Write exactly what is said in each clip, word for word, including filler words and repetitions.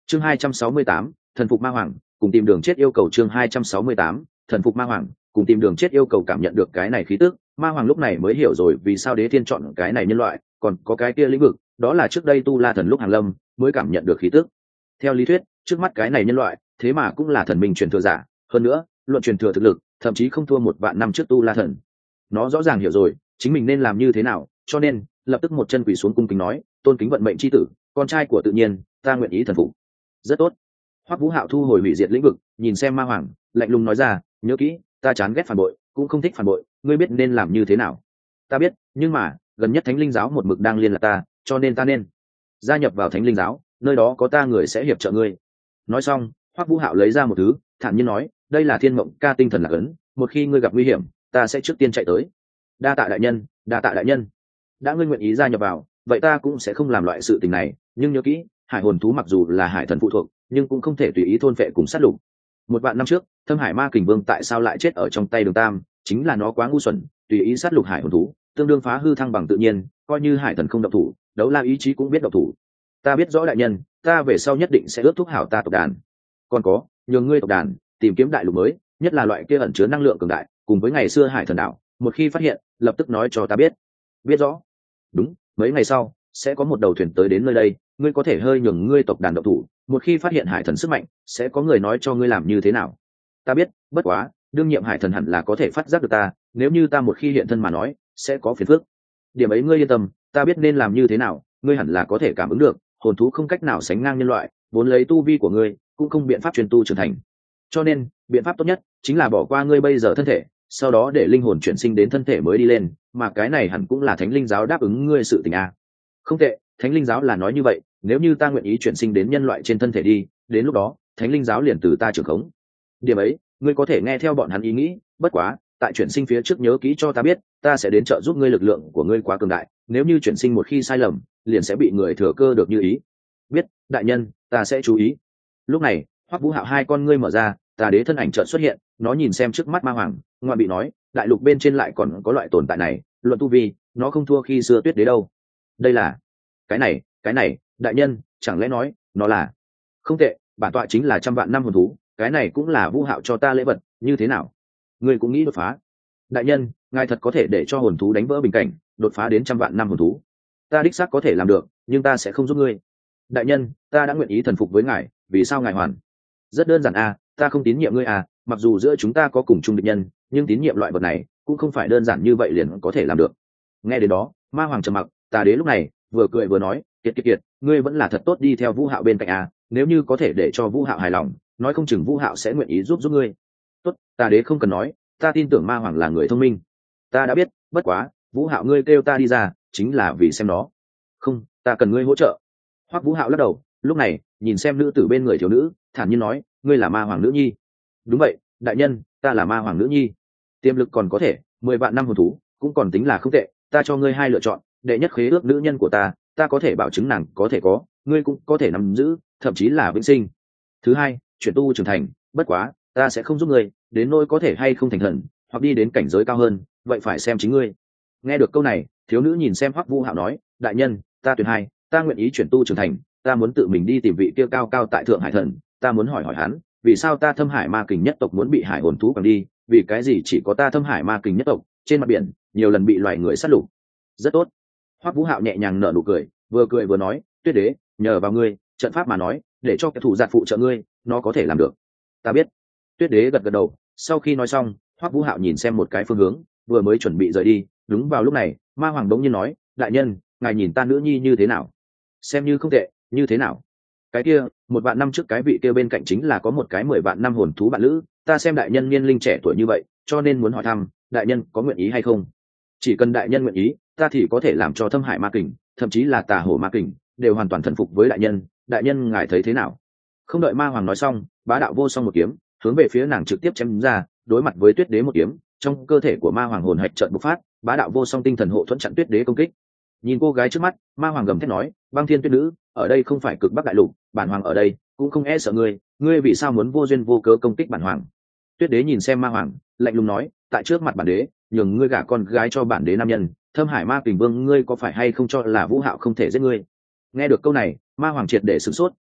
chương hai trăm sáu mươi tám, thần phục ma hoàng cùng tìm đường chết yêu cầu. Chương hai trăm sáu mươi tám, thần phục ma hoàng cùng tìm đường chết yêu cầu. Cảm nhận được cái này khí tức, ma hoàng lúc này mới hiểu rồi vì sao đế thiên chọn cái này nhân loại, còn có cái kia lĩnh vực, đó là trước đây tu la thần lúc hàng lâm mới cảm nhận được khí tức. Theo lý thuyết, trước mắt cái này nhân loại thế mà cũng là thần minh truyền thừa giả, hơn nữa luận truyền thừa thực lực thậm chí không thua một vạn năm trước tu la thần. Nó rõ ràng hiểu rồi chính mình nên làm như thế nào, cho nên lập tức một chân quỳ xuống cung kính nói, tôn kính vận mệnh c h i tử, con trai của tự nhiên, ta nguyện ý thần phục. Rất tốt. Hoắc Vũ Hạo thu hồi hủy diệt lĩnh vực, nhìn xem ma hoàng, lạnh lùng nói ra, nhớ kỹ, ta chán ghét phản bội, cũng không thích phản bội, ngươi biết nên làm như thế nào. Ta biết, nhưng mà gần nhất thánh linh giáo một mực đang liên lạc ta, cho nên ta nên gia nhập vào thánh linh giáo, nơi đó có ta người sẽ hiệp trợ ngươi. Nói xong, Hoắc Vũ Hạo lấy ra một thứ, thản nhiên nói, đây là thiên mộng ca tinh thần lạc ấn, một khi ngươi gặp nguy hiểm, ta sẽ trước tiên chạy tới. Đa tạ đại nhân, đa tạ đại nhân. Đã ngươi nguyện ý gia nhập vào, vậy ta cũng sẽ không làm loại sự tình này, nhưng nhớ kỹ, hải hồn thú mặc dù là hải thần phụ thuộc, nhưng cũng không thể tùy ý thôn phệ cùng sát lục. Một vạn năm trước, Thâm Hải Ma Kình Vương tại sao lại chết ở trong tay Đường Tam, chính là nó quá ngu xuẩn, tùy ý sát lục hải hồn thú, tương đương phá hư thăng bằng tự nhiên, coi như hải thần không động thủ, đấu la ý chí cũng biết động thủ. Ta biết rõ đại nhân, ta về sau nhất định sẽ ước thúc hảo ta tộc đàn. Còn có, nhường ngươi tộc đàn tìm kiếm đại lục mới, nhất là loại kia ẩn chứa năng lượng cường đại, cùng với ngày xưa hải thần đảo, một khi phát hiện, lập tức nói cho ta biết. Biết rõ. Đúng, mấy ngày sau sẽ có một đầu thuyền tới đến nơi đây, ngươi có thể hơi nhường ngươi tộc đàn động thủ, một khi phát hiện hải thần sức mạnh, sẽ có người nói cho ngươi làm như thế nào. Ta biết, bất quá, đương nhiệm hải thần hẳn là có thể phát giác được ta, nếu như ta một khi hiện thân mà nói, sẽ có phiền phức. Điểm ấy ngươi yên tâm, ta biết nên làm như thế nào, ngươi hẳn là có thể cảm ứng được, hồn thú không cách nào sánh ngang nhân loại, vốn lấy tu vi của ngươi, cũng không biện pháp truyền tu trưởng thành. Cho nên, biện pháp tốt nhất chính là bỏ qua ngươi bây giờ thân thể, sau đó để linh hồn chuyển sinh đến thân thể mới đi lên, mà cái này hẳn cũng là thánh linh giáo đáp ứng ngươi sự tình a. Không tệ, thánh linh giáo là nói như vậy, nếu như ta nguyện ý chuyển sinh đến nhân loại trên thân thể đi, đến lúc đó thánh linh giáo liền từ ta trưởng khống. Điểm ấy ngươi có thể nghe theo bọn hắn ý nghĩ, bất quá tại chuyển sinh phía trước nhớ kỹ cho ta biết, ta sẽ đến trợ giúp ngươi, lực lượng của ngươi quá cường đại, nếu như chuyển sinh một khi sai lầm, liền sẽ bị người thừa cơ được như ý. Biết, đại nhân, ta sẽ chú ý. Lúc này, Hoắc Vũ Hạo hai con ngươi mở ra, Tà Đế thân ảnh chợt xuất hiện, nó nhìn xem trước mắt ma hoàng, ngoại bị nói, đại lục bên trên lại còn có loại tồn tại này, luận tu vi, nó không thua khi xưa Tuyết Đế đâu. Đây là cái này, cái này, đại nhân, chẳng lẽ nói nó là? Không tệ, bản tọa chính là trăm vạn năm hồn thú, cái này cũng là Vũ Hạo cho ta lễ vật, như thế nào? Ngươi cũng nghĩ đột phá? Đại nhân, ngài thật có thể để cho hồn thú đánh vỡ bình cảnh, đột phá đến trăm vạn năm hồn thú? Ta đích xác có thể làm được, nhưng ta sẽ không giúp ngươi. Đại nhân, ta đã nguyện ý thần phục với ngài, vì sao ngài hoàn? Rất đơn giản a, ta không tín nhiệm ngươi à, mặc dù giữa chúng ta có cùng chung địch nhân, nhưng tín nhiệm loại vật này cũng không phải đơn giản như vậy liền có thể làm được. Nghe đến đó, ma hoàng trầm mặc, Tà Đế lúc này vừa cười vừa nói, kiệt kiệt kiệt, ngươi vẫn là thật tốt đi theo Vũ Hạo bên cạnh à, nếu như có thể để cho Vũ Hạo hài lòng, nói không chừng Vũ Hạo sẽ nguyện ý giúp giúp ngươi. Tốt, Tà Đế không cần nói, ta tin tưởng ma hoàng là người thông minh. Ta đã biết, bất quá, Vũ Hạo ngươi kêu ta đi ra, chính là vì xem nó. Không, ta cần ngươi hỗ trợ. Hoắc Vũ Hạo lắc đầu, lúc này nhìn xem nữ tử bên người thiếu nữ, thản nhiên nói, ngươi là ma hoàng nữ nhi? Đúng vậy, đại nhân, ta là ma hoàng nữ nhi. Tiềm lực còn có thể, mười vạn năm hồn thú cũng còn tính là không tệ, ta cho ngươi hai lựa chọn, đệ nhất khế ước nữ nhân của ta, ta có thể bảo chứng nàng có thể có, ngươi cũng có thể nắm giữ, thậm chí là vĩnh sinh. Thứ hai, chuyển tu trưởng thành, bất quá, ta sẽ không giúp ngươi, đến nỗi có thể hay không thành thần, hoặc đi đến cảnh giới cao hơn, vậy phải xem chính ngươi. Nghe được câu này, thiếu nữ nhìn xem Hoắc Vũ Hạo nói, đại nhân, ta tuyển hai, ta nguyện ý chuyển tu trưởng thành, ta muốn tự mình đi tìm vị kia cao cao tại thượng hải thần, ta muốn hỏi hỏi hắn, vì sao ta Thâm Hải Ma Kình nhất tộc muốn bị hải hồn thú cầm đi, vì cái gì chỉ có ta Thâm Hải Ma Kình nhất tộc trên mặt biển nhiều lần bị loài người sát lục. Rất tốt. Hoắc Vũ Hạo nhẹ nhàng nở nụ cười, vừa cười vừa nói, Tuyết Đế, nhờ vào ngươi, trận pháp mà nói, để cho kẻ thủ giạt phụ trợ ngươi, nó có thể làm được. Ta biết. Tuyết Đế gật gật đầu, sau khi nói xong, Hoắc Vũ Hạo nhìn xem một cái phương hướng, vừa mới chuẩn bị rời đi, đúng vào lúc này, ma hoàng đống nhiên nói, đại nhân, ngài nhìn ta nữ nhi như thế nào? Xem như không tệ, như thế nào? Cái kia, một vạn năm trước cái vị kia bên cạnh chính là có một cái mười vạn năm hồn thú bạn lữ, ta xem đại nhân niên linh trẻ tuổi như vậy, cho nên muốn hỏi thăm, đại nhân có nguyện ý hay không? Chỉ cần đại nhân nguyện ý, ta thì có thể làm cho Thâm Hải Ma Kình, thậm chí là Tà Hổ Ma Kình, đều hoàn toàn thần phục với đại nhân, đại nhân ngài thấy thế nào? Không đợi ma hoàng nói xong, bá đạo vô song một kiếm hướng về phía nàng trực tiếp chém ra, đối mặt với Tuyết Đế một kiếm, trong cơ thể của ma hoàng hồn hạch chợt bộc phát, bá đạo vô song tinh thần hộ thuẫn chặn Tuyết Đế công kích. Nhìn cô gái trước mắt, ma hoàng gầm thét nói, băng thiên tuyết nữ, ở đây không phải cực bắc đại lục, bản hoàng ở đây cũng không e sợ ngươi, ngươi vì sao muốn vô duyên vô cớ công kích bản hoàng? Tuyết Đế nhìn xem ma hoàng, lạnh lùng nói, tại trước mặt bản đế, nhường ngươi gả con gái cho bản đế nam nhân, Thâm Hải Ma Kình Vương, ngươi có phải hay không cho là Vũ Hạo không thể giết ngươi? Nghe được câu này, ma hoàng triệt để sửng sốt,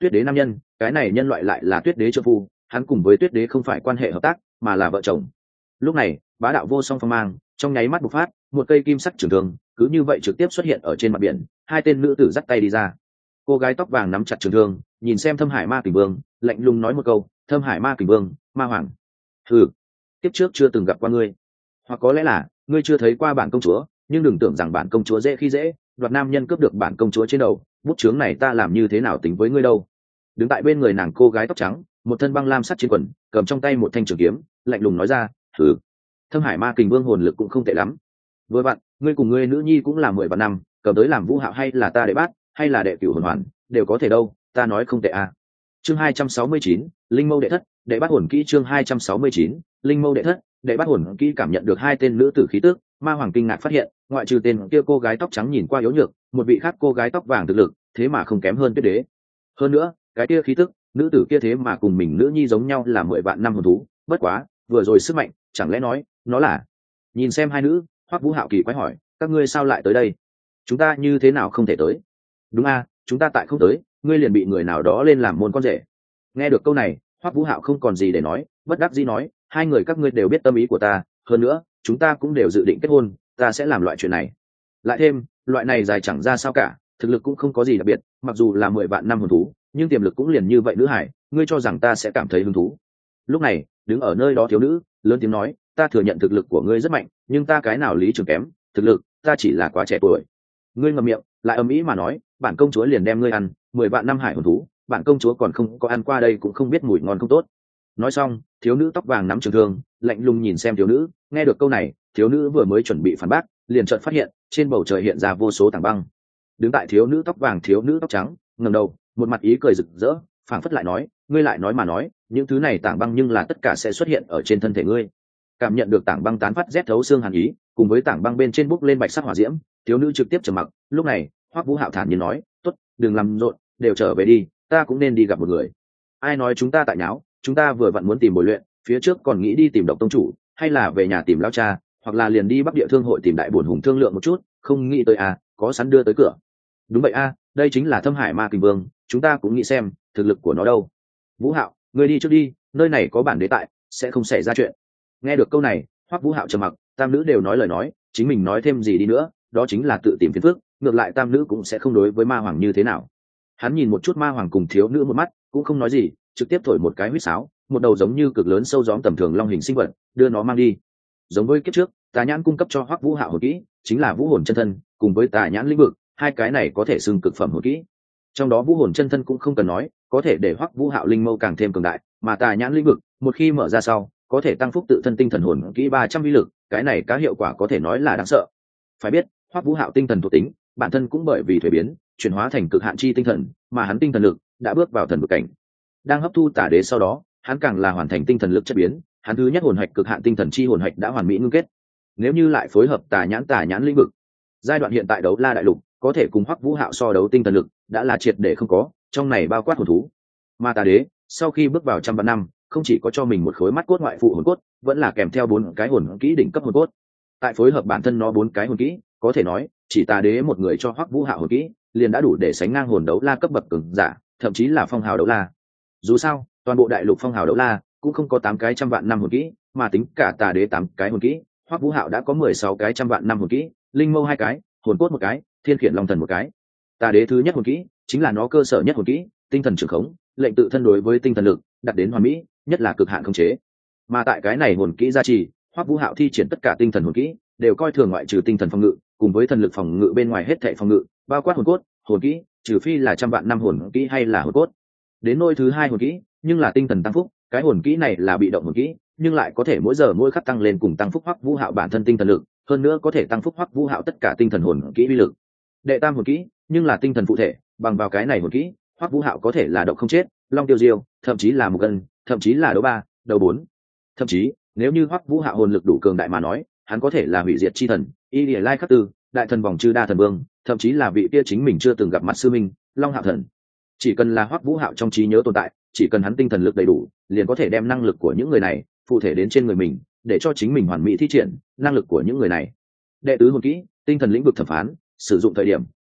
tuyết đế nam nhân, cái này nhân loại lại là tuyết đế trợ phu, hắn cùng với tuyết đế không phải quan hệ hợp tác mà là vợ chồng. Lúc này bá đạo vô song phong mang trong nháy mắt bộc phát, một cây kim sắc trường thương cứ như vậy trực tiếp xuất hiện ở trên mặt biển. Hai tên nữ tử dắt tay đi ra, cô gái tóc vàng nắm chặt trường thương, nhìn xem Thâm Hải Ma Kình Vương, lạnh lùng nói một câu: Thâm Hải Ma Kình Vương, Ma Hoàng. Ừ, tiếp trước chưa từng gặp qua ngươi, hoặc có lẽ là ngươi chưa thấy qua bản công chúa, nhưng đừng tưởng rằng bản công chúa dễ khi dễ, đoạt nam nhân cướp được bản công chúa trên đầu, bút chướng này ta làm như thế nào tính với ngươi đâu. Đứng tại bên người nàng cô gái tóc trắng, một thân băng lam sắt trên quần, cầm trong tay một thanh trường kiếm, lạnh lùng nói ra: thử. Thâm Hải Ma Kình Vương hồn lực cũng không tệ lắm, vừa bạn ngươi cùng ngươi nữ nhi cũng là mười vạn năm, cầm tới làm Vũ Hạo hay là ta đệ bát hay là đệ cửu hồn hoàn đều có thể đâu, ta nói không tệ à. Chương hai trăm sáu mươi chín, linh mâu đệ thất, đệ bát hồn kỹ. Chương hai trăm sáu mươi chín, linh mâu đệ thất, đệ bát hồn kỹ. Cảm nhận được hai tên nữ tử khí tức, Ma Hoàng kinh ngạc phát hiện, ngoại trừ tên kia cô gái tóc trắng nhìn qua yếu nhược, một vị khác cô gái tóc vàng thực lực thế mà không kém hơn Tuyết Đế. Hơn nữa cái kia khí tức, nữ tử kia thế mà cùng mình nữ nhi giống nhau là mười vạn năm hồn thú. Bất quá vừa rồi sức mạnh chẳng lẽ nói nó là. Nhìn xem hai nữ, Hoắc Vũ Hạo kỳ quái hỏi: các ngươi sao lại tới đây? Chúng ta như thế nào không thể tới? Đúng a, chúng ta tại không tới, ngươi liền bị người nào đó lên làm môn con rể. Nghe được câu này, Hoắc Vũ Hạo không còn gì để nói, bất đắc dĩ nói: hai người các ngươi đều biết tâm ý của ta, hơn nữa chúng ta cũng đều dự định kết hôn, ta sẽ làm loại chuyện này. Lại thêm loại này dài chẳng ra sao cả, thực lực cũng không có gì đặc biệt, mặc dù là mười vạn năm hồn thú, nhưng tiềm lực cũng liền như vậy. Nữ hải, ngươi cho rằng ta sẽ cảm thấy hứng thú? Lúc này đứng ở nơi đó thiếu nữ lớn tiếng nói: ta thừa nhận thực lực của ngươi rất mạnh, nhưng ta cái nào lý trường kém, thực lực ta chỉ là quá trẻ tuổi. Ngươi ngậm miệng lại ầm ĩ mà nói: bản công chúa liền đem ngươi ăn, mười vạn năm hải hồn thú, bản công chúa còn không có ăn qua đây cũng không biết mùi ngon không tốt. Nói xong, thiếu nữ tóc vàng nắm trường thương, lạnh lùng nhìn xem thiếu nữ. Nghe được câu này, thiếu nữ vừa mới chuẩn bị phản bác, liền chợt phát hiện trên bầu trời hiện ra vô số tảng băng. Đứng tại thiếu nữ tóc vàng thiếu nữ tóc trắng ngẩng đầu, một mặt ý cười rực rỡ, phảng phất lại nói: ngươi lại nói mà nói, những thứ này tảng băng nhưng là tất cả sẽ xuất hiện ở trên thân thể ngươi. Cảm nhận được tảng băng tán phát rét thấu xương hàn ý, cùng với tảng băng bên trên bốc lên bạch sắc hỏa diễm, thiếu nữ trực tiếp trầm mặc. Lúc này Hoắc Vũ Hạo thản nhiên nói: tốt, đừng làm rộn, đều trở về đi, ta cũng nên đi gặp một người. Ai nói chúng ta tại nháo, chúng ta vừa vặn muốn tìm bồi luyện, phía trước còn nghĩ đi tìm Độc tông chủ, hay là về nhà tìm lão cha, hoặc là liền đi Bắc Địa thương hội tìm đại bổn hùng thương lượng một chút, không nghĩ tới à, có sẵn đưa tới cửa. Đúng vậy a, đây chính là Thâm Hải Ma Kình Vương, chúng ta cũng nghĩ xem thực lực của nó đâu. Vũ Hạo, ngươi đi trước đi, nơi này có bản đế tại, sẽ không xảy ra chuyện. Nghe được câu này, Hoắc Vũ Hạo trầm mặc, tam nữ đều nói lời nói, chính mình nói thêm gì đi nữa, đó chính là tự tìm phiền phức, ngược lại tam nữ cũng sẽ không đối với Ma Hoàng như thế nào. Hắn nhìn một chút Ma Hoàng cùng thiếu nữ một mắt, cũng không nói gì, trực tiếp thổi một cái huýt sáo, một đầu giống như cực lớn sâu gióm tầm thường long hình sinh vật, đưa nó mang đi. Giống với kiếp trước, Tà Nhãn cung cấp cho Hoắc Vũ Hạo hồn kỹ, chính là Vũ Hồn chân thân, cùng với Tà Nhãn lĩnh vực, hai cái này có thể xưng cực phẩm hồn kỹ. Trong đó Vũ Hồn chân thân cũng không cần nói, có thể để Hoắc Vũ Hạo linh mâu càng thêm cường đại, mà Tà Nhãn lĩnh vực, một khi mở ra sau, có thể tăng phúc tự thân tinh thần hồn kỹ ba trăm uy lực, cái này cá hiệu quả có thể nói là đáng sợ. Phải biết, Hoắc Vũ Hạo tinh thần thuộc tính, bản thân cũng bởi vì thuế biến, chuyển hóa thành cực hạn chi tinh thần, mà hắn tinh thần lực đã bước vào thần vực cảnh. Đang hấp thu Tà Đế sau đó, hắn càng là hoàn thành tinh thần lực chất biến, hắn thứ nhất hồn hạch cực hạn tinh thần chi hồn hạch đã hoàn mỹ ngưng kết. Nếu như lại phối hợp Tà Nhãn Tà Nhãn lĩnh vực, giai đoạn hiện tại đấu la đại lục có thể cùng Hoắc Vũ Hạo so đấu tinh thần lực đã là triệt để không có, trong này bao quát hồn thú. Mà Tà Đế sau khi bước vào trăm vạn năm, không chỉ có cho mình một khối mắt cốt ngoại phụ hồn cốt, vẫn là kèm theo bốn cái hồn kỹ đỉnh cấp hồn cốt. Tại phối hợp bản thân nó bốn cái hồn kỹ, có thể nói chỉ Tà Đế một người cho Hoắc Vũ Hạo hồn kỹ liền đã đủ để sánh ngang hồn đấu la cấp bậc cường giả, thậm chí là phong hào đấu la. Dù sao, toàn bộ đại lục phong hào đấu la cũng không có tám cái trăm vạn năm hồn kỹ, mà tính cả Tà Đế tám cái hồn kỹ, Hoắc Vũ Hạo đã có mười sáu cái trăm vạn năm hồn kỹ, linh mâu hai cái, hồn cốt một cái, thiên khiển long thần một cái. Tà Đế thứ nhất hồn kỹ chính là nó cơ sở nhất hồn kỹ, tinh thần trường khống, lệnh tự thân đối với tinh thần lực đạt đến hoàn mỹ, nhất là cực hạn khống chế. Mà tại cái này hồn kỹ gia trì, Hoắc Vũ Hạo thi triển tất cả tinh thần hồn kỹ đều coi thường ngoại trừ tinh thần phòng ngự, cùng với thần lực phòng ngự bên ngoài hết thảy phòng ngự, bao quát hồn cốt, hồn kỹ, trừ phi là trăm vạn năm hồn kỹ hay là hồn cốt. Đến nôi thứ hai hồn kỹ, nhưng là tinh thần tăng phúc, cái hồn kỹ này là bị động hồn kỹ, nhưng lại có thể mỗi giờ mỗi khắc tăng lên cùng tăng phúc Hoắc Vũ Hạo bản thân tinh thần lực, hơn nữa có thể tăng phúc Hoắc Vũ Hạo tất cả tinh thần hồn kỹ uy lực. Đệ tam hồn kỹ, nhưng là tinh thần phụ thể, bằng vào cái này hồn kỹ, Hoắc Vũ Hạo có thể là độc không chết, long tiêu diêu, thậm chí là một cân, thậm chí là đấu ba, đầu bốn. Thậm chí, nếu như Hoắc Vũ Hạo hồn lực đủ cường đại mà nói, hắn có thể là hủy diệt chi thần, Y Lìa Lai Khắc Tư, đại thần vòng chư đa thần vương, thậm chí là vị kia chính mình chưa từng gặp mặt sư minh, Long Hạo Thần. Chỉ cần là Hoắc Vũ Hạo trong trí nhớ tồn tại, chỉ cần hắn tinh thần lực đầy đủ, liền có thể đem năng lực của những người này phụ thể đến trên người mình, để cho chính mình hoàn mỹ thi triển năng lực của những người này. Đệ tứ hồn kỹ, tinh thần lĩnh vực thẩm phán, sử dụng thời điểm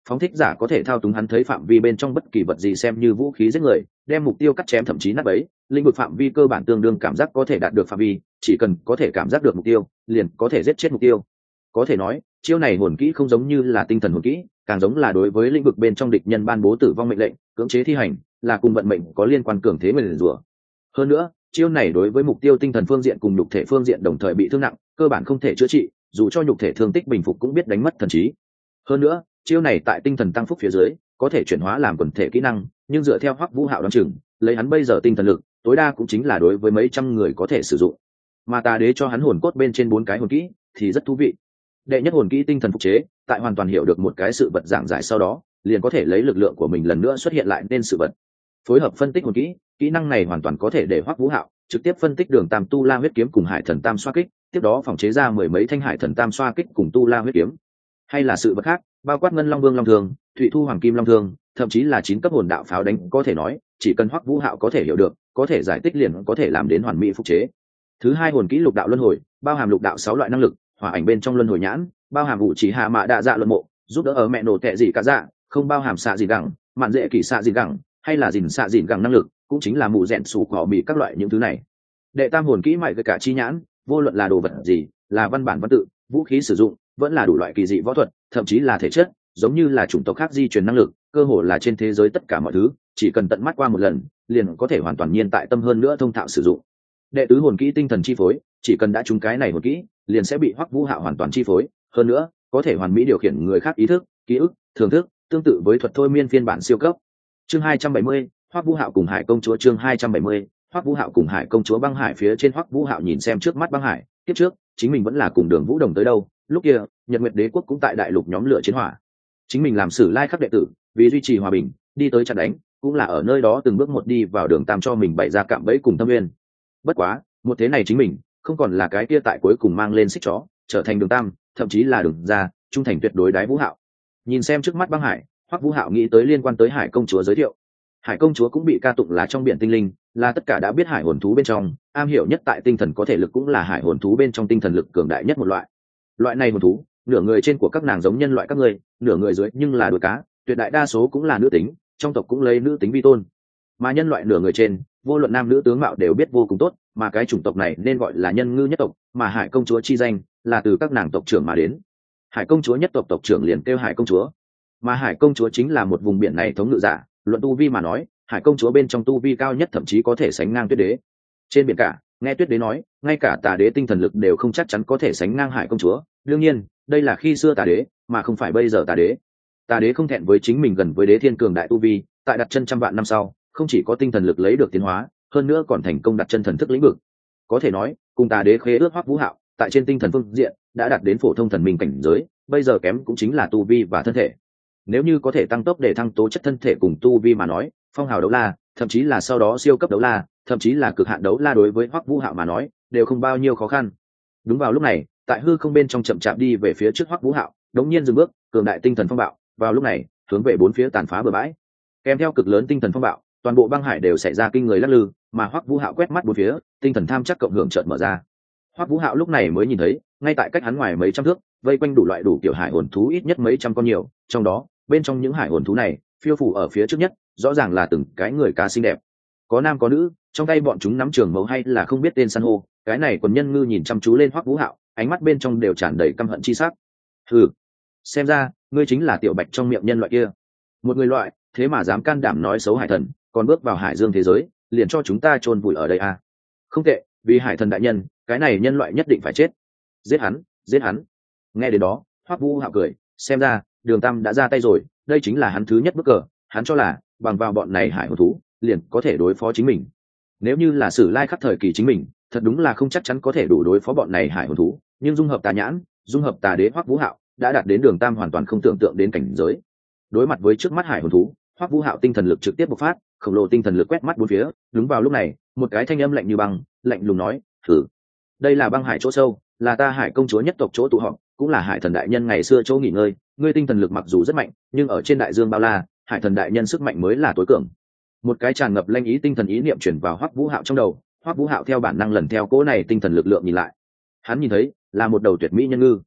phóng thích giả có thể thao túng hắn thấy phạm vi bên trong bất kỳ vật gì xem như vũ khí giết người, đem mục tiêu cắt chém thậm chí nát bấy. Lĩnh vực phạm vi cơ bản tương đương cảm giác có thể đạt được phạm vi, chỉ cần có thể cảm giác được mục tiêu liền có thể giết chết mục tiêu. Có thể nói chiêu này hồn kỹ không giống như là tinh thần hồn kỹ, càng giống là đối với lĩnh vực bên trong địch nhân ban bố tử vong mệnh lệnh, cưỡng chế thi hành, là cùng vận mệnh có liên quan cường thế nguyền rủa. Hơn nữa chiêu này đối với mục tiêu tinh thần phương diện cùng nhục thể phương diện đồng thời bị thương nặng, cơ bản không thể chữa trị, dù cho nhục thể thương tích bình phục cũng biết đánh mất thần trí. Hơn nữa chiêu này tại tinh thần tăng phúc phía dưới có thể chuyển hóa làm quần thể kỹ năng, nhưng dựa theo Hoắc Vũ Hạo đoán chừng, lấy hắn bây giờ tinh thần lực tối đa cũng chính là đối với mấy trăm người có thể sử dụng, mà Tà Đế cho hắn hồn cốt bên trên bốn cái hồn kỹ thì rất thú vị. Đệ nhất hồn kỹ tinh thần phục chế, tại hoàn toàn hiểu được một cái sự vật giảng giải sau đó liền có thể lấy lực lượng của mình lần nữa xuất hiện lại nên sự vật. Phối hợp phân tích hồn kỹ, kỹ năng này hoàn toàn có thể để Hoắc Vũ Hạo trực tiếp phân tích đường tam tu la huyết kiếm cùng hải thần tam xoa kích, tiếp đó phòng chế ra mười mấy thanh hải thần tam xoa kích cùng tu la huyết kiếm, hay là sự vật khác, bao quát ngân long vương long thương, thụy thu hoàng kim long thương, thậm chí là chín cấp hồn đạo pháo đánh, có thể nói chỉ cần Hoắc Vũ Hạo có thể hiểu được, có thể giải tích liền có thể làm đến hoàn mỹ phục chế. Thứ hai hồn kỹ lục đạo luân hồi, bao hàm lục đạo sáu loại năng lực, hỏa ảnh bên trong luân hồi nhãn, bao hàm vũ chỉ hạ mạ đa dạ luân mộ, giúp đỡ ở mẹ nổ tệ gì cả dạ, không bao hàm xạ gì gẳng, mạn dễ kỳ xạ gì gẳng, hay là dìn xạ dìn gẳng năng lực, cũng chính là mụ rèn sủ cỏ bị các loại những thứ này. Đệ tam hồn kỹ mại với cả chi nhãn, vô luận là đồ vật gì, là văn bản văn tự, vũ khí sử dụng, vẫn là đủ loại kỳ dị võ thuật, thậm chí là thể chất, giống như là chủng tộc khác di truyền năng lực, cơ hồ là trên thế giới tất cả mọi thứ, chỉ cần tận mắt qua một lần liền có thể hoàn toàn nhiên tại tâm hơn nữa thông thạo sử dụng. Đệ tứ hồn kỹ tinh thần chi phối, chỉ cần đã trúng cái này hồn kỹ liền sẽ bị Hoắc Vũ Hạo hoàn toàn chi phối, hơn nữa có thể hoàn mỹ điều khiển người khác ý thức, ký ức, thưởng thức, tương tự với thuật thôi miên phiên bản siêu cấp. Chương hai trăm bảy mươi, Hoắc Vũ Hạo cùng Hải công chúa. Chương hai trăm bảy mươi, Hoắc Vũ Hạo cùng Hải công chúa. Băng hải phía trên, Hoắc Vũ Hạo nhìn xem trước mắt băng hải, kiếp trước chính mình vẫn là cùng Đường Vũ Đồng tới đâu, lúc kia Nhật Nguyệt Đế quốc cũng tại đại lục nhóm lửa chiến hỏa, chính mình làm Sử Lai khắc đệ tử, vì duy trì hòa bình đi tới chặn đánh, cũng là ở nơi đó từng bước một đi vào đường tam cho mình bày ra cạm bẫy cùng Thâm Nguyên. Bất quá một thế này chính mình không còn là cái kia tại cuối cùng mang lên xích chó trở thành đường tam, thậm chí là đường ra trung thành tuyệt đối đái Vũ Hạo. Nhìn xem trước mắt băng hải, Hoắc Vũ Hạo nghĩ tới liên quan tới Hải công chúa giới thiệu. Hải công chúa cũng bị ca tụng là trong biển tinh linh, là tất cả đã biết hải hồn thú bên trong am hiểu nhất tại tinh thần có thể lực, cũng là hải hồn thú bên trong tinh thần lực cường đại nhất một loại. Loại này hồn thú, nửa người trên của các nàng giống nhân loại các ngươi, nửa người dưới nhưng là đuôi cá, tuyệt đại đa số cũng là nữ tính, trong tộc cũng lấy nữ tính vi tôn. Mà nhân loại nửa người trên, vô luận nam nữ tướng mạo đều biết vô cùng tốt, mà cái chủng tộc này nên gọi là nhân ngư nhất tộc, mà Hải công chúa chi danh là từ các nàng tộc trưởng mà đến. Hải công chúa nhất tộc tộc trưởng liền kêu Hải công chúa, mà Hải công chúa chính là một vùng biển này thống ngự giả, luận tu vi mà nói, Hải công chúa bên trong tu vi cao nhất thậm chí có thể sánh ngang Tuyết đế. Trên biển cả, nghe Tuyết đế nói, ngay cả Tà đế tinh thần lực đều không chắc chắn có thể sánh ngang Hải công chúa. Đương nhiên, đây là khi xưa Tà đế, mà không phải bây giờ Tà đế. Tà đế không thẹn với chính mình gần với đế thiên cường đại tu vi, tại đặt chân trăm vạn năm sau, không chỉ có tinh thần lực lấy được tiến hóa, hơn nữa còn thành công đặt chân thần thức lĩnh vực. Có thể nói, cùng Tà đế khế ước Hoắc Vũ Hạo, tại trên tinh thần phương diện đã đạt đến phổ thông thần minh cảnh giới, bây giờ kém cũng chính là tu vi và thân thể. Nếu như có thể tăng tốc để thăng tố chất thân thể cùng tu vi mà nói, phong hào đấu la, thậm chí là sau đó siêu cấp đấu la, thậm chí là cực hạn đấu la, đối với Hoắc Vũ Hạo mà nói đều không bao nhiêu khó khăn. Đúng vào lúc này, tại hư không bên trong chậm chạp đi về phía trước Hoắc Vũ Hạo đống nhiên dừng bước, cường đại tinh thần phong bạo vào lúc này hướng về bốn phía tàn phá bờ bãi, kèm theo cực lớn tinh thần phong bạo, toàn bộ băng hải đều xảy ra kinh người lắc lư, mà Hoắc Vũ Hạo quét mắt bốn phía, tinh thần tham chắc cộng hưởng chợt mở ra. Hoắc Vũ Hạo lúc này mới nhìn thấy, ngay tại cách hắn ngoài mấy trăm thước, vây quanh đủ loại đủ kiểu hải hồn thú ít nhất mấy trăm con nhiều, trong đó bên trong những hải hồn thú này phiêu phủ ở phía trước nhất, rõ ràng là từng cái người cá xinh đẹp, có nam có nữ, trong tay bọn chúng nắm trường mâu hay là không biết tên san hô. Cái này quần nhân ngư nhìn chăm chú lên Hoắc Vũ Hạo, ánh mắt bên trong đều tràn đầy căm hận chi sắc. Hừ, xem ra ngươi chính là tiểu bạch trong miệng nhân loại kia, một người loại thế mà dám can đảm nói xấu hải thần, còn bước vào hải dương thế giới, liền cho chúng ta chôn vùi ở đây à? Không tệ, vì hải thần đại nhân, cái này nhân loại nhất định phải chết. Giết hắn, giết hắn. Nghe đến đó, Hoắc Vũ Hạo cười, xem ra Đường Tam đã ra tay rồi, đây chính là hắn thứ nhất bước cờ, hắn cho là bằng vào bọn này hải hồn thú liền có thể đối phó chính mình. Nếu như là Sử Lai khắc thời kỳ chính mình, thật đúng là không chắc chắn có thể đủ đối phó bọn này hải hồn thú, nhưng dung hợp Tà nhãn, dung hợp Tà đế Hoắc Vũ Hạo đã đạt đến Đường Tam hoàn toàn không tưởng tượng đến cảnh giới. Đối mặt với trước mắt hải hồn thú, Hoắc Vũ Hạo tinh thần lực trực tiếp bộc phát, khổng lồ tinh thần lực quét mắt bốn phía. Đúng vào lúc này, một cái thanh âm lạnh như băng, lạnh lùng nói: "Thử, đây là băng hải chỗ sâu, là ta Hải công chúa nhất tộc chỗ tụ họp, cũng là hải thần đại nhân ngày xưa chỗ nghỉ ngơi. Ngươi tinh thần lực mặc dù rất mạnh, nhưng ở trên đại dương bao la, hải thần đại nhân sức mạnh mới là tối cường." Một cái tràn ngập lanh ý tinh thần ý niệm chuyển vào Hoắc Vũ Hạo trong đầu. Hoắc Vũ Hạo theo bản năng lần theo cỗ này tinh thần lực lượng nhìn lại, hắn nhìn thấy là một đầu tuyệt mỹ nhân ngư.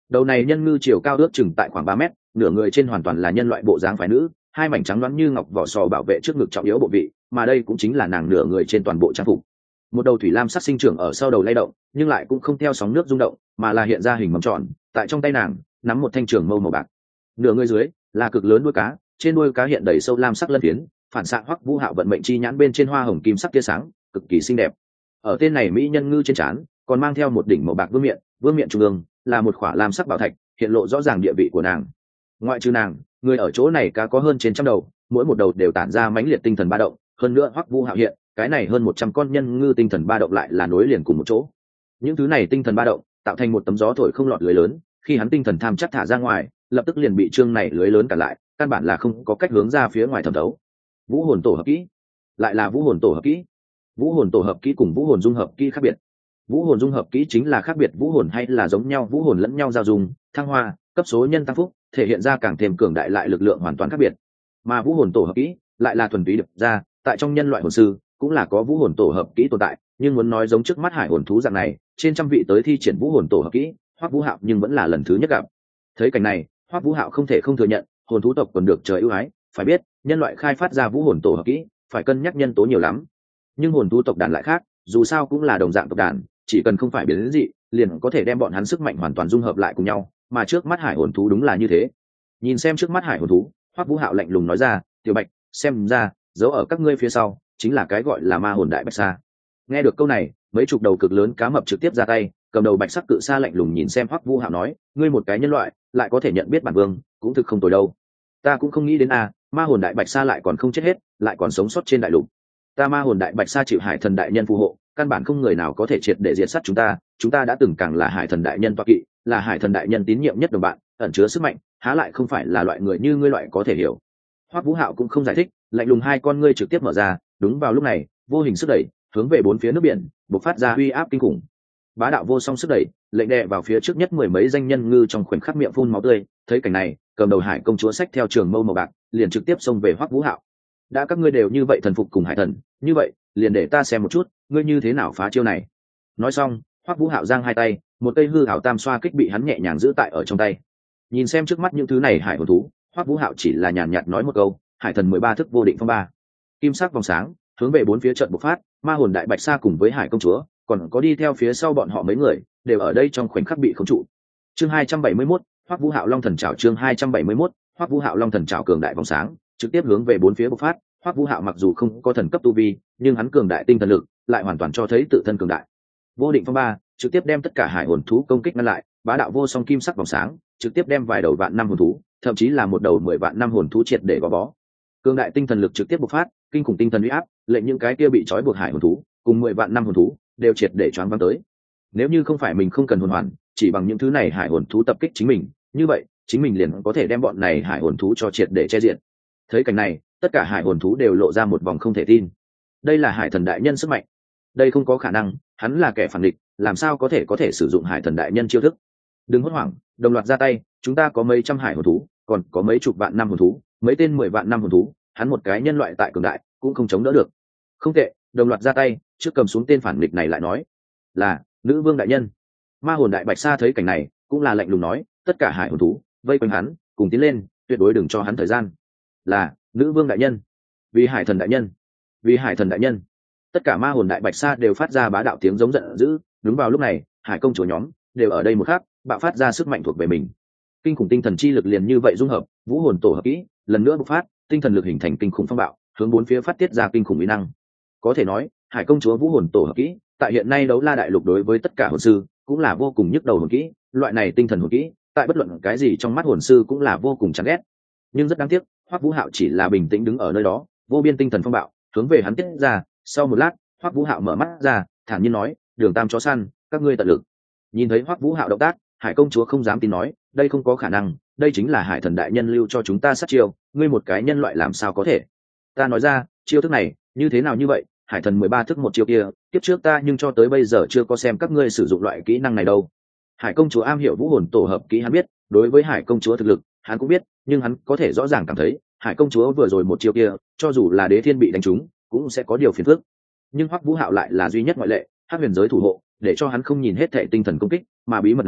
Đầu này nhân ngư chiều cao ước chừng tại khoảng ba mét, nửa người trên hoàn toàn là nhân loại bộ dáng phái nữ, hai mảnh trắng loáng như ngọc vỏ sò bảo vệ trước ngực trọng yếu bộ vị, mà đây cũng chính là nàng nửa người trên toàn bộ trang phục. Một đầu thủy lam sắc sinh trưởng ở sau đầu lay động, nhưng lại cũng không theo sóng nước rung động, mà là hiện ra hình mầm tròn, tại trong tay nàng nắm một thanh trường mâu màu bạc. Nửa người dưới là cực lớn đuôi cá, trên đuôi cá hiện đầy sâu lam sắc lân phiến, phản xạ Hoắc Vũ Hạo vận mệnh chi nhãn bên trên hoa hồng kim sắc tia sáng, cực kỳ xinh đẹp. Ở tên này mỹ nhân ngư trên trán còn mang theo một đỉnh màu bạc vương miện, vương miện trung ương là một khỏa lam sắc bảo thạch, hiện lộ rõ ràng địa vị của nàng. Ngoại trừ nàng, người ở chỗ này cá có hơn trên trăm đầu, mỗi một đầu đều tản ra mãnh liệt tinh thần ba động, hơn nữa Hoắc Vũ Hạo hiện, cái này hơn một trăm con nhân ngư tinh thần ba động lại là nối liền cùng một chỗ. Những thứ này tinh thần ba động tạo thành một tấm gió thổi không lọt lưới lớn, khi hắn tinh thần tham chắc thả ra ngoài, lập tức liền bị trương này lưới lớn cản lại, căn bản là không có cách hướng ra phía ngoài thẩm thấu. Vũ hồn tổ hợp kỹ, lại là vũ hồn tổ hợp kỹ. Vũ hồn tổ hợp kỹ cùng vũ hồn dung hợp kỹ khác biệt. Vũ hồn dung hợp kỹ chính là khác biệt vũ hồn hay là giống nhau vũ hồn lẫn nhau giao dung, thăng hoa, cấp số nhân tăng phúc, thể hiện ra càng thêm cường đại lại lực lượng hoàn toàn khác biệt. Mà vũ hồn tổ hợp kỹ lại là thuần túy đập ra, tại trong nhân loại hồn sư cũng là có vũ hồn tổ hợp kỹ tồn tại, nhưng muốn nói giống trước mắt hải hồn thú dạng này, trên trăm vị tới thi triển vũ hồn tổ hợp kỹ, Hoắc Vũ Hạo nhưng vẫn là lần thứ nhất gặp. Thấy cảnh này, Hoắc Vũ Hạo không thể không thừa nhận, hồn thú tộc còn được trời ưu ái, phải biết, nhân loại khai phát ra vũ hồn tổ hợp kỹ, phải cân nhắc nhân tố nhiều lắm. Nhưng hồn thú tộc đàn lại khác, dù sao cũng là đồng dạng tộc đàn, chỉ cần không phải biến đến dị, liền có thể đem bọn hắn sức mạnh hoàn toàn dung hợp lại cùng nhau, mà trước mắt hải hồn thú đúng là như thế. Nhìn xem trước mắt hải hồn thú, Hoắc Vũ Hạo lạnh lùng nói ra, "Tiểu Bạch, xem ra, giấu ở các ngươi phía sau, chính là cái gọi là ma hồn đại bạch sa." Nghe được câu này, mấy chục đầu cực lớn cá mập trực tiếp ra tay, cầm đầu bạch sắc cự sa lạnh lùng nhìn xem Hoắc Vũ Hạo nói, "Ngươi một cái nhân loại, lại có thể nhận biết bản vương, cũng thực không tồi đâu. Ta cũng không nghĩ đến a, ma hồn đại bạch sa lại còn không chết hết, lại còn sống sót trên đại lục. Ta ma hồn đại bạch sa chịu hải thần đại nhân phù hộ, căn bản không người nào có thể triệt để diệt sát chúng ta, chúng ta đã từng càng là hải thần đại nhân toa kỵ, là hải thần đại nhân tín nhiệm nhất đồng bạn, ẩn chứa sức mạnh, há lại không phải là loại người như ngươi loại có thể hiểu." Hoắc Vũ Hạo cũng không giải thích, lạnh lùng hai con ngươi trực tiếp mở ra, đúng vào lúc này, vô hình sức đẩy hướng về bốn phía nước biển, bộc phát ra uy áp kinh khủng. Bá đạo vô song sức đẩy, lệnh đè vào phía trước nhất mười mấy danh nhân ngư trong khoảnh khắc miệng phun máu tươi, thấy cảnh này, cầm đầu hải công chúa xách theo trường mâu màu bạc, liền trực tiếp xông về Hoắc Vũ Hạo. "Đã các ngươi đều như vậy thần phục cùng hải thần, như vậy, liền để ta xem một chút, ngươi như thế nào phá chiêu này." Nói xong, Hoắc Vũ Hạo giang hai tay, một cây hư hảo tam xoa kích bị hắn nhẹ nhàng giữ tại ở trong tay. Nhìn xem trước mắt những thứ này hải hồn thú, Hoắc Vũ Hạo chỉ là nhàn nhạt nói một câu, "Hải thần mười ba thức vô định phong ba." Kim sắc vòng sáng hướng về bốn phía trận bộc phát, ma hồn đại bạch sa cùng với hải công chúa, còn có đi theo phía sau bọn họ mấy người, đều ở đây trong khoảnh khắc bị khống trụ. Chương hai trăm bảy mươi mốt, Hoắc Vũ Hạo Long thần trảo. Chương hai trăm bảy mươi mốt, Hoắc Vũ Hạo Long thần trảo cường đại vòng sáng, trực tiếp hướng về bốn phía bộc phát. Hoắc Vũ Hạo mặc dù không có thần cấp tu vi, nhưng hắn cường đại tinh thần lực lại hoàn toàn cho thấy tự thân cường đại. Vô định phong ba trực tiếp đem tất cả hải hồn thú công kích ngăn lại, bá đạo vô song kim sắc vòng sáng trực tiếp đem vài đầu vạn năm hồn thú, thậm chí là một đầu mười vạn năm hồn thú triệt để gò bó. Cường đại tinh thần lực trực tiếp bộc phát, kinh khủng tinh thần uy áp, lệnh những cái kia bị trói buộc hải hồn thú cùng mười vạn năm hồn thú đều triệt để choáng váng tới. Nếu như không phải mình không cần hồn hoàn, chỉ bằng những thứ này hải hồn thú tập kích chính mình, như vậy chính mình liền có thể đem bọn này hải hồn thú cho triệt để che diện. Thấy cảnh này, tất cả hải hồn thú đều lộ ra một vòng không thể tin. Đây là hải thần đại nhân sức mạnh. Đây không có khả năng, hắn là kẻ phản địch, làm sao có thể có thể sử dụng hải thần đại nhân chiêu thức. Đừng hốt hoảng, đồng loạt ra tay, chúng ta có mấy trăm hải hồn thú, còn có mấy chục vạn năm hồn thú, mấy tên mười vạn năm hồn thú, hắn một cái nhân loại tại cường đại cũng không chống đỡ được. Không tệ, đồng loạt ra tay, trước cầm xuống tên phản địch này lại nói, là nữ vương đại nhân. Ma hồn đại bạch sa thấy cảnh này, cũng là lạnh lùng nói, tất cả hải hồn thú vây quanh hắn, cùng tiến lên, tuyệt đối đừng cho hắn thời gian. Là nữ vương đại nhân, vì hải thần đại nhân, vì hải thần đại nhân. Tất cả ma hồn đại bạch sa đều phát ra bá đạo tiếng giống giận dữ. Đúng vào lúc này, hải công chúa nhóm đều ở đây một khắc bạo phát ra sức mạnh thuộc về mình. Kinh khủng tinh thần chi lực liền như vậy dung hợp, vũ hồn tổ hợp kỹ lần nữa bộc phát, tinh thần lực hình thành kinh khủng phong bạo, hướng bốn phía phát tiết ra kinh khủng uy năng. Có thể nói, hải công chúa vũ hồn tổ hợp kỹ tại hiện nay đấu la đại lục đối với tất cả hồn sư cũng là vô cùng nhức đầu hồn kỹ. Loại này tinh thần hồn kỹ tại bất luận cái gì trong mắt hồn sư cũng là vô cùng chán ghét. Nhưng rất đáng tiếc, Hoắc Vũ Hạo chỉ là bình tĩnh đứng ở nơi đó, vô biên tinh thần phong bạo hướng về hắn tiết ra. Sau một lát, Hoắc Vũ Hạo mở mắt ra, thản nhiên nói, "Đường tam chó săn, các ngươi tận lực." Nhìn thấy Hoắc Vũ Hạo động tác, hải công chúa không dám tin nói, "Đây không có khả năng, đây chính là hải thần đại nhân lưu cho chúng ta sát chiêu, ngươi một cái nhân loại làm sao có thể?" Ta nói ra, chiêu thức này như thế nào như vậy, hải thần mười ba thức một chiêu kia, tiếp trước ta nhưng cho tới bây giờ chưa có xem các ngươi sử dụng loại kỹ năng này đâu. Hải công chúa am hiểu vũ hồn tổ hợp kỹ hắn biết, đối với hải công chúa thực lực hắn cũng biết, nhưng hắn có thể rõ ràng cảm thấy hải công chúa vừa rồi một chiêu kia, cho dù là đế thiên bị đánh trúng cũng sẽ có điều phiền phức. Nhưng Hoắc Vũ Hạo lại là duy nhất ngoại lệ, hắc huyền giới thủ hộ, để cho hắn không nhìn hết thệ tinh thần công kích, mà bí mật này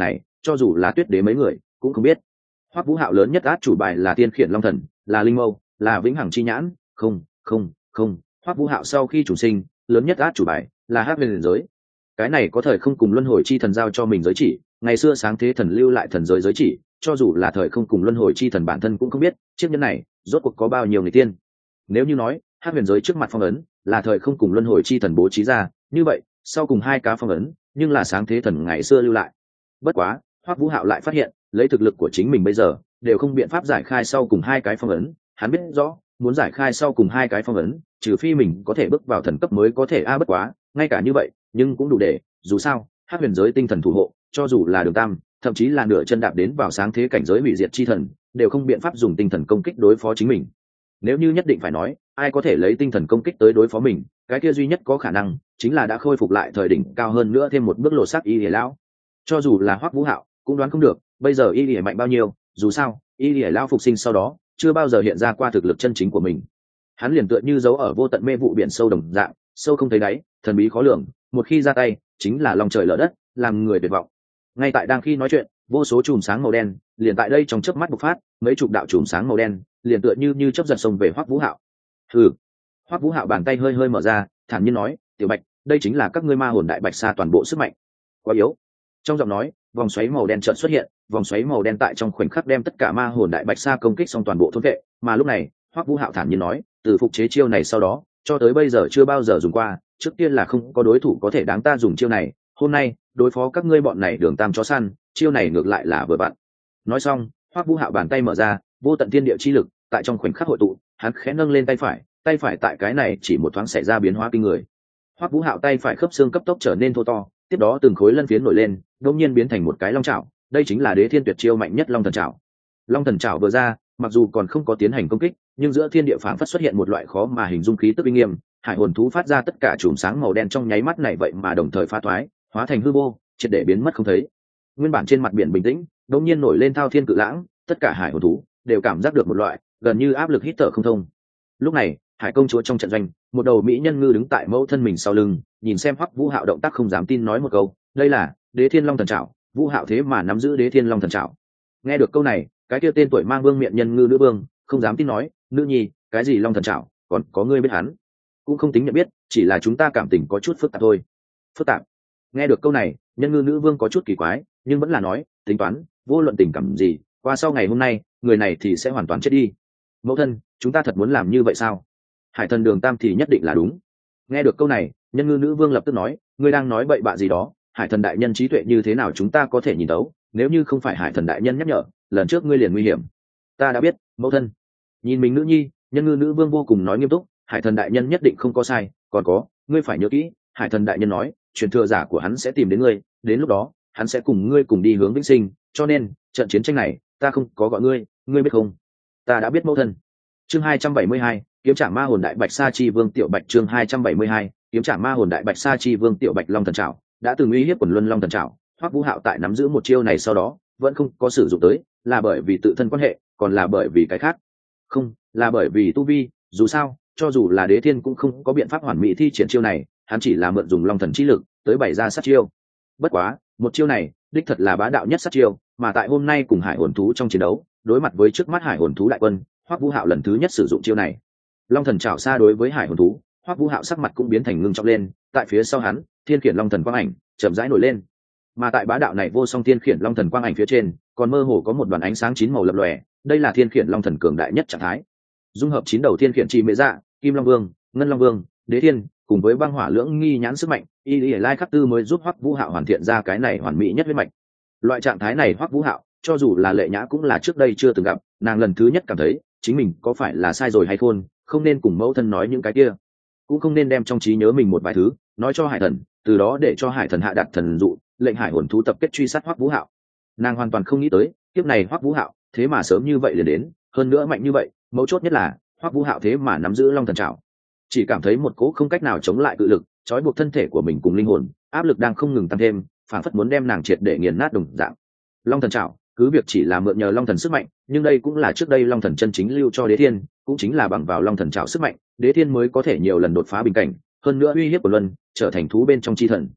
cho dù là tuyết đế mấy người cũng không biết. Hoắc Vũ Hạo lớn nhất át chủ bài là tiên khiển long thần, là linh mâu, là vĩnh hằng chi nhãn. Không không không, Hoắc Vũ Hạo sau khi chủ sinh lớn nhất át chủ bài là hắc huyền giới. Cái này có thời không cùng luân hồi chi thần giao cho mình giới chỉ, ngày xưa sáng thế thần lưu lại thần giới giới chỉ, cho dù là thời không cùng luân hồi chi thần bản thân cũng không biết chiếc nhẫn này rốt cuộc có bao nhiêu người tiên. Nếu như nói hắc huyền giới trước mặt phong ấn là thời không cùng luân hồi chi thần bố trí ra, như vậy sau cùng hai cá phong ấn nhưng là sáng thế thần ngày xưa lưu lại. Bất quá Hoắc Vũ Hạo lại phát hiện lấy thực lực của chính mình bây giờ đều không biện pháp giải khai sau cùng hai cái phong ấn. Hắn biết rõ muốn giải khai sau cùng hai cái phong ấn trừ phi mình có thể bước vào thần cấp mới có thể. A bất quá ngay cả như vậy nhưng cũng đủ để, dù sao hắc huyền giới tinh thần thủ hộ cho dù là Đường Tam thậm chí là nửa chân đạp đến vào sáng thế cảnh giới hủy diệt chi thần đều không biện pháp dùng tinh thần công kích đối phó chính mình. Nếu như nhất định phải nói ai có thể lấy tinh thần công kích tới đối phó mình, cái kia duy nhất có khả năng chính là đã khôi phục lại thời đỉnh cao hơn nữa thêm một bước lột xác Y Lìa lão. Cho dù là Hoắc Vũ Hạo cũng đoán không được bây giờ Y Lìa mạnh bao nhiêu, dù sao Y Lìa lão phục sinh sau đó chưa bao giờ hiện ra qua thực lực chân chính của mình. Hắn liền tựa như giấu ở vô tận mê vụ biển sâu đồng dạng, sâu không thấy đáy, thần bí khó lường, một khi ra tay chính là lòng trời lở đất, làm người tuyệt vọng. Ngay tại đang khi nói chuyện, vô số chùm sáng màu đen liền tại đây trong chớp mắt bộc phát, mấy chục đạo chùm sáng màu đen liền tựa như như chớp giật xông về Hoắc Vũ Hạo. Hừ. Hoắc Vũ Hạo bàn tay hơi hơi mở ra, thản nhiên nói, "Tiểu Bạch, đây chính là các ngươi ma hồn đại bạch sa toàn bộ sức mạnh." Quá yếu. Trong giọng nói, vòng xoáy màu đen chợt xuất hiện, vòng xoáy màu đen tại trong khoảnh khắc đem tất cả ma hồn đại bạch sa công kích xong toàn bộ thôn vệ, mà lúc này, Hoắc Vũ Hạo thản nhiên nói, "Từ phục chế chiêu này sau đó, cho tới bây giờ chưa bao giờ dùng qua, trước tiên là không có đối thủ có thể đáng ta dùng chiêu này, hôm nay, đối phó các ngươi bọn này Đường Tam chó săn, chiêu này ngược lại là vừa vặn." Nói xong, Hoắc Vũ Hạo bàn tay mở ra, vô tận thiên địa chi lực tại trong khoảnh khắc hội tụ, hắn khẽ nâng lên tay phải, tay phải tại cái này chỉ một thoáng xảy ra biến hóa kinh người. Hoắc Vũ Hạo tay phải khớp xương cấp tốc trở nên thô to, tiếp đó từng khối lân phiến nổi lên, đột nhiên biến thành một cái long chảo, đây chính là Đế Thiên tuyệt chiêu mạnh nhất Long Thần Chảo. Long Thần Chảo vừa ra, mặc dù còn không có tiến hành công kích, nhưng giữa thiên địa phảng phất xuất hiện một loại khó mà hình dung khí tức uy nghiêm, hải hồn thú phát ra tất cả chùm sáng màu đen trong nháy mắt này vậy mà đồng thời phá thoái, hóa thành hư vô, triệt để biến mất không thấy. Nguyên bản trên mặt biển bình tĩnh, đột nhiên nổi lên thao thiên cự lãng, tất cả hải hồn thú đều cảm giác được một loại gần như áp lực hít thở không thông. Lúc này, hải công chúa trong trận doanh, một đầu mỹ nhân ngư đứng tại mẫu thân mình sau lưng, nhìn xem Hoắc Vũ Hạo động tác không dám tin nói một câu, đây là Đế Thiên Long Thần Trảo, Vũ Hạo thế mà nắm giữ Đế Thiên Long Thần Trảo. Nghe được câu này, cái kia tên tuổi mang vương miện nhân ngư nữ vương không dám tin nói, nữ nhi, cái gì Long Thần Trảo, còn có ngươi biết hắn? Cũng không tính nhận biết, chỉ là chúng ta cảm tình có chút phức tạp thôi. Phức tạp? Nghe được câu này, nhân ngư nữ vương có chút kỳ quái, nhưng vẫn là nói, tính toán, vô luận tình cảm gì, qua sau ngày hôm nay, người này thì sẽ hoàn toàn chết đi. Mẫu thân, chúng ta thật muốn làm như vậy sao? Hải thần Đường Tam thì nhất định là đúng. Nghe được câu này, nhân ngư nữ vương lập tức nói, ngươi đang nói bậy bạ gì đó, hải thần đại nhân trí tuệ như thế nào chúng ta có thể nhìn thấu, nếu như không phải hải thần đại nhân nhắc nhở, lần trước ngươi liền nguy hiểm. Ta đã biết, mẫu thân. Nhìn mình nữ nhi, nhân ngư nữ vương vô cùng nói nghiêm túc, hải thần đại nhân nhất định không có sai, còn có, ngươi phải nhớ kỹ, hải thần đại nhân nói, truyền thừa giả của hắn sẽ tìm đến ngươi, đến lúc đó, hắn sẽ cùng ngươi cùng đi hướng vĩnh sinh, cho nên, trận chiến tranh này, ta không có gọi ngươi, ngươi biết không? Ta đã biết mẫu thân. Chương hai trăm bảy mươi hai, kiếm trả ma hồn đại bạch sa chi vương tiểu bạch. Chương hai trăm bảy mươi hai, kiếm trả ma hồn đại bạch sa chi vương tiểu bạch. Long Thần Trảo đã từng uy hiếp quần luân Long Thần Trảo, Hoắc Vũ Hạo tại nắm giữ một chiêu này sau đó vẫn không có sử dụng tới, là bởi vì tự thân quan hệ, còn là bởi vì cái khác? Không, là bởi vì tu vi, dù sao, cho dù là Đế Thiên cũng không có biện pháp hoàn mỹ thi triển chiêu này, hắn chỉ là mượn dùng Long Thần chi lực tới bày ra sát chiêu. Bất quá, một chiêu này, đích thật là bá đạo nhất sát chiêu, mà tại hôm nay cùng hải hồn thú trong chiến đấu, đối mặt với trước mắt hải hồn thú đại quân, Hoắc Vũ Hạo lần thứ nhất sử dụng chiêu này. Long Thần Trảo xa đối với hải hồn thú, Hoắc Vũ Hạo sắc mặt cũng biến thành ngưng trọng lên, tại phía sau hắn, Thiên Khiển Long Thần quang ảnh chậm rãi nổi lên. Mà tại bá đạo này vô song Thiên Khiển Long Thần quang ảnh phía trên, còn mơ hồ có một đoàn ánh sáng chín màu lập lòe, đây là Thiên Khiển Long Thần cường đại nhất trạng thái. Dung hợp chín đầu Thiên Khiển chi mễ dạ, Kim Long Vương, Ngân Long Vương, Đế Thiên, cùng với băng hỏa lưỡng nghi nhãn sức mạnh, Y Lý Lai Khắc Tư mới giúp Hoắc Vũ Hạo hoàn thiện ra cái này hoàn mỹ nhất huyết mạch. Loại trạng thái này Hoắc Vũ Hạo, cho dù là Lệ Nhã cũng là trước đây chưa từng gặp, nàng lần thứ nhất cảm thấy, chính mình có phải là sai rồi hay khôn, không nên cùng mẫu thân nói những cái kia, cũng không nên đem trong trí nhớ mình một vài thứ nói cho hải thần, từ đó để cho hải thần hạ đặt thần dụ, lệnh hải hồn thú tập kết truy sát Hoắc Vũ Hạo. Nàng hoàn toàn không nghĩ tới, kiếp này Hoắc Vũ Hạo thế mà sớm như vậy liền đến, hơn nữa mạnh như vậy, mấu chốt nhất là Hoắc Vũ Hạo thế mà nắm giữ Long Thần Trảo. Chỉ cảm thấy một cỗ không cách nào chống lại cự lực, trói buộc thân thể của mình cùng linh hồn, áp lực đang không ngừng tăng thêm, phản phất muốn đem nàng triệt để nghiền nát đồng dạng. Long Thần Trảo, cứ việc chỉ là mượn nhờ Long Thần sức mạnh, nhưng đây cũng là trước đây Long Thần chân chính lưu cho Đế Thiên, cũng chính là bằng vào Long Thần Trảo sức mạnh, Đế Thiên mới có thể nhiều lần đột phá bình cảnh, hơn nữa uy hiếp của Luân, trở thành thú bên trong chi thần.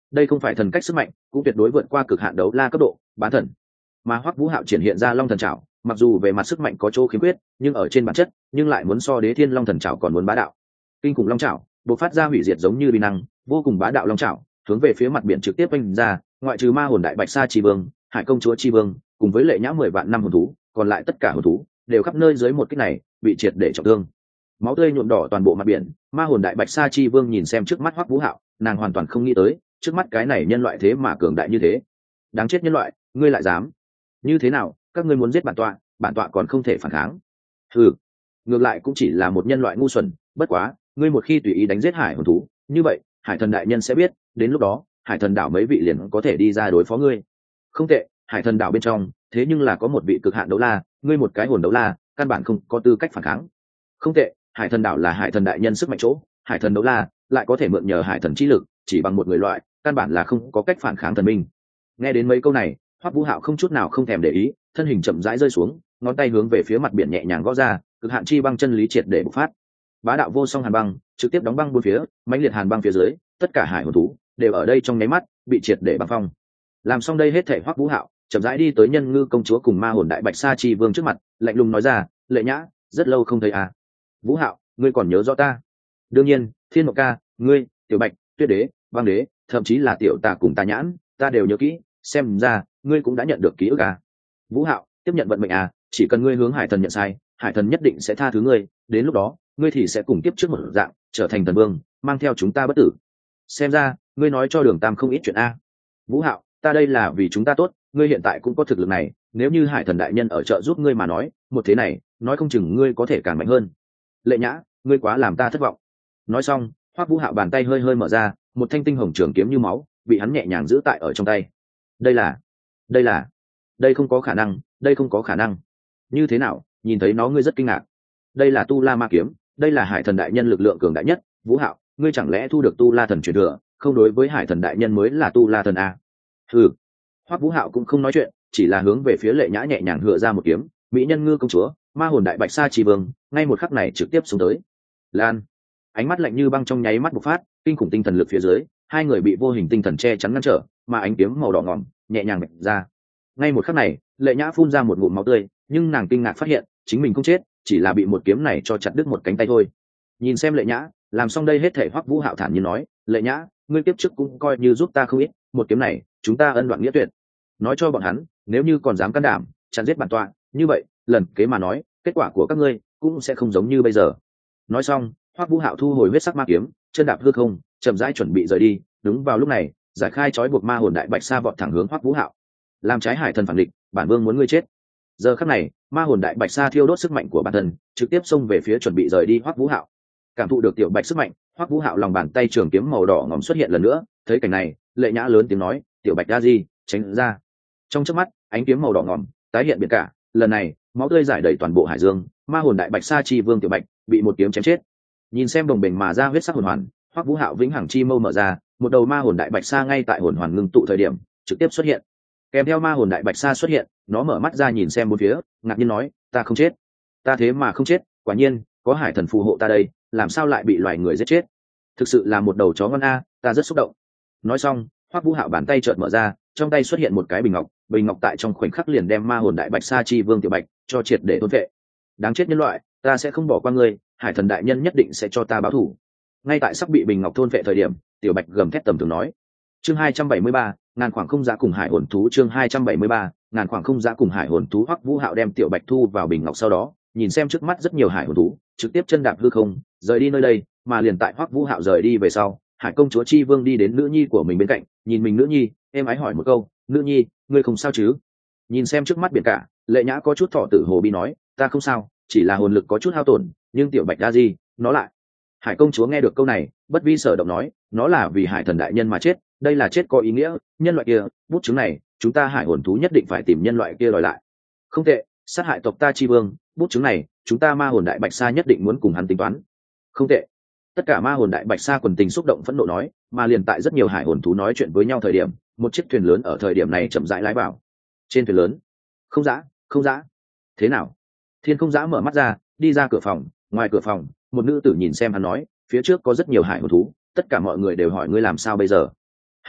đây không phải thần cách sức mạnh, cũng tuyệt đối vượt qua cực hạn đấu la cấp độ bán thần. Mà Hoắc Vũ Hạo triển hiện ra long thần trảo, mặc dù về mặt sức mạnh có chỗ khiếm khuyết, nhưng ở trên bản chất nhưng lại muốn so đế thiên long thần trảo còn muốn bá đạo. Kinh khủng long trảo bộc phát ra hủy diệt giống như bi năng, vô cùng bá đạo long trảo hướng về phía mặt biển trực tiếp vung ra, ngoại trừ ma hồn đại bạch sa chi vương, hải công chúa chi vương cùng với lệ nhã mười vạn năm hồn thú, còn lại tất cả hồn thú đều khắp nơi dưới một kích này bị triệt để trọng thương, máu tươi nhuộm đỏ toàn bộ mặt biển. Ma hồn đại bạch sa chi vương nhìn xem trước mắt Hoắc Vũ Hạo, nàng hoàn toàn không nghĩ tới trước mắt cái này nhân loại thế mà cường đại như thế. Đáng chết nhân loại, ngươi lại dám! Như thế nào, các ngươi muốn giết bản tọa, bản tọa còn không thể phản kháng? Hừ, ngược lại cũng chỉ là một nhân loại ngu xuẩn. Bất quá ngươi một khi tùy ý đánh giết hải hồn thú, như vậy hải thần đại nhân sẽ biết, đến lúc đó hải thần đảo mấy vị liền có thể đi ra đối phó ngươi. Không tệ, hải thần đảo bên trong thế nhưng là có một vị cực hạn đấu la, ngươi một cái hồn đấu la căn bản không có tư cách phản kháng. Không tệ, hải thần đảo là hải thần đại nhân sức mạnh chỗ, hải thần đấu la lại có thể mượn nhờ hải thần chi lực, chỉ bằng một người loại căn bản là không có cách phản kháng thần minh. Nghe đến mấy câu này, Hoắc Vũ Hạo không chút nào không thèm để ý, thân hình chậm rãi rơi xuống, ngón tay hướng về phía mặt biển nhẹ nhàng gõ ra, cực hạn chi băng chân lý triệt để bộc phát. Bá đạo vô song hàn băng trực tiếp đóng băng bốn phía, mãnh liệt hàn băng phía dưới, tất cả hải hồn thú đều ở đây trong nháy mắt bị triệt để băng phong. Làm xong đây hết thảy, Hoắc Vũ Hạo chậm rãi đi tới Nhân Ngư công chúa cùng ma hồn đại bạch sa chi vương trước mặt, lạnh lùng nói ra, "Lệ Nhã, rất lâu không thấy à? Vũ Hạo, ngươi còn nhớ rõ ta?" "Đương nhiên, Thiên Mộc ca, ngươi, Tiểu Bạch, Tuyết Đế, Băng Đế, thậm chí là Tiểu Tà cùng Tà Nhãn, ta đều nhớ kỹ, xem ra ngươi cũng đã nhận được ký ức à?" "Vũ Hạo, tiếp nhận vận mệnh à, chỉ cần ngươi hướng hải thần nhận sai, hải thần nhất định sẽ tha thứ ngươi, đến lúc đó ngươi thì sẽ cùng tiếp trước một dạng trở thành thần vương, mang theo chúng ta bất tử. Xem ra ngươi nói cho Đường Tam không ít chuyện a." "Vũ Hạo, ta đây là vì chúng ta tốt, ngươi hiện tại cũng có thực lực này, nếu như hải thần đại nhân ở trợ giúp ngươi mà nói, một thế này nói không chừng ngươi có thể càng mạnh hơn." "Lệ Nhã, ngươi quá làm ta thất vọng." Nói xong, Hoắc Vũ Hạo bàn tay hơi hơi mở ra, một thanh tinh hồng trường kiếm như máu bị hắn nhẹ nhàng giữ tại ở trong tay. "Đây là, đây là, đây không có khả năng, đây không có khả năng. Như thế nào, nhìn thấy nó ngươi rất kinh ngạc. Đây là Tu La Ma kiếm, đây là hải thần đại nhân lực lượng cường đại nhất. Vũ Hạo, ngươi chẳng lẽ thu được Tu La thần truyền thừa, không đối với hải thần đại nhân mới là Tu La thần à?" "Hừ." Hoắc Vũ Hạo cũng không nói chuyện, chỉ là hướng về phía Lệ Nhã nhẹ nhàng hựa ra một kiếm. Mỹ Nhân Ngư công chúa, ma hồn đại bạch sa chi vương, ngay một khắc này trực tiếp xuống tới. Lan, ánh mắt lạnh như băng trong nháy mắt bộc phát, kinh khủng tinh thần lực phía dưới, hai người bị vô hình tinh thần che chắn ngăn trở, mà ánh kiếm màu đỏ ngòm nhẹ nhàng bạch ra. Ngay một khắc này, Lệ Nhã phun ra một ngụm máu tươi, nhưng nàng kinh ngạc phát hiện chính mình không chết, chỉ là bị một kiếm này cho chặt đứt một cánh tay thôi. Nhìn xem Lệ Nhã làm xong đây hết thể, Hoắc Vũ Hạo thản nhiên nói, "Lệ Nhã, ngươi tiếp trước cũng coi như giúp ta không ít, một kiếm này chúng ta ân đoạn nghĩa tuyệt. Nói cho bọn hắn, nếu như còn dám can đảm chặn giết bản tọa, như vậy lần kế mà nói, kết quả của các ngươi cũng sẽ không giống như bây giờ." Nói xong, Hoắc Vũ Hạo thu hồi huyết sắc ma kiếm, chân đạp hư không, chậm rãi chuẩn bị rời đi. Đúng vào lúc này, giải khai trói buộc ma hồn đại bạch sa vọt thẳng hướng Hoắc Vũ Hạo. "Làm trái hải thần phản địch, bản vương muốn ngươi chết." Giờ khắc này, ma hồn đại bạch sa thiêu đốt sức mạnh của bản thân, trực tiếp xông về phía chuẩn bị rời đi Hoắc Vũ Hạo. Cảm thụ được tiểu bạch sức mạnh, Hoắc Vũ Hạo lòng bàn tay trường kiếm màu đỏ ngòm xuất hiện lần nữa. Thấy cảnh này, Lệ Nhã lớn tiếng nói, "Tiểu Bạch đa gì, tránh ra." Trong chớp mắt, ánh kiếm màu đỏ ngòm tái hiện biển cả, lần này máu tươi rải đầy toàn bộ hải dương. Ma hồn đại bạch sa chi vương Tiểu Bạch bị một kiếm chém chết. Nhìn xem đồng bình mà ra huyết sắc hồn hoàn, Hoắc Vũ Hạo vĩnh hằng chi mâu mở ra, một đầu ma hồn đại bạch sa ngay tại hồn hoàn ngưng tụ thời điểm trực tiếp xuất hiện. Kèm theo ma hồn đại bạch sa xuất hiện, nó mở mắt ra nhìn xem bốn phía, ngạc nhiên nói, "Ta không chết, ta thế mà không chết, quả nhiên có hải thần phù hộ ta đây, làm sao lại bị loài người giết chết? Thực sự là một đầu chó ngon a, ta rất xúc động." Nói xong, Hoắc Vũ Hạo bàn tay chợt mở ra, trong tay xuất hiện một cái bình ngọc, bình ngọc tại trong khoảnh khắc liền đem ma hồn đại bạch sa chi vương Tiểu Bạch cho triệt để thôn vệ. "Đáng chết nhân loại, ta sẽ không bỏ qua ngươi, hải thần đại nhân nhất định sẽ cho ta báo thù." Ngay tại sắp bị bình ngọc thôn vệ thời điểm, Tiểu Bạch gầm thét tầm thường nói. Chương hai trăm bảy mươi ba, ngàn khoảng không giá cùng hải hồn thú. Chương hai trăm bảy mươi ba, ngàn khoảng không giá cùng hải hồn thú. Hoắc Vũ Hạo đem Tiểu Bạch thu vào bình ngọc sau đó, nhìn xem trước mắt rất nhiều hải hồn thú, trực tiếp chân đạp hư không rời đi nơi đây. Mà liền tại Hoắc Vũ Hạo rời đi về sau, hải công chúa chi vương đi đến nữ nhi của mình bên cạnh, nhìn mình nữ nhi, êm ái hỏi một câu, "Nữ nhi, ngươi không sao chứ?" Nhìn xem trước mắt biển cả, Lệ Nhã có chút thọ tử hồ bi nói, "Ta không sao, chỉ là hồn lực có chút hao tổn, nhưng Tiểu Bạch đa gì, nó lại." Hải công chúa nghe được câu này, bất vi sở động nói, "Nó là vì hải thần đại nhân mà chết, đây là chết có ý nghĩa, nhân loại kia, bút chứng này, chúng ta hải hồn thú nhất định phải tìm nhân loại kia đòi lại." "Không tệ, sát hại tộc ta chi vương, bút chứng này, chúng ta ma hồn đại bạch sa nhất định muốn cùng hắn tính toán." "Không tệ." Tất cả ma hồn đại bạch sa quần tình xúc động phẫn nộ nói, mà liền tại rất nhiều hải hồn thú nói chuyện với nhau thời điểm, một chiếc thuyền lớn ở thời điểm này chậm rãi lái vào. Trên thuyền lớn, "Không dã, không dã." "Thế nào?" Thiên Không Dã mở mắt ra, đi ra cửa phòng, ngoài cửa phòng, một nữ tử nhìn xem hắn nói, "Phía trước có rất nhiều hải hồn thú, tất cả mọi người đều hỏi ngươi làm sao bây giờ."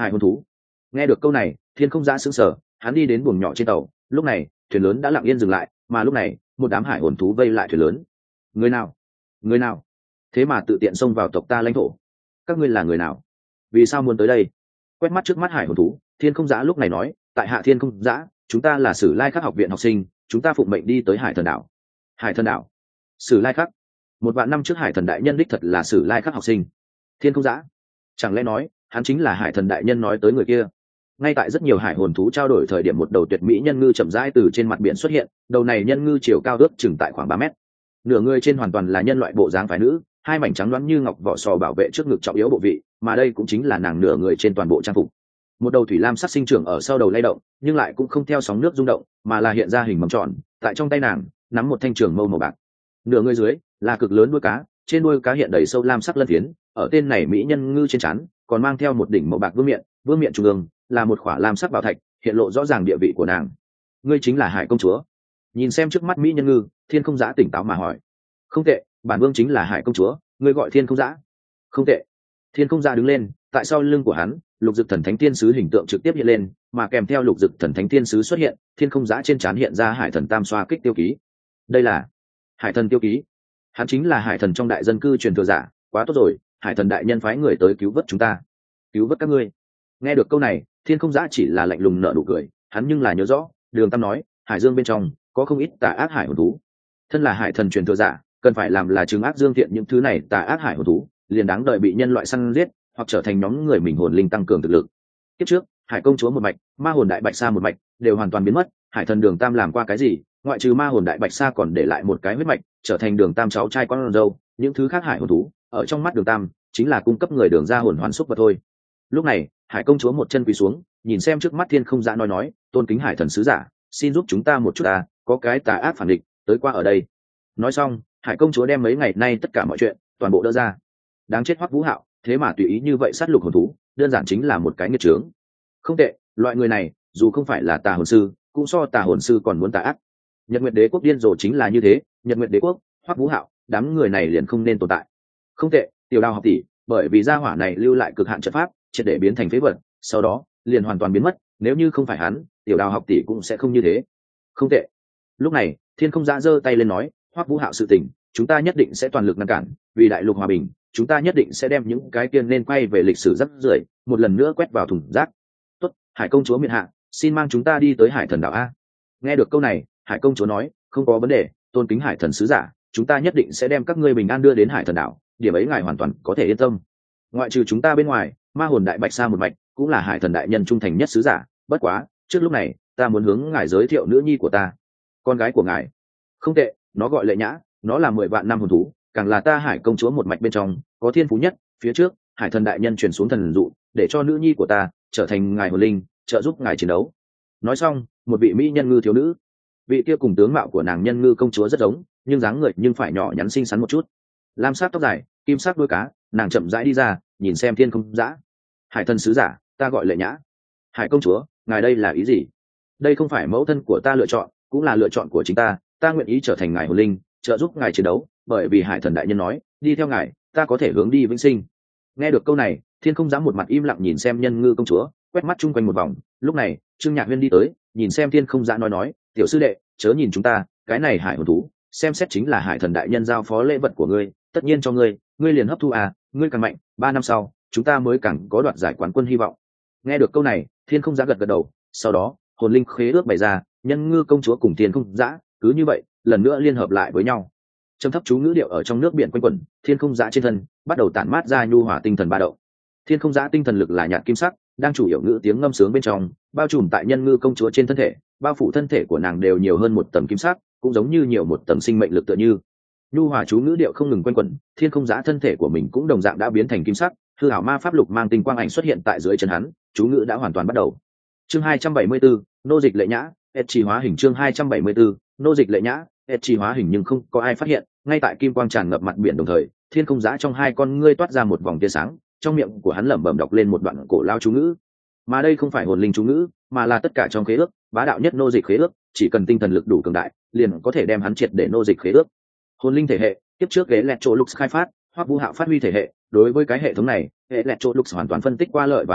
hải hồn thú. Nghe được câu này, Thiên Không Dã sững sờ, hắn đi đến buồng nhỏ trên tàu. Lúc này thuyền lớn đã lặng yên dừng lại, mà lúc này một đám hải hồn thú vây lại thuyền lớn. Người nào? Người nào? Thế mà tự tiện xông vào tộc ta lãnh thổ? Các ngươi là người nào? Vì sao muốn tới đây? Quét mắt trước mắt hải hồn thú, Thiên Không Dã lúc này nói, tại hạ Thiên Không Dã, chúng ta là Sử Lai Khắc học viện học sinh, chúng ta phụng mệnh đi tới Hải Thần đảo. Hải Thần đảo? Sử Lai Khắc? Một vạn năm trước Hải Thần đại nhân đích thật là Sử Lai Khắc học sinh. Thiên Không Dã, chẳng lẽ nói hắn chính là Hải Thần đại nhân nói tới người kia? Ngay tại rất nhiều hải hồn thú trao đổi thời điểm, một đầu tuyệt mỹ nhân ngư chậm rãi từ trên mặt biển xuất hiện. Đầu này nhân ngư chiều cao ước chừng tại khoảng ba mét, nửa người trên hoàn toàn là nhân loại bộ dáng phái nữ, hai mảnh trắng loáng như ngọc vỏ sò bảo vệ trước ngực trọng yếu bộ vị, mà đây cũng chính là nàng nửa người trên toàn bộ trang phục. Một đầu thủy lam sắc sinh trưởng ở sau đầu lay động, nhưng lại cũng không theo sóng nước rung động, mà là hiện ra hình mầm tròn. Tại trong tay nàng nắm một thanh trường mâu màu bạc. Nửa người dưới là cực lớn đuôi cá, trên đuôi cá hiện đầy sâu lam sắc lân phiến. Ở tên này mỹ nhân ngư trên trán còn mang theo một đỉnh màu bạc vương miện, vương miện trung ương là một khỏa lam sắc bảo thạch, hiện lộ rõ ràng địa vị của nàng. Ngươi chính là Hải công chúa? Nhìn xem trước mắt mỹ nhân ngư, Thiên Không Dã tỉnh táo mà hỏi. Không tệ, bản vương chính là Hải công chúa, ngươi gọi Thiên Không Dã. Không tệ. Thiên Không Dã đứng lên, tại sau lưng của hắn, lục dực thần thánh tiên sứ hình tượng trực tiếp hiện lên, mà kèm theo lục dực thần thánh tiên sứ xuất hiện, Thiên Không Dã trên trán hiện ra hải thần tam xoa kích tiêu ký. Đây là hải thần tiêu ký. Hắn chính là hải thần trong đại dân cư truyền thừa giả. Quá tốt rồi, hải thần đại nhân phái người tới cứu vớt chúng ta. Cứu vớt các ngươi? Nghe được câu này, Thiên Không Dã chỉ là lạnh lùng nở nụ cười. Hắn nhưng là nhớ rõ, Đường Tam nói, hải dương bên trong có không ít tà ác hải hồn thú. Thân là hải thần truyền thừa giả, cần phải làm là chứng ác dương thiện những thứ này tà ác hải hồn thú, liền đáng đợi bị nhân loại săn giết, hoặc trở thành nhóm người mình hồn linh tăng cường thực lực. Kiếp trước, Hải công chúa một mạch, ma hồn đại bạch sa một mạch đều hoàn toàn biến mất. Hải thần Đường Tam làm qua cái gì? Ngoại trừ ma hồn đại bạch sa còn để lại một cái huyết mạch, trở thành Đường Tam cháu trai con râu. Những thứ khác hải hồn thú, ở trong mắt Đường Tam chính là cung cấp người Đường ra hồn hoàn xúc vật thôi. Lúc này, Hải công chúa một chân quỳ xuống, nhìn xem trước mắt Thiên Không Dã nói nói, tôn kính hải thần sứ giả, xin giúp chúng ta một chút ta, có cái tà ác phản địch tới qua ở đây. Nói xong, Hải công chúa đem mấy ngày nay tất cả mọi chuyện toàn bộ đỡ ra. Đáng chết Hoắc Vũ Hạo, thế mà tùy ý như vậy sát lục hồn thú, đơn giản chính là một cái nghiệt trướng. Không tệ, loại người này dù không phải là tà hồn sư, cũng so tà hồn sư còn muốn tà ác. Nhật Nguyệt Đế quốc điên rồ chính là như thế. Nhật Nguyệt Đế quốc, Hoắc Vũ Hạo, đám người này liền không nên tồn tại. Không tệ, Tiểu Đao học tỷ, bởi vì gia hỏa này lưu lại cực hạn trận pháp, triệt để biến thành phế vật, sau đó liền hoàn toàn biến mất. Nếu như không phải hắn, Tiểu Đao học tỷ cũng sẽ không như thế. Không tệ. Lúc này, Thiên Không Dã giơ tay lên nói, Hoắc Vũ Hạo sự tình, chúng ta nhất định sẽ toàn lực ngăn cản, vì đại lục hòa bình, chúng ta nhất định sẽ đem những cái tiên nên quay về lịch sử rác rưởi một lần nữa quét vào thùng rác. Tốt, Hải công chúa miện hạ, xin mang chúng ta đi tới Hải thần đảo a. Nghe được câu này, Hải công chúa nói, không có vấn đề, tôn kính hải thần sứ giả, chúng ta nhất định sẽ đem các ngươi bình an đưa đến Hải thần đảo, điểm ấy ngài hoàn toàn có thể yên tâm. Ngoại trừ chúng ta bên ngoài, ma hồn đại bạch sa một mạch cũng là hải thần đại nhân trung thành nhất sứ giả. Bất quá, trước lúc này, ta muốn hướng ngài giới thiệu nữ nhi của ta, con gái của ngài. Không tệ, nó gọi Lệ Nhã, nó là mười vạn năm hồn thú, càng là ta Hải công chúa một mạch bên trong có thiên phú nhất. Phía trước, hải thần đại nhân truyền xuống thần dụ, để cho nữ nhi của ta trở thành ngài hồn linh, trợ giúp ngài chiến đấu. Nói xong, một vị mỹ nhân ngư thiếu nữ, vị kia cùng tướng mạo của nàng nhân ngư công chúa rất giống, nhưng dáng người nhưng phải nhỏ nhắn xinh xắn một chút, lam sắc tóc dài, kim sắc đuôi cá. Nàng chậm rãi đi ra, nhìn xem Thiên Không Dã. Hải thần sứ giả, ta gọi Lệ Nhã. Hải công chúa, ngài đây là ý gì? Đây không phải mẫu thân của ta lựa chọn, cũng là lựa chọn của chính ta. Ta nguyện ý trở thành ngài hồn linh, trợ giúp ngài chiến đấu, bởi vì hải thần đại nhân nói, đi theo ngài, ta có thể hướng đi vĩnh sinh. Nghe được câu này, Thiên Không Dã một mặt im lặng nhìn xem nhân ngư công chúa, quét mắt chung quanh một vòng. Lúc này, Trương Nhạc Huyên đi tới, nhìn xem Thiên Không Dã nói nói, tiểu sư đệ, chớ nhìn chúng ta, cái này hải hồn thú, xem xét chính là hải thần đại nhân giao phó lễ vật của ngươi, tất nhiên cho ngươi, ngươi liền hấp thu à, ngươi càng mạnh, ba năm sau, chúng ta mới càng có đoạt giải quán quân hy vọng. Nghe được câu này, Thiên Không Dã gật gật đầu, sau đó, hồn linh khế ước bày ra, nhân ngư công chúa cùng Thiên Không Dã, cứ như vậy, lần nữa liên hợp lại với nhau. Trầm thấp chú ngữ điệu ở trong nước biển quanh quẩn, Thiên Không Dã trên thân bắt đầu tản mát ra nhu hòa tinh thần ba động. Thiên Không Dã tinh thần lực là nhạt kim sắc, đang chủ yếu ngữ tiếng ngâm sướng bên trong, bao trùm tại nhân ngư công chúa trên thân thể, bao phủ thân thể của nàng đều nhiều hơn một tầng kim sắc, cũng giống như nhiều một tầng sinh mệnh lực tựa như. Nhu hòa chú ngữ điệu không ngừng quanh quẩn, Thiên Không Dã thân thể của mình cũng đồng dạng đã biến thành kim sắc, hư ảo ma pháp lục mang tinh quang ảnh xuất hiện tại dưới chân hắn, chú ngữ đã hoàn toàn bắt đầu. Chương hai trăm bảy mươi bốn, nô dịch Lệ Nhã, ét trì hóa hình. Chương hai trăm bảy mươi bốn, nô dịch Lệ Nhã, ét trì hóa hình. Nhưng không có ai phát hiện, ngay tại kim quang tràn ngập mặt biển đồng thời, Thiên Không Dã trong hai con ngươi toát ra một vòng tia sáng, trong miệng của hắn lẩm bẩm đọc lên một đoạn cổ lao chú ngữ. Mà đây không phải hồn linh chú ngữ, mà là tất cả trong khế ước, bá đạo nhất nô dịch khế ước, chỉ cần tinh thần lực đủ cường đại, liền có thể đem hắn triệt để nô dịch khế ước. Hồn linh thể hệ, tiếp trước ghế lẹt chỗ lux khai phát, Hoắc Vũ Hạo phát huy thể hệ, đối với cái hệ thống này, hệ lẹt chỗ lux hoàn toàn phân tích qua lợi và hại,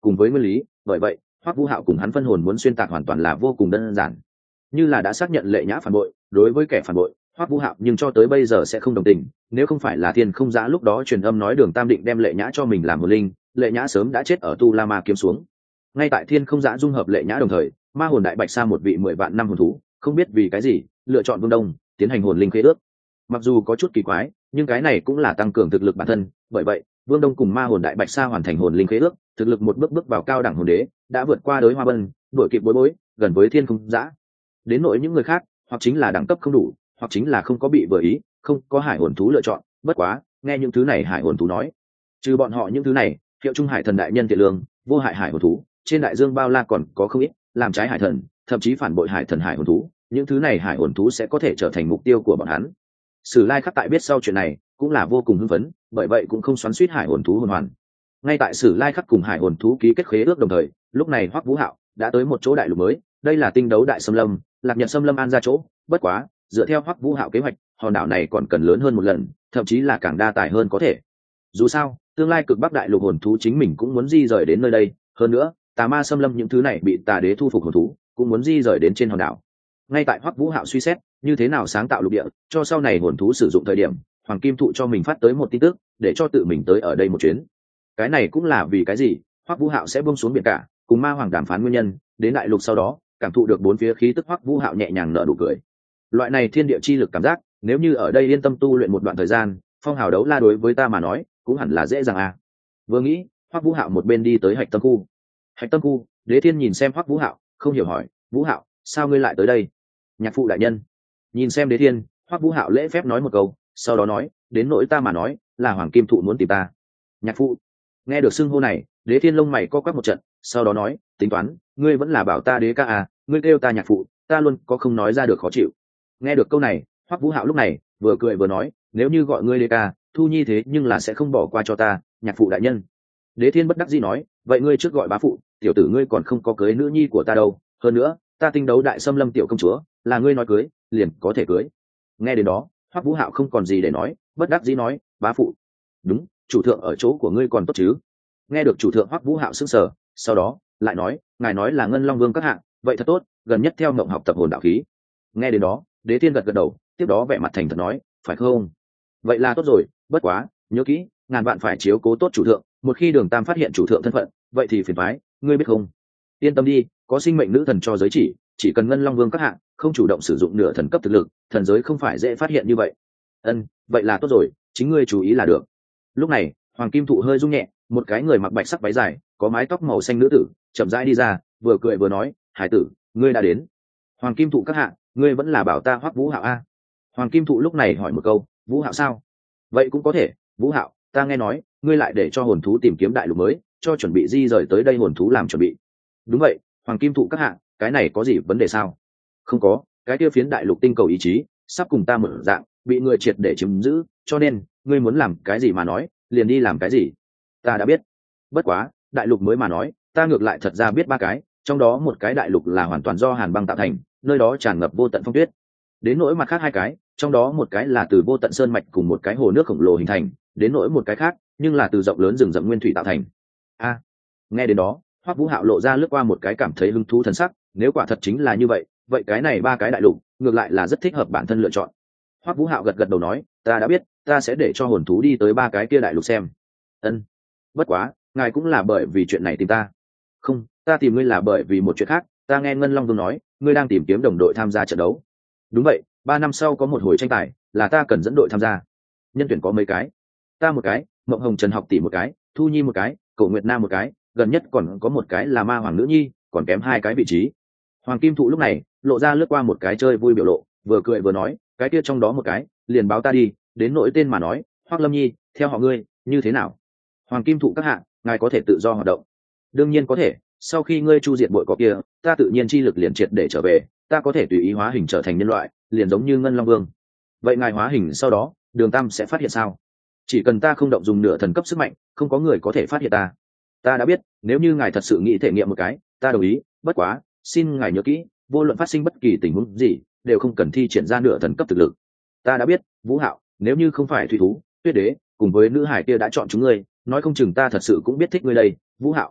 cùng với nguyên lý, bởi vậy Hoắc Vũ Hạo cùng hắn phân hồn muốn xuyên tạc hoàn toàn là vô cùng đơn giản. Như là đã xác nhận Lệ Nhã phản bội, đối với kẻ phản bội, Hoắc Vũ Hạo nhưng cho tới bây giờ sẽ không đồng tình, nếu không phải là Thiên Không Giã lúc đó truyền âm nói Đường Tam Định đem Lệ Nhã cho mình làm hồn linh, Lệ Nhã sớm đã chết ở Tu La Ma kiếm xuống. Ngay tại Thiên Không Giã dung hợp Lệ Nhã đồng thời, Ma hồn đại bạch sa một vị mười vạn năm hồn thú, không biết vì cái gì, lựa chọn Vương Đông, tiến hành hồn linh khế ước. Mặc dù có chút kỳ quái, nhưng cái này cũng là tăng cường thực lực bản thân, bởi vậy, Vương Đông cùng Ma hồn đại bạch sa hoàn thành hồn linh khế ước, thực lực một bước bước vào cao đẳng hồn đế, đã vượt qua đối Hoa Bân, đuổi kịp Bối Bối, gần với Thiên Không Giã. Đến nỗi những người khác, hoặc chính là đẳng cấp không đủ, hoặc chính là không có bị vừa ý, không có hải hồn thú lựa chọn. Bất quá, nghe những thứ này hải hồn thú nói, trừ bọn họ những thứ này, Hiệu Trung Hải Thần đại nhân Tiện Lương, vô hại hải hồn thú, trên đại dương bao la còn có không ít, làm trái hải thần, thậm chí phản bội hải thần hải hồn thú, những thứ này hải hồn thú sẽ có thể trở thành mục tiêu của bọn hắn. Sử Lai Khắc tại biết sau chuyện này, cũng là vô cùng hưng phấn, bởi vậy cũng không xoắn xuýt hải hồn thú hồn hoàn. Ngay tại Sử Lai Khắc cùng hải hồn thú ký kết khế ước đồng thời, lúc này Hoắc Vũ Hạo đã tới một chỗ đại lục mới, đây là Tinh Đấu Đại Xâm Lâm, Lạc Nhật Xâm Lâm an ra chỗ. Bất quá, dựa theo Hoắc Vũ Hạo kế hoạch, hòn đảo này còn cần lớn hơn một lần, thậm chí là càng đa tài hơn có thể. Dù sao, tương lai Cực Bắc đại lục hồn thú chính mình cũng muốn di rời đến nơi đây, hơn nữa, Tà Ma Xâm Lâm những thứ này bị Tà Đế thu phục hồn thú, cũng muốn di rời đến trên hòn đảo. Ngay tại Hoắc Vũ Hạo suy xét như thế nào sáng tạo lục địa cho sau này hồn thú sử dụng thời điểm, Hoàng Kim Thụ cho mình phát tới một tin tức, để cho tự mình tới ở đây một chuyến. Cái này cũng là vì cái gì Hoắc Vũ Hạo sẽ buông xuống biển cả, cùng Ma Hoàng đàm phán nguyên nhân. Đến đại lục sau đó, cảm thụ được bốn phía khí tức, Hoắc Vũ Hạo nhẹ nhàng nở nụ cười. Loại này thiên địa chi lực cảm giác, nếu như ở đây yên tâm tu luyện một đoạn thời gian, phong hào đấu la đối với ta mà nói cũng hẳn là dễ dàng à. Vừa nghĩ, Hoắc Vũ Hạo một bên đi tới hạch tâm khu. Hạch tâm khu, Đế Thiên nhìn xem Hoắc Vũ Hạo, không hiểu hỏi, Vũ Hạo, sao ngươi lại tới đây? Nhạc phụ đại nhân. Nhìn xem Đế Thiên, Hoắc Vũ Hạo lễ phép nói một câu, sau đó nói, đến nỗi ta mà nói, là Hoàng Kim Thụ muốn tìm ta. Nhạc phụ. Nghe được xưng hô này, Đế Thiên lông mày co quắp một trận, sau đó nói, tính toán, ngươi vẫn là bảo ta đế ca à, ngươi kêu ta nhạc phụ, ta luôn có không nói ra được khó chịu. Nghe được câu này, Hoắc Vũ Hạo lúc này vừa cười vừa nói, nếu như gọi ngươi đế ca, Thu Nhi thế nhưng là sẽ không bỏ qua cho ta, nhạc phụ đại nhân. Đế Thiên bất đắc dĩ nói, vậy ngươi trước gọi bá phụ, tiểu tử ngươi còn không có cưới nữ nhi của ta đâu, hơn nữa, ta Tinh Đấu Đại Xâm Lâm tiểu công chúa, là ngươi nói cưới, liền có thể cưới. Nghe đến đó, Hoắc Vũ Hạo không còn gì để nói, bất đắc dĩ nói, bá phụ. Đúng, chủ thượng ở chỗ của ngươi còn tốt chứ? Nghe được chủ thượng, Hoắc Vũ Hạo sững sờ, sau đó lại nói, ngài nói là Ngân Long Vương các hạng, vậy thật tốt, gần nhất theo mộng học tập hồn đạo khí. Nghe đến đó, Đế Thiên gật gật đầu, tiếp đó vẻ mặt thành thật nói, phải không? Vậy là tốt rồi, bất quá, nhớ kỹ, ngàn vạn phải chiếu cố tốt chủ thượng, một khi Đường Tam phát hiện chủ thượng thân phận, vậy thì phiền toái, ngươi biết không? Yên tâm đi, có sinh mệnh nữ thần cho giới chỉ, chỉ cần Ngân Long Vương các hạng không chủ động sử dụng nửa thần cấp thực lực, thần giới không phải dễ phát hiện như vậy. Ân, vậy là tốt rồi, chính ngươi chú ý là được. Lúc này, Hoàng Kim Thụ hơi rung nhẹ, một cái người mặc bạch sắc váy dài, có mái tóc màu xanh nữ tử, chậm rãi đi ra, vừa cười vừa nói, hải tử, ngươi đã đến. Hoàng Kim Thụ các hạ, ngươi vẫn là bảo ta Hoắc Vũ Hạo a? Hoàng Kim Thụ lúc này hỏi một câu, Vũ Hạo sao? Vậy cũng có thể, Vũ Hạo, ta nghe nói, ngươi lại để cho hồn thú tìm kiếm đại lục mới, cho chuẩn bị di rời tới đây hồn thú làm chuẩn bị. Đúng vậy, Hoàng Kim Thụ các hạ, cái này có gì vấn đề sao? Không có, cái tiêu phiến đại lục tinh cầu ý chí, sắp cùng ta mở dạng, bị người triệt để chiếm giữ, cho nên, ngươi muốn làm cái gì mà nói, liền đi làm cái gì. Ta đã biết. Bất quá, đại lục mới mà nói, ta ngược lại thật ra biết ba cái, trong đó một cái đại lục là hoàn toàn do hàn băng tạo thành, nơi đó tràn ngập vô tận phong tuyết. Đến nỗi mặt khác hai cái, trong đó một cái là từ vô tận sơn mạch cùng một cái hồ nước khổng lồ hình thành, đến nỗi một cái khác, nhưng là từ rộng lớn rừng rậm nguyên thủy tạo thành. A, nghe đến đó, Hoắc Vũ Hạo lộ ra lướt qua một cái cảm thấy hứng thú thần sắc, nếu quả thật chính là như vậy, vậy cái này ba cái đại lục, ngược lại là rất thích hợp bản thân lựa chọn. Hoắc Vũ Hạo gật gật đầu nói, ta đã biết, ta sẽ để cho hồn thú đi tới ba cái kia đại lục xem. Ân. Bất quá, ngài cũng là bởi vì chuyện này tìm ta. Không, ta tìm ngươi là bởi vì một chuyện khác, ta nghe Ngân Long Vương nói, ngươi đang tìm kiếm đồng đội tham gia trận đấu. Đúng vậy, ba năm sau có một hồi tranh tài, là ta cần dẫn đội tham gia. Nhân tuyển có mấy cái? Ta một cái, Mộng Hồng Trần Học tỷ một cái, Thu Nhi một cái, Cổ Nguyệt Nam một cái, gần nhất còn có một cái là Ma Hoàng Nữ Nhi, còn kém hai cái vị trí. Hoàng Kim Thụ lúc này lộ ra lướt qua một cái chơi vui biểu lộ, vừa cười vừa nói, cái kia trong đó một cái, liền báo ta đi, đến nỗi tên mà nói, Hoắc Lâm Nhi, theo họ ngươi, như thế nào? Hoàng Kim Thụ các hạ, ngài có thể tự do hoạt động. Đương nhiên có thể, sau khi ngươi chu diệt bội có kia, ta tự nhiên chi lực liền triệt để trở về, ta có thể tùy ý hóa hình trở thành nhân loại, liền giống như Ngân Long Vương. Vậy ngài hóa hình sau đó, Đường Tam sẽ phát hiện sao? Chỉ cần ta không động dùng nửa thần cấp sức mạnh, không có người có thể phát hiện ta. Ta đã biết, nếu như ngài thật sự nghĩ thể nghiệm một cái, ta đồng ý, bất quá, xin ngài nhớ kỹ, vô luận phát sinh bất kỳ tình huống gì, đều không cần thi triển ra nửa thần cấp thực lực. Ta đã biết, Vũ Hạo, nếu như không phải thủy thú, Tuyết Đế cùng với nữ hải kia đã chọn chúng ngươi, nói không chừng ta thật sự cũng biết thích ngươi đây, Vũ Hạo.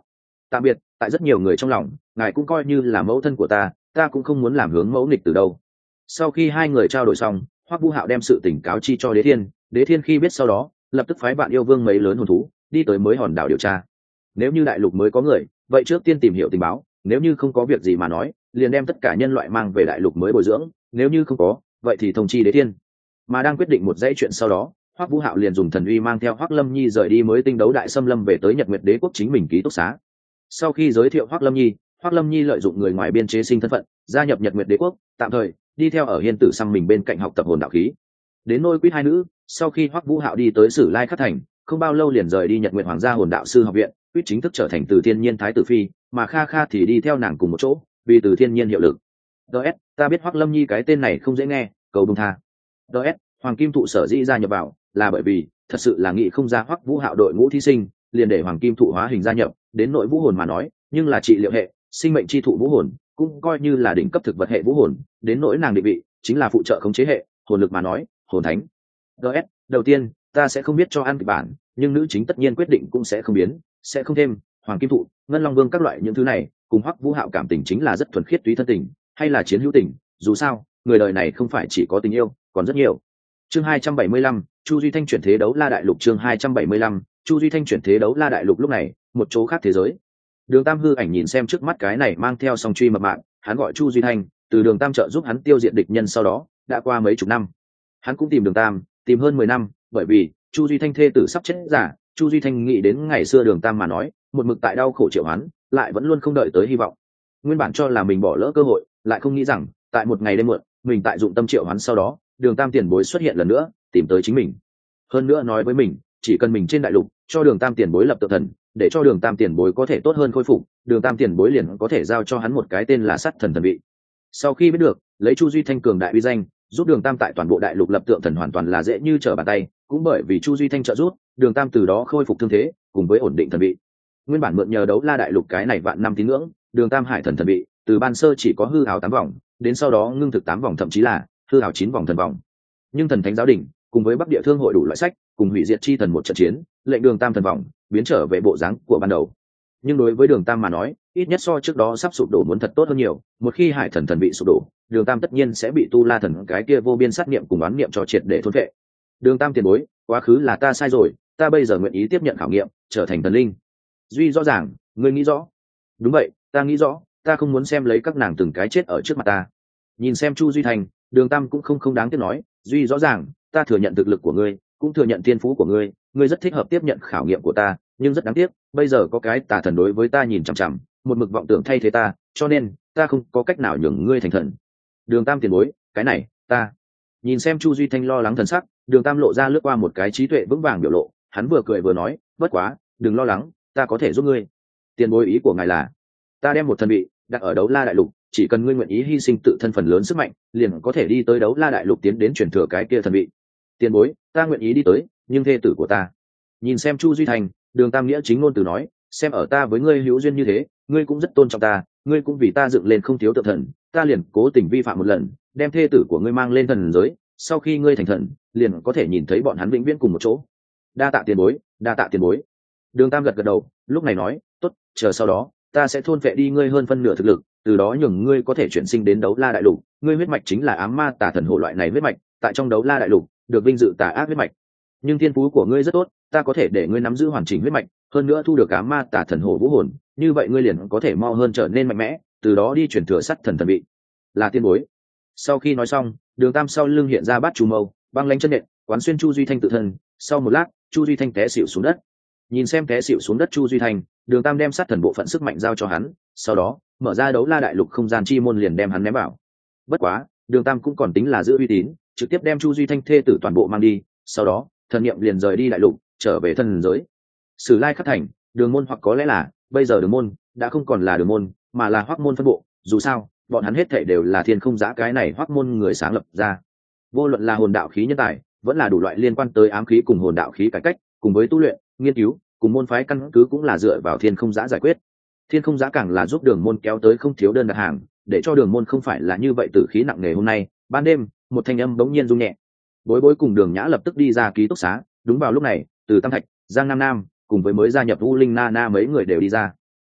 tạm biệt. Tại rất nhiều người trong lòng, ngài cũng coi như là mẫu thân của ta, ta cũng không muốn làm hướng mẫu nghịch từ đâu. Sau khi hai người trao đổi xong, Hoắc Vũ Hạo đem sự tình cáo chi cho Đế Thiên. Đế Thiên khi biết sau đó, lập tức phái Vạn Yêu Vương mấy lớn hồn thú đi tới mới hòn đảo điều tra. Nếu như đại lục mới có người, vậy trước tiên tìm hiểu tình báo, nếu như không có việc gì mà nói, liền đem tất cả nhân loại mang về đại lục mới bồi dưỡng, nếu như không có, vậy thì thông chi Đế Thiên. Mà đang quyết định một dãy chuyện sau đó, Hoắc Vũ Hạo liền dùng thần uy mang theo Hoắc Lâm Nhi rời đi mới tinh đấu đại xâm lâm về tới Nhật Nguyệt Đế quốc chính mình ký túc xá. Sau khi giới thiệu Hoắc Lâm Nhi, Hoắc Lâm Nhi lợi dụng người ngoài biên chế sinh thân phận, gia nhập Nhật Nguyệt Đế quốc, tạm thời đi theo ở Hiên Tử Sâm mình bên cạnh học tập hồn đạo khí. Đến nôi Quýt hai nữ, sau khi Hoắc Vũ Hạo đi tới Sử Lai Khắc thành, không bao lâu liền rời đi Nhật Nguyệt Hoàng gia hồn đạo sư học viện, Quýt chính thức trở thành Từ Thiên Nhiên thái tử phi, mà Kha Kha thì đi theo nàng cùng một chỗ, vì Từ Thiên Nhiên hiệu lực. đê ét, ta biết Hoắc Lâm Nhi cái tên này không dễ nghe, cầu buông tha. đê ét, Hoàng Kim Thụ sở dĩ gia nhập vào, là bởi vì thật sự là nghĩ không ra Hoắc Vũ Hạo đội ngũ thí sinh, liền để Hoàng Kim Thụ hóa hình gia nhập, đến nội vũ hồn mà nói, nhưng là trị liệu hệ, sinh mệnh chi thụ vũ hồn, cũng coi như là đỉnh cấp thực vật hệ vũ hồn, đến nỗi nàng định vị, chính là phụ trợ khống chế hệ, hồn lực mà nói, hồn thánh. đê ét, đầu tiên, ta sẽ không biết cho ăn kịch bản, nhưng nữ chính tất nhiên quyết định cũng sẽ không biến, sẽ không thêm Hoàng Kim Thụ, Ngân Long Vương các loại những thứ này, cùng Hoắc Vũ Hạo cảm tình chính là rất thuần khiết túy thân tình, hay là chiến hữu tình, dù sao, người đời này không phải chỉ có tình yêu, còn rất nhiều. Chương hai trăm bảy mươi lăm, Chu Duy Thanh chuyển thế đấu la đại lục. Chương hai trăm bảy mươi lăm, Chu Duy Thanh chuyển thế đấu la đại lục. Lúc này, một chỗ khác thế giới. Đường Tam hư ảnh nhìn xem trước mắt cái này mang theo song truy mập mạng, hắn gọi Chu Duy Thanh, từ Đường Tam trợ giúp hắn tiêu diệt địch nhân sau đó, đã qua mấy chục năm. Hắn cũng tìm Đường Tam, tìm hơn mười năm, bởi vì Chu Duy Thanh thê tử sắp chết giả, Chu Duy Thanh nghĩ đến ngày xưa Đường Tam mà nói, một mực tại đau khổ triệu hắn, lại vẫn luôn không đợi tới hy vọng. Nguyên bản cho là mình bỏ lỡ cơ hội, lại không nghĩ rằng, tại một ngày đêm muộn, mình tại dụng tâm triệu hắn sau đó, Đường Tam tiền bối xuất hiện lần nữa, tìm tới chính mình. Hơn nữa nói với mình, chỉ cần mình trên đại lục cho Đường Tam tiền bối lập tự thần, để cho Đường Tam tiền bối có thể tốt hơn khôi phục, Đường Tam tiền bối liền có thể giao cho hắn một cái tên là Sắt Thần thần vị. Sau khi biết được, lấy Chu Duy Thanh cường đại uy danh, giúp Đường Tam tại toàn bộ đại lục lập tượng thần hoàn toàn là dễ như trở bàn tay, cũng bởi vì Chu Duy Thanh trợ giúp, Đường Tam từ đó khôi phục thương thế, cùng với ổn định thần vị. Nguyên bản mượn nhờ đấu la đại lục cái này vạn năm tín ngưỡng, Đường Tam hải thần thần vị, từ ban sơ chỉ có hư ảo tám vòng, đến sau đó ngưng thực tám vòng, thậm chí là hư ảo chín vòng thần vòng. Nhưng thần thánh giáo đình cùng với Bắc Địa Thương hội đủ loại sách, cùng hủy diệt chi thần một trận chiến, lệnh Đường Tam thần vòng biến trở về bộ dáng của ban đầu. Nhưng đối với Đường Tam mà nói, ít nhất so trước đó sắp sụp đổ muốn thật tốt hơn nhiều. Một khi hải thần thần bị sụp đổ, Đường Tam tất nhiên sẽ bị tu la thần cái kia vô biên sát niệm cùng oán niệm cho triệt để thôn vệ. Đường Tam tiền bối, quá khứ là ta sai rồi, ta bây giờ nguyện ý tiếp nhận khảo nghiệm, trở thành thần linh. Duy rõ ràng, ngươi nghĩ rõ. Đúng vậy, ta nghĩ rõ, ta không muốn xem lấy các nàng từng cái chết ở trước mặt ta. Nhìn xem Chu Duy Thành, Đường Tam cũng không không đáng tiếc nói, Duy rõ ràng, ta thừa nhận thực lực của ngươi, cũng thừa nhận thiên phú của ngươi, ngươi rất thích hợp tiếp nhận khảo nghiệm của ta, nhưng rất đáng tiếc, bây giờ có cái tà thần đối với ta nhìn chằm chằm, một mực vọng tưởng thay thế ta, cho nên ta không có cách nào nhường ngươi thành thần. Đường Tam tiền bối, cái này, ta. Nhìn xem Chu Duy Thanh lo lắng thần sắc, Đường Tam lộ ra lướt qua một cái trí tuệ vững vàng biểu lộ, hắn vừa cười vừa nói, bất quá, đừng lo lắng, ta có thể giúp ngươi. Tiền bối ý của ngài là, ta đem một thần vị đặt ở đấu la đại lục, chỉ cần ngươi nguyện ý hy sinh tự thân phần lớn sức mạnh, liền có thể đi tới đấu la đại lục tiến đến truyền thừa cái kia thần vị. Tiền bối, ta nguyện ý đi tới, nhưng thê tử của ta. Nhìn xem Chu Duy Thành, Đường Tam nghĩa chính ngôn từ nói, xem ở ta với ngươi hữu duyên như thế, ngươi cũng rất tôn trọng ta, ngươi cũng vì ta dựng lên không thiếu tự thần, ta liền cố tình vi phạm một lần, đem thê tử của ngươi mang lên thần giới, sau khi ngươi thành thần, liền có thể nhìn thấy bọn hắn vĩnh viễn cùng một chỗ. Đa tạ tiền bối, đa tạ tiền bối. Đường Tam gật gật đầu, lúc này nói, tốt, chờ sau đó, ta sẽ thôn phệ đi ngươi hơn phân nửa thực lực, từ đó nhường ngươi có thể chuyển sinh đến đấu la đại lục, ngươi huyết mạch chính là ám ma tà thần hộ loại này huyết mạch, tại trong đấu la đại lục, được vinh dự tà ác huyết mạch. Nhưng thiên phú của ngươi rất tốt, ta có thể để ngươi nắm giữ hoàn chỉnh huyết mạch, hơn nữa thu được ám ma tà thần hộ vũ hồn, như vậy ngươi liền có thể mau hơn trở nên mạnh mẽ, từ đó đi chuyển thừa sắt thần thần vị. Là tiên bối. Sau khi nói xong, Đường Tam sau lưng hiện ra bát chu mâu, băng lánh chân nện, quán xuyên Chu Duy Thanh tự thân, sau một lát, Chu Duy Thanh té xỉu xuống đất. Nhìn xem té xỉu xuống đất Chu Duy Thanh, Đường Tam đem sát thần bộ phận sức mạnh giao cho hắn, sau đó, mở ra đấu la đại lục không gian chi môn liền đem hắn ném vào. Bất quá, Đường Tam cũng còn tính là giữ uy tín, trực tiếp đem Chu Duy Thanh thê tử toàn bộ mang đi, sau đó, thần niệm liền rời đi đại lục, trở về thần giới. Sử Lai Khắc thành, Đường môn hoặc có lẽ là, bây giờ Đường môn đã không còn là Đường môn, mà là Hoắc môn phân bộ, dù sao, bọn hắn hết thảy đều là thiên không giá cái này Hoắc môn người sáng lập ra. Vô luận là hồn đạo khí nhân tài, vẫn là đủ loại liên quan tới ám khí cùng hồn đạo khí cải cách, cùng với tu luyện, nghiên cứu, cùng môn phái căn cứ cũng là dựa vào thiên không giá giải quyết. Thiên không giá càng là giúp Đường môn kéo tới không thiếu đơn đặt hàng, để cho Đường môn không phải là như vậy tử khí nặng nề. Hôm nay, ban đêm, một thanh âm bỗng nhiên rung nhẹ. Bối Bối cùng Đường Nhã lập tức đi ra ký túc xá, đúng vào lúc này, từ Tam Thạch, Giang Nam Nam, cùng với mới gia nhập U Linh Na Na mấy người đều đi ra.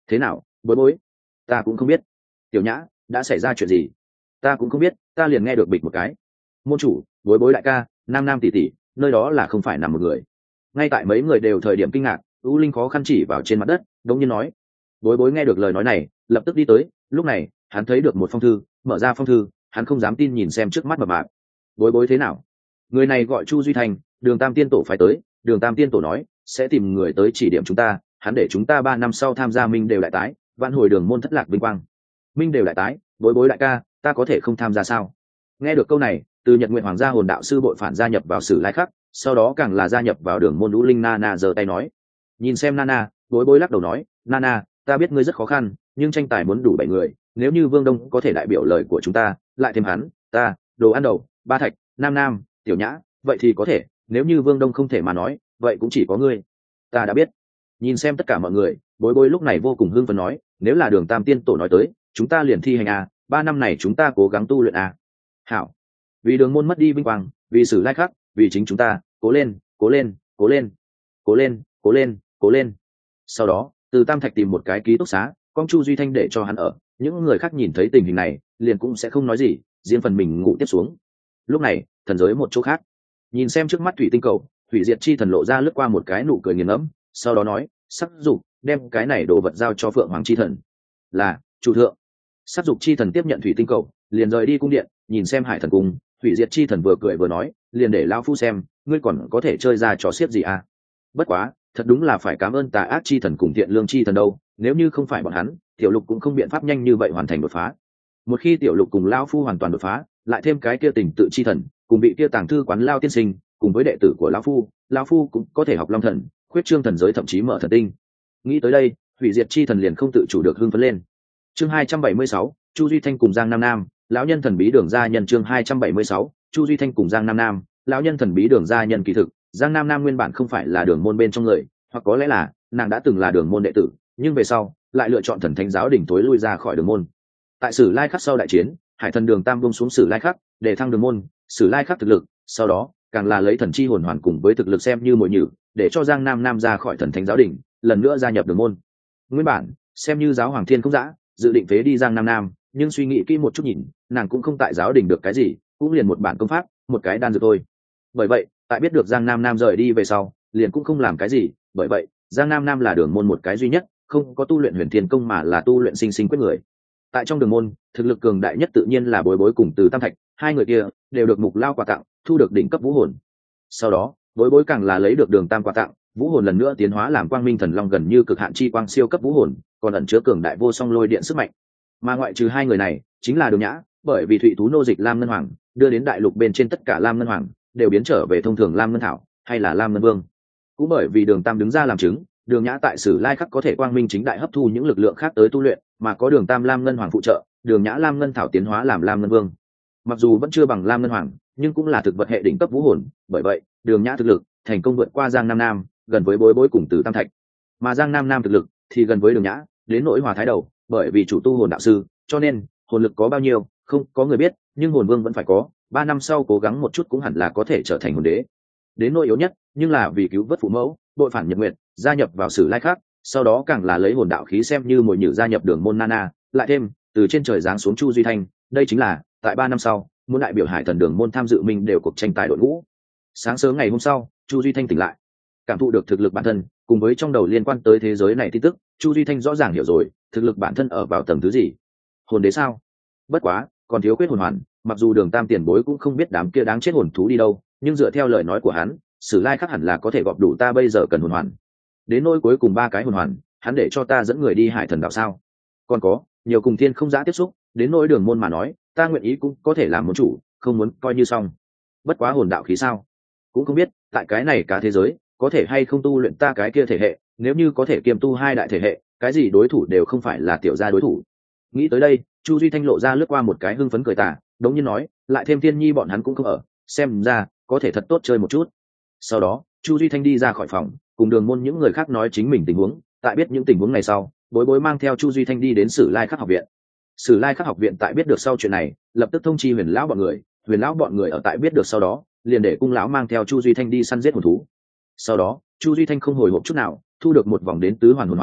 thế nào bối bối? Ta cũng không biết. Tiểu nhã, đã xảy ra chuyện gì? Ta cũng không biết, ta liền nghe được bịch một cái. Môn chủ, bối bối đại ca, nam nam tỷ tỷ, nơi đó là không phải nằm một người. Ngay tại mấy người đều thời điểm kinh ngạc, U Linh khó khăn chỉ vào trên mặt đất, đống nhiên nói. Bối bối nghe được lời nói này, lập tức đi tới. Lúc này, hắn thấy được một phong thư, mở ra phong thư, hắn không dám tin nhìn xem trước mắt mập mạp. Bối bối thế nào? Người này gọi Chu Duy Thành, Đường Tam Tiên Tổ phải tới. Đường Tam Tiên Tổ nói sẽ tìm người tới chỉ điểm chúng ta, hắn để chúng ta ba năm sau tham gia minh đều đại tái, vạn hồi đường môn thất lạc vinh quang. Minh đều đại tái, bối bối đại ca, ta có thể không tham gia sao? Nghe được câu này, từ Nhật Nguyện Hoàng gia hồn đạo sư bội phản gia nhập vào Sử Lai Khắc, sau đó càng là gia nhập vào đường môn Lũ Linh. Nana giơ tay nói. Nhìn xem Nana, bối bối lắc đầu nói, Nana, ta biết ngươi rất khó khăn, nhưng tranh tài muốn đủ bảy người, nếu như Vương Đông có thể đại biểu lời của chúng ta, lại thêm hắn, ta, Đồ Ăn Đầu, Ba Thạch, Nam Nam, Tiểu Nhã, vậy thì có thể, nếu như Vương Đông không thể mà nói, vậy cũng chỉ có ngươi. Ta đã biết. Nhìn xem tất cả mọi người, bối bối lúc này vô cùng hưng phấn nói, nếu là Đường Tam Tiên Tổ nói tới, chúng ta liền thi hành a, ba năm này chúng ta cố gắng tu luyện a. Hảo. Vì đường môn mất đi vinh quang, vì Sử Lai Khắc, vì chính chúng ta, cố lên, cố lên, cố lên, cố lên, cố lên, cố lên. Sau đó, từ Tam Thạch tìm một cái ký túc xá, con Chu Duy Thanh để cho hắn ở, những người khác nhìn thấy tình hình này, liền cũng sẽ không nói gì, riêng phần mình ngủ tiếp xuống. Lúc này, thần giới một chỗ khác, nhìn xem trước mắt thủy tinh cầu, hủy diệt chi thần lộ ra lướt qua một cái nụ cười nghiền ngẫm, sau đó nói, sắc dục đem cái này đồ vật giao cho Phượng Hoàng chi thần. Là chủ thượng. Sắc dục chi thần tiếp nhận thủy tinh cầu, liền rời đi cung điện, nhìn xem Hải thần cung, hủy diệt chi thần vừa cười vừa nói, liền để lão phu xem, ngươi còn có thể chơi ra trò xiếc gì à? Bất quá, thật đúng là phải cảm ơn tà ác chi thần cùng thiện lương chi thần đâu, nếu như không phải bọn hắn, tiểu lục cũng không biện pháp nhanh như vậy hoàn thành đột phá. Một khi tiểu lục cùng lão phu hoàn toàn đột phá, lại thêm cái kia tình tự chi thần, cùng bị kia tàng thư quán Lao tiên sinh, cùng với đệ tử của lão phu, lão phu cũng có thể học long thần, khuyết trương thần giới, thậm chí mở thần tinh. Nghĩ tới đây, hủy diệt chi thần liền không tự chủ được hưng phấn lên. Chương hai trăm bảy mươi sáu, Chu Duy Thanh cùng Giang Nam Nam, lão nhân thần bí đường gia nhân. Chương hai trăm bảy mươi sáu, Chu Duy Thanh cùng Giang Nam Nam, lão nhân thần bí đường gia nhân. Kỳ thực, Giang Nam Nam nguyên bản không phải là đường môn bên trong người, hoặc có lẽ là nàng đã từng là đường môn đệ tử, nhưng về sau lại lựa chọn thần thánh giáo đình tối lui ra khỏi đường môn. Tại Sử Lai Khắc sau đại chiến, Hải thần đường Tam buông xuống Sử Lai Khắc, để thăng đường môn, Sử Lai Khắc thực lực, sau đó càng là lấy thần chi hồn hoàn cùng với thực lực xem như mồi nhử, để cho Giang Nam Nam ra khỏi thần thánh giáo đình, lần nữa gia nhập đường môn. Nguyên bản xem như giáo hoàng thiên không dã, dự định phế đi Giang Nam Nam, nhưng suy nghĩ kỹ một chút nhìn, nàng cũng không tại giáo đình được cái gì, cũng liền một bản công pháp, một cái đan dược thôi. Bởi vậy, tại biết được Giang Nam Nam rời đi về sau, liền cũng không làm cái gì, bởi vậy, Giang Nam Nam là đường môn một cái duy nhất, không có tu luyện huyền thiên công mà là tu luyện sinh sinh quyết người. Tại trong đường môn, thực lực cường đại nhất tự nhiên là Bối Bối cùng Từ Tam Thạch, hai người kia đều được Mục Lao quà tặng, thu được đỉnh cấp vũ hồn. Sau đó, Bối Bối càng là lấy được Đường Tam quà tặng, vũ hồn lần nữa tiến hóa làm Quang Minh Thần Long, gần như cực hạn chi quang siêu cấp vũ hồn, còn ẩn chứa cường đại vô song lôi điện sức mạnh. Mà ngoại trừ hai người này, chính là Đường Nhã, bởi vì Thụy Thú nô dịch Lam Ngân Hoàng, đưa đến đại lục bên trên tất cả Lam Ngân Hoàng đều biến trở về thông thường Lam Ngân Thảo hay là Lam Ngân Vương. Cũng bởi vì Đường Tam đứng ra làm chứng, Đường Nhã tại Sử Lai Khắc có thể quang minh chính đại hấp thu những lực lượng khác tới tu luyện, mà có Đường Tam Lam Ngân Hoàng phụ trợ, Đường Nhã Lam Ngân Thảo tiến hóa làm Lam Ngân Vương. Mặc dù vẫn chưa bằng Lam Ngân Hoàng, nhưng cũng là thực vật hệ đỉnh cấp vũ hồn, bởi vậy, Đường Nhã thực lực thành công vượt qua Giang Nam Nam, gần với Bối Bối cùng Từ Tam Thạch. Mà Giang Nam Nam thực lực thì gần với Đường Nhã, đến nỗi Hòa Thái Đầu, bởi vì chủ tu hồn đạo sư, cho nên hồn lực có bao nhiêu, không có người biết, nhưng hồn vương vẫn phải có, ba năm sau cố gắng một chút cũng hẳn là có thể trở thành hồn đế. Đến nỗi yếu nhất, nhưng là vì cứu vớt phụ mẫu, bội phản Nhật Nguyệt, gia nhập vào Sử Lai Khắc, sau đó càng là lấy hồn đạo khí xem như mồi nhử gia nhập đường môn Nana, lại thêm từ trên trời giáng xuống Chu Duy Thanh, đây chính là tại ba năm sau, muốn đại biểu Hải thần đường môn tham dự mình đều cuộc tranh tài đội ngũ. Sáng sớm ngày hôm sau, Chu Duy Thanh tỉnh lại, cảm thụ được thực lực bản thân, cùng với trong đầu liên quan tới thế giới này tin tức, Chu Duy Thanh rõ ràng hiểu rồi, thực lực bản thân ở vào tầng thứ gì? Hồn đế sao? Bất quá, còn thiếu quyết hồn hoàn, mặc dù Đường Tam tiền bối cũng không biết đám kia đáng chết hồn thú đi đâu, nhưng dựa theo lời nói của hắn, Sử Lai Khắc hẳn là có thể gọp đủ ta bây giờ cần hồn hoàn. Đến nỗi cuối cùng ba cái hồn hoàn, hắn để cho ta dẫn người đi Hải thần đạo sao? Còn có, nhiều cùng thiên không dã tiếp xúc, đến nỗi đường môn mà nói, ta nguyện ý cũng có thể làm môn chủ, không muốn coi như xong. Bất quá hồn đạo khí sao? Cũng không biết, tại cái này cả thế giới, có thể hay không tu luyện ta cái kia thể hệ, nếu như có thể kiêm tu hai đại thể hệ, cái gì đối thủ đều không phải là tiểu gia đối thủ. Nghĩ tới đây, Chu Duy Thanh lộ ra lướt qua một cái hưng phấn cười tà, đống nhiên nói, lại thêm Thiên Nhi bọn hắn cũng không ở, xem ra có thể thật tốt chơi một chút. Sau đó, Chu Duy Thanh đi ra khỏi phòng, cùng đường môn những người khác nói chính mình tình huống, tại biết những tình huống này sau, Bối Bối mang theo Chu Duy Thanh đi đến Sử Lai Khắc học viện. Sử Lai Khắc học viện tại biết được sau chuyện này, lập tức thông chi Huyền lão bọn người, Huyền lão bọn người ở tại biết được sau đó, liền để cung lão mang theo Chu Duy Thanh đi săn giết hồn thú. Sau đó, Chu Duy Thanh không hồi hộp chút nào, thu được một vòng đến tứ hoàn hồn hoàn,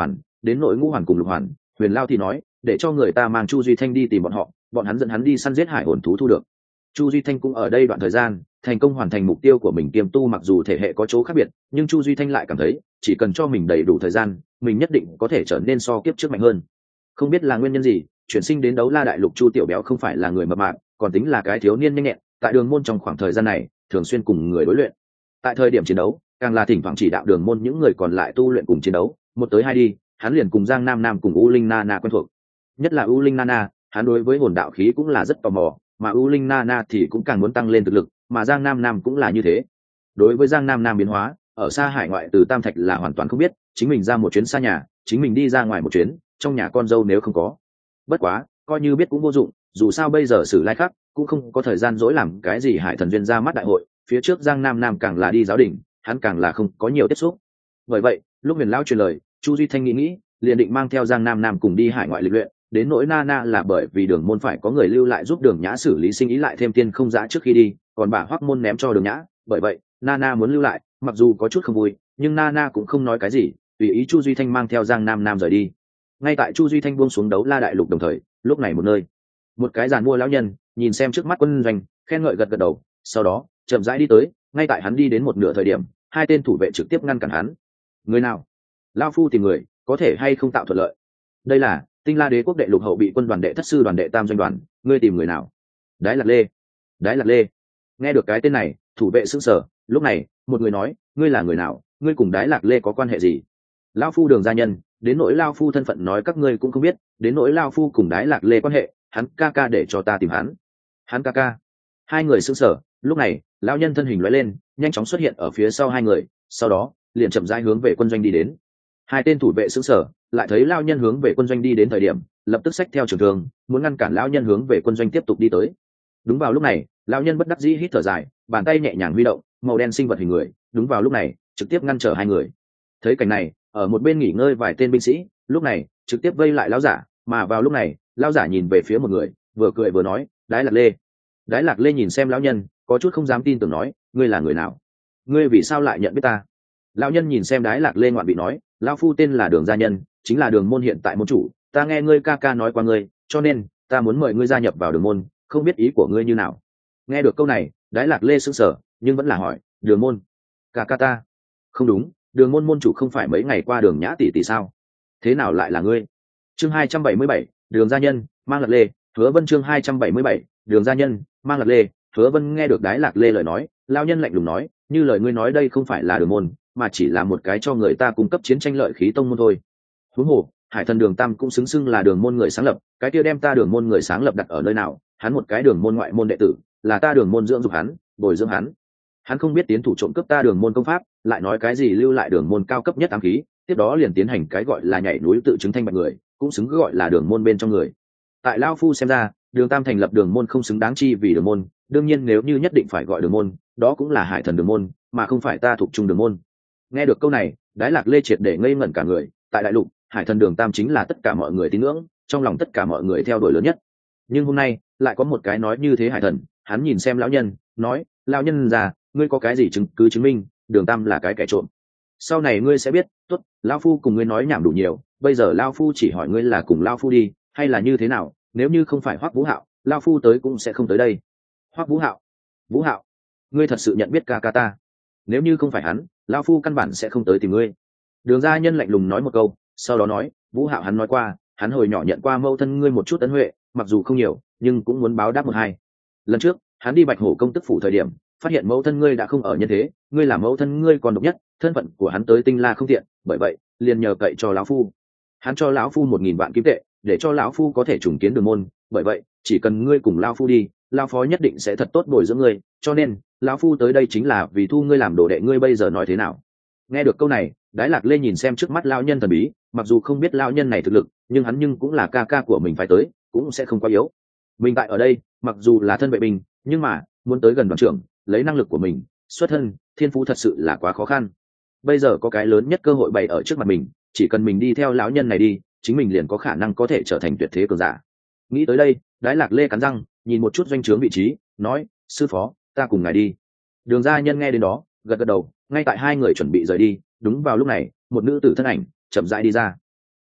đến nội ngũ hoàn cùng lục hoàn, Huyền Lao thì nói để cho người ta mang Chu Duy Thanh đi tìm bọn họ, bọn hắn dẫn hắn đi săn giết hải hồn thú thu được. Chu Duy Thanh cũng ở đây đoạn thời gian thành công hoàn thành mục tiêu của mình kiêm tu, mặc dù thể hệ có chỗ khác biệt, nhưng Chu Duy Thanh lại cảm thấy chỉ cần cho mình đầy đủ thời gian, mình nhất định có thể trở nên so kiếp trước mạnh hơn. Không biết là nguyên nhân gì, chuyển sinh đến Đấu La Đại Lục Chu Tiểu Béo không phải là người mập mạp, còn tính là cái thiếu niên nhanh nhẹn, tại Đường môn trong khoảng thời gian này thường xuyên cùng người đối luyện. Tại thời điểm chiến đấu, càng là thỉnh thoảng chỉ đạo Đường môn những người còn lại tu luyện cùng chiến đấu, một tới hai đi, hắn liền cùng Giang Nam Nam cùng U Linh Nana quen thuộc. Nhất là U Linh Nana, hắn đối với hồn đạo khí cũng là rất tò mò, mà U Linh Nana thì cũng càng muốn tăng lên thực lực, mà Giang Nam Nam cũng là như thế. Đối với Giang Nam Nam biến hóa, ở xa hải ngoại từ Tam Thạch là hoàn toàn không biết, chính mình ra một chuyến xa nhà, chính mình đi ra ngoài một chuyến, trong nhà con dâu nếu không có. Bất quá, coi như biết cũng vô dụng, dù sao bây giờ Sử Lai Khắc cũng không có thời gian dỗi làm cái gì hải thần duyên ra mắt đại hội, phía trước Giang Nam Nam càng là đi giáo đình, hắn càng là không có nhiều tiếp xúc. Bởi vậy, lúc Huyền lão truyền lời, Chu Duy Thanh nghĩ nghĩ, liền định mang theo Giang Nam Nam cùng đi hải ngoại lịch luyện, đến nỗi Nana là bởi vì Đường môn phải có người lưu lại giúp Đường Nhã xử lý sinh ý, lại thêm tiên không dã trước khi đi, còn bà Hoắc môn ném cho Đường Nhã, bởi vậy Nana muốn lưu lại, mặc dù có chút không vui, nhưng Nana cũng không nói cái gì, tùy ý Chu Duy Thanh mang theo Giang Nam Nam rời đi. Ngay tại Chu Duy Thanh buông xuống Đấu La Đại Lục đồng thời, lúc này một nơi, một cái giàn mua lão nhân nhìn xem trước mắt quân doanh, khen ngợi gật gật đầu, sau đó chậm rãi đi tới. Ngay tại hắn đi đến một nửa thời điểm, hai tên thủ vệ trực tiếp ngăn cản hắn. Người nào? Lão phu tìm người, có thể hay không tạo thuận lợi? Đây là Tinh La Đế quốc đệ lục hậu bị quân đoàn đệ thất sư đoàn đệ tam doanh đoàn, ngươi tìm người nào? Đái Lạc Lê. Đái Lạc Lê. Nghe được cái tên này, thủ vệ sững sờ. Lúc này một người nói, ngươi là người nào? Ngươi cùng Đái Lạc Lê có quan hệ gì? Lão phu Đường gia nhân, đến nỗi Lão phu thân phận nói các ngươi cũng không biết, đến nỗi Lão phu cùng Đái Lạc Lê quan hệ, hắn ca ca để cho ta tìm hắn. Hắn ca ca? Hai người sững sờ. Lúc này lão nhân thân hình lóe lên, nhanh chóng xuất hiện ở phía sau hai người, sau đó liền chậm rãi hướng về quân doanh đi đến. Hai tên thủ vệ sững sờ, lại thấy lão nhân hướng về quân doanh đi đến thời điểm, lập tức xách theo trường thương, muốn ngăn cản lão nhân hướng về quân doanh tiếp tục đi tới. Đúng vào lúc này, lão nhân bất đắc dĩ hít thở dài, bàn tay nhẹ nhàng huy động, màu đen sinh vật hình người, đúng vào lúc này, trực tiếp ngăn trở hai người. Thấy cảnh này, ở một bên nghỉ ngơi vài tên binh sĩ, lúc này trực tiếp vây lại lão giả, mà vào lúc này, lão giả nhìn về phía một người, vừa cười vừa nói, Đái Lạc Lê. Đái Lạc Lê nhìn xem lão nhân, có chút không dám tin tưởng nói, ngươi là người nào? Ngươi vì sao lại nhận biết ta? Lão nhân nhìn xem Đái Lạc Lê ngoạn vị nói, lão phu tên là Đường gia nhân, chính là Đường môn hiện tại môn chủ, ta nghe ngươi ca ca nói qua ngươi, cho nên ta muốn mời ngươi gia nhập vào Đường môn, không biết ý của ngươi như nào. Nghe được câu này, Đái Lạc Lê sững sờ, nhưng vẫn là hỏi, Đường môn? Ca ca ta? Không đúng, Đường môn môn chủ không phải mấy ngày qua Đường Nhã tỷ tỷ sao? Thế nào lại là ngươi? Chương hai trăm bảy mươi bảy, Đường gia nhân, mang Lạc Lê, Hứa Vân. Chương hai trăm bảy mươi bảy, Đường gia nhân, mang Lạc Lê. Hứa Vân nghe được Đái Lạc Lê lời nói, lão nhân lạnh lùng nói, như lời ngươi nói đây không phải là Đường môn, mà chỉ là một cái cho người ta cung cấp chiến tranh lợi khí tông môn thôi. Huống hồ, Hải Thần Đường Tam cũng xứng xưng là Đường môn người sáng lập, cái kia đem ta Đường môn người sáng lập đặt ở nơi nào? Hắn một cái Đường môn ngoại môn đệ tử, là ta Đường môn dưỡng dục hắn, bồi dưỡng hắn. Hắn không biết tiến thủ trộm cướp ta Đường môn công pháp, lại nói cái gì lưu lại Đường môn cao cấp nhất ám khí, tiếp đó liền tiến hành cái gọi là nhảy núi tự chứng thanh bạch người, cũng xứng gọi là Đường môn bên trong người. Tại lão phu xem ra, Đường Tam thành lập Đường môn không xứng đáng chi vì Đường môn, đương nhiên nếu như nhất định phải gọi Đường môn, đó cũng là Hải Thần Đường môn, mà không phải ta thuộc trung Đường môn. Nghe được câu này, Đái Lạc Lê triệt để ngây ngẩn cả người, tại đại lục, Hải Thần Đường Tam chính là tất cả mọi người tín ngưỡng, trong lòng tất cả mọi người theo đuổi lớn nhất. Nhưng hôm nay, lại có một cái nói như thế Hải Thần, hắn nhìn xem lão nhân, nói, lão nhân già, ngươi có cái gì chứng cứ chứng minh Đường Tam là cái kẻ trộm? Sau này ngươi sẽ biết. Tốt, lão phu cùng ngươi nói nhảm đủ nhiều, bây giờ lão phu chỉ hỏi ngươi là cùng lão phu đi, hay là như thế nào? Nếu như không phải Hoắc Vũ Hạo, lão phu tới cũng sẽ không tới đây. Hoắc Vũ Hạo? Vũ Hạo? Ngươi thật sự nhận biết ca ca ta? Nếu như không phải hắn, lão phu căn bản sẽ không tới tìm ngươi. Đường gia nhân lạnh lùng nói một câu, sau đó nói, Vũ Hạo hắn nói qua, hắn hồi nhỏ nhận qua mâu thân ngươi một chút ân huệ, mặc dù không nhiều, nhưng cũng muốn báo đáp một hai. Lần trước, hắn đi Bạch Hổ công tức phủ thời điểm, phát hiện mẫu thân ngươi đã không ở nhân thế, ngươi là mẫu thân ngươi còn độc nhất, thân phận của hắn tới Tinh La không tiện, bởi vậy liền nhờ cậy cho lão phu. Hắn cho lão phu một nghìn vạn kim tệ, để cho lão phu có thể trùng kiến Đường môn, bởi vậy chỉ cần ngươi cùng lão phu đi, lão phó nhất định sẽ thật tốt bồi dưỡng ngươi, cho nên lão phu tới đây chính là vì thu ngươi làm đồ đệ. Ngươi bây giờ nói thế nào? Nghe được câu này, Đái Lạc Lê nhìn xem trước mắt lão nhân thần bí, mặc dù không biết lão nhân này thực lực, nhưng hắn nhưng cũng là ca ca của mình phải tới, cũng sẽ không quá yếu. Mình tại ở đây, mặc dù là thân vệ binh, nhưng mà muốn tới gần đoàn trưởng, lấy năng lực của mình, xuất thân, thiên phú thật sự là quá khó khăn. Bây giờ có cái lớn nhất cơ hội bày ở trước mặt mình, chỉ cần mình đi theo lão nhân này đi, chính mình liền có khả năng có thể trở thành tuyệt thế cường giả. Nghĩ tới đây, Đái Lạc Lê cắn răng, nhìn một chút doanh trướng vị trí, nói, sư phó, ta cùng ngài đi. Đường gia nhân nghe đến đó, gật gật đầu. Ngay tại hai người chuẩn bị rời đi, đúng vào lúc này, một nữ tử thân ảnh chậm rãi đi ra.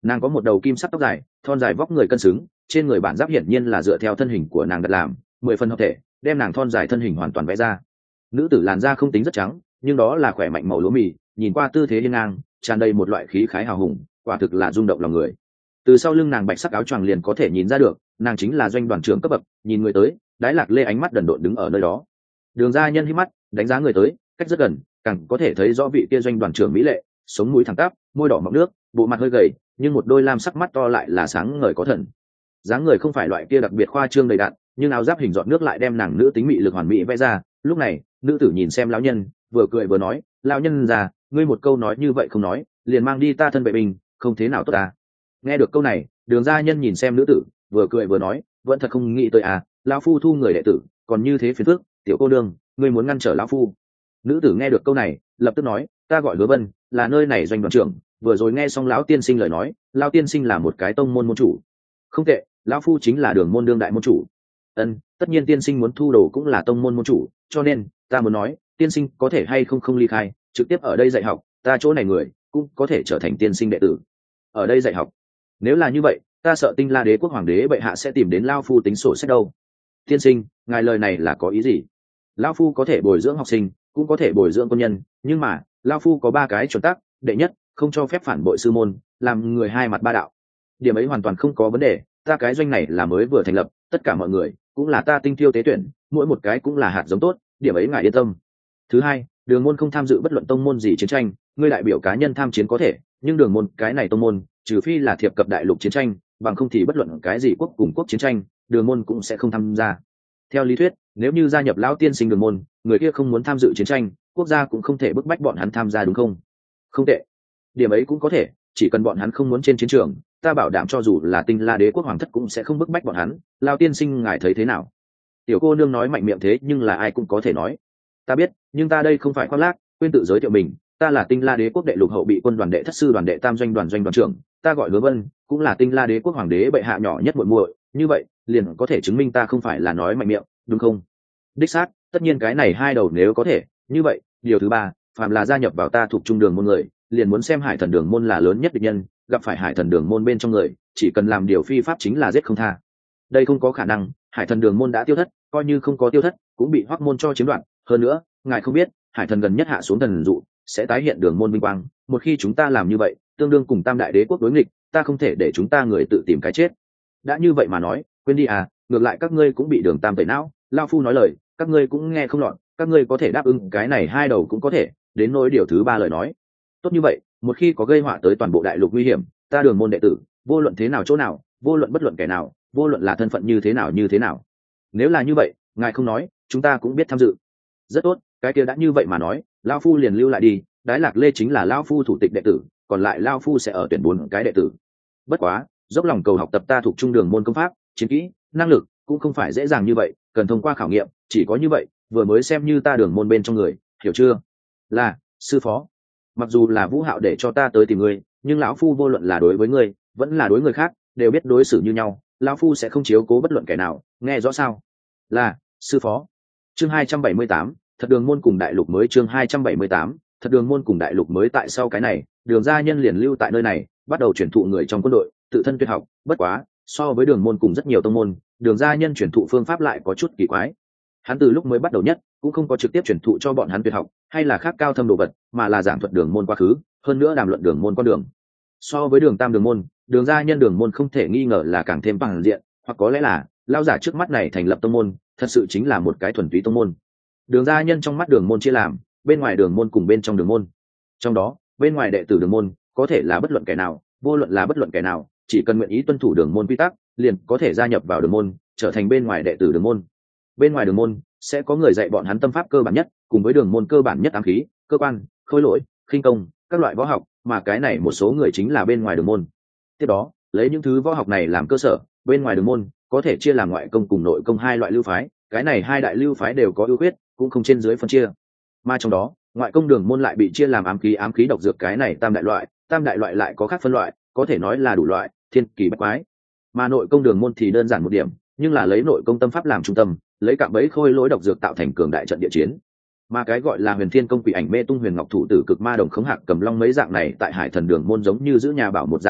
Nàng có một đầu kim sắc tóc dài, thon dài vóc người cân xứng, trên người bản giáp hiển nhiên là dựa theo thân hình của nàng đặt làm, mười phần hợp thể, đem nàng thon dài thân hình hoàn toàn vẽ ra. Nữ tử làn da không tính rất trắng, nhưng đó là khỏe mạnh màu lúa mì, nhìn qua tư thế hiên ngang, tràn đầy một loại khí khái hào hùng, quả thực là rung động lòng người. Từ sau lưng nàng bạch sắc áo choàng liền có thể nhìn ra được, nàng chính là doanh đoàn trưởng cấp bậc. Nhìn người tới, Đái Lạc Lê ánh mắt đần độn đứng ở nơi đó. Đường gia nhân hí mắt đánh giá người tới, cách rất gần, càng có thể thấy rõ vị kia doanh đoàn trưởng mỹ lệ, sống mũi thẳng tắp, môi đỏ mọng nước, bộ mặt hơi gầy, nhưng một đôi lam sắc mắt to lại là sáng ngời có thần. Dáng người không phải loại kia đặc biệt khoa trương đầy đặn, nhưng áo giáp hình giọt nước lại đem nàng nữ tính mị lực hoàn mỹ vẽ ra. Lúc này, nữ tử nhìn xem lão nhân, vừa cười vừa nói, lão nhân già, ngươi một câu nói như vậy không nói, liền mang đi ta thân vệ binh, không thế nào tốt ta. Nghe được câu này, Đường gia nhân nhìn xem nữ tử, vừa cười vừa nói, vẫn thật không nghĩ tới à, lão phu thu người đệ tử, còn như thế phiền phức, tiểu cô nương, ngươi muốn ngăn trở lão phu. Nữ tử nghe được câu này, lập tức nói, ta gọi Hứa Vân, là nơi này doanh đoàn trưởng, vừa rồi nghe xong lão tiên sinh lời nói, lão tiên sinh là một cái tông môn môn chủ. Không tệ, lão phu chính là Đường môn đương đại môn chủ. Ân, tất nhiên tiên sinh muốn thu đồ cũng là tông môn môn chủ, cho nên ta muốn nói, tiên sinh có thể hay không không ly khai, trực tiếp ở đây dạy học, ta chỗ này người cũng có thể trở thành tiên sinh đệ tử. Ở đây dạy học? Nếu là như vậy, ta sợ Tinh La Đế quốc hoàng đế bệ hạ sẽ tìm đến lão phu tính sổ sách đâu. Tiên sinh, ngài lời này là có ý gì? Lão phu có thể bồi dưỡng học sinh, cũng có thể bồi dưỡng quân nhân, nhưng mà lão phu có ba cái chuẩn tắc. Đệ nhất, không cho phép phản bội sư môn, làm người hai mặt ba đạo. Điểm ấy hoàn toàn không có vấn đề, ta cái doanh này là mới vừa thành lập, tất cả mọi người cũng là ta tinh tiêu tế tuyển, mỗi một cái cũng là hạt giống tốt, điểm ấy ngài yên tâm. Thứ hai, Đường môn không tham dự bất luận tông môn gì chiến tranh, ngươi đại biểu cá nhân tham chiến có thể, nhưng Đường môn cái này tông môn, trừ phi là thiệp cập đại lục chiến tranh, bằng không thì bất luận cái gì quốc cùng quốc chiến tranh, Đường môn cũng sẽ không tham gia. Theo lý thuyết, nếu như gia nhập lão tiên sinh Đường môn, người kia không muốn tham dự chiến tranh, quốc gia cũng không thể bức bách bọn hắn tham gia, đúng không? Không tệ, điểm ấy cũng có thể, chỉ cần bọn hắn không muốn trên chiến trường, ta bảo đảm cho dù là Tinh La Đế quốc hoàng thất cũng sẽ không bức bách bọn hắn. Lão tiên sinh ngài thấy thế nào? Tiểu cô nương nói mạnh miệng thế nhưng là ai cũng có thể nói. Ta biết, nhưng ta đây không phải khoác lác, quên tự giới thiệu mình, ta là Tinh La Đế quốc đệ lục hậu bị quân đoàn đệ thất sư đoàn đệ tam doanh đoàn doanh đoàn trưởng, ta gọi Hứa Vân, cũng là Tinh La Đế quốc hoàng đế bệ hạ nhỏ nhất muội muội, như vậy, liền có thể chứng minh ta không phải là nói mạnh miệng, đúng không? Đích xác, tất nhiên cái này hai đầu nếu có thể, như vậy, điều thứ ba, phàm là gia nhập vào ta thuộc trung đường môn người, liền muốn xem Hải Thần Đường môn là lớn nhất địch nhân, gặp phải Hải Thần Đường môn bên trong người, chỉ cần làm điều phi pháp chính là giết không tha. Đây không có khả năng, Hải Thần Đường môn đã tiêu thất, coi như không có tiêu thất, cũng bị Hoắc môn cho chiếm đoạt, hơn nữa, ngài không biết, Hải Thần gần nhất hạ xuống thần dụ, sẽ tái hiện Đường môn vinh quang, một khi chúng ta làm như vậy, tương đương cùng Tam Đại Đế quốc đối nghịch, ta không thể để chúng ta người tự tìm cái chết. Đã như vậy mà nói, quên đi à, ngược lại các ngươi cũng bị Đường Tam tẩy não, lão phu nói lời, các ngươi cũng nghe không lọt, các ngươi có thể đáp ứng cái này hai đầu cũng có thể, đến nỗi điều thứ ba lời nói. Tốt như vậy, một khi có gây họa tới toàn bộ đại lục nguy hiểm, ta Đường môn đệ tử, vô luận thế nào chỗ nào, vô luận bất luận kẻ nào, vô luận là thân phận như thế nào như thế nào. Nếu là như vậy, ngài không nói, chúng ta cũng biết tham dự. Rất tốt, cái kia đã như vậy mà nói, lão phu liền lưu lại đi, Đái Lạc Lê chính là lão phu thủ tịch đệ tử, còn lại lão phu sẽ ở tuyển bốn cái đệ tử. Bất quá, dốc lòng cầu học tập ta thuộc trung đường môn công pháp, chiến kỹ, năng lực cũng không phải dễ dàng như vậy, cần thông qua khảo nghiệm, chỉ có như vậy, vừa mới xem như ta đường môn bên trong người, hiểu chưa? Là, sư phó. Mặc dù là Vũ Hạo để cho ta tới tìm ngươi, nhưng lão phu vô luận là đối với ngươi, vẫn là đối người khác, đều biết đối xử như nhau, lão phu sẽ không chiếu cố bất luận kẻ nào, nghe rõ sao? Là, sư phó. Chương hai trăm bảy mươi tám, thật đường môn cùng đại lục mới. Chương hai trăm bảy mươi tám, thật đường môn cùng đại lục mới. Tại sau cái này, Đường gia nhân liền lưu tại nơi này, bắt đầu chuyển thụ người trong quân đội, tự thân tuyệt học. Bất quá, so với Đường môn cùng rất nhiều tông môn, Đường gia nhân chuyển thụ phương pháp lại có chút kỳ quái. Hắn từ lúc mới bắt đầu nhất, cũng không có trực tiếp chuyển thụ cho bọn hắn tuyệt học, hay là khác cao thâm đồ vật, mà là giảng thuật đường môn quá khứ, hơn nữa đàm luận đường môn con đường. So với Đường Tam đường môn, Đường gia nhân đường môn không thể nghi ngờ là càng thêm bằng diện, hoặc có lẽ là lão giả trước mắt này thành lập tông môn, thật sự chính là một cái thuần túy tông môn. Đường gia nhân trong mắt đường môn chia làm bên ngoài đường môn cùng bên trong đường môn. Trong đó, bên ngoài đệ tử đường môn có thể là bất luận kẻ nào, vô luận là bất luận kẻ nào, chỉ cần nguyện ý tuân thủ đường môn quy tắc, liền có thể gia nhập vào đường môn, trở thành bên ngoài đệ tử đường môn. Bên ngoài đường môn sẽ có người dạy bọn hắn tâm pháp cơ bản nhất, cùng với đường môn cơ bản nhất ám khí, cơ quan, khôi lỗi, khinh công, các loại võ học, mà cái này một số người chính là bên ngoài đường môn. Tiếp đó, lấy những thứ võ học này làm cơ sở, bên ngoài đường môn có thể chia làm ngoại công cùng nội công hai loại lưu phái, cái này hai đại lưu phái đều có ưu khuyết, cũng không trên dưới phân chia. Mà trong đó, ngoại công đường môn lại bị chia làm ám khí, ám khí độc dược, cái này tam đại loại, tam đại loại lại có khác phân loại, có thể nói là đủ loại, thiên kỳ bách quái. Mà nội công đường môn thì đơn giản một điểm, nhưng là lấy nội công tâm pháp làm trung tâm, lấy cạm bẫy khôi lỗi độc dược tạo thành cường đại trận địa chiến. Mà cái gọi là huyền thiên công, quỷ ảnh mê tung, huyền ngọc thủ tử, cực ma đồng khống hạc cầm long mấy dạng này tại Hải Thần đường môn giống như giữ nhà bảo một dạng đồ vật,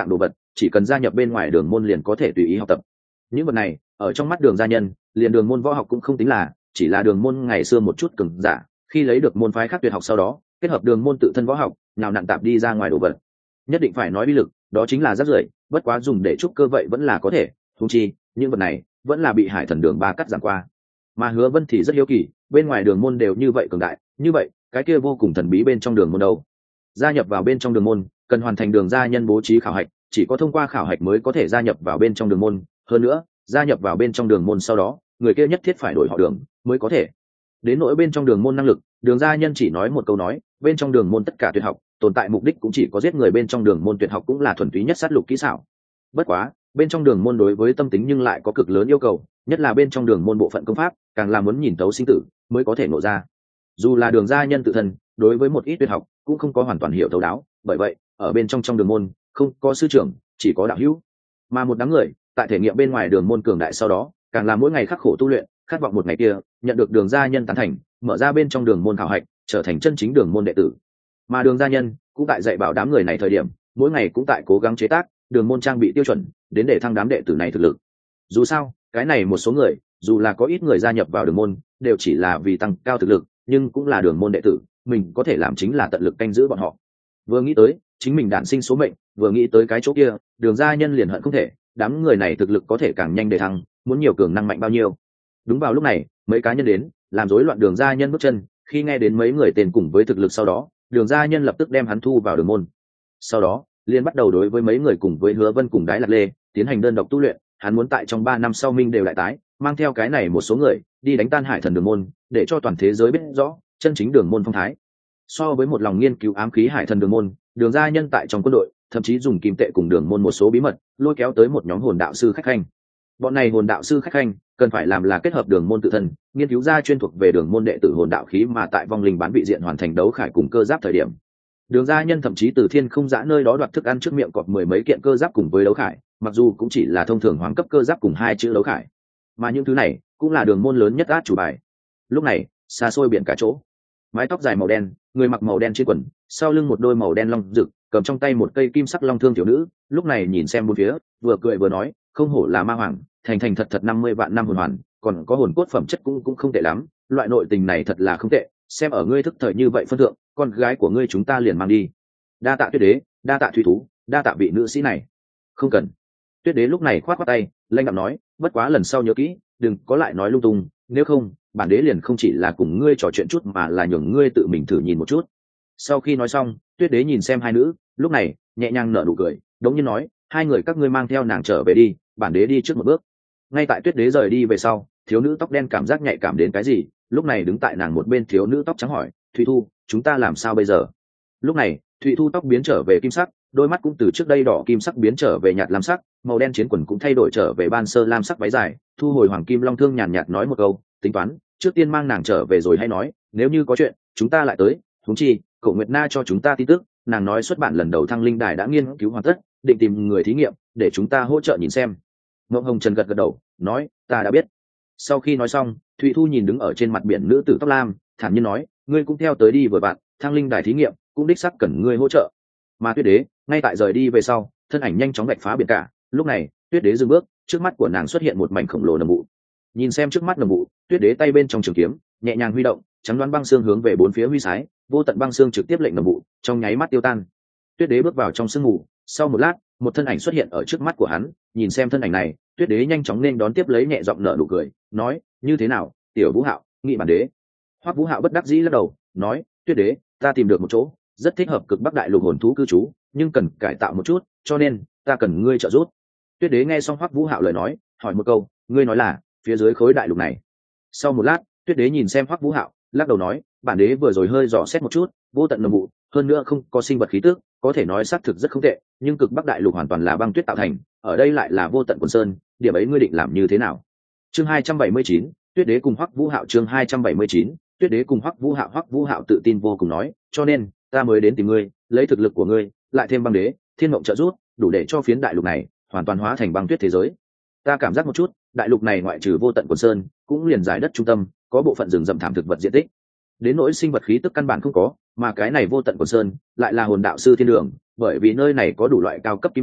chỉ cần gia nhập bên ngoài đường môn liền có thể tùy ý học tập. Những vật này ở trong mắt Đường gia nhân, liền đường môn võ học cũng không tính là, chỉ là đường môn ngày xưa một chút cường giả, khi lấy được môn phái khác tuyệt học sau đó, kết hợp đường môn tự thân võ học, nào nặn tạp đi ra ngoài đồ vật. Nhất định phải nói uy lực, đó chính là rất rưởi, bất quá dùng để trúc cơ vậy vẫn là có thể, huống chi, những vật này vẫn là bị Hải Thần Đường ba cắt giảm qua. Mà Hứa Vân thì rất hiếu kỳ, bên ngoài đường môn đều như vậy cường đại, như vậy, cái kia vô cùng thần bí bên trong đường môn đâu? Gia nhập vào bên trong đường môn, cần hoàn thành đường gia nhân bố trí khảo hạch, chỉ có thông qua khảo hạch mới có thể gia nhập vào bên trong đường môn, hơn nữa, gia nhập vào bên trong đường môn sau đó, người kia nhất thiết phải đổi họ Đường mới có thể. Đến nỗi bên trong đường môn năng lực, Đường gia nhân chỉ nói một câu nói, bên trong đường môn tất cả tuyệt học, tồn tại mục đích cũng chỉ có giết người, bên trong đường môn tuyệt học cũng là thuần túy nhất sát lục kỹ xảo. Bất quá, bên trong đường môn đối với tâm tính nhưng lại có cực lớn yêu cầu, nhất là bên trong đường môn bộ phận công pháp, càng là muốn nhìn tấu sinh tử mới có thể nộ ra. Dù là Đường gia nhân tự thân, đối với một ít tuyệt học cũng không có hoàn toàn hiểu thấu đáo, bởi vậy, ở bên trong trong đường môn, không có sư trưởng, chỉ có đạo hữu. Mà một đám người, tại thể nghiệm bên ngoài đường môn cường đại sau đó, càng là mỗi ngày khắc khổ tu luyện, khát vọng một ngày kia nhận được Đường gia nhân tán thành, mở ra bên trong đường môn khảo hạch, trở thành chân chính đường môn đệ tử. Mà Đường gia nhân cũng tại dạy bảo đám người này thời điểm, mỗi ngày cũng tại cố gắng chế tác đường môn trang bị tiêu chuẩn, đến để thăng đám đệ tử này thực lực. Dù sao, cái này một số người, dù là có ít người gia nhập vào đường môn, đều chỉ là vì tăng cao thực lực, nhưng cũng là đường môn đệ tử, mình có thể làm chính là tận lực canh giữ bọn họ. Vừa nghĩ tới chính mình đản sinh số mệnh, vừa nghĩ tới cái chỗ kia, Đường gia nhân liền hận không thể, đám người này thực lực có thể càng nhanh để thăng, muốn nhiều cường năng mạnh bao nhiêu. Đúng vào lúc này, mấy cá nhân đến, làm rối loạn Đường gia nhân bước chân, khi nghe đến mấy người tên cùng với thực lực sau đó, Đường gia nhân lập tức đem hắn thu vào đường môn. Sau đó, liền bắt đầu đối với mấy người cùng với Hứa Vân cùng Đái Lạc Lê tiến hành đơn độc tu luyện, hắn muốn tại trong ba năm sau minh đều lại tái, mang theo cái này một số người đi đánh tan Hải Thần Đường môn, để cho toàn thế giới biết rõ chân chính đường môn phong thái. So với một lòng nghiên cứu ám khí Hải Thần Đường môn, Đường gia nhân tại trong quân đội, thậm chí dùng kim tệ cùng đường môn một số bí mật, lôi kéo tới một nhóm hồn đạo sư khách khanh. Bọn này hồn đạo sư khách khanh cần phải làm là kết hợp đường môn tự thân, nghiên cứu ra chuyên thuộc về đường môn đệ tử hồn đạo khí, mà tại vong linh bán vị diện hoàn thành đấu khải cùng cơ giáp thời điểm, Đường gia nhân thậm chí từ thiên không giã nơi đó đoạt thức ăn trước miệng cọp mười mấy kiện cơ giáp cùng với đấu khải, mặc dù cũng chỉ là thông thường hoàng cấp cơ giáp cùng hai chữ đấu khải, mà những thứ này cũng là đường môn lớn nhất át chủ bài. Lúc này, xa xôi biển cả chỗ, mái tóc dài màu đen, người mặc màu đen trên quần, sau lưng một đôi màu đen long rực, cầm trong tay một cây kim sắc long thương tiểu nữ, lúc này nhìn xem bốn phía, vừa cười vừa nói, không hổ là ma hoàng, thành thành thật thật năm mươi vạn năm hồn hoàn, còn có hồn cốt phẩm chất cũng cũng không tệ lắm, loại nội tình này thật là không tệ, xem ở ngươi thức thời như vậy phân thượng, con gái của ngươi chúng ta liền mang đi. Đa tạ Tuyết Đế, đa tạ Thủy Thú, đa tạ vị nữ sĩ này. Không cần. Tuyết Đế lúc này khoát khoát tay, lanh đạm nói, bất quá lần sau nhớ kỹ, đừng có lại nói lung tung, nếu không, bản đế liền không chỉ là cùng ngươi trò chuyện chút mà là nhường ngươi tự mình thử nhìn một chút. Sau khi nói xong, Tuyết Đế nhìn xem hai nữ, lúc này nhẹ nhàng nở nụ cười, đống nhiên nói, hai người các ngươi mang theo nàng trở về đi, bản đế đi trước một bước. Ngay tại Tuyết Đế rời đi về sau, thiếu nữ tóc đen cảm giác nhạy cảm đến cái gì, lúc này đứng tại nàng một bên thiếu nữ tóc trắng hỏi, Thụy Thu, chúng ta làm sao bây giờ? Lúc này Thụy Thu tóc biến trở về kim sắc, đôi mắt cũng từ trước đây đỏ kim sắc biến trở về nhạt lam sắc, màu đen chiến quần cũng thay đổi trở về ban sơ lam sắc váy dài, thu hồi hoàng kim long thương, nhàn nhạt nói một câu, tính toán trước tiên mang nàng trở về rồi hay nói, nếu như có chuyện chúng ta lại tới. Huống chi Cổ Nguyệt Na cho chúng ta tin tức, nàng nói xuất bản lần đầu Thăng Linh Đài đã nghiên cứu hoàn tất, định tìm người thí nghiệm để chúng ta hỗ trợ nhìn xem. Mộng Hồng Trần gật gật đầu, nói, ta đã biết. Sau khi nói xong, Thụy Thu nhìn đứng ở trên mặt biển nữ tử tóc lam, thản nhiên nói, ngươi cũng theo tới đi với bạn, Thăng Linh Đài thí nghiệm cũng đích xác cần ngươi hỗ trợ. Mà Tuyết Đế ngay tại rời đi về sau, thân ảnh nhanh chóng vạch phá biển cả. Lúc này Tuyết Đế dừng bước, trước mắt của nàng xuất hiện một mảnh khổng lồ nầm vụ. Nhìn xem trước mắt nầm vụ, Tuyết Đế tay bên trong trường kiếm nhẹ nhàng huy động, trắng đoán băng xương hướng về bốn phía huy sái, vô tận băng xương trực tiếp lệnh nầm vụ trong nháy mắt tiêu tan. Tuyết Đế bước vào trong sương mù, sau một lát một thân ảnh xuất hiện ở trước mắt của hắn. Nhìn xem thân ảnh này, Tuyết Đế nhanh chóng nên đón tiếp lấy, nhẹ giọng nở nụ cười, nói, như thế nào tiểu Vũ Hạo, nghị bản đế? Hoắc Vũ Hạo bất đắc dĩ lắc đầu, nói, Tuyết Đế, ta tìm được một chỗ rất thích hợp cực bắc đại lục hồn thú cư trú, nhưng cần cải tạo một chút, cho nên ta cần ngươi trợ giúp. Tuyết Đế nghe xong Hoắc Vũ Hạo lời nói, hỏi một câu, ngươi nói là phía dưới khối đại lục này? Sau một lát, Tuyết Đế nhìn xem Hoắc Vũ Hạo, lắc đầu nói, bản đế vừa rồi hơi dò xét một chút, vô tận nồng vụ, hơn nữa không có sinh vật khí tức, có thể nói xác thực rất không tệ, nhưng cực bắc đại lục hoàn toàn là băng tuyết tạo thành, ở đây lại là vô tận quần sơn, điểm ấy ngươi định làm như thế nào? Chương hai trăm bảy mươi chín, Tuyết Đế cùng Hoắc Vũ Hạo. Chương hai trăm bảy mươi chín, Tuyết Đế cùng Hoắc Vũ Hạo. Hoắc Vũ Hạo tự tin vô cùng nói, cho nên ta mới đến tìm ngươi, lấy thực lực của ngươi, lại thêm băng đế, thiên mộng trợ giúp, đủ để cho phiến đại lục này hoàn toàn hóa thành băng tuyết thế giới. Ta cảm giác một chút, đại lục này ngoại trừ vô tận quần sơn, cũng liền giải đất trung tâm, có bộ phận rừng rậm thảm thực vật diện tích. Đến nỗi sinh vật khí tức căn bản không có, mà cái này vô tận quần sơn lại là hồn đạo sư thiên đường, bởi vì nơi này có đủ loại cao cấp kim loại,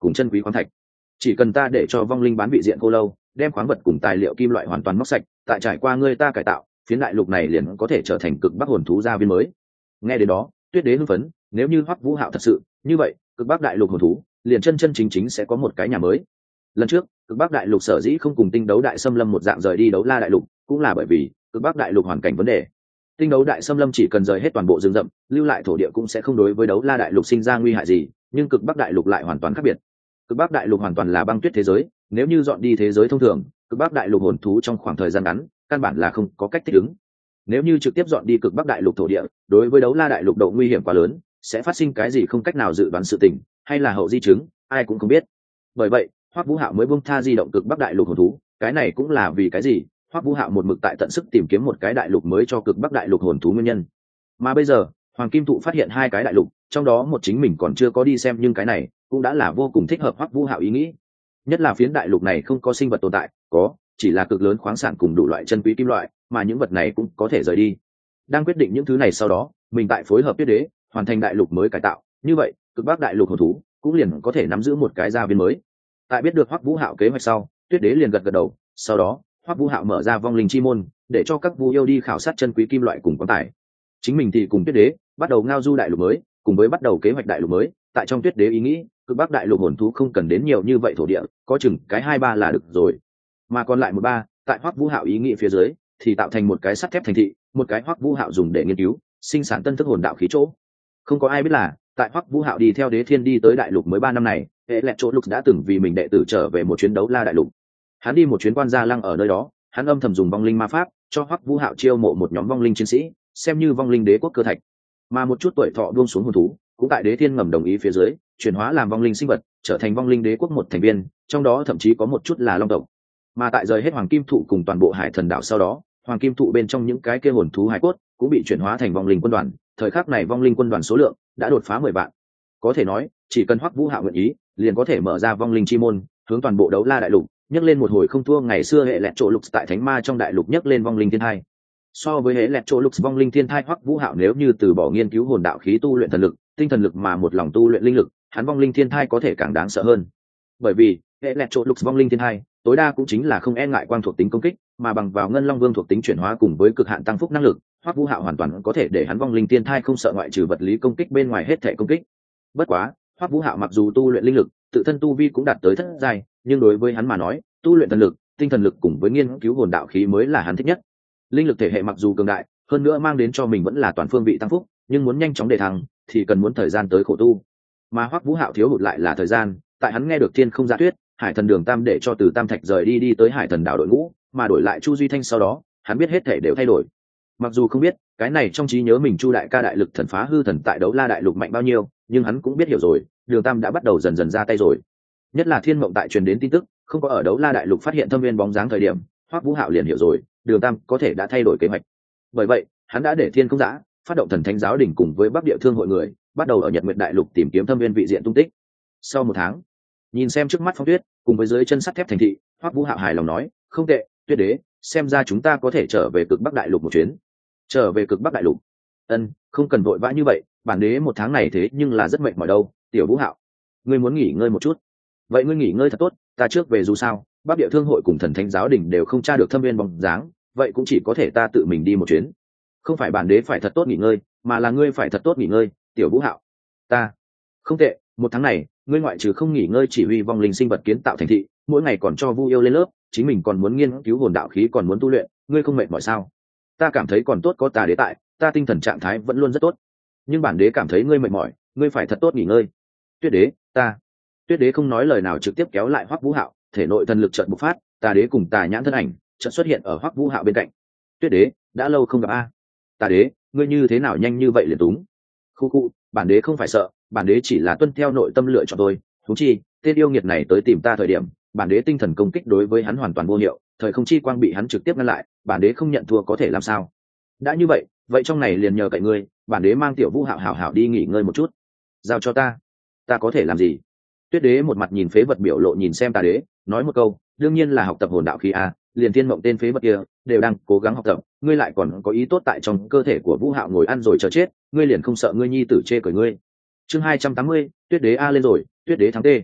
cùng chân quý khoáng thạch. Chỉ cần ta để cho vong linh bán vị diện cô lâu, đem khoáng vật cùng tài liệu kim loại hoàn toàn móc sạch, tại trải qua ngươi ta cải tạo, phiến đại lục này liền có thể trở thành cực bắc hồn thú gia viên mới. Nghe đến đó, Tuyết Đế hưng phấn, nếu như Hoắc Vũ Hạo thật sự, như vậy, cực bắc đại lục hồn thú liền chân chân chính chính sẽ có một cái nhà mới. Lần trước, cực bắc đại lục sở dĩ không cùng tinh đấu đại xâm lâm một dạng rời đi đấu la đại lục, cũng là bởi vì cực bắc đại lục hoàn cảnh vấn đề. Tinh đấu đại xâm lâm chỉ cần rời hết toàn bộ rừng rậm, lưu lại thổ địa cũng sẽ không đối với đấu la đại lục sinh ra nguy hại gì, nhưng cực bắc đại lục lại hoàn toàn khác biệt. Cực bắc đại lục hoàn toàn là băng tuyết thế giới, nếu như dọn đi thế giới thông thường, cực bắc đại lục hồn thú trong khoảng thời gian ngắn căn bản là không có cách thích ứng. Nếu như trực tiếp dọn đi cực bắc đại lục thổ địa, đối với đấu la đại lục độ nguy hiểm quá lớn, sẽ phát sinh cái gì không cách nào dự đoán sự tình, hay là hậu di chứng, ai cũng không biết. Bởi vậy, Hoắc Vũ Hạo mới buông tha di động cực bắc đại lục hồn thú, cái này cũng là vì cái gì Hoắc Vũ Hạo một mực tại tận sức tìm kiếm một cái đại lục mới cho cực bắc đại lục hồn thú nguyên nhân. Mà bây giờ, Hoàng Kim Thụ phát hiện hai cái đại lục, trong đó một chính mình còn chưa có đi xem, nhưng cái này cũng đã là vô cùng thích hợp Hoắc Vũ Hạo ý nghĩ. Nhất là phiến đại lục này không có sinh vật tồn tại, có chỉ là cực lớn khoáng sản cùng đủ loại chân quý kim loại, mà những vật này cũng có thể rời đi. Đang quyết định những thứ này sau đó, mình tại phối hợp Tuyết Đế, hoàn thành đại lục mới cải tạo, như vậy, cực bắc đại lục hồn thú cũng liền có thể nắm giữ một cái gia viên mới. Tại biết được Hoắc Vũ Hạo kế hoạch sau, Tuyết Đế liền gật gật đầu, sau đó, Hoắc Vũ Hạo mở ra vong linh chi môn, để cho các vu yêu đi khảo sát chân quý kim loại cùng quan tài. Chính mình thì cùng Tuyết Đế bắt đầu ngao du đại lục mới, cùng với bắt đầu kế hoạch đại lục mới. Tại trong Tuyết Đế ý nghĩ, cực bắc đại lục hồn thú không cần đến nhiều như vậy thổ địa, có chừng cái hai ba là được rồi. Mà còn lại một ba, tại Hoắc Vũ Hạo ý nghĩ phía dưới, thì tạo thành một cái sắt thép thành thị, một cái Hoắc Vũ Hạo dùng để nghiên cứu, sinh sản tân thức hồn đạo khí chỗ. Không có ai biết là, tại Hoắc Vũ Hạo đi theo Đế Thiên đi tới đại lục mới ba năm này, Electrolux đã từng vì mình đệ tử trở về một chuyến đấu la đại lục. Hắn đi một chuyến quan gia lăng ở nơi đó, hắn âm thầm dùng vong linh ma pháp cho Hoắc Vũ Hạo chiêu mộ một nhóm vong linh chiến sĩ, xem như vong linh đế quốc cơ thạch. Mà một chút tuổi thọ buông xuống hồn thú, cũng tại Đế Thiên ngầm đồng ý phía dưới, chuyển hóa làm vong linh sinh vật, trở thành vong linh đế quốc một thành viên, trong đó thậm chí có một chút là long tộc. Mà tại rời hết Hoàng Kim Thụ cùng toàn bộ Hải Thần đảo sau đó, Hoàng Kim Thụ bên trong những cái kia hồn thú hải cốt cũng bị chuyển hóa thành vong linh quân đoàn, thời khắc này vong linh quân đoàn số lượng đã đột phá mười vạn. Có thể nói, chỉ cần Hoắc Vũ Hạo nguyện ý, liền có thể mở ra vong linh chi môn, hướng toàn bộ đấu la đại lục nhấc lên một hồi không thua ngày xưa hệ lẹt trộ lục tại thánh ma trong đại lục nhấc lên vong linh thiên thai. So với hệ lẹt trộ lục vong linh thiên thai, Hoắc Vũ Hạo nếu như từ bỏ nghiên cứu hồn đạo khí tu luyện thần lực, tinh thần lực mà một lòng tu luyện linh lực, hắn vong linh thiên thai có thể càng đáng sợ hơn. Bởi vì hệ lẹt trộ lục vong linh thiên thai tối đa cũng chính là không e ngại quang thuộc tính công kích, mà bằng vào ngân long vương thuộc tính chuyển hóa cùng với cực hạn tăng phúc năng lực, Hoắc Vũ Hạo hoàn toàn có thể để hắn vong linh thiên thai không sợ ngoại trừ vật lý công kích bên ngoài hết thể công kích. Bất quá, Hoắc Vũ Hạo mặc dù tu luyện linh lực, tự thân tu vi cũng đạt tới thất giai, nhưng đối với hắn mà nói, tu luyện thần lực, tinh thần lực cùng với nghiên cứu hồn đạo khí mới là hắn thích nhất. Linh lực thể hệ mặc dù cường đại, hơn nữa mang đến cho mình vẫn là toàn phương vị tăng phúc, nhưng muốn nhanh chóng đề thăng thì cần muốn thời gian tới khổ tu. Mà Hoắc Vũ Hạo thiếu hụt lại là thời gian, tại hắn nghe được Thiên Không Dạ Tuyết, Hải Thần Đường Tam để cho từ Tam Thạch rời đi đi tới Hải Thần đảo đội ngũ, mà đổi lại Chu Duy Thanh sau đó, hắn biết hết thể đều thay đổi. Mặc dù không biết cái này trong trí nhớ mình Chu đại ca đại lực thần phá hư thần tại đấu la đại lục mạnh bao nhiêu, nhưng hắn cũng biết hiểu rồi, Đường Tam đã bắt đầu dần dần ra tay rồi. Nhất là Thiên Mộng tại truyền đến tin tức, không có ở đấu la đại lục phát hiện Thâm Viên bóng dáng thời điểm, Hoắc Vũ Hạo liền hiểu rồi, Đường Tam có thể đã thay đổi kế hoạch. Bởi vậy, hắn đã để Thiên Không Dã phát động Thần Thánh giáo đỉnh cùng với Bắc Địa Thương hội người, bắt đầu ở Nhật Nguyệt đại lục tìm kiếm Thâm Viên vị diện tung tích. Sau một tháng, nhìn xem trước mắt phong tuyết cùng với dưới chân sắt thép thành thị, Hoắc Vũ Hạo hài lòng nói, không tệ, Tuyết Đế, xem ra chúng ta có thể trở về cực Bắc đại lục một chuyến. Trở về cực Bắc đại lục? Ân, không cần vội vã như vậy, bản đế một tháng này thế nhưng là rất mệt mỏi đâu. Tiểu Vũ Hạo, ngươi muốn nghỉ ngơi một chút. Vậy ngươi nghỉ ngơi thật tốt, ta trước về dù sao, Bắc Địa Thương hội cùng Thần Thánh giáo đình đều không tra được Thâm Viên bóng dáng, vậy cũng chỉ có thể ta tự mình đi một chuyến. Không phải bản đế phải thật tốt nghỉ ngơi, mà là ngươi phải thật tốt nghỉ ngơi, Tiểu Vũ Hạo. Ta, không tệ, một tháng này, ngươi ngoại trừ không nghỉ ngơi chỉ huy vong linh sinh vật kiến tạo thành thị, mỗi ngày còn cho Vu yêu lên lớp, chính mình còn muốn nghiên cứu hồn đạo khí, còn muốn tu luyện, ngươi không mệt mỏi sao? Ta cảm thấy còn tốt có ta đế tại, ta tinh thần trạng thái vẫn luôn rất tốt. Nhưng bản đế cảm thấy ngươi mệt mỏi, ngươi phải thật tốt nghỉ ngơi. Tuyết Đế, ta. Tuyết Đế không nói lời nào trực tiếp kéo lại Hoắc Vũ Hạo, thể nội thần lực chợt bộc phát, Tà Đế cùng Tà Nhãn thân ảnh chợt xuất hiện ở Hoắc Vũ Hạo bên cạnh. Tuyết Đế, đã lâu không gặp a. Tà Đế, ngươi như thế nào nhanh như vậy liền túng? Khu khu, bản đế không phải sợ, bản đế chỉ là tuân theo nội tâm lựa chọn tôi. Thú chi, tên yêu nghiệt này tới tìm ta thời điểm, bản đế tinh thần công kích đối với hắn hoàn toàn vô hiệu, thời không chi quang bị hắn trực tiếp ngăn lại, bản đế không nhận thua có thể làm sao? Đã như vậy, vậy trong này liền nhờ cậy ngươi, bản đế mang Tiểu Vũ Hạo hảo hảo đi nghỉ ngơi một chút. Giao cho ta, ta có thể làm gì? Tuyết Đế một mặt nhìn phế vật biểu lộ nhìn xem Tà Đế, nói một câu, đương nhiên là học tập hồn đạo khí a, liền Thiên Mộng tên phế vật kia đều đang cố gắng học tập, ngươi lại còn có ý tốt tại trong cơ thể của Vũ Hạo ngồi ăn rồi chờ chết, ngươi liền không sợ ngươi nhi tử chê cười ngươi? Chương hai trăm tám mươi, Tuyết Đế a lên rồi, Tuyết Đế thắng tê.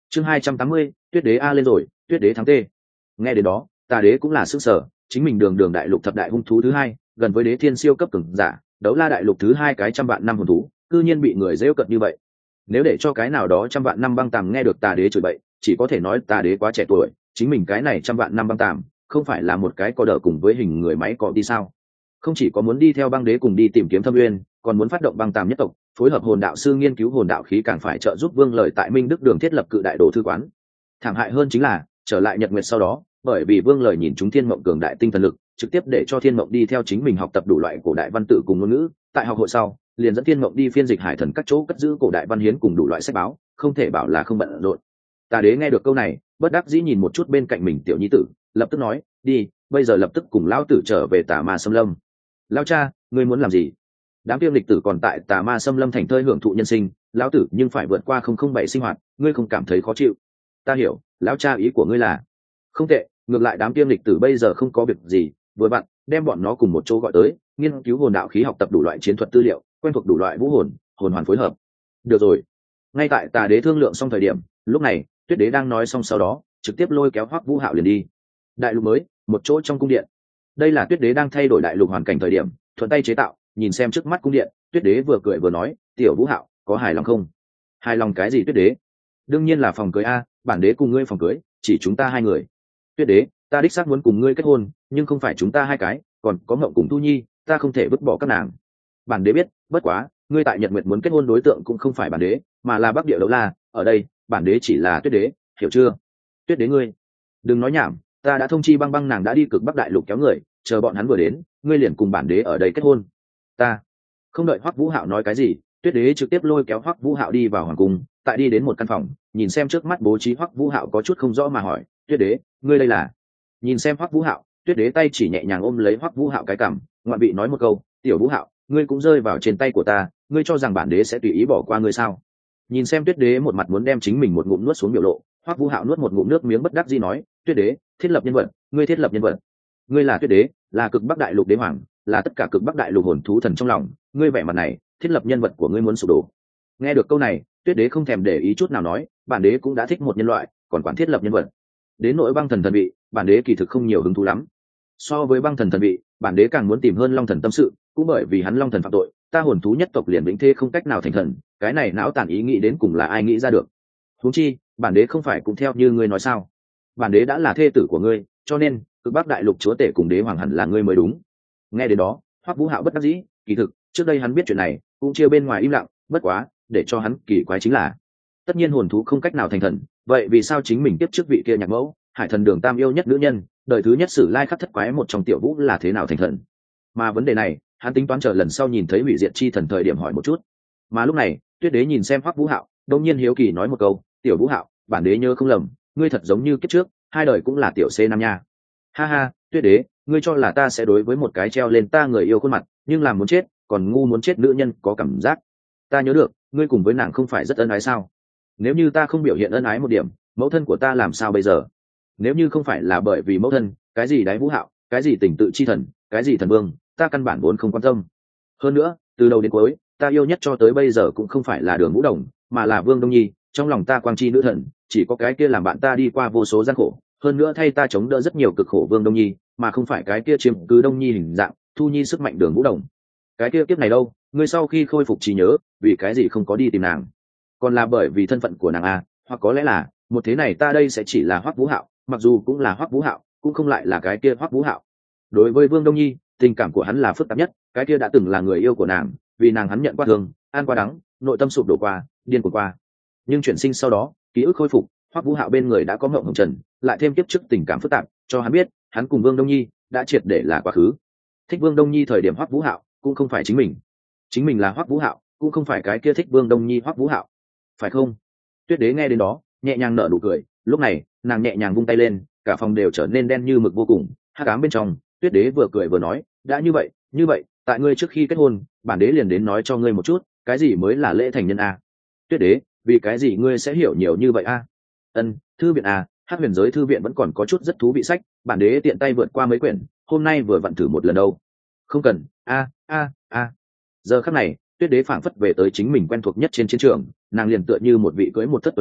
chương hai trăm tám mươi, tuyết đế a lên rồi, tuyết đế thắng t. Nghe đến đó tà đế cũng là sức sở, chính mình đường đường đại lục thập đại hung thú thứ hai, gần với đế thiên siêu cấp cường giả, đấu la đại lục thứ hai cái trăm vạn năm hồn thú, cư nhiên bị người rêu cợt như vậy. Nếu để cho cái nào đó trăm vạn năm băng tàm nghe được tà đế chửi bậy, chỉ có thể nói tà đế quá trẻ tuổi, chính mình cái này trăm vạn năm băng tàm không phải là một cái có đỡ cùng với hình người máy cọ đi sao. Không chỉ có muốn đi theo băng đế cùng đi tìm kiếm thâm uyên, còn muốn phát động băng tàm nhất tộc, phối hợp hồn đạo sư nghiên cứu hồn đạo khí, càng phải trợ giúp Vương Lợi tại Minh Đức Đường thiết lập cự đại đồ thư quán. Thảm hại hơn chính là trở lại Nhật Nguyệt sau đó, bởi vì Vương Lợi nhìn chúng Thiên Mộng cường đại tinh thần lực, trực tiếp để cho Thiên Mộng đi theo chính mình học tập đủ loại cổ đại văn tự cùng ngôn ngữ. Tại học hội sau, liền dẫn Thiên Mộng đi phiên dịch hải thần các chỗ cất giữ cổ đại văn hiến cùng đủ loại sách báo, không thể bảo là không bận rộn. Tà đế nghe được câu này, bất đắc dĩ nhìn một chút bên cạnh mình tiểu nhi tử, lập tức nói, đi, bây giờ lập tức cùng lão tử trở về Tà Ma Xâm Lâm. Lão cha, ngươi muốn làm gì? Đám tiêm lịch tử còn tại Tà Ma Xâm Lâm thành thơi hưởng thụ nhân sinh, lão tử nhưng phải vượt qua không không bảy sinh hoạt, ngươi không cảm thấy khó chịu? Ta hiểu, lão cha ý của ngươi là không tệ, ngược lại đám tiêm lịch tử bây giờ không có việc gì, vừa vặn đem bọn nó cùng một chỗ gọi tới, nghiên cứu hồn đạo khí, học tập đủ loại chiến thuật tư liệu, quen thuộc đủ loại vũ hồn, hồn hoàn phối hợp. Được rồi. Ngay tại Tà đế thương lượng xong thời điểm, lúc này Tuyết đế đang nói xong sau đó, trực tiếp lôi kéo Hoắc Vũ Hạo liền đi. Đại lục mới, một chỗ trong cung điện. Đây là Tuyết đế đang thay đổi đại lục hoàn cảnh thời điểm, thuận tay chế tạo, nhìn xem trước mắt cung điện, Tuyết đế vừa cười vừa nói, tiểu Vũ Hạo, có hài lòng không? Hài lòng cái gì Tuyết đế? Đương nhiên là phòng cưới a, bản đế cùng ngươi phòng cưới, chỉ chúng ta hai người. Tuyết đế, ta đích xác muốn cùng ngươi kết hôn, nhưng không phải chúng ta hai cái, còn có Ngộng cùng Thu Nhi, ta không thể vứt bỏ các nàng. Bản đế biết, bất quá, ngươi tại Nhật Nguyệt muốn kết hôn đối tượng cũng không phải bản đế, mà là Bắc Địa Đấu La, ở đây, bản đế chỉ là Tuyết đế, hiểu chưa? Tuyết đế ngươi, đừng nói nhảm, ta đã thông chi Băng Băng nàng đã đi cực Bắc đại lục kéo người, chờ bọn hắn vừa đến, ngươi liền cùng bản đế ở đây kết hôn. Ta không đợi Hoắc Vũ Hạo nói cái gì, Tuyết đế trực tiếp lôi kéo Hoắc Vũ Hạo đi vào hoàng cung, tại đi đến một căn phòng, nhìn xem trước mắt bố trí, Hoắc Vũ Hạo có chút không rõ mà hỏi, Tuyết đế, ngươi đây là? Nhìn xem Hoắc Vũ Hạo, Tuyết đế tay chỉ nhẹ nhàng ôm lấy Hoắc Vũ Hạo cái cằm, ngoạn vị nói một câu, tiểu Vũ Hạo, ngươi cũng rơi vào trên tay của ta, ngươi cho rằng bản đế sẽ tùy ý bỏ qua ngươi sao? Nhìn xem Tuyết đế một mặt muốn đem chính mình một ngụm nuốt xuống biểu lộ, Hoắc Vũ Hạo nuốt một ngụm nước miếng bất đắc dĩ nói, Tuyết đế, thiết lập nhân vật, ngươi thiết lập nhân vật, ngươi là Tuyết đế, là cực Bắc đại lục đế hoàng, là tất cả cực Bắc đại lục hồn thú thần trong lòng, ngươi vẻ mặt này, thiết lập nhân vật của ngươi muốn sụp đổ. Nghe được câu này, Tuyết đế không thèm để ý chút nào nói, bản đế cũng đã thích một nhân loại, còn quản thiết lập nhân vật. Đến nỗi băng thần thần vị, bản đế kỳ thực không nhiều hứng thú lắm. So với băng thần thần vị, bản đế càng muốn tìm hơn long thần tâm sự, cũng bởi vì hắn long thần phạm tội, ta hồn thú nhất tộc liền vĩnh thế không cách nào thành thần, cái này não tàn ý nghĩ đến cùng là ai nghĩ ra được? Huống chi, bản đế không phải cũng theo như ngươi nói sao? Bản đế đã là thê tử của ngươi, cho nên cực Bắc đại lục chúa tể cùng đế hoàng hẳn là ngươi mới đúng. Nghe đến đó, Hoắc Vũ Hạo bất đắc dĩ, kỳ thực trước đây hắn biết chuyện này, cũng chia bên ngoài im lặng, bất quá để cho hắn kỳ quái chính là, tất nhiên hồn thú không cách nào thành thần, vậy vì sao chính mình tiếp trước vị kia nhạc mẫu, Hải thần đường tam yêu nhất nữ nhân, đời thứ nhất sử lai khắc thất quái một trong tiểu vũ là thế nào thành thần? Mà vấn đề này, hắn tính toán chờ lần sau nhìn thấy hủy diệt chi thần thời điểm hỏi một chút. Mà lúc này, Tuyết đế nhìn xem Hoắc Vũ Hạo, đột nhiên hiếu kỳ nói một câu, tiểu Vũ Hạo, bản đế nhớ không lầm, ngươi thật giống như kiếp trước, hai đời cũng là tiểu C nam nha. Ha ha, Tuyết đế, ngươi cho là ta sẽ đối với một cái treo lên ta người yêu khuôn mặt, nhưng làm muốn chết, còn ngu muốn chết nữ nhân có cảm giác. Ta nhớ được, ngươi cùng với nàng không phải rất ân ái sao? Nếu như ta không biểu hiện ân ái một điểm, mẫu thân của ta làm sao bây giờ? Nếu như không phải là bởi vì mẫu thân, cái gì đái Vũ Hạo, cái gì tình tự chi thần, cái gì thần vương, ta căn bản vốn không quan tâm. Hơn nữa, từ đầu đến cuối, ta yêu nhất cho tới bây giờ cũng không phải là Đường Vũ Đồng, mà là Vương Đông Nhi, trong lòng ta quang chi nữ thần, chỉ có cái kia làm bạn ta đi qua vô số gian khổ, hơn nữa thay ta chống đỡ rất nhiều cực khổ Vương Đông Nhi, mà không phải cái kia chiếm cứ Đông Nhi hình dạng, Thu Nhi sức mạnh Đường Vũ Đồng. Cái kia kiếp này đâu, ngươi sau khi khôi phục trí nhớ, vì cái gì không có đi tìm nàng? Còn là bởi vì thân phận của nàng à, hoặc có lẽ là, một thế này ta đây sẽ chỉ là Hoắc Vũ Hạo, mặc dù cũng là Hoắc Vũ Hạo, cũng không lại là cái kia Hoắc Vũ Hạo. Đối với Vương Đông Nhi, tình cảm của hắn là phức tạp nhất, cái kia đã từng là người yêu của nàng, vì nàng hắn nhận qua thương, ăn qua đắng, nội tâm sụp đổ qua, điên cuồng qua. Nhưng chuyển sinh sau đó, ký ức khôi phục, Hoắc Vũ Hạo bên người đã có Ngộng Hồng Trần, lại thêm kiếp trước tình cảm phức tạp, cho hắn biết, hắn cùng Vương Đông Nhi đã triệt để là quá khứ. Thích Vương Đông Nhi thời điểm Hoắc Vũ Hạo cũng không phải chính mình, chính mình là Hoắc Vũ Hạo, cũng không phải cái kia thích Vương Đông Nhi Hoắc Vũ Hạo, phải không? Tuyết đế nghe đến đó, nhẹ nhàng nở nụ cười, lúc này, nàng nhẹ nhàng vung tay lên, cả phòng đều trở nên đen như mực vô cùng, hắc ám bên trong, Tuyết đế vừa cười vừa nói, đã như vậy, như vậy, tại ngươi trước khi kết hôn, bản đế liền đến nói cho ngươi một chút, cái gì mới là lễ thành nhân a? Tuyết đế, vì cái gì ngươi sẽ hiểu nhiều như vậy a? Ân, thư viện a, Hắc Huyền giới thư viện vẫn còn có chút rất thú vị sách, bản đế tiện tay vượt qua mấy quyển, hôm nay vừa vặn thử một lần đâu. Không cần, a, a, a. Giờ khắc này, Tuyết đế phảng phất về tới chính mình quen thuộc nhất trên chiến trường, nàng liền tựa như một vị cưỡi một thất tuấn mã,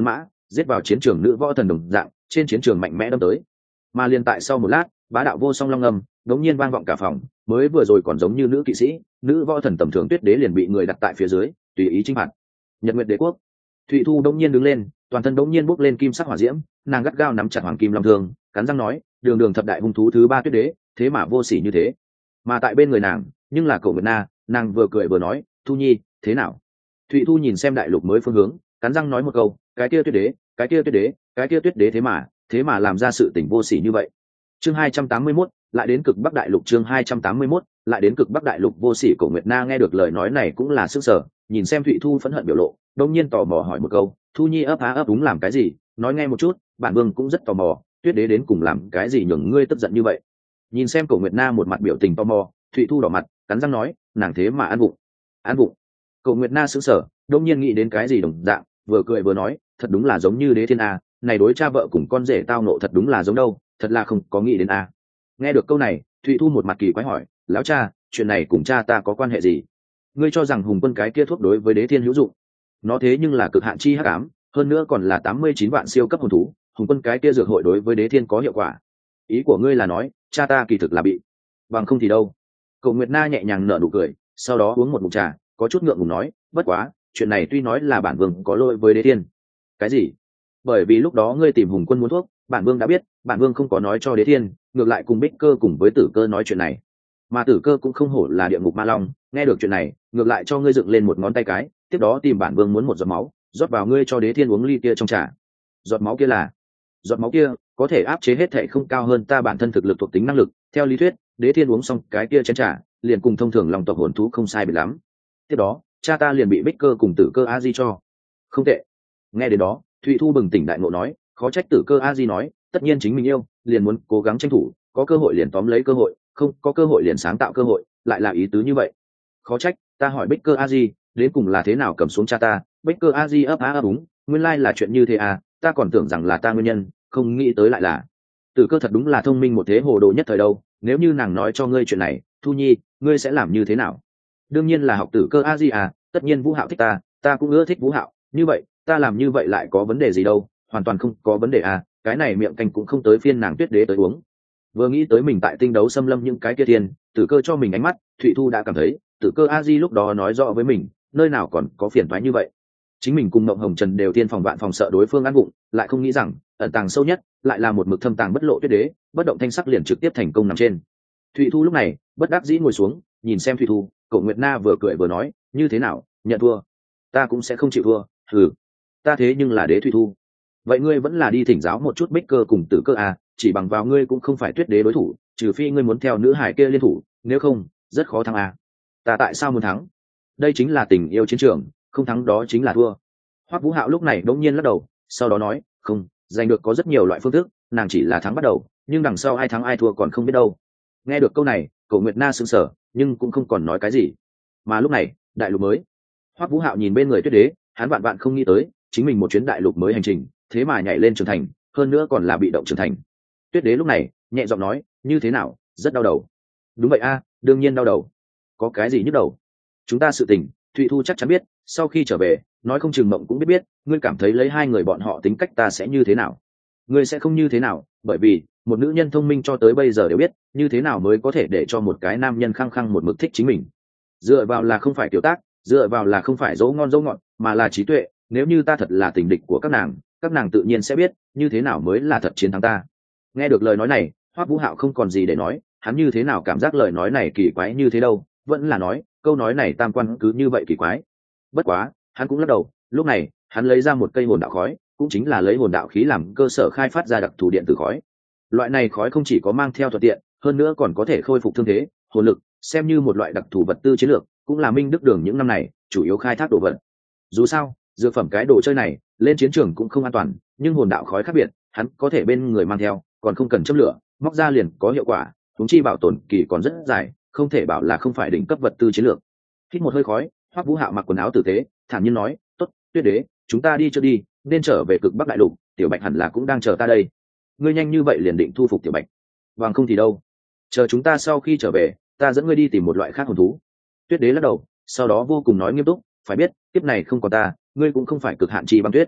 giết vào chiến trường nữ võ thần đồng dạng trên chiến trường mạnh mẽ đâm tới. Mà liền tại sau một lát, bá đạo vô song long âm đống nhiên vang vọng cả phòng, mới vừa rồi còn giống như nữ kỵ sĩ, nữ võ thần tầm thường Tuyết Đế liền bị người đặt tại phía dưới tùy ý chinh phạt. Nhật Nguyệt Đế quốc. Thụy Thu đống nhiên đứng lên, toàn thân đống nhiên bốc lên kim sắc hỏa diễm, nàng gắt gao nắm chặt hoàng kim long thương, cắn răng nói, đường đường thập đại hung thú thứ ba Tuyết Đế, thế mà vô sỉ như thế. Mà tại bên người nàng nhưng là Cổ Nguyệt Na, nàng vừa cười vừa nói, Thu Nhi thế nào? Thụy Thu nhìn xem đại lục mới phương hướng, cắn răng nói một câu, cái kia Tuyết Đế, cái kia Tuyết Đế, cái kia Tuyết Đế thế mà thế mà làm ra sự tình vô sỉ như vậy. Chương hai trăm tám mươi mốt, lại đến cực Bắc đại lục. Chương hai trăm tám mươi mốt, lại đến cực Bắc đại lục. Vô sỉ. Cổ Nguyệt Na nghe được lời nói này cũng là sức sở, nhìn xem Thụy Thu phẫn hận biểu lộ, đột nhiên tò mò hỏi một câu, Thu Nhi ấp á ấp úng làm cái gì? Nói nghe một chút, bản vương cũng rất tò mò, Tuyết Đế đến cùng làm cái gì nhường ngươi tức giận như vậy? Nhìn xem Cổ Nguyệt Na một mặt biểu tình tò mò, Thụy Thu đỏ mặt, cắn răng nói, nàng thế mà ăn vụng. Ăn vụng? Cổ Nguyệt Na sững sờ, đột nhiên nghĩ đến cái gì đồng dạng, vừa cười vừa nói, thật đúng là giống như Đế Thiên a, này đối cha vợ cùng con rể tao nộ thật đúng là giống đâu, thật là không có nghĩ đến a. Nghe được câu này, Thụy Thu một mặt kỳ quái hỏi, lão cha, chuyện này cùng cha ta có quan hệ gì? Ngươi cho rằng Hùng Quân cái kia thuốc đối với Đế Thiên hữu dụng? Nó thế nhưng là cực hạn chi hắc ám, hơn nữa còn là tám mươi chín vạn siêu cấp hồn thú, Hùng Quân cái kia dược hội đối với Đế Thiên có hiệu quả. Ý của ngươi là nói, cha ta kỳ thực là bị, bằng không thì đâu? Cổ Nguyệt Na nhẹ nhàng nở nụ cười, sau đó uống một ngụm trà, có chút ngượng ngùng nói, bất quá, chuyện này tuy nói là bản vương có lỗi với Đế Thiên. Cái gì? Bởi vì lúc đó ngươi tìm Hùng Quân muốn thuốc, bản vương đã biết, bản vương không có nói cho Đế Thiên, ngược lại cùng Bích Cơ cùng với Tử Cơ nói chuyện này. Mà Tử Cơ cũng không hổ là địa ngục ma long, nghe được chuyện này, ngược lại cho ngươi dựng lên một ngón tay cái, tiếp đó tìm bản vương muốn một giọt máu, rót vào ngươi cho Đế Thiên uống ly kia trong trà. Giọt máu kia là? Giọt máu kia có thể áp chế hết thảy không cao hơn ta bản thân thực lực thuộc tính năng lực, theo lý thuyết, Đế Thiên uống xong cái kia chén trà, liền cùng thông thường lòng tộc hồn thú không sai biệt lắm. Tiếp đó, cha ta liền bị Bích Cơ cùng Tử Cơ A Di cho. Không tệ. Nghe đến đó, Thụy Thu bừng tỉnh đại ngộ nói, khó trách Tử Cơ A Di nói, tất nhiên chính mình yêu, liền muốn cố gắng tranh thủ, có cơ hội liền tóm lấy cơ hội, không có cơ hội liền sáng tạo cơ hội, lại là ý tứ như vậy. Khó trách, ta hỏi Bích Cơ A Di, đến cùng là thế nào cầm xuống cha ta? Bích Cơ A Di ấp á ấp úng, nguyên lai là chuyện như thế à, ta còn tưởng rằng là ta nguyên nhân, không nghĩ tới lại là. Tử Cơ thật đúng là thông minh một thế hồ đồ nhất thời đâu, nếu như nàng nói cho ngươi chuyện này, Thu Nhi, ngươi sẽ làm như thế nào? Đương nhiên là học Tử Cơ A Di à, tất nhiên Vũ Hạo thích ta, ta cũng ưa thích Vũ Hạo, như vậy, ta làm như vậy lại có vấn đề gì đâu, hoàn toàn không có vấn đề à, cái này miệng canh cũng không tới phiên nàng Tuyết Đế tới uống. Vừa nghĩ tới mình tại tinh đấu xâm lâm những cái kia tiền, Tử Cơ cho mình ánh mắt, Thụy Thu đã cảm thấy, Tử Cơ A Di lúc đó nói rõ với mình, nơi nào còn có phiền toái như vậy. Chính mình cùng Mộng Hồng Trần đều tiên phòng vạn phòng sợ đối phương ăn bụng, lại không nghĩ rằng, ẩn tàng sâu nhất, lại là một mực thâm tàng bất lộ Tuyết Đế, bất động thanh sắc liền trực tiếp thành công nằm trên. Thụy Thu lúc này, bất đắc dĩ ngồi xuống, nhìn xem Thụy Thu, Cổ Nguyệt Na vừa cười vừa nói, như thế nào, nhận thua? Ta cũng sẽ không chịu thua, hừ. Ta thế nhưng là Đế Thụy Thu. Vậy ngươi vẫn là đi thỉnh giáo một chút Bích Cơ cùng Tử Cơ à, chỉ bằng vào ngươi cũng không phải Tuyết Đế đối thủ, trừ phi ngươi muốn theo nữ hải kia liên thủ, nếu không, rất khó thắng à. Ta tại sao muốn thắng? Đây chính là tình yêu chiến trường, không thắng đó chính là thua. Hoắc Vũ Hạo lúc này đống nhiên lắc đầu, sau đó nói, không, giành được có rất nhiều loại phương thức, nàng chỉ là thắng bắt đầu, nhưng đằng sau ai thắng ai thua còn không biết đâu. Nghe được câu này, Cổ Nguyệt Na sững sờ, nhưng cũng không còn nói cái gì. Mà lúc này, đại lục mới, Hoắc Vũ Hạo nhìn bên người Tuyết Đế, hắn vạn vạn không nghĩ tới, chính mình một chuyến đại lục mới hành trình, thế mà nhảy lên trưởng thành, hơn nữa còn là bị động trưởng thành. Tuyết Đế lúc này nhẹ giọng nói, như thế nào, rất đau đầu. Đúng vậy a, đương nhiên đau đầu. Có cái gì nhức đầu? Chúng ta sự tình, Thụy Thu chắc chắn biết, sau khi trở về, nói không chừng Mộng cũng biết biết, ngươi cảm thấy lấy hai người bọn họ tính cách ta sẽ như thế nào? Ngươi sẽ không như thế nào, bởi vì một nữ nhân thông minh cho tới bây giờ đều biết, như thế nào mới có thể để cho một cái nam nhân khăng khăng một mực thích chính mình. Dựa vào là không phải tiểu tác, dựa vào là không phải dỗ ngon dỗ ngọt, mà là trí tuệ. Nếu như ta thật là tình địch của các nàng, các nàng tự nhiên sẽ biết, như thế nào mới là thật chiến thắng ta. Nghe được lời nói này, Hoắc Vũ Hạo không còn gì để nói, hắn như thế nào cảm giác lời nói này kỳ quái như thế đâu, vẫn là nói, câu nói này tam quan cứ như vậy kỳ quái. Bất quá, hắn cũng lắc đầu, lúc này, hắn lấy ra một cây hồn đạo khói, cũng chính là lấy hồn đạo khí làm cơ sở khai phát ra đặc thù điện tử khói. Loại này khói không chỉ có mang theo thuận tiện, hơn nữa còn có thể khôi phục thương thế, hồn lực, xem như một loại đặc thù vật tư chiến lược, cũng là Minh Đức Đường những năm này chủ yếu khai thác đồ vật. Dù sao, dược phẩm cái đồ chơi này, lên chiến trường cũng không an toàn, nhưng hồn đạo khói khác biệt, hắn có thể bên người mang theo, còn không cần châm lửa, móc ra liền có hiệu quả, chúng chi bảo tồn kỳ còn rất dài, không thể bảo là không phải đỉnh cấp vật tư chiến lược. Hít một hơi khói, Hoắc Vũ Hạo mặc quần áo tử tế, thản nhiên nói, "Tốt, Tuyết Đế, chúng ta đi chưa đi, nên trở về cực Bắc đại lục, Tiểu Bạch hẳn là cũng đang chờ ta đây. Ngươi nhanh như vậy liền định thu phục Tiểu Bạch? Vâng không thì đâu. Chờ chúng ta sau khi trở về, ta dẫn ngươi đi tìm một loại khác hồn thú." Tuyết Đế lắc đầu, sau đó vô cùng nói nghiêm túc, "Phải biết, tiếp này không có ta, ngươi cũng không phải cực hạn chi băng tuyết."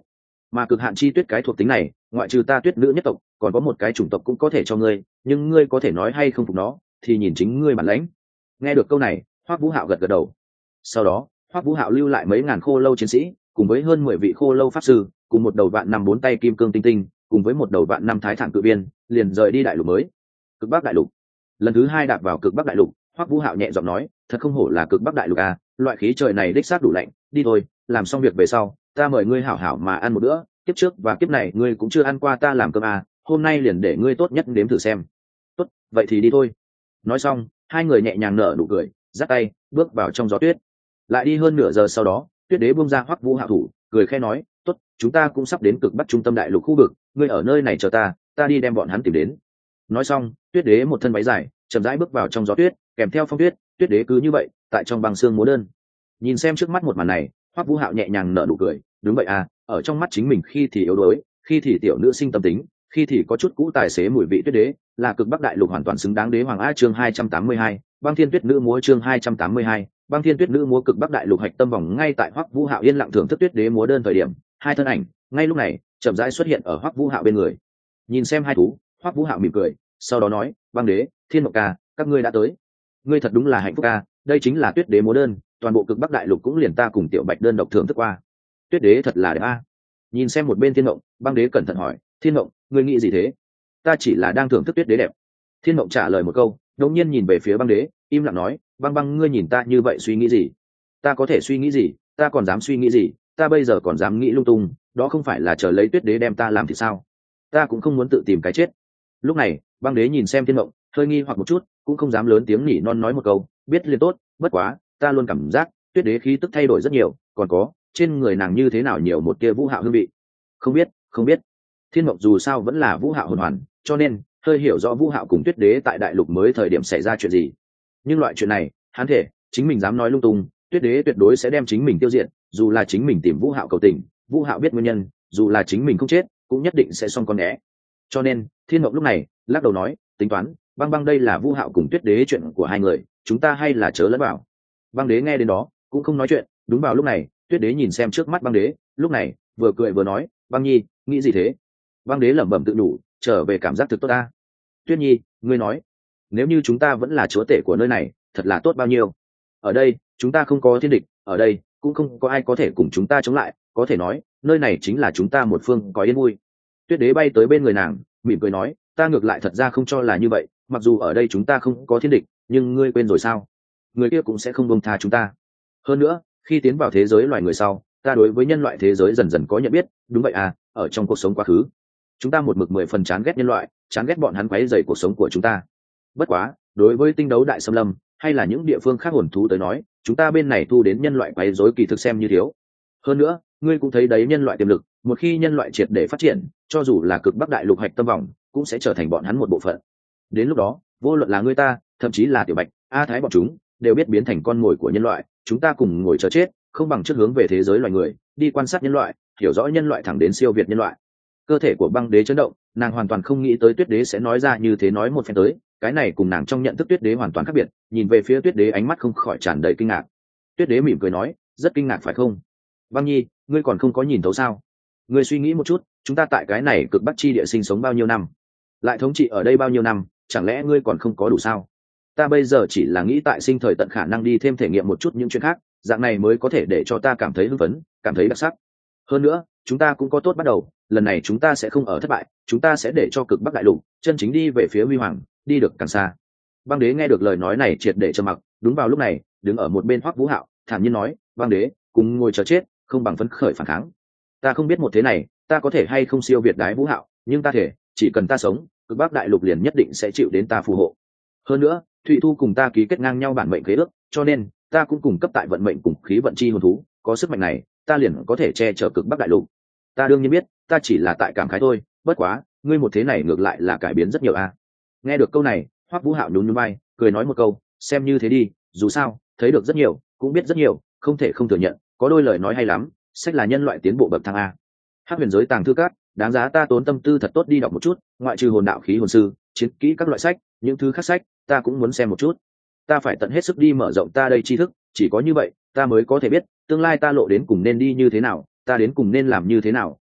mà cực hạn chi tuyết cái thuộc tính này ngoại trừ ta tuyết nữ nhất tộc còn có một cái chủng tộc cũng có thể cho ngươi, nhưng ngươi có thể nói hay không phục nó thì nhìn chính ngươi bản lãnh. Nghe được câu này, Hoắc Vũ Hạo gật gật đầu. Sau đó Hoắc Vũ Hạo lưu lại mấy ngàn khô lâu chiến sĩ cùng với hơn mười vị khô lâu pháp sư cùng một đầu vạn năm bốn tay kim cương tinh tinh cùng với một đầu vạn năm thái thản cự viên liền rời đi đại lục mới, cực bắc đại lục. Lần thứ hai đạp vào cực bắc đại lục, Hoắc Vũ Hạo nhẹ giọng nói, thật không hổ là cực bắc đại lục à, loại khí trời này đích xác đủ lạnh. Đi thôi, làm xong việc về sau ta mời ngươi hảo hảo mà ăn một bữa, kiếp trước và kiếp này ngươi cũng chưa ăn qua ta làm cơm à, hôm nay liền để ngươi tốt nhất nếm thử xem. Tốt, vậy thì đi thôi. Nói xong hai người nhẹ nhàng nở nụ cười, dắt tay bước vào trong gió tuyết. Lại đi hơn nửa giờ sau đó, Tuyết Đế buông ra Hoắc Vũ Hạo thủ, cười khẽ nói, tốt, chúng ta cũng sắp đến cực bắc trung tâm đại lục khu vực, ngươi ở nơi này chờ ta, ta đi đem bọn hắn tìm đến. Nói xong Tuyết Đế một thân váy dài chậm rãi bước vào trong gió tuyết, kèm theo phong tuyết. Tuyết Đế cứ như vậy tại trong băng xương múa đơn. Nhìn xem trước mắt một màn này, Hoắc Vũ Hạo nhẹ nhàng nở nụ cười, đúng vậy à, ở trong mắt chính mình khi thì yếu đuối, khi thì tiểu nữ sinh tâm tính, khi thì có chút cũ tài xế mùi vị Tuyết Đế, là cực bắc đại lục hoàn toàn xứng đáng đế hoàng. A chương hai trăm tám mươi hai, băng thiên tuyết nữ múa. Chương hai trăm tám mươi hai, băng thiên tuyết nữ múa. Cực bắc đại lục hạch tâm vòng. Ngay tại Hoắc Vũ Hạo yên lặng thưởng thức Tuyết Đế múa đơn thời điểm, hai thân ảnh ngay lúc này chậm rãi xuất hiện ở Hoắc Vũ Hạo bên người. Nhìn xem hai thú, Hoắc Vũ Hạo mỉm cười, sau đó nói, băng đế, thiên mộng ca, các ngươi đã tới. Ngươi thật đúng là hạnh phúc ca, đây chính là Tuyết Đế múa đơn, toàn bộ cực bắc đại lục cũng liền ta cùng tiểu bạch đơn độc thưởng thức qua. Tuyết Đế thật là đẹp a. Nhìn xem một bên thiên mộng, băng đế cẩn thận hỏi, thiên mộng, ngươi nghĩ gì thế? Ta chỉ là đang thưởng thức Tuyết Đế đẹp. Thiên mộng trả lời một câu, đột nhiên nhìn về phía băng đế, im lặng nói, băng băng ngươi nhìn ta như vậy suy nghĩ gì? Ta có thể suy nghĩ gì? Ta còn dám suy nghĩ gì? Ta bây giờ còn dám nghĩ lung tung, đó không phải là chờ lấy Tuyết Đế đem ta làm thì sao? Ta cũng không muốn tự tìm cái chết. Lúc này băng đế nhìn xem thiên mộng, hơi nghi hoặc một chút, cũng không dám lớn tiếng nỉ non nói một câu, biết liền tốt, bất quá ta luôn cảm giác Tuyết Đế khí tức thay đổi rất nhiều, còn có trên người nàng như thế nào nhiều một tia Vũ Hạo hương vị. Không biết, không biết. Thiên mộng dù sao vẫn là Vũ Hạo hồn hoàn, cho nên hơi hiểu rõ Vũ Hạo cùng Tuyết Đế tại đại lục mới thời điểm xảy ra chuyện gì. Nhưng loại chuyện này hắn thể chính mình dám nói lung tung, Tuyết Đế tuyệt đối sẽ đem chính mình tiêu diệt, dù là chính mình tìm Vũ Hạo cầu tình, Vũ Hạo biết nguyên nhân, dù là chính mình không chết cũng nhất định sẽ xong con né. Cho nên thiên mộng lúc này lắc đầu nói, tính toán, băng băng đây là Vũ Hạo cùng Tuyết Đế chuyện của hai người, chúng ta hay là chớ lẫn vào. Băng đế nghe đến đó cũng không nói chuyện. Đúng vào lúc này Tuyết Đế nhìn xem trước mắt băng đế, lúc này vừa cười vừa nói, băng nhi nghĩ gì thế? Băng đế lẩm bẩm tự đủ, trở về cảm giác thực tốt ta. Tuyết nhi, ngươi nói, nếu như chúng ta vẫn là chúa tể của nơi này thật là tốt bao nhiêu. Ở đây chúng ta không có thiên địch, ở đây cũng không có ai có thể cùng chúng ta chống lại, có thể nói nơi này chính là chúng ta một phương có yên vui. Tuyết Đế bay tới bên người nàng mỉm cười nói, ta ngược lại thật ra không cho là như vậy, mặc dù ở đây chúng ta không có thiên địch, nhưng ngươi quên rồi sao, người kia cũng sẽ không buông tha chúng ta. Hơn nữa khi tiến vào thế giới loài người sau, ta đối với nhân loại thế giới dần dần có nhận biết. Đúng vậy à, ở trong cuộc sống quá khứ chúng ta một mực mười phần chán ghét nhân loại, chán ghét bọn hắn quấy rầy cuộc sống của chúng ta. Bất quá đối với tinh đấu đại xâm lâm hay là những địa phương khác hồn thú tới nói, chúng ta bên này thu đến nhân loại quấy rối kỳ thực xem như thiếu. Hơn nữa ngươi cũng thấy đấy, nhân loại tiềm lực, một khi nhân loại triệt để phát triển, cho dù là cực bắc đại lục hạch tâm vòng cũng sẽ trở thành bọn hắn một bộ phận. Đến lúc đó vô luận là ngươi ta, thậm chí là tiểu bạch, a thái bọn chúng đều biết biến thành con mồi của nhân loại. Chúng ta cùng ngồi chờ chết, không bằng trước hướng về thế giới loài người, đi quan sát nhân loại, hiểu rõ nhân loại thẳng đến siêu việt nhân loại. Cơ thể của băng đế chấn động, nàng hoàn toàn không nghĩ tới Tuyết Đế sẽ nói ra như thế, nói một phen tới, cái này cùng nàng trong nhận thức Tuyết Đế hoàn toàn khác biệt. Nhìn về phía Tuyết Đế ánh mắt không khỏi tràn đầy kinh ngạc. Tuyết Đế mỉm cười nói, rất kinh ngạc phải không? Băng nhi, ngươi còn không có nhìn thấu sao? Ngươi suy nghĩ một chút, chúng ta tại cái này cực bắc chi địa sinh sống bao nhiêu năm, lại thống trị ở đây bao nhiêu năm, chẳng lẽ ngươi còn không có đủ sao? Ta bây giờ chỉ là nghĩ tại sinh thời tận khả năng đi thêm thể nghiệm một chút những chuyện khác, dạng này mới có thể để cho ta cảm thấy hưng phấn, cảm thấy đặc sắc. Hơn nữa chúng ta cũng có tốt bắt đầu, lần này chúng ta sẽ không ở thất bại, chúng ta sẽ để cho cực bắc đại lục chân chính đi về phía huy hoàng, đi được càng xa. Băng đế nghe được lời nói này triệt để trầm mặc. Đúng vào lúc này đứng ở một bên Hoắc Vũ Hạo thản nhiên nói, băng đế cùng ngồi chờ chết không bằng phấn khởi phản kháng. Ta không biết một thế này ta có thể hay không siêu việt đái Vũ Hạo, nhưng ta thể chỉ cần ta sống, cực bắc đại lục liền nhất định sẽ chịu đến ta phù hộ. Hơn nữa Thụy Thu cùng ta ký kết ngang nhau bản mệnh khế ước, cho nên ta cũng cùng cấp tại vận mệnh cùng khí vận chi hồn thú, có sức mạnh này ta liền có thể che chở cực bắc đại lục. Ta đương nhiên biết ta chỉ là tại cảm khái thôi, bất quá ngươi một thế này ngược lại là cải biến rất nhiều a. Nghe được câu này Hoắc Vũ Hạo nhún nhún vai, cười nói một câu, xem như thế đi, dù sao thấy được rất nhiều, cũng biết rất nhiều, không thể không thừa nhận có đôi lời nói hay lắm, sách là nhân loại tiến bộ bậc thang a. Hắc huyền giới tàng thư các, đáng giá ta tốn tâm tư thật tốt đi đọc một chút, ngoại trừ hồn đạo khí hồn sư, chiến kỹ các loại sách, những thứ khác sách ta cũng muốn xem một chút. Ta phải tận hết sức đi mở rộng ta đây tri thức, chỉ có như vậy ta mới có thể biết tương lai ta lộ đến cùng nên đi như thế nào, ta đến cùng nên làm như thế nào,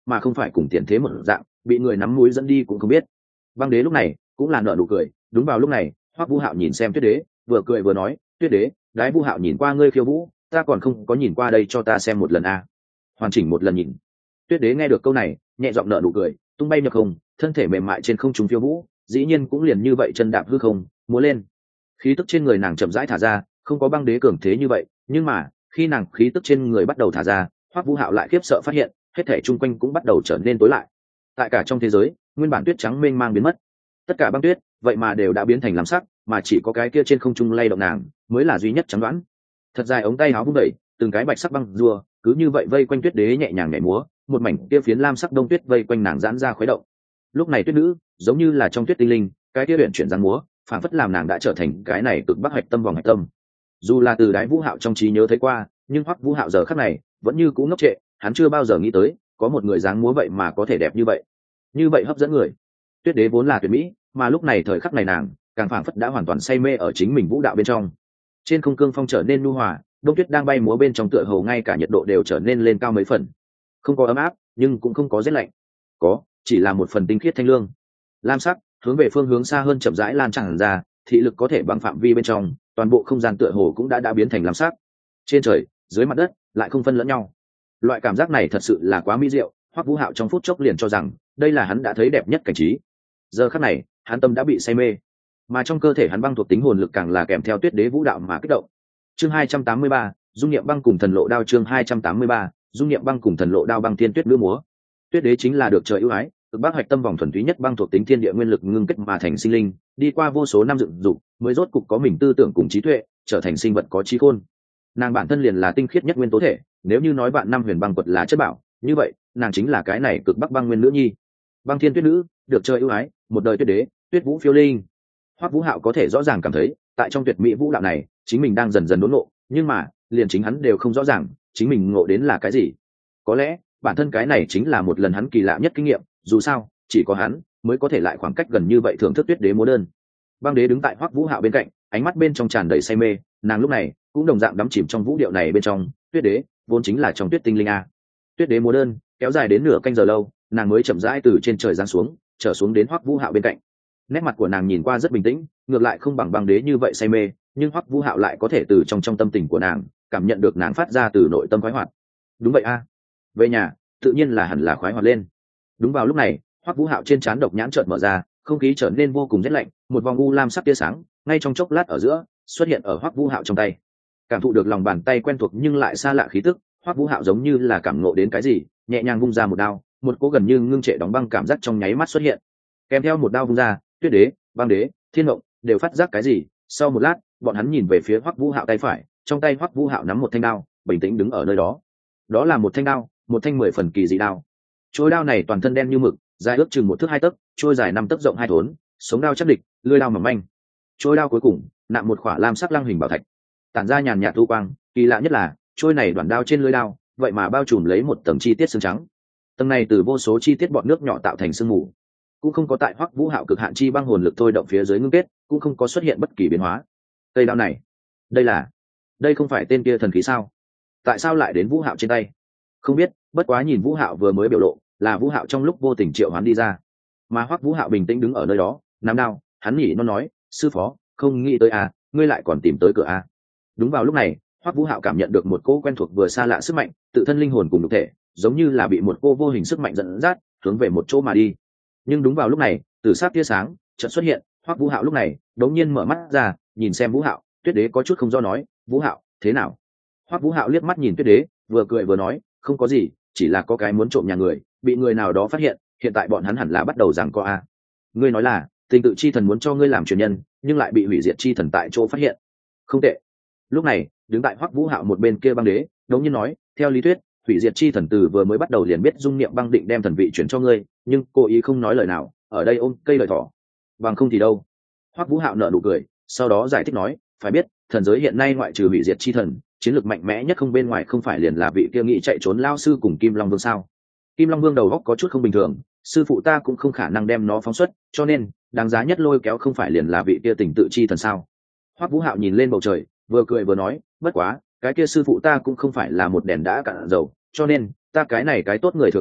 mà không phải cùng tiền thế một dạng bị người nắm mũi dẫn đi cũng không biết. Băng đế lúc này cũng là nở nụ cười. Đúng vào lúc này Hoắc Vũ Hạo nhìn xem Tuyết Đế, vừa cười vừa nói, Tuyết Đế, đái Vũ Hạo nhìn qua ngươi khiêu vũ, ta còn không có nhìn qua đây, cho ta xem một lần a. Hoàn chỉnh một lần nhìn. Tuyết Đế nghe được câu này nhẹ giọng nở nụ cười, tung bay nhập không, thân thể mềm mại trên không trung phiêu vũ, dĩ nhiên cũng liền như vậy chân đạp hư không múa lên. Khí tức trên người nàng chậm rãi thả ra, không có băng đế cường thế như vậy, nhưng mà khi nàng khí tức trên người bắt đầu thả ra, Hoắc Vũ Hạo lại khiếp sợ phát hiện hết thể chung quanh cũng bắt đầu trở nên tối lại. Tại cả trong thế giới, nguyên bản tuyết trắng mênh mang biến mất, tất cả băng tuyết vậy mà đều đã biến thành lam sắc, mà chỉ có cái kia trên không trung lay động nàng mới là duy nhất trắng đoán. Thật dài ống tay áo vung đẩy, từng cái bạch sắc băng rùa cứ như vậy vây quanh Tuyết Đế nhẹ nhàng nhảy múa, một mảnh kia phiến lam sắc đông tuyết vây quanh nàng giãn ra khuấy động. Lúc này tuyết nữ giống như là trong tuyết tinh linh, cái kia luyện chuyển giang múa phản phất làm nàng đã trở thành cái này cực bắc hạch tâm vòng hạch tâm. Dù là từ đái Vũ Hạo trong trí nhớ thấy qua, nhưng Hoắc Vũ Hạo giờ khắc này vẫn như cũ ngốc trệ, hắn chưa bao giờ nghĩ tới có một người dáng múa vậy mà có thể đẹp như vậy, như vậy hấp dẫn người. Tuyết Đế vốn là tuyệt mỹ, mà lúc này thời khắc này nàng càng phảng phất đã hoàn toàn say mê ở chính mình vũ đạo bên trong. Trên không cương phong trở nên nhu hòa, đông tuyết đang bay múa bên trong tựa hồ ngay cả nhiệt độ đều trở nên lên cao mấy phần. Không có ấm áp, nhưng cũng không có rét lạnh, có chỉ là một phần tinh khiết thanh lương. Lam sắc hướng về phương hướng xa hơn chậm rãi lan tràn ra, thị lực có thể bằng phạm vi bên trong, toàn bộ không gian tựa hồ cũng đã đã biến thành lam sắc. Trên trời, dưới mặt đất lại không phân lẫn nhau. Loại cảm giác này thật sự là quá mỹ diệu, Hoắc Vũ Hạo trong phút chốc liền cho rằng đây là hắn đã thấy đẹp nhất cảnh trí. Giờ khắc này, hắn tâm đã bị say mê, mà trong cơ thể hắn băng thuộc tính hồn lực càng là kèm theo Tuyết Đế vũ đạo mà kích động. Chương hai trăm tám mươi ba, dung niệm băng cùng thần lộ đao. Chương hai trăm tám mươi ba, dung niệm băng cùng thần lộ đao. Băng thiên tuyết lữ múa. Tuyết Đế chính là được trời ưu ái, cực bắc hạch tâm vòng thuần túy nhất băng thuộc tính thiên địa nguyên lực ngưng kết mà thành sinh linh, đi qua vô số năm dựng dục, mới rốt cục có mình tư tưởng cùng trí tuệ, trở thành sinh vật có trí khôn. Nàng bản thân liền là tinh khiết nhất nguyên tố thể, nếu như nói bạn năm huyền băng quật là chất bảo, như vậy nàng chính là cái này cực bắc băng nguyên nữ nhi. Băng thiên tuyết nữ, được trời ưu ái, một đời tuyết đế, tuyết vũ phiêu linh. Hoắc Vũ Hạo có thể rõ ràng cảm thấy, tại trong tuyệt mỹ vũ đạo này, chính mình đang dần dần đốn ngộ, nhưng mà liền chính hắn đều không rõ ràng chính mình ngộ đến là cái gì. Có lẽ bản thân cái này chính là một lần hắn kỳ lạ nhất kinh nghiệm, dù sao chỉ có hắn mới có thể lại khoảng cách gần như vậy thưởng thức tuyết đế múa đơn. Băng đế đứng tại Hoắc Vũ Hạo bên cạnh, ánh mắt bên trong tràn đầy say mê, nàng lúc này cũng đồng dạng đắm chìm trong vũ điệu này bên trong. Tuyết đế vốn chính là trong tuyết tinh linh a. Tuyết đế múa đơn kéo dài đến nửa canh giờ lâu, nàng mới chậm rãi từ trên trời giáng xuống, trở xuống đến Hoắc Vũ Hạo bên cạnh. Nét mặt của nàng nhìn qua rất bình tĩnh, ngược lại không bằng băng đế như vậy say mê, nhưng Hoắc Vũ Hạo lại có thể từ trong trong tâm tình của nàng cảm nhận được nàng phát ra từ nội tâm khoái hoạt. Đúng vậy a, về nhà tự nhiên là hẳn là khoái hoạt lên. Đúng vào lúc này, Hoắc Vũ Hạo trên trán độc nhãn chợt mở ra, không khí trở nên vô cùng rét lạnh, một vòng u lam sắc tia sáng ngay trong chốc lát ở giữa xuất hiện ở Hoắc Vũ Hạo trong tay. Cảm thụ được lòng bàn tay quen thuộc nhưng lại xa lạ khí tức, Hoắc Vũ Hạo giống như là cảm ngộ đến cái gì, nhẹ nhàng vung ra một đao, một cỗ gần như ngưng trệ đóng băng cảm giác trong nháy mắt xuất hiện. Kèm theo một đao vung ra, Tuyết đế, băng đế, thiên mộng đều phát giác cái gì. Sau một lát, bọn hắn nhìn về phía Hoắc Vũ Hạo tay phải, trong tay Hoắc Vũ Hạo nắm một thanh đao, bình tĩnh đứng ở nơi đó. Đó là một thanh đao, một thanh mười phần kỳ dị đao. Trôi đao này toàn thân đen như mực, dài ước chừng một thước hai tấc, trôi dài năm tấc rộng hai thốn, sống đao chắc địch, lưỡi đao mỏng manh. Trôi đao cuối cùng nạm một khỏa lam sắc lăng hình bảo thạch, tản ra nhàn nhạt thu quang. Kỳ lạ nhất là trôi này đoạn đao trên lưỡi đao vậy mà bao trùm lấy một tầng chi tiết xương trắng. Tầng này từ vô số chi tiết bọt nước nhỏ tạo thành sương mù, cũng không có tại Hoắc Vũ Hạo cực hạn chi băng hồn lực thôi động phía dưới ngưng kết, cũng không có xuất hiện bất kỳ biến hóa. Cây đao này, đây là, đây không phải tên kia thần khí sao? Tại sao lại đến Vũ Hạo trên tay? Không biết, bất quá nhìn Vũ Hạo vừa mới biểu lộ, là Vũ Hạo trong lúc vô tình triệu hoán đi ra. Mà Hoắc Vũ Hạo bình tĩnh đứng ở nơi đó, nắm đao, hắn nhỉ nó nói, sư phó, không nghĩ tới à, ngươi lại còn tìm tới cửa à? Đúng vào lúc này, Hoắc Vũ Hạo cảm nhận được một cỗ quen thuộc vừa xa lạ sức mạnh, tự thân linh hồn cùng nhục thể, giống như là bị một cô vô hình sức mạnh dẫn dắt, hướng về một chỗ mà đi. Nhưng đúng vào lúc này, từ sát tia sáng chợt xuất hiện, Hoắc Vũ Hạo lúc này đống nhiên mở mắt ra, nhìn xem Vũ Hạo. Tuyết đế có chút không do nói, Vũ Hạo, thế nào? Hoắc Vũ Hạo liếc mắt nhìn Tuyết đế, vừa cười vừa nói, không có gì, chỉ là có cái muốn trộm nhà người, bị người nào đó phát hiện, hiện tại bọn hắn hẳn là bắt đầu giằng co a. Ngươi nói là, tình tự chi thần muốn cho ngươi làm truyền nhân, nhưng lại bị hủy diệt chi thần tại chỗ phát hiện. Không tệ. Lúc này, đứng tại Hoắc Vũ Hạo một bên kia băng đế, đống nhiên nói, theo lý thuyết, hủy diệt chi thần từ vừa mới bắt đầu liền biết dung niệm băng định đem thần vị chuyển cho ngươi, nhưng cô ý không nói lời nào, ở đây ôm cây lời thỏ. Bằng không thì đâu? Hoắc Vũ Hạo nở nụ cười, sau đó giải thích nói, phải biết, thần giới hiện nay ngoại trừ hủy diệt chi thần, chiến lược mạnh mẽ nhất không bên ngoài không phải liền là vị kia nghị chạy trốn lao sư cùng Kim Long Vương sao? Kim Long Vương đầu óc có chút không bình thường, sư phụ ta cũng không khả năng đem nó phóng xuất, cho nên đáng giá nhất lôi kéo không phải liền là vị kia tình tự chi thần sao? Hoắc Vũ Hạo nhìn lên bầu trời, vừa cười vừa nói, bất quá, cái kia sư phụ ta cũng không phải là một đèn đã cạn dầu, cho nên ta cái này cái tốt người thừa kế,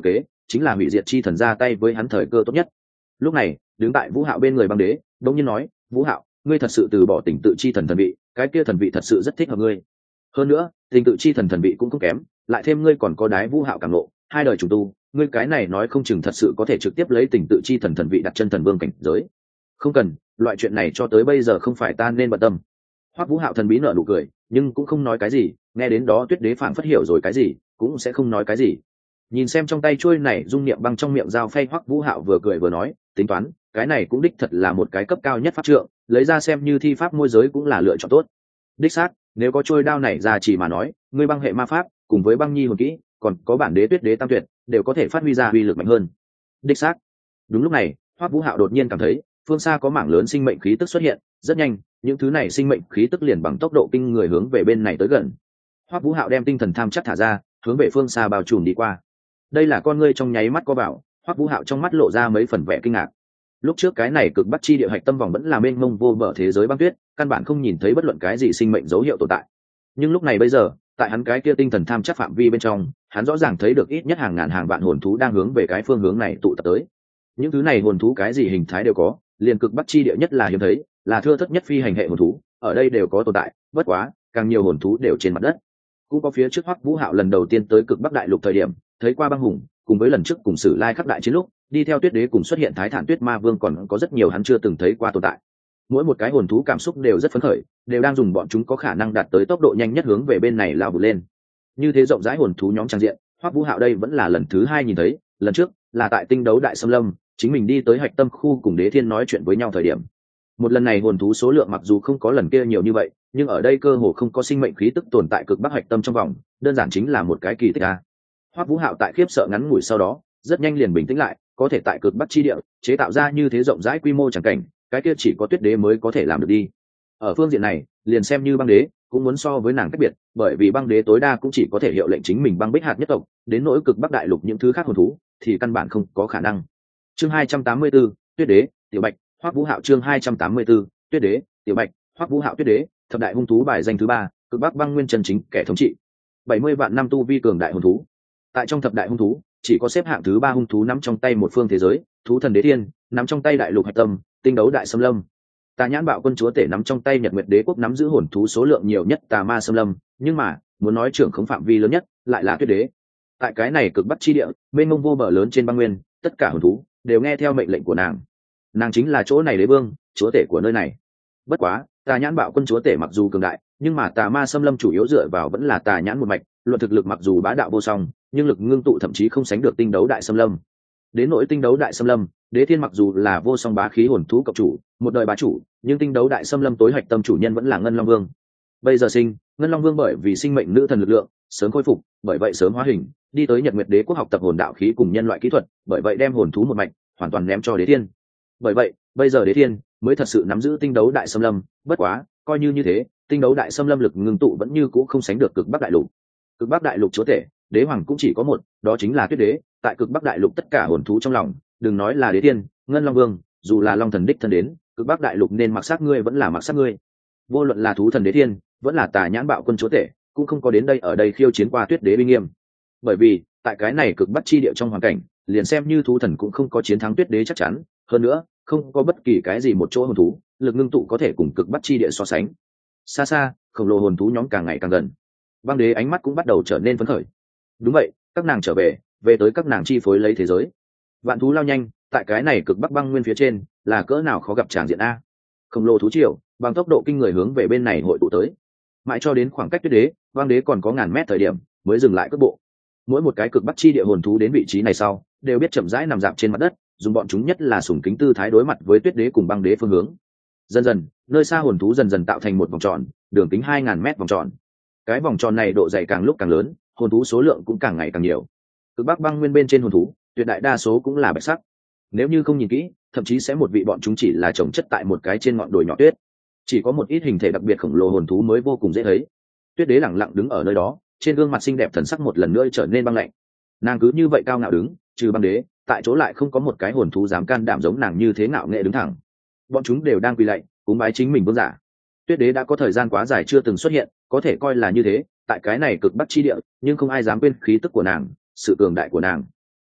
chính là hủy diệt chi thần ra tay với hắn thời cơ tốt nhất. Lúc này đứng tại Vũ Hạo bên người băng đế đống nhiên nói, Vũ Hạo, ngươi thật sự từ bỏ tình tự chi thần thần vị, cái kia thần vị thật sự rất thích hợp ngươi. Hơn nữa tình tự chi thần thần vị cũng không kém, lại thêm ngươi còn có đái Vũ Hạo cảm ngộ, hai đời chủ tu, ngươi cái này nói không chừng thật sự có thể trực tiếp lấy tình tự chi thần thần vị đặt chân thần vương cảnh giới. Không cần, loại chuyện này cho tới bây giờ không phải ta nên bận tâm. Hoắc Vũ Hạo thần bí nở nụ cười, nhưng cũng không nói cái gì, nghe đến đó Tuyết Đế phảng phất hiểu rồi cái gì, cũng sẽ không nói cái gì. Nhìn xem trong tay chuôi này dung niệm băng trong miệng dao phay, Hoắc Vũ Hạo vừa cười vừa nói, tính toán, cái này cũng đích thật là một cái cấp cao nhất pháp trượng, lấy ra xem như thi pháp môi giới cũng là lựa chọn tốt. Đích xác, nếu có chuôi đao này ra chỉ mà nói, ngươi băng hệ ma pháp, cùng với băng nhi hồn kỹ, còn có bản đế Tuyết Đế tam tuyệt, đều có thể phát huy ra uy lực mạnh hơn. Đích xác. Đúng lúc này, Hoắc Vũ Hạo đột nhiên cảm thấy, phương xa có mảng lớn sinh mệnh khí tức xuất hiện, rất nhanh, những thứ này sinh mệnh khí tức liền bằng tốc độ kinh người hướng về bên này tới gần. Hoắc Vũ Hạo đem tinh thần tham chắc thả ra, hướng về phương xa bao trùm đi qua. Đây là con ngươi trong nháy mắt có bảo, Hoắc Vũ Hạo trong mắt lộ ra mấy phần vẻ kinh ngạc. Lúc trước cái này cực bắc chi địa hạch tâm vòng vẫn là mênh mông vô bờ thế giới băng tuyết, căn bản không nhìn thấy bất luận cái gì sinh mệnh dấu hiệu tồn tại. Nhưng lúc này bây giờ, tại hắn cái kia tinh thần tham chắc phạm vi bên trong, hắn rõ ràng thấy được ít nhất hàng ngàn hàng vạn hồn thú đang hướng về cái phương hướng này tụ tập tới. Những thứ này hồn thú cái gì hình thái đều có, liền cực bắc chi địa nhất là hiếm thấy, là thưa thất nhất phi hành hệ hồn thú, ở đây đều có tồn tại, bất quá, càng nhiều hồn thú đều trên mặt đất. Cũng có phía trước Hoắc Vũ Hạo lần đầu tiên tới cực bắc đại lục thời điểm, thấy qua băng hùng, cùng với lần trước cùng Sử Lai khắc đại chiến lúc, đi theo Tuyết Đế cùng xuất hiện Thái Thản Tuyết Ma Vương, còn có rất nhiều hắn chưa từng thấy qua tồn tại. Mỗi một cái hồn thú cảm xúc đều rất phấn khởi, đều đang dùng bọn chúng có khả năng đạt tới tốc độ nhanh nhất hướng về bên này lao vụt lên. Như thế rộng rãi hồn thú nhóm trang diện, Hoắc Vũ Hạo đây vẫn là lần thứ hai nhìn thấy, lần trước là tại tinh đấu đại xâm lâm, chính mình đi tới hạch tâm khu cùng Đế Thiên nói chuyện với nhau thời điểm. Một lần này hồn thú số lượng mặc dù không có lần kia nhiều như vậy, nhưng ở đây cơ hồ không có sinh mệnh khí tức tồn tại cực bắc hạch tâm trong vòng, đơn giản chính là một cái kỳ tích a. Hoắc Vũ Hạo tại khiếp sợ ngắn ngủi sau đó, rất nhanh liền bình tĩnh lại, có thể tại cực bắc chi địa chế tạo ra như thế rộng rãi quy mô chẳng cảnh, cái kia chỉ có Tuyết Đế mới có thể làm được đi. Ở phương diện này, liền xem như băng đế cũng muốn so với nàng cách biệt, bởi vì băng đế tối đa cũng chỉ có thể hiệu lệnh chính mình băng bích hạt nhất tộc, đến nỗi cực bắc đại lục những thứ khác hồn thú thì căn bản không có khả năng. Chương hai trăm tám mươi 4, Tuyết Đế, Tiểu Bạch, Hoắc Vũ Hạo. Chương hai trăm tám mươi 4, Tuyết Đế, Tiểu Bạch, Hoắc Vũ Hạo. Tuyết Đế, thập đại hung thú bài danh thứ ba, cực bắc băng nguyên chân chính kẻ thống trị, bảy mươi vạn năm tu vi cường đại hung thú. Tại trong thập đại hung thú, chỉ có xếp hạng thứ ba hung thú nắm trong tay một phương thế giới, thú thần Đế Thiên nắm trong tay đại lục hạch tâm, tinh đấu đại xâm lâm. Tà Nhãn Bạo Quân chúa tể nắm trong tay Nhật Nguyệt Đế quốc nắm giữ hồn thú số lượng nhiều nhất Tà Ma xâm lâm, nhưng mà, muốn nói trưởng khống phạm vi lớn nhất, lại là Tuyết Đế. Tại cái này cực bắc chi địa, mênh mông vô bờ lớn trên băng nguyên, tất cả hồn thú đều nghe theo mệnh lệnh của nàng. Nàng chính là chỗ này đế vương, chúa tể của nơi này. Bất quá, Tà Nhãn Bạo Quân chúa tể mặc dù cường đại, nhưng mà Tà Ma xâm lâm chủ yếu dựa vào vẫn là Tà Nhãn một mạch, luận thực lực mặc dù bá đạo vô song, nhưng lực ngưng tụ thậm chí không sánh được tinh đấu đại xâm lâm. Đến nỗi tinh đấu đại xâm lâm, Đế Thiên mặc dù là vô song bá khí hồn thú cộng chủ, một đời bá chủ, nhưng tinh đấu đại xâm lâm tối hạch tâm chủ nhân vẫn là Ngân Long Vương. Bây giờ sinh, Ngân Long Vương bởi vì sinh mệnh nữ thần lực lượng, sớm khôi phục, bởi vậy sớm hóa hình, đi tới Nhật Nguyệt Đế quốc học tập hồn đạo khí cùng nhân loại kỹ thuật, bởi vậy đem hồn thú một mạch hoàn toàn ném cho Đế Thiên. Bởi vậy, bây giờ Đế Thiên mới thật sự nắm giữ tinh đấu đại xâm lâm, bất quá, coi như như thế, tinh đấu đại xâm lâm lực ngưng tụ vẫn như cũ không sánh được cực bắc đại lục. Cực bắc đại lục chúa tể, đế hoàng cũng chỉ có một, đó chính là Tuyết Đế. Tại cực bắc đại lục tất cả hồn thú trong lòng, đừng nói là Đế Thiên, Ngân Long Vương, dù là Long thần đích thân đến, cực bắc đại lục nên mặc sát ngươi vẫn là mặc sát ngươi. Vô luận là thú thần Đế Thiên, vẫn là Tà Nhãn Bạo Quân chúa tể, cũng không có đến đây ở đây khiêu chiến qua Tuyết Đế uy nghiêm. Bởi vì, tại cái này cực bắc chi địa trong hoàn cảnh, liền xem như thú thần cũng không có chiến thắng Tuyết Đế chắc chắn, hơn nữa, không có bất kỳ cái gì một chỗ hồn thú, lực ngưng tụ có thể cùng cực bắc chi địa so sánh. Xa xa, khổng lồ hồn thú nhóm càng ngày càng gần. Băng Đế ánh mắt cũng bắt đầu trở nên phấn khởi. Đúng vậy, các nàng trở về, về tới các nàng chi phối lấy thế giới. Vạn thú lao nhanh, tại cái này cực bắc băng nguyên phía trên, là cỡ nào khó gặp tràng diện a. Khổng lồ thú triều, bằng tốc độ kinh người hướng về bên này hội tụ tới. Mãi cho đến khoảng cách Tuyết Đế, Băng Đế còn có ngàn mét thời điểm, mới dừng lại cước bộ. Mỗi một cái cực bắc chi địa hồn thú đến vị trí này sau, đều biết chậm rãi nằm dạp trên mặt đất, dùng bọn chúng nhất là sùng kính tư thái đối mặt với Tuyết Đế cùng Băng Đế phương hướng. Dần dần, nơi xa hồn thú dần dần tạo thành một vòng tròn, đường kính hai ngàn mét vòng tròn. Cái vòng tròn này độ dày càng lúc càng lớn, hồn thú số lượng cũng càng ngày càng nhiều. Cực bắc băng nguyên bên trên hồn thú, tuyệt đại đa số cũng là bạch sắc. Nếu như không nhìn kỹ, thậm chí sẽ một vị bọn chúng chỉ là chồng chất tại một cái trên ngọn đồi nhỏ tuyết. Chỉ có một ít hình thể đặc biệt khổng lồ hồn thú mới vô cùng dễ thấy. Tuyết Đế lẳng lặng đứng ở nơi đó, trên gương mặt xinh đẹp thần sắc một lần nữa trở nên băng lạnh. Nàng cứ như vậy cao ngạo đứng, trừ Băng Đế, tại chỗ lại không có một cái hồn thú dám can đảm giống nàng như thế ngạo nghệ đứng thẳng. Bọn chúng đều đang quỳ lạy, cúng bái chính mình vương giả. Tuyết Đế đã có thời gian quá dài chưa từng xuất hiện, có thể coi là như thế, tại cái này cực bắc chi địa, nhưng không ai dám quên khí tức của nàng, sự cường đại của nàng.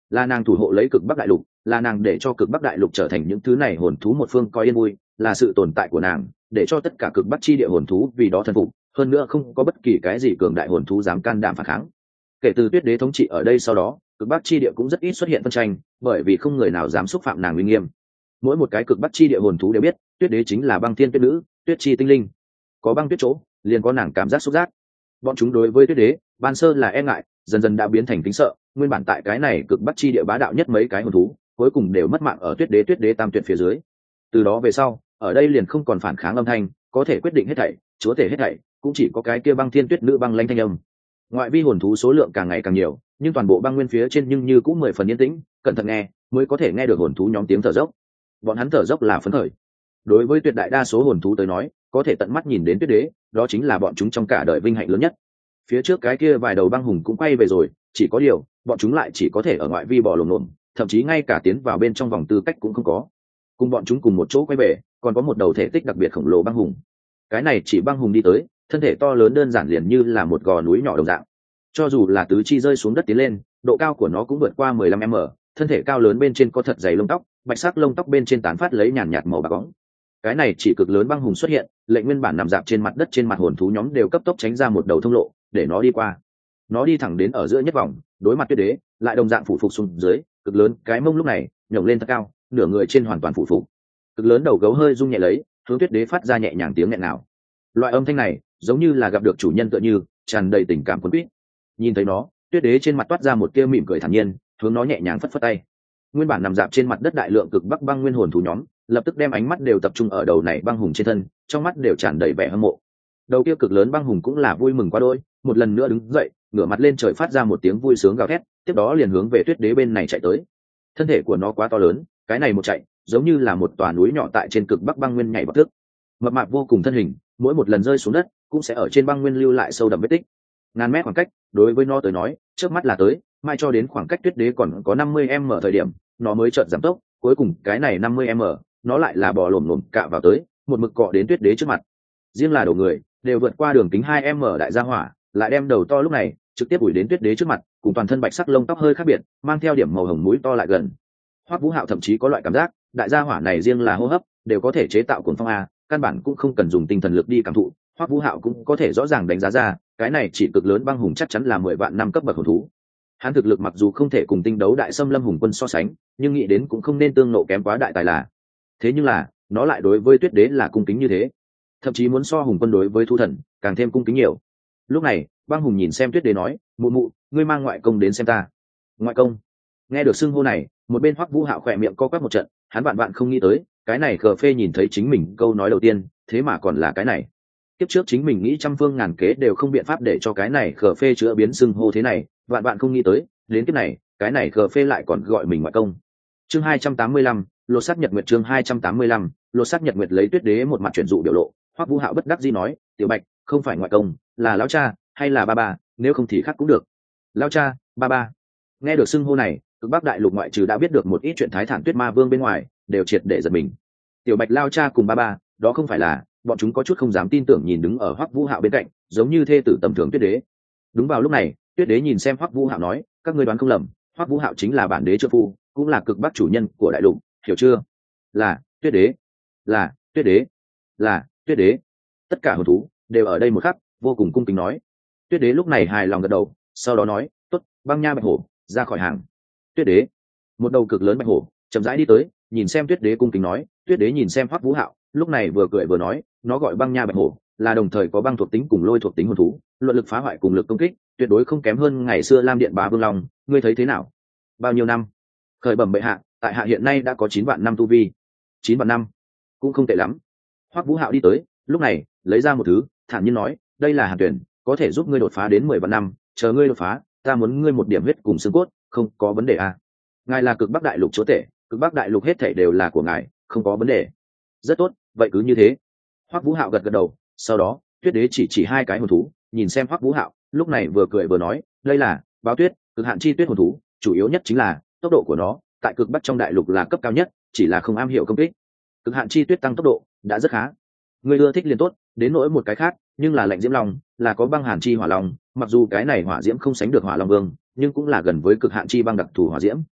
là nàng thủ hộ lấy cực bắc đại lục, là nàng để cho cực bắc đại lục trở thành những thứ này hồn thú một phương coi yên vui, là sự tồn tại của nàng để cho tất cả cực bắc chi địa hồn thú vì đó thần phục, hơn nữa không có bất kỳ cái gì cường đại hồn thú dám can đảm phản kháng. Kể từ tuyết đế thống trị ở đây sau đó, cực bắc chi địa cũng rất ít xuất hiện phân tranh, bởi vì không người nào dám xúc phạm nàng uy nghiêm. Mỗi một cái cực bắc chi địa hồn thú đều biết tuyết đế chính là băng thiên tuyết nữ, tuyết chi tinh linh, có băng tuyết chỗ liền có nàng cảm giác xúc giác. Bọn chúng đối với tuyết đế ban sơ là e ngại, dần dần đã biến thành kính sợ. Nguyên bản tại cái này cực bắc chi địa bá đạo nhất mấy cái hồn thú cuối cùng đều mất mạng ở tuyết đế tuyết đế tam tuyệt phía dưới. Từ đó về sau, ở đây liền không còn phản kháng âm thanh, có thể quyết định hết thảy, chúa tể hết thảy, cũng chỉ có cái kia băng thiên tuyết nữ băng lãnh thanh âm. Ngoại vi hồn thú số lượng càng ngày càng nhiều, nhưng toàn bộ băng nguyên phía trên nhưng như cũng mười phần yên tĩnh, cẩn thận nghe mới có thể nghe được hồn thú nhóm tiếng thở dốc. Bọn hắn thở dốc là phấn khởi. Đối với tuyệt đại đa số hồn thú tới nói, có thể tận mắt nhìn đến tuyết đế, đó chính là bọn chúng trong cả đời vinh hạnh lớn nhất. Phía trước cái kia vài đầu băng hùng cũng quay về rồi, chỉ có điều bọn chúng lại chỉ có thể ở ngoại vi bò lồm lồm, thậm chí ngay cả tiến vào bên trong vòng tư cách cũng không có. Cùng bọn chúng cùng một chỗ quay về, còn có một đầu thể tích đặc biệt khổng lồ băng hùng. Cái này chỉ băng hùng đi tới, thân thể to lớn đơn giản liền như là một gò núi nhỏ đồng dạng. Cho dù là tứ chi rơi xuống đất tiến lên, độ cao của nó cũng vượt qua mười lăm mét, thân thể cao lớn bên trên có thật dày lông tóc, bạch sắc lông tóc bên trên tán phát lấy nhàn nhạt màu bạc bóng. Cái này chỉ cực lớn băng hùng xuất hiện, lệnh nguyên bản nằm dạp trên mặt đất trên mặt hồn thú nhóm đều cấp tốc tránh ra một đầu thông lộ để nó đi qua. Nó đi thẳng đến ở giữa nhất vòng, đối mặt tuyết đế, lại đồng dạng phủ phục xuống dưới, cực lớn cái mông lúc này nhổng lên thật cao, nửa người trên hoàn toàn phủ phục. Cực lớn đầu gấu hơi rung nhẹ lấy, hướng tuyết đế phát ra nhẹ nhàng tiếng nghẹn nào. Loại âm thanh này giống như là gặp được chủ nhân tựa như, tràn đầy tình cảm cuốn quýt. Nhìn thấy nó, tuyết đế trên mặt toát ra một tia mỉm cười thản nhiên, hướng nó nhẹ nhàng phất phất tay. Nguyên bản nằm dạp trên mặt đất đại lượng cực bắc băng nguyên hồn thú nhóm lập tức đem ánh mắt đều tập trung ở đầu này băng hùng trên thân, trong mắt đều tràn đầy vẻ hâm mộ. Đầu kia cực lớn băng hùng cũng là vui mừng quá đôi, một lần nữa đứng dậy, ngửa mặt lên trời phát ra một tiếng vui sướng gào thét, tiếp đó liền hướng về tuyết đế bên này chạy tới. Thân thể của nó quá to lớn, cái này một chạy giống như là một tòa núi nhỏ tại trên cực bắc băng nguyên nhảy bọt tức. Mập mạp vô cùng thân hình, mỗi một lần rơi xuống đất cũng sẽ ở trên băng nguyên lưu lại sâu đậm vết tích. Ngàn mét khoảng cách đối với nó tới nói trước mắt là tới, mai cho đến khoảng cách tuyết đế còn có năm mươi mét thời điểm nó mới chợt giảm tốc, cuối cùng cái này năm mươi mét nó lại là bò lổm lổm cạ vào tới, một mực cọ đến tuyết đế trước mặt. Riêng là đầu người đều vượt qua đường kính hai mét đại gia hỏa, lại đem đầu to lúc này trực tiếp ủi đến tuyết đế trước mặt, cùng toàn thân bạch sắc lông tóc hơi khác biệt, mang theo điểm màu hồng mũi to lại gần. Hoắc Vũ Hạo thậm chí có loại cảm giác đại gia hỏa này riêng là hô hấp đều có thể chế tạo cuồng phong a, căn bản cũng không cần dùng tinh thần lực đi cảm thụ. Hoắc Vũ Hạo cũng có thể rõ ràng đánh giá ra cái này chỉ cực lớn băng hùng chắc chắn là mười vạn năm cấp bậc hồn thú. Hắn thực lực mặc dù không thể cùng tinh đấu đại xâm lâm hùng quân so sánh, nhưng nghĩ đến cũng không nên tương nộ kém quá đại tài là. Thế nhưng là nó lại đối với tuyết đế là cung kính như thế, thậm chí muốn so hùng quân đối với thu thần càng thêm cung kính nhiều. Lúc này băng hùng nhìn xem tuyết đế nói, mụ mụ, ngươi mang ngoại công đến xem ta. Ngoại công? Nghe được xưng hô này, một bên Hoắc Vũ Hạo khỏe miệng co quắp một trận, hắn vạn vạn không nghĩ tới cái này cờ phê nhìn thấy chính mình câu nói đầu tiên thế mà còn là cái này. Kiếp trước chính mình nghĩ trăm phương ngàn kế đều không biện pháp để cho cái này cờ phê chữa biến xưng hô thế này, vạn vạn không nghĩ tới đến kiếp này cái này cờ phê lại còn gọi mình ngoại công. Chương hai trăm tám mươi lăm, lột xác nhật nguyệt. Chương hai trăm tám mươi lăm, lột xác nhật nguyệt. Lấy tuyết đế một mặt chuyển dụ biểu lộ, Hoắc Vũ Hạo bất đắc dĩ nói, tiểu Bạch, không phải ngoại công, là lão cha hay là ba ba, nếu không thì khác cũng được. Lão cha, ba ba. Nghe được xưng hô này, cực bắc đại lục ngoại trừ đã biết được một ít chuyện thái thản tuyết ma vương bên ngoài đều triệt để giật mình. Tiểu Bạch lao cha cùng ba ba, đó không phải là, bọn chúng có chút không dám tin tưởng nhìn đứng ở Hoắc Vũ Hạo bên cạnh giống như thê tử tầm thường tuyết đế. Đúng vào lúc này, tuyết đế nhìn xem Hoắc Vũ Hạo nói, các ngươi đoán không lầm, Hoắc Vũ Hạo chính là bản đế trợ phu, cũng là cực bắc chủ nhân của đại lục, hiểu chưa? Là tuyết đế, là tuyết đế, là tuyết đế. Tất cả hồn thú đều ở đây một khắc vô cùng cung kính nói. Tuyết đế lúc này hài lòng gật đầu, sau đó nói, tốt, băng nha bạch hổ ra khỏi hàng. Tuyết đế, một đầu cực lớn bạch hổ chậm rãi đi tới, nhìn xem tuyết đế cung kính nói. Tuyết đế nhìn xem Hoắc Vũ Hạo, lúc này vừa cười vừa nói, nó gọi băng nha bạch hổ, là đồng thời có băng thuộc tính cùng lôi thuộc tính hồn thú, luận lực phá hoại cùng lực công kích tuyệt đối không kém hơn ngày xưa Lam Điện Bá Vương Long, ngươi thấy thế nào? Bao nhiêu năm? Khởi bẩm bệ hạ, tại hạ hiện nay đã có chín vạn năm tu vi. Chín vạn năm cũng không tệ lắm. Hoắc Vũ Hạo đi tới, lúc này lấy ra một thứ, thản nhiên nói, đây là hàn tuyển, có thể giúp ngươi đột phá đến mười vạn năm, chờ ngươi đột phá, ta muốn ngươi một điểm huyết cùng xương cốt, không có vấn đề à? Ngài là cực bắc đại lục chúa tể, cực bắc đại lục hết thảy đều là của ngài, không có vấn đề. Rất tốt, vậy cứ như thế. Hoắc Vũ Hạo gật gật đầu, sau đó tuyết đế chỉ chỉ hai cái hồn thú, nhìn xem Hoắc Vũ Hạo, lúc này vừa cười vừa nói, đây là báo tuyết, cực hạn chi tuyết hồn thú, chủ yếu nhất chính là tốc độ của nó tại cực bắc trong đại lục là cấp cao nhất, chỉ là không am hiểu công kích. Cực hạn chi tuyết tăng tốc độ đã rất khá, người ưa thích liền tốt. Đến nỗi một cái khác, nhưng là lạnh diễm long, là có băng hàn chi hỏa long, mặc dù cái này hỏa diễm không sánh được hỏa long vương, nhưng cũng là gần với cực hạn chi băng đặc thù hỏa diễm,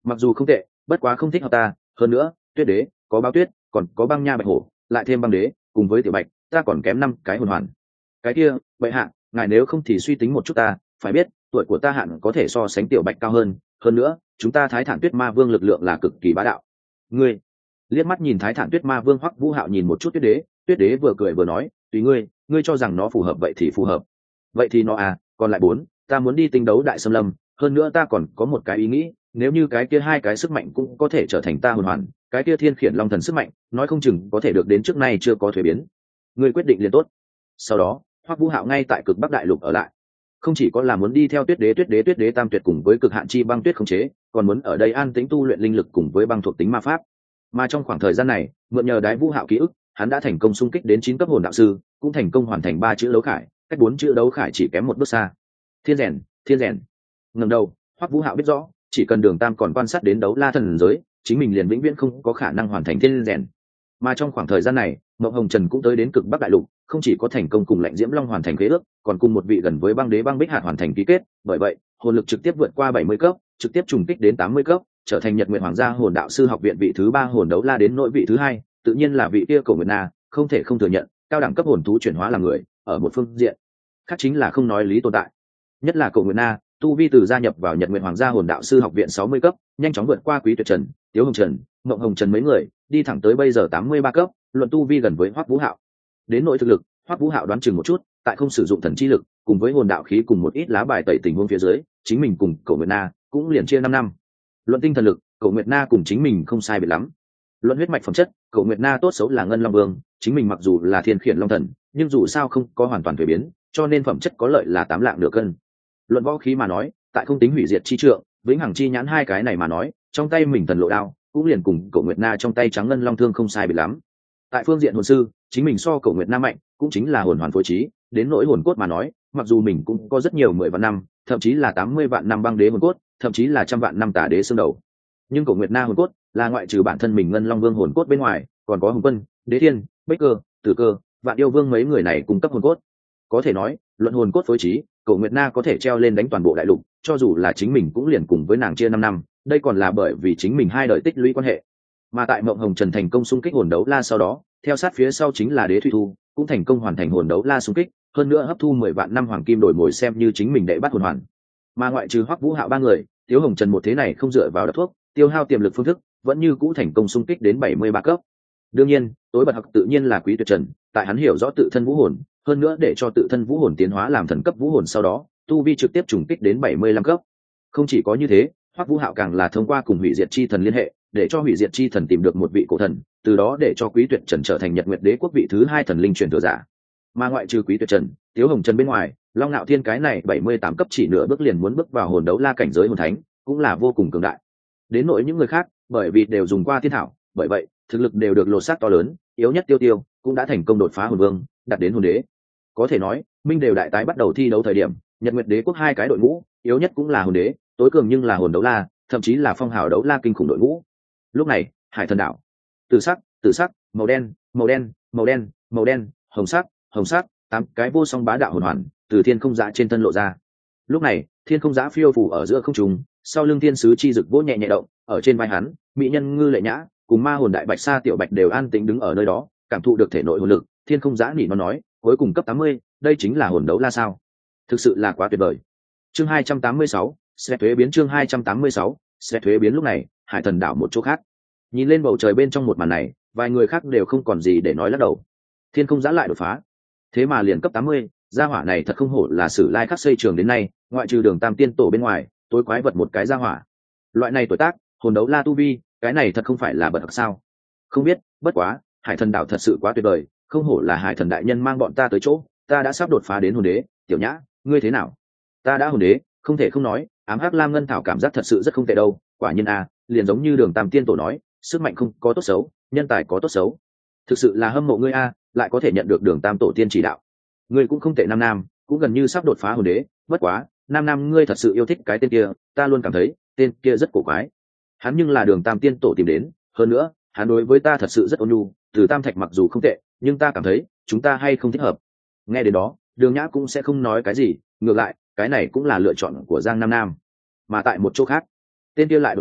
mặc dù không tệ, bất quá không thích hợp ta. Hơn nữa tuyết đế có bao tuyết, còn có băng nha bạch hổ, lại thêm băng đế cùng với tiểu bạch, ta còn kém năm cái hồn hoàn. Cái kia vậy hạ, ngài nếu không thì suy tính một chút ta, phải biết tuổi của ta hạn có thể so sánh tiểu bạch cao hơn. Hơn nữa chúng ta Thái Thản Tuyết Ma Vương lực lượng là cực kỳ bá đạo. Ngươi liếc mắt nhìn Thái Thản Tuyết Ma Vương Hoắc Vũ Hạo nhìn một chút tuyết đế, tuyết đế vừa cười vừa nói, tùy ngươi, ngươi cho rằng nó phù hợp vậy thì phù hợp. Vậy thì nó à, còn lại bốn, ta muốn đi tinh đấu đại xâm lâm. Hơn nữa ta còn có một cái ý nghĩ, nếu như cái kia hai cái sức mạnh cũng có thể trở thành ta hồn hoàn, cái kia thiên khiển long thần sức mạnh nói không chừng có thể được đến trước nay chưa có thuế biến. Ngươi quyết định liền tốt. Sau đó Hoắc Vũ Hạo ngay tại cực bắc đại lục ở lại, không chỉ có là muốn đi theo tuyết đế tuyết đế tuyết đế tam tuyệt cùng với cực hạn chi băng tuyết khống chế, còn muốn ở đây an tĩnh tu luyện linh lực cùng với băng thuộc tính ma pháp. Mà trong khoảng thời gian này, mượn nhờ đái Vũ Hạo ký ức, hắn đã thành công xung kích đến chín cấp hồn đạo sư, cũng thành công hoàn thành ba chữ đấu khải, cách bốn chữ đấu khải chỉ kém một bước xa. Thiên rèn, thiên rèn. Ngẩng đầu, Hoắc Vũ Hạo biết rõ, chỉ cần Đường Tam còn quan sát đến đấu la thần giới, chính mình liền vĩnh viễn không có khả năng hoàn thành thiên rèn. Mà trong khoảng thời gian này, Mộng Hồng Trần cũng tới đến cực bắc đại lục, không chỉ có thành công cùng Lạnh Diễm Long hoàn thành khế ước, còn cùng một vị gần với băng đế băng bích hạt hoàn thành ký kết, bởi vậy hồn lực trực tiếp vượt qua bảy mươi cấp, trực tiếp trùng kích đến tám mươi cấp, trở thành Nhật Nguyệt Hoàng gia hồn đạo sư học viện vị thứ ba hồn đấu la đến nội vị thứ hai, tự nhiên là vị kia Cổ Nguyệt Na, không thể không thừa nhận, cao đẳng cấp hồn thú chuyển hóa làm người, ở một phương diện khác chính là không nói lý tồn tại. Nhất là Cổ Nguyệt Na, tu vi từ gia nhập vào Nhật Nguyệt Hoàng gia hồn đạo sư học viện sáu mươi cấp, nhanh chóng vượt qua Quý Tuyệt Trần, Tiếu Hồng Trần, Mộng Hồng Trần mấy người, đi thẳng tới bây giờ tám mươi ba cấp, luận tu vi gần với Hoắc Vũ Hạo. Đến nội thực lực, Hoắc Vũ Hạo đoán chừng một chút, tại không sử dụng thần chi lực, cùng với hồn đạo khí cùng một ít lá bài tẩy tình huống phía dưới, chính mình cùng Cổ Nguyệt Na cũng liền chia năm năm. Luận tinh thần lực, Cổ Nguyệt Na cùng chính mình không sai biệt lắm. Luận huyết mạch phẩm chất, Cổ Nguyệt Na tốt xấu là Ngân Long Vương, chính mình mặc dù là Thiên Khiển Long Thần, nhưng dù sao không có hoàn toàn thay biến, cho nên phẩm chất có lợi là tám lạng nửa cân. Luận võ khí mà nói, tại không tính hủy diệt chi trượng, vĩnh hằng chi nhãn hai cái này mà nói, trong tay mình thần lộ đao, cũng liền cùng Cổ Nguyệt Na trong tay trắng ngân long thương không sai biệt lắm. Tại phương diện hồn sư, chính mình so Cổ Nguyệt Na mạnh, cũng chính là hồn hoàn phối trí, đến nỗi hồn cốt mà nói, mặc dù mình cũng có rất nhiều mười vạn năm, thậm chí là tám mươi vạn năm băng đế hồn cốt, thậm chí là trăm vạn năm tà đế xương đầu. Nhưng Cổ Nguyệt Na hồn cốt là ngoại trừ bản thân mình Ngân Long Vương hồn cốt bên ngoài, còn có Hồng Quân, Đế Thiên, Bích Cơ, Tử Cơ, Vạn Yêu Vương mấy người này cung cấp hồn cốt. Có thể nói, luận hồn cốt phối trí, Cổ Nguyệt Na có thể treo lên đánh toàn bộ đại lục, cho dù là chính mình cũng liền cùng với nàng chia năm năm, đây còn là bởi vì chính mình hai đời tích lũy quan hệ. Mà tại Mộng Hồng Trần thành công xung kích hồn đấu la sau đó, theo sát phía sau chính là Đế Thủy Thu, cũng thành công hoàn thành hồn đấu la xung kích, hơn nữa hấp thu mười vạn năm hoàng kim đổi mồi xem như chính mình đệ bắt hồn hoàn. Mà ngoại trừ Hoắc Vũ Hạo ba người, Tiếu Hồng Trần một thế này không dựa vào đập thuốc, tiêu hao tiềm lực phương thức, vẫn như cũ thành công xung kích đến bảy mươi ba cấp. Đương nhiên, tối bật học tự nhiên là Quý Tuyệt Trần, tại hắn hiểu rõ tự thân vũ hồn, hơn nữa để cho tự thân vũ hồn tiến hóa làm thần cấp vũ hồn sau đó, tu vi trực tiếp trùng kích đến bảy mươi lăm cấp. Không chỉ có như thế, Hoắc Vũ Hạo càng là thông qua cùng hủy diệt chi thần liên hệ, để cho hủy diệt chi thần tìm được một vị cổ thần, từ đó để cho Quý Tuyệt Trần trở thành Nhật Nguyệt Đế quốc vị thứ hai thần linh truyền thừa giả. Mà ngoại trừ Quý Tuyệt Trần, Tiếu Hồng Trần bên ngoài, Long Nạo Thiên cái này bảy mươi tám cấp chỉ nửa bước liền muốn bước vào hồn đấu la cảnh giới hồn thánh, cũng là vô cùng cường đại. Đến nỗi những người khác, bởi vì đều dùng qua thiên thảo, bởi vậy thực lực đều được lột xác to lớn, yếu nhất Tiêu Tiêu cũng đã thành công đột phá hồn vương, đạt đến hồn đế. Có thể nói, minh đều đại tái bắt đầu thi đấu thời điểm, Nhật Nguyệt Đế quốc hai cái đội ngũ, yếu nhất cũng là hồn đế, tối cường nhưng là hồn đấu la, thậm chí là phong hào đấu la kinh khủng đội ngũ. Lúc này, Hải Thần đảo, tử sắc, tử sắc, màu đen, màu đen, màu đen, màu đen, hồng sắc, hồng sắc, tám cái vô song bá đạo hồn hoàn từ thiên không giã trên thân lộ ra. Lúc này, thiên không giã phiêu phù ở giữa không trung, sau lưng thiên sứ chi dực vỗ nhẹ nhẹ động, ở trên vai hắn, mỹ nhân Ngư Lệ Nhã cùng ma hồn đại bạch sa tiểu bạch đều an tĩnh đứng ở nơi đó, cảm thụ được thể nội hồn lực. Thiên không giã nỉ nó nói, cuối cùng cấp tám mươi, đây chính là hồn đấu la sao? Thực sự là quá tuyệt vời. Chương hai trăm tám mươi sáu, sẽ thuế biến chương hai trăm tám mươi sáu, sẽ thuế biến lúc này, Hải Thần đảo một chỗ khác. Nhìn lên bầu trời bên trong một màn này, vài người khác đều không còn gì để nói lắc đầu. Thiên không giã lại đột phá, thế mà liền cấp tám mươi, gia hỏa này thật không hổ là sử lai khắc xây trường đến nay, ngoại trừ Đường Tam tiên tổ bên ngoài, tối quái vật một cái gia hỏa. Loại này tuổi tác, hồn đấu la tu vi, cái này thật không phải là bật học sao? Không biết, bất quá, Hải Thần đảo thật sự quá tuyệt vời, không hổ là Hải Thần đại nhân mang bọn ta tới chỗ, ta đã sắp đột phá đến hồn đế. Tiểu Nhã, ngươi thế nào? Ta đã hồn đế, không thể không nói, ám hắc lam ngân thảo cảm giác thật sự rất không tệ đâu, quả nhiên a, liền giống như Đường Tam tiên tổ nói, sức mạnh không có tốt xấu, nhân tài có tốt xấu. Thực sự là hâm mộ ngươi a, lại có thể nhận được Đường Tam tổ tiên chỉ đạo. Ngươi cũng không tệ nam nam, cũng gần như sắp đột phá hồn đế, bất quá, nam nam ngươi thật sự yêu thích cái tên kia, ta luôn cảm thấy, tên kia rất cổ quái. Hắn nhưng là Đường Tam tiên tổ tìm đến, hơn nữa, hắn đối với ta thật sự rất ôn nhu, từ Tam Thạch mặc dù không tệ, nhưng ta cảm thấy, chúng ta hay không thích hợp. Nghe đến đó, Đường Nhã cũng sẽ không nói cái gì, ngược lại, cái này cũng là lựa chọn của Giang Nam Nam. Mà tại một chỗ khác, tên kia lại đột phá,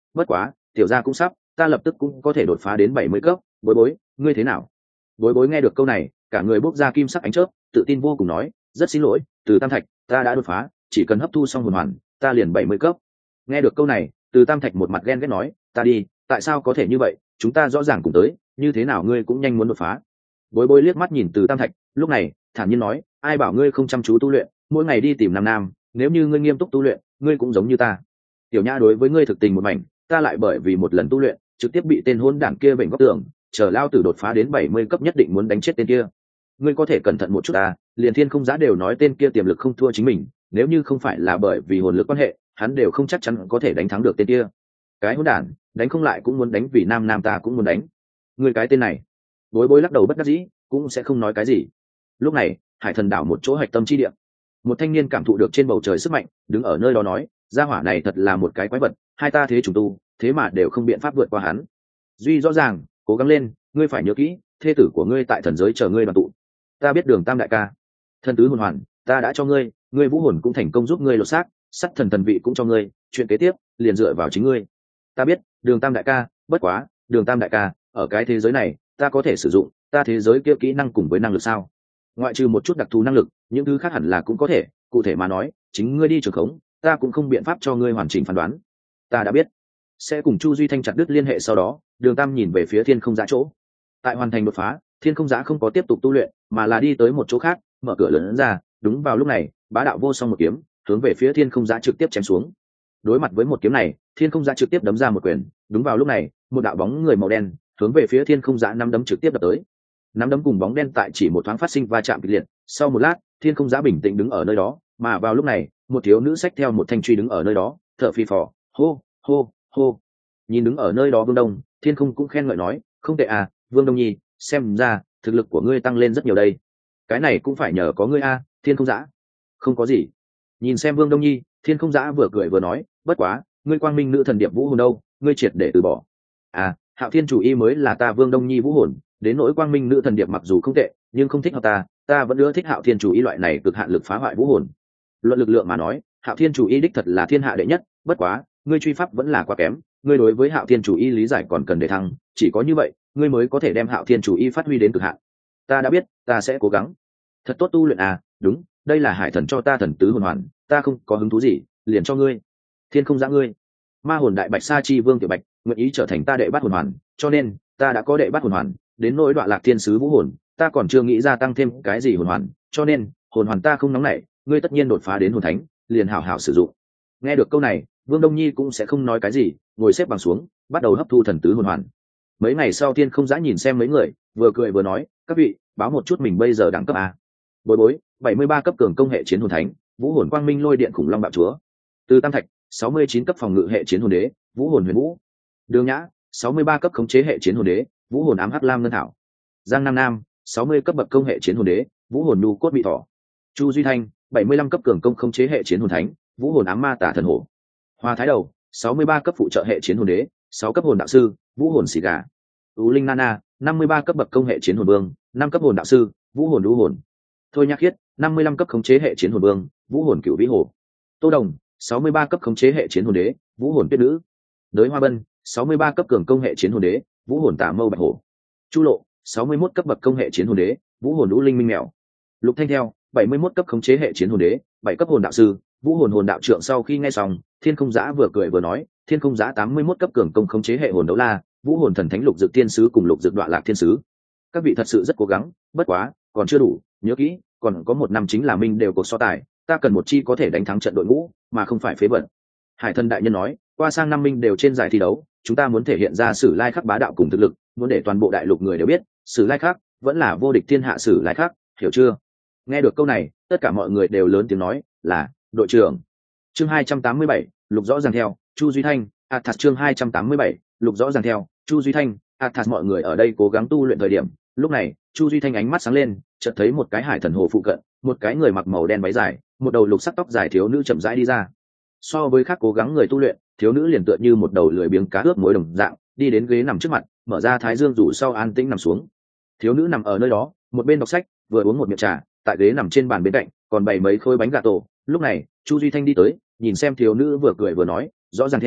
bất quá tiểu gia cũng sắp, ta lập tức cũng có thể đột phá đến bảy mươi cấp. Bối bối, ngươi thế nào? Bối bối nghe được câu này, cả người bốc ra kim sắc ánh chớp, tự tin vô cùng nói, rất xin lỗi, Từ Tam Thạch, ta đã đột phá, chỉ cần hấp thu xong hồn hoàn, ta liền bảy mươi cấp. Nghe được câu này, Từ Tam Thạch một mặt ghen ghét nói, ta đi, tại sao có thể như vậy, chúng ta rõ ràng cùng tới, như thế nào ngươi cũng nhanh muốn đột phá? Bối bối liếc mắt nhìn Từ Tam Thạch, lúc này thản nhiên nói, ai bảo ngươi không chăm chú tu luyện, mỗi ngày đi tìm nam nam, nếu như ngươi nghiêm túc tu luyện, ngươi cũng giống như ta. Tiểu Nhã đối với ngươi thực tình một mảnh, ta lại bởi vì một lần tu luyện trực tiếp bị tên hôn đảng kia bệnh góc tường, chờ lao tử đột phá đến bảy mươi cấp nhất định muốn đánh chết tên kia. Ngươi có thể cẩn thận một chút ta, liền Thiên Không Giá đều nói tên kia tiềm lực không thua chính mình, nếu như không phải là bởi vì hồn lực quan hệ, hắn đều không chắc chắn có thể đánh thắng được tên kia. Cái hỗn đản, đánh không lại cũng muốn đánh, vì nam nam ta cũng muốn đánh. Ngươi cái tên này. Bối bối lắc đầu bất đắc dĩ, cũng sẽ không nói cái gì. Lúc này, Hải Thần đảo một chỗ hạch tâm chi địa, một thanh niên cảm thụ được trên bầu trời sức mạnh, đứng ở nơi đó nói, gia hỏa này thật là một cái quái vật, hai ta thế trùng tu, thế mà đều không biện pháp vượt qua hắn. Duy rõ ràng, cố gắng lên, ngươi phải nhớ kỹ, thê tử của ngươi tại thần giới chờ ngươi đoàn tụ. Ta biết Đường Tam đại ca, thần tứ hồn hoàn, ta đã cho ngươi, ngươi vũ hồn cũng thành công giúp ngươi lột xác, sắt thần thần vị cũng cho ngươi, chuyện kế tiếp liền dựa vào chính ngươi. Ta biết, Đường Tam đại ca, bất quá, Đường Tam đại ca, ở cái thế giới này, ta có thể sử dụng, ta thế giới kia kỹ năng cùng với năng lực sao? Ngoại trừ một chút đặc thù năng lực, những thứ khác hẳn là cũng có thể, cụ thể mà nói, chính ngươi đi trường khống, ta cũng không biện pháp cho ngươi hoàn chỉnh phán đoán. Ta đã biết. Sẽ cùng Chu Duy Thanh chặt đứt liên hệ, sau đó Đường Tam nhìn về phía Thiên Không Giá chỗ. Tại hoàn thành đột phá, Thiên Không Giá không có tiếp tục tu luyện, mà là đi tới một chỗ khác, mở cửa lớn ra. Đúng vào lúc này, bá đạo vô song một kiếm hướng về phía Thiên Không Giá trực tiếp chém xuống. Đối mặt với một kiếm này, Thiên Không Giá trực tiếp đấm ra một quyền. Đúng vào lúc này, một đạo bóng người màu đen hướng về phía Thiên Không Giá năm đấm trực tiếp đập tới. Nắm đấm cùng bóng đen tại chỉ một thoáng phát sinh va chạm kịch liệt. Sau một lát, Thiên Không Giá bình tĩnh đứng ở nơi đó, mà vào lúc này, một thiếu nữ xách theo một thanh truy đứng ở nơi đó, thở phì phò, hô hô hô. Nhìn đứng ở nơi đó Vương Đông, Thiên Không cũng khen ngợi nói, không tệ à, Vương Đông nhi, xem ra thực lực của ngươi tăng lên rất nhiều đây. Cái này cũng phải nhờ có ngươi a, Thiên Không Giá. Không có gì. Nhìn xem Vương Đông nhi, Thiên Không Giá vừa cười vừa nói, bất quá, ngươi Quang Minh nữ thần điệp vũ hồn đâu, ngươi triệt để từ bỏ. À, Hạo Thiên chủ y mới là ta Vương Đông nhi vũ hồn, đến nỗi Quang Minh nữ thần điệp mặc dù không tệ, nhưng không thích hợp ta, ta vẫn ưa thích Hạo Thiên chủ y loại này cực hạn lực phá hoại vũ hồn. Luận lực lượng mà nói, Hạo Thiên chủ y đích thật là thiên hạ đệ nhất, bất quá, ngươi truy pháp vẫn là quá kém, ngươi đối với Hạo Thiên chủ y lý giải còn cần để thăng, chỉ có như vậy, ngươi mới có thể đem Hạo Thiên chủ y phát huy đến cực hạn. Ta đã biết, ta sẽ cố gắng. Thật tốt tu luyện à, đúng, đây là Hải Thần cho ta thần tứ hồn hoàn, ta không có hứng thú gì, liền cho ngươi. Thiên Không Giá ngươi. Ma hồn đại bạch sa chi vương tiểu bạch, nguyện ý trở thành ta đệ bát hồn hoàn, cho nên, ta đã có đệ bát hồn hoàn, đến nỗi Đoạn Lạc Thiên sứ vũ hồn, ta còn chưa nghĩ ra tăng thêm cái gì hồn hoàn, cho nên, hồn hoàn ta không nóng nảy, ngươi tất nhiên đột phá đến hồn thánh, liền hảo hảo sử dụng. Nghe được câu này, Vương Đông Nhi cũng sẽ không nói cái gì, ngồi xếp bằng xuống, bắt đầu hấp thu thần tứ hồn hoàn. Mấy ngày sau, Thiên Không Giá nhìn xem mấy người, vừa cười vừa nói, các vị, báo một chút mình bây giờ đẳng cấp a. Bối bối, bảy mươi ba cấp cường công hệ chiến hồn thánh, vũ hồn quang minh lôi điện khủng long bạo chúa. Từ Tam Thạch, sáu mươi chín cấp phòng ngự hệ chiến hồn đế, vũ hồn huyền vũ. Đường Nhã, sáu mươi ba cấp khống chế hệ chiến hồn đế, vũ hồn ám hắc lam ngân thảo. Giang Nam Nam, sáu mươi cấp bậc công hệ chiến hồn đế, vũ hồn nhu cốt bị thỏ. Chu Duy Thanh, bảy mươi lăm cấp cường công khống chế hệ chiến hồn thánh, vũ hồn ám ma tả thần hổ. Hoa Thái Đầu, sáu mươi ba cấp phụ trợ hệ chiến hồn đế, sáu cấp hồn đạo sư, vũ hồn xì gà. Tú Linh Nana, năm mươi ba cấp bậc công hệ chiến hồn vương, năm cấp hồn đạo sư, vũ hồn lũ hồn. Thôi Nhạc Khiết, năm mươi lăm cấp khống chế hệ chiến hồn vương, vũ hồn cửu vĩ hổ. Tô Đồng, sáu mươi ba cấp khống chế hệ chiến hồn đế, vũ hồn tuyết nữ. Đới Hoa Bân, sáu mươi ba cấp cường công hệ chiến hồn đế, vũ hồn tả mâu bạch hổ. Chu Lộ, sáu mươi mốt cấp bậc công hệ chiến hồn đế, vũ hồn lũ linh minh mèo. Lục Thanh Theo, bảy mươi mốt cấp khống chế hệ chiến hồn đế, bảy cấp hồn đạo sư, vũ hồn hồn đạo trượng. Sau khi nghe xong, Thiên Không Giá vừa cười vừa nói, Thiên Không Giá tám mươi mốt cấp cường công khống chế hệ hồn đấu la, vũ hồn thần thánh lục dược thiên sứ cùng lục dược Đoạn Lạc thiên sứ. Các vị thật sự rất cố gắng, bất quá, còn chưa đủ, nhớ kỹ, còn có một năm chính là minh đều cuộc so tài, ta cần một chi có thể đánh thắng trận đội ngũ, mà không phải phế vật. Hải Thần đại nhân nói, qua sang năm minh đều trên giải thi đấu, chúng ta muốn thể hiện ra Sử Lai Khắc bá đạo cùng thực lực, muốn để toàn bộ đại lục người đều biết, Sử Lai Khắc vẫn là vô địch thiên hạ Sử Lai Khắc, hiểu chưa? Nghe được câu này, tất cả mọi người đều lớn tiếng nói, là đội trưởng. Chương hai trăm tám mươi bảy, lục rõ ràng theo, Chu Duy Thanh, Athas. Chương hai trăm tám mươi bảy, lục rõ ràng theo, Chu Duy Thanh, Athas. Mọi người ở đây cố gắng tu luyện thời điểm, lúc này, Chu Duy Thanh ánh mắt sáng lên, chợt thấy một cái Hải Thần hồ phụ cận, một cái người mặc màu đen váy dài, một đầu lục sắc tóc dài thiếu nữ chậm rãi đi ra. So với khác cố gắng người tu luyện, thiếu nữ liền tựa như một đầu lười biếng cá ướp muối đồng dạng, đi đến ghế nằm trước mặt, mở ra thái dương rủ sau an tĩnh nằm xuống. Thiếu nữ nằm ở nơi đó, một bên đọc sách, vừa uống một miệng trà, tại ghế nằm trên bàn bên cạnh, còn bày mấy khối bánh gà tổ. Lúc này, Chu Duy Thanh đi tới, nhìn xem thiếu nữ vừa cười vừa nói, rõ ràng theo,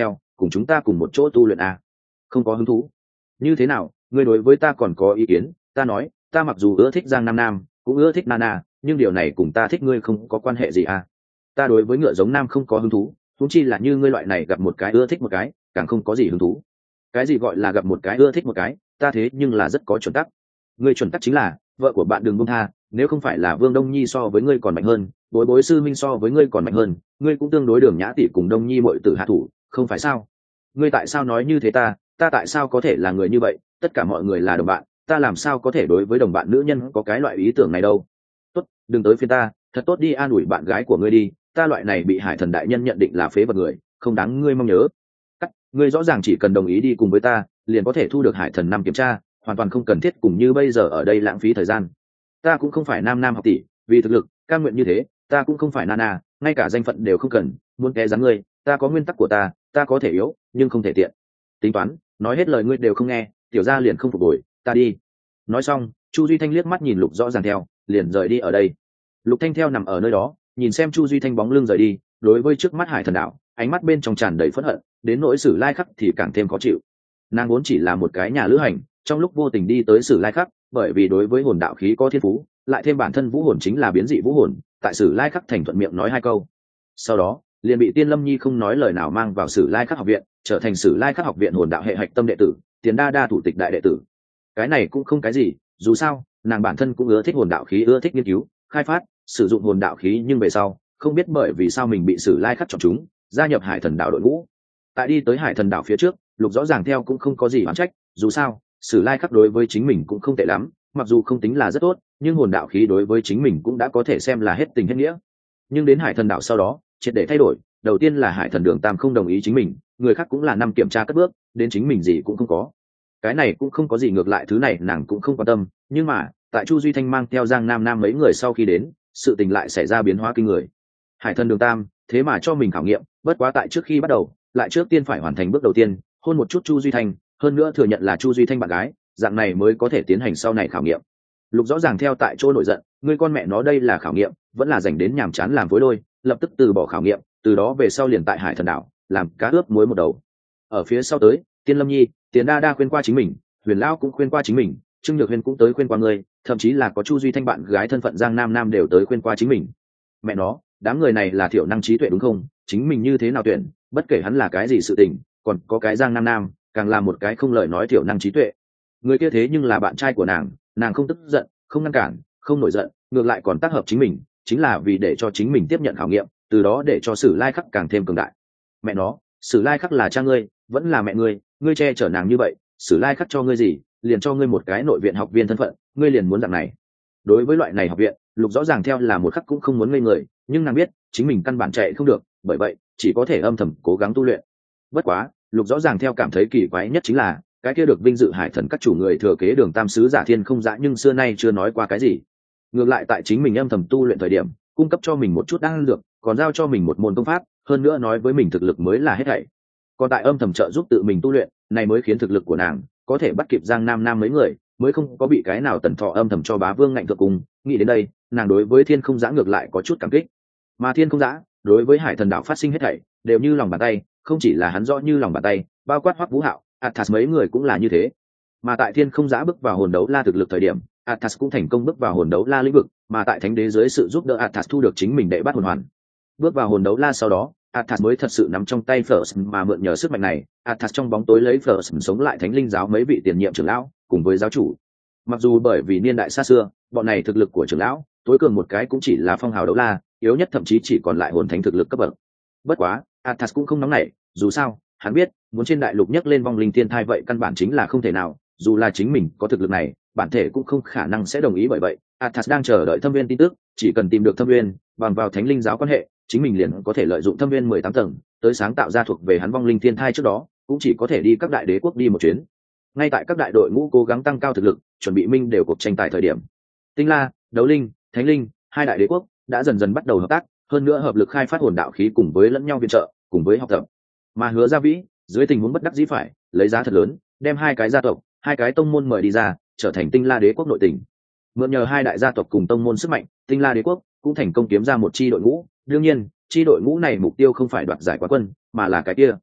cùng chúng ta cùng một chỗ tu luyện à? Không có hứng thú. Như thế nào, ngươi đối với ta còn có ý kiến? Ta nói, ta mặc dù ưa thích Giang Nam Nam, cũng ưa thích Nana, nhưng điều này cùng ta thích ngươi không có quan hệ gì à? Ta đối với ngựa giống nam không có hứng thú, huống chi là như ngươi loại này gặp một cái ưa thích một cái, càng không có gì hứng thú. Cái gì gọi là gặp một cái ưa thích một cái, ta thế nhưng là rất có chuẩn tắc. Ngươi chuẩn tắc chính là vợ của bạn đừng buông tha, nếu không phải là Vương Đông Nhi so với ngươi còn mạnh hơn, Bối Bối sư minh so với ngươi còn mạnh hơn, ngươi cũng tương đối Đường Nhã tỷ cùng Đông Nhi muội tử hạ thủ, không phải sao? Ngươi tại sao nói như thế ta, ta tại sao có thể là người như vậy, tất cả mọi người là đồng bạn, ta làm sao có thể đối với đồng bạn nữ nhân có cái loại ý tưởng này đâu. Tốt, đừng tới phiên ta, thật tốt đi an ủi bạn gái của ngươi đi, ta loại này bị Hải Thần đại nhân nhận định là phế vật người, không đáng ngươi mong nhớ. Cắt, ngươi rõ ràng chỉ cần đồng ý đi cùng với ta, liền có thể thu được Hải Thần năm kiểm tra, hoàn toàn không cần thiết cùng như bây giờ ở đây lãng phí thời gian. Ta cũng không phải nam nam học tỷ, vì thực lực, cam nguyện như thế, ta cũng không phải Nana, ngay cả danh phận đều không cần, muốn té dáng ngươi, ta có nguyên tắc của ta, ta có thể yếu, nhưng không thể tiện. Tính toán, nói hết lời ngươi đều không nghe, tiểu gia liền không phục hồi, ta đi. Nói xong, Chu Duy Thanh liếc mắt nhìn Lục Rõ Ràng theo, liền rời đi ở đây. Lục Thanh theo nằm ở nơi đó, nhìn xem Chu Duy Thanh bóng lưng rời đi, đối với trước mắt Hải Thần đạo, ánh mắt bên trong tràn đầy phẫn hận, đến nỗi Sử Lai Khắc thì càng thêm khó chịu. Nàng vốn chỉ là một cái nhà lữ hành, trong lúc vô tình đi tới Sử Lai Khắc, bởi vì đối với hồn đạo khí có thiên phú, lại thêm bản thân vũ hồn chính là biến dị vũ hồn, tại Sử Lai Khắc thành thuận miệng nói hai câu. Sau đó, liền bị Tiên Lâm Nhi không nói lời nào mang vào Sử Lai Khắc học viện, trở thành Sử Lai Khắc học viện hồn đạo hệ hạch tâm đệ tử, Tiền Đa Đa thủ tịch đại đệ tử. Cái này cũng không cái gì, dù sao, nàng bản thân cũng ưa thích hồn đạo khí, ưa thích nghiên cứu, khai phát, sử dụng hồn đạo khí, nhưng về sau, không biết bởi vì sao mình bị Sử Lai Khắc chọn chúng, gia nhập Hải Thần đạo đội ngũ. Tại đi tới Hải Thần đạo phía trước, Lục Rõ Ràng theo cũng không có gì oán trách, dù sao, Sử Lai Khắc đối với chính mình cũng không tệ lắm, mặc dù không tính là rất tốt, nhưng hồn đạo khí đối với chính mình cũng đã có thể xem là hết tình hết nghĩa. Nhưng đến Hải Thần đạo sau đó, triệt để thay đổi, đầu tiên là Hải Thần Đường Tam không đồng ý chính mình, người khác cũng là năm kiểm tra cất bước, đến chính mình gì cũng không có. Cái này cũng không có gì, ngược lại thứ này nàng cũng không quan tâm, nhưng mà, tại Chu Duy Thanh mang theo Giang Nam Nam mấy người sau khi đến, sự tình lại xảy ra biến hóa kinh người. Hải Thần Đường Tam, thế mà cho mình khảo nghiệm, bất quá tại trước khi bắt đầu, lại trước tiên phải hoàn thành bước đầu tiên, hôn một chút Chu Duy Thanh, hơn nữa thừa nhận là Chu Duy Thanh bạn gái, dạng này mới có thể tiến hành sau này khảo nghiệm. Lục Rõ Ràng theo tại chỗ nổi giận, ngươi con mẹ nó đây là khảo nghiệm, vẫn là dành đến nhàm chán làm phối đôi, lập tức từ bỏ khảo nghiệm, từ đó về sau liền tại Hải Thần đảo làm cá ướp muối một đầu. Ở phía sau tới, Tiên Lâm Nhi, Tiền Đa Đa khuyên qua chính mình, Huyền Lão cũng khuyên qua chính mình, Trương Nhược Huyền cũng tới khuyên qua ngươi, thậm chí là có Chu Duy Thanh bạn gái thân phận Giang Nam Nam đều tới khuyên qua chính mình. Mẹ nó, đám người này là thiểu năng trí tuệ đúng không? Chính mình như thế nào tuyển, bất kể hắn là cái gì sự tình, còn có cái Giang Nam Nam, càng là một cái không lời nói thiểu năng trí tuệ. Người kia thế nhưng là bạn trai của nàng, nàng không tức giận, không ngăn cản, không nổi giận, ngược lại còn tác hợp chính mình, chính là vì để cho chính mình tiếp nhận khảo nghiệm, từ đó để cho Sử Lai Khắc càng thêm cường đại. Mẹ nó, Sử Lai Khắc là cha ngươi, vẫn là mẹ ngươi, ngươi che chở nàng như vậy, Sử Lai Khắc cho ngươi gì, liền cho ngươi một cái nội viện học viên thân phận, ngươi liền muốn dạng này. Đối với loại này học viện, Lục Rõ Ràng theo là một khắc cũng không muốn ngây người, nhưng nàng biết chính mình căn bản chạy không được, bởi vậy chỉ có thể âm thầm cố gắng tu luyện. Bất quá, Lục Rõ Ràng theo cảm thấy kỳ quái nhất chính là cái kia được vinh dự Hải Thần các chủ người thừa kế Đường Tam sứ Giả Thiên không dã nhưng xưa nay chưa nói qua cái gì. Ngược lại tại chính mình âm thầm tu luyện thời điểm, cung cấp cho mình một chút đan dược, còn giao cho mình một môn công pháp, hơn nữa nói với mình thực lực mới là hết thảy. Còn tại âm thầm trợ giúp tự mình tu luyện, này mới khiến thực lực của nàng có thể bắt kịp Giang Nam Nam mấy người, mới không có bị cái nào Tần Thọ âm thầm cho bá vương ngạnh thượng cùng. Nghĩ đến đây, nàng đối với Thiên không dã ngược lại có chút cảm kích. Mà Thiên không dã đối với Hải Thần đạo phát sinh hết thảy đều như lòng bàn tay, không chỉ là hắn rõ như lòng bàn tay, bao quát Hoắc Vũ Hạo, Athas mấy người cũng là như thế. Mà tại Thiên không dã bước vào hồn đấu la thực lực thời điểm, Athas cũng thành công bước vào hồn đấu la lĩnh vực, mà tại thánh đế dưới sự giúp đỡ Athas thu được chính mình đệ bắt hồn hoàn. Bước vào hồn đấu la sau đó, Athas mới thật sự nắm trong tay First, mà mượn nhờ sức mạnh này, Athas trong bóng tối lấy First sống lại thánh linh giáo mấy vị tiền nhiệm trưởng lão, cùng với giáo chủ. Mặc dù bởi vì niên đại xa xưa, bọn này thực lực của trưởng lão, tối cường một cái cũng chỉ là phong hào đấu la, yếu nhất thậm chí chỉ còn lại hồn thánh thực lực cấp bậc. Bất quá, Athas cũng không nóng nảy, dù sao, hắn biết, muốn trên đại lục nhấc lên vong linh thiên thai vậy căn bản chính là không thể nào, dù là chính mình có thực lực này, bản thể cũng không khả năng sẽ đồng ý, bởi vậy, Athas đang chờ đợi Thâm Viên tin tức, chỉ cần tìm được Thâm Viên, bằng vào thánh linh giáo quan hệ, chính mình liền có thể lợi dụng Thâm Viên mười tám tầng, tới sáng tạo ra thuộc về hắn vong linh thiên thai, trước đó, cũng chỉ có thể đi các đại đế quốc đi một chuyến. Ngay tại các đại đội ngũ cố gắng tăng cao thực lực, chuẩn bị minh đều cuộc tranh tài thời điểm, Tinh La, Đấu Linh, Thánh Linh, hai đại đế quốc đã dần dần bắt đầu hợp tác, hơn nữa hợp lực khai phát hồn đạo khí cùng với lẫn nhau viện trợ, cùng với học tập. Mà Hứa Gia Vĩ, dưới tình huống bất đắc dĩ phải lấy giá thật lớn, đem hai cái gia tộc, hai cái tông môn mời đi ra, trở thành Tinh La đế quốc nội tình. Mượn nhờ hai đại gia tộc cùng tông môn sức mạnh, Tinh La đế quốc cũng thành công kiếm ra một chi đội ngũ, đương nhiên, chi đội ngũ này mục tiêu không phải đoạt giải quán quân, mà là cái kia.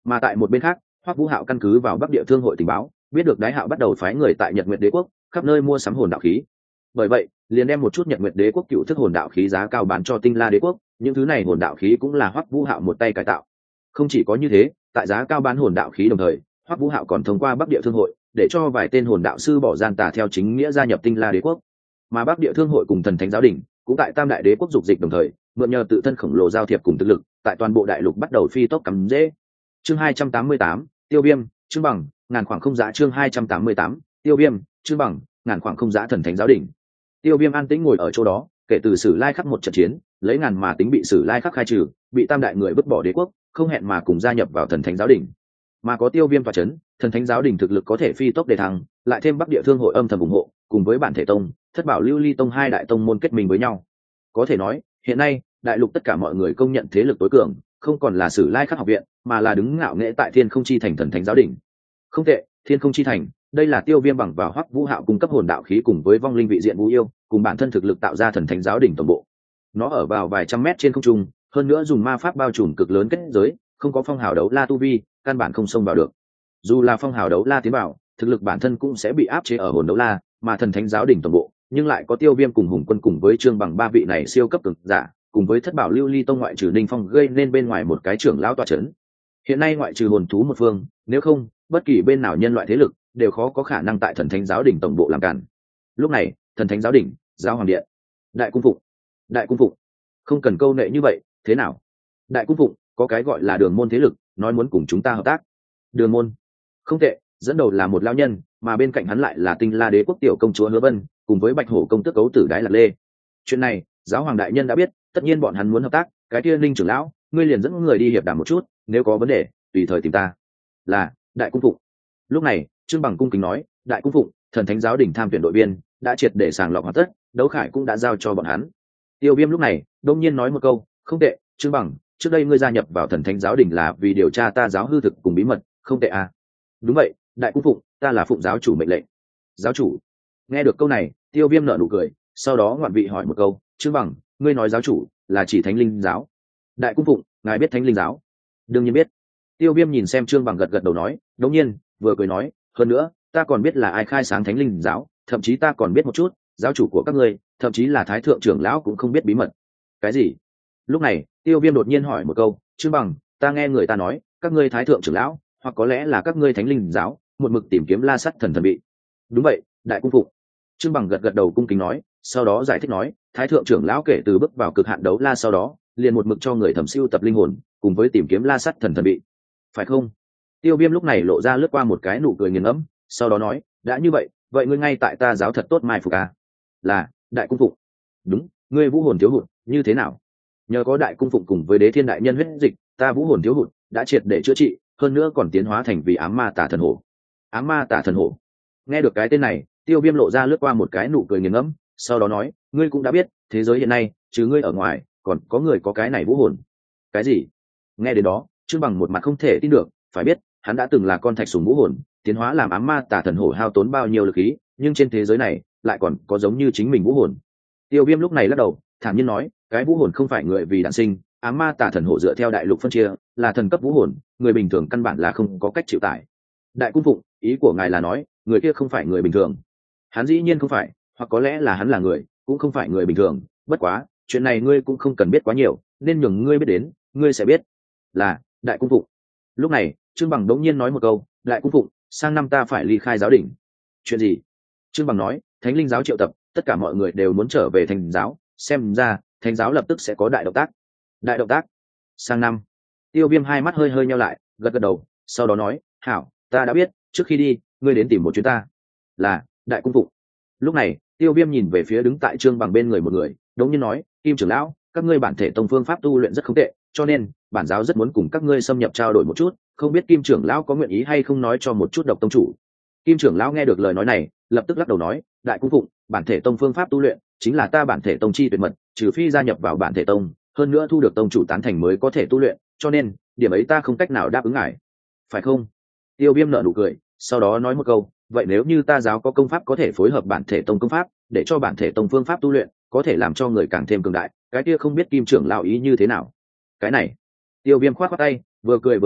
Mà tại một bên khác, Hoắc Vũ Hạo căn cứ vào Bắc Địa Thương hội tình báo, biết được Đái Hạo bắt đầu phái người tại Nhật Nguyệt Đế quốc khắp nơi mua sắm hồn đạo khí. Bởi vậy, liền đem một chút Nhật Nguyệt Đế quốc cựu thức hồn đạo khí giá cao bán cho Tinh La Đế quốc, những thứ này hồn đạo khí cũng là Hoắc Vũ Hạo một tay cải tạo. Không chỉ có như thế, tại giá cao bán hồn đạo khí đồng thời, Hoắc Vũ Hạo còn thông qua Bắc Địa Thương hội, để cho vài tên hồn đạo sư bỏ gian tà theo chính nghĩa gia nhập Tinh La Đế quốc. Mà Bắc Địa Thương hội cùng Thần Thánh giáo đình cũng tại Tam Đại Đế quốc dục dịch đồng thời, mượn nhờ tự thân khổng lồ giao thiệp cùng thực lực, tại toàn bộ đại lục bắt đầu phi tốc cắm rễ. Chương hai trăm tám mươi tám, Tiêu Viêm, chương bằng, ngàn khoảng không giá chương hai trăm tám mươi tám, Tiêu Viêm, chương bằng, ngàn khoảng không giá Thần Thánh giáo đình. Tiêu Viêm an tĩnh ngồi ở chỗ đó, kể từ Sử Lai Khắc một trận chiến, lấy ngàn mà tính bị Sử Lai Khắc khai trừ, bị Tam Đại người vứt bỏ đế quốc, không hẹn mà cùng gia nhập vào Thần Thánh giáo đình. Mà có Tiêu Viêm tọa chấn, Thần Thánh giáo đình thực lực có thể phi tốc đề thăng, lại thêm Bắc Địa Thương hội âm thầm ủng hộ, cùng với Bản Thể tông, Thất Bảo Lưu Ly tông hai đại tông môn kết minh với nhau. Có thể nói, hiện nay, đại lục tất cả mọi người công nhận thế lực tối cường, không còn là Sử Lai Khắc học viện, mà là đứng ngạo nghễ tại Thiên Không Chi thành Thần Thánh giáo đình. Không tệ, Thiên Không Chi thành, đây là Tiêu Viêm bằng vào Hoắc Vũ Hạo cung cấp hồn đạo khí cùng với vong linh vị diện Vũ Yêu, cùng bản thân thực lực tạo ra Thần Thánh giáo đình toàn bộ. Nó ở vào vài trăm mét trên không trung, hơn nữa dùng ma pháp bao trùm cực lớn kết giới, không có phong hào đấu la tu vi, căn bản không xông vào được. Dù là phong hào đấu la tiến vào, thực lực bản thân cũng sẽ bị áp chế ở hồn đấu la, mà Thần Thánh giáo đình toàn bộ, nhưng lại có Tiêu Viêm cùng Hùng Quân cùng với Trương Bằng ba vị này siêu cấp cường giả, cùng với Thất Bảo Lưu Ly tông ngoại trừ Ninh Phong gây nên bên ngoài một cái trưởng lão tọa trấn. Hiện nay ngoại trừ hồn thú một phương, nếu không, bất kỳ bên nào nhân loại thế lực đều khó có khả năng tại Thần Thánh giáo đình tổng bộ làm cản. Lúc này, Thần Thánh giáo đình, giáo hoàng điện, đại cung phụng, đại cung phụng, không cần câu nệ như vậy, thế nào? Đại cung phụng, có cái gọi là Đường môn thế lực, nói muốn cùng chúng ta hợp tác. Đường môn, không tệ, dẫn đầu là một lão nhân, mà bên cạnh hắn lại là Tinh La Đế quốc tiểu công chúa Hứa Vân, cùng với Bạch Hổ công tước Cấu Tử Đái Lạc Lê. Chuyện này, giáo hoàng đại nhân đã biết, tất nhiên bọn hắn muốn hợp tác, cái kia Ninh trưởng lão, ngươi liền dẫn người đi hiệp đàm một chút, nếu có vấn đề, tùy thời tìm ta. Là, đại cung phụng. Lúc này, Trương Bằng cung kính nói, đại cung phụng, Thần Thánh giáo đình tham tuyển đội viên đã triệt để sàng lọc hoàn tất, đấu khải cũng đã giao cho bọn hắn. Tiêu Viêm lúc này, đông nhiên nói một câu, không tệ, Trương Bằng, trước đây ngươi gia nhập vào Thần Thánh giáo đình là vì điều tra ta giáo hư thực cùng bí mật, không tệ à? Đúng vậy, đại cung phụng, ta là phụng giáo chủ mệnh lệnh. Giáo chủ. Nghe được câu này, Tiêu Viêm nở nụ cười, sau đó ngoạn vị hỏi một câu, Trương Bằng, ngươi nói giáo chủ là chỉ Thánh Linh giáo? Đại cung phụng, ngài biết Thánh Linh giáo? Đương nhiên biết. Tiêu Viêm nhìn xem Trương Bằng gật gật đầu nói, đống nhiên vừa cười nói, hơn nữa, ta còn biết là ai khai sáng Thánh Linh giáo, thậm chí ta còn biết một chút, giáo chủ của các ngươi, thậm chí là Thái thượng trưởng lão cũng không biết bí mật. Cái gì? Lúc này, Tiêu Viêm đột nhiên hỏi một câu, Trương Bằng, ta nghe người ta nói, các ngươi Thái thượng trưởng lão, hoặc có lẽ là các ngươi Thánh Linh giáo, một mực tìm kiếm La Sắt thần thần bị. Đúng vậy, đại cung phụng. Trương Bằng gật gật đầu cung kính nói, sau đó giải thích nói, Thái thượng trưởng lão kể từ bước vào cực hạn đấu la sau đó, liền một mực cho người thẩm siêu tập linh hồn, cùng với tìm kiếm La Sắt thần thần bị. Phải không? Tiêu Viêm lúc này lộ ra lướt qua một cái nụ cười nghiền ngẫm, sau đó nói, đã như vậy, vậy ngươi ngay tại ta giáo thật tốt mai phục à? Là, đại cung phụng. Đúng, ngươi vũ hồn thiếu hụt, như thế nào? Nhờ có đại cung phụng cùng với Đế Thiên đại nhân huyết dịch, ta vũ hồn thiếu hụt đã triệt để chữa trị, hơn nữa còn tiến hóa thành vì ám ma tả thần hổ. Ám ma tả thần hổ. Nghe được cái tên này, Tiêu Viêm lộ ra lướt qua một cái nụ cười nghiền ngẫm, sau đó nói, ngươi cũng đã biết, thế giới hiện nay, trừ ngươi ở ngoài, còn có người có cái này vũ hồn. Cái gì? Nghe đến đó, Trương Bằng một mặt không thể tin được, phải biết, hắn đã từng là con thạch sùng vũ hồn, tiến hóa làm ám ma tả thần hổ hao tốn bao nhiêu lực khí, nhưng trên thế giới này, lại còn có giống như chính mình vũ hồn. Tiêu Viêm lúc này lắc đầu, thản nhiên nói, cái vũ hồn không phải người vì đản sinh, ám ma tả thần hổ dựa theo đại lục phân chia, là thần cấp vũ hồn, người bình thường căn bản là không có cách chịu tải. Đại cung phụng, ý của ngài là nói, người kia không phải người bình thường? Hắn dĩ nhiên không phải, hoặc có lẽ là hắn là người, cũng không phải người bình thường, bất quá, chuyện này ngươi cũng không cần biết quá nhiều, nên nhường ngươi biết đến, ngươi sẽ biết. Là, đại cung phụng. Lúc này, Trương Bằng đống nhiên nói một câu, đại cung phụng, sang năm ta phải ly khai giáo đình. Chuyện gì? Trương Bằng nói, Thánh Linh giáo triệu tập, tất cả mọi người đều muốn trở về Thánh giáo, xem ra, Thánh giáo lập tức sẽ có đại động tác. Đại động tác? Sang năm. Tiêu Viêm hai mắt hơi hơi nheo lại, gật gật đầu, sau đó nói, hảo, ta đã biết, trước khi đi, ngươi đến tìm một chuyến ta. Là, đại cung phụng. Lúc này, Tiêu Viêm nhìn về phía đứng tại Trương Bằng bên người một người, đống nhiên nói, Kim trưởng lão, các ngươi bản thể tông phương pháp tu luyện rất không tệ, cho nên bản giáo rất muốn cùng các ngươi xâm nhập trao đổi một chút, không biết Kim trưởng lão có nguyện ý hay không nói cho một chút độc tông chủ. Kim trưởng lão nghe được lời nói này, lập tức lắc đầu nói, đại cung phụng, bản thể tông phương pháp tu luyện chính là ta bản thể tông chi tuyệt mật, trừ phi gia nhập vào bản thể tông, hơn nữa thu được tông chủ tán thành mới có thể tu luyện, cho nên điểm ấy ta không cách nào đáp ứng ngài. Phải không? Tiêu Viêm nở nụ cười, sau đó nói một câu, vậy nếu như ta giáo có công pháp có thể phối hợp bản thể tông công pháp, để cho bản thể tông phương pháp tu luyện có thể làm cho người càng thêm cường đại, cái kia không biết Kim trưởng lão ý như thế nào? Cái này, Tiêu Viêm khoát khoát tay, vừa cười vừa nói,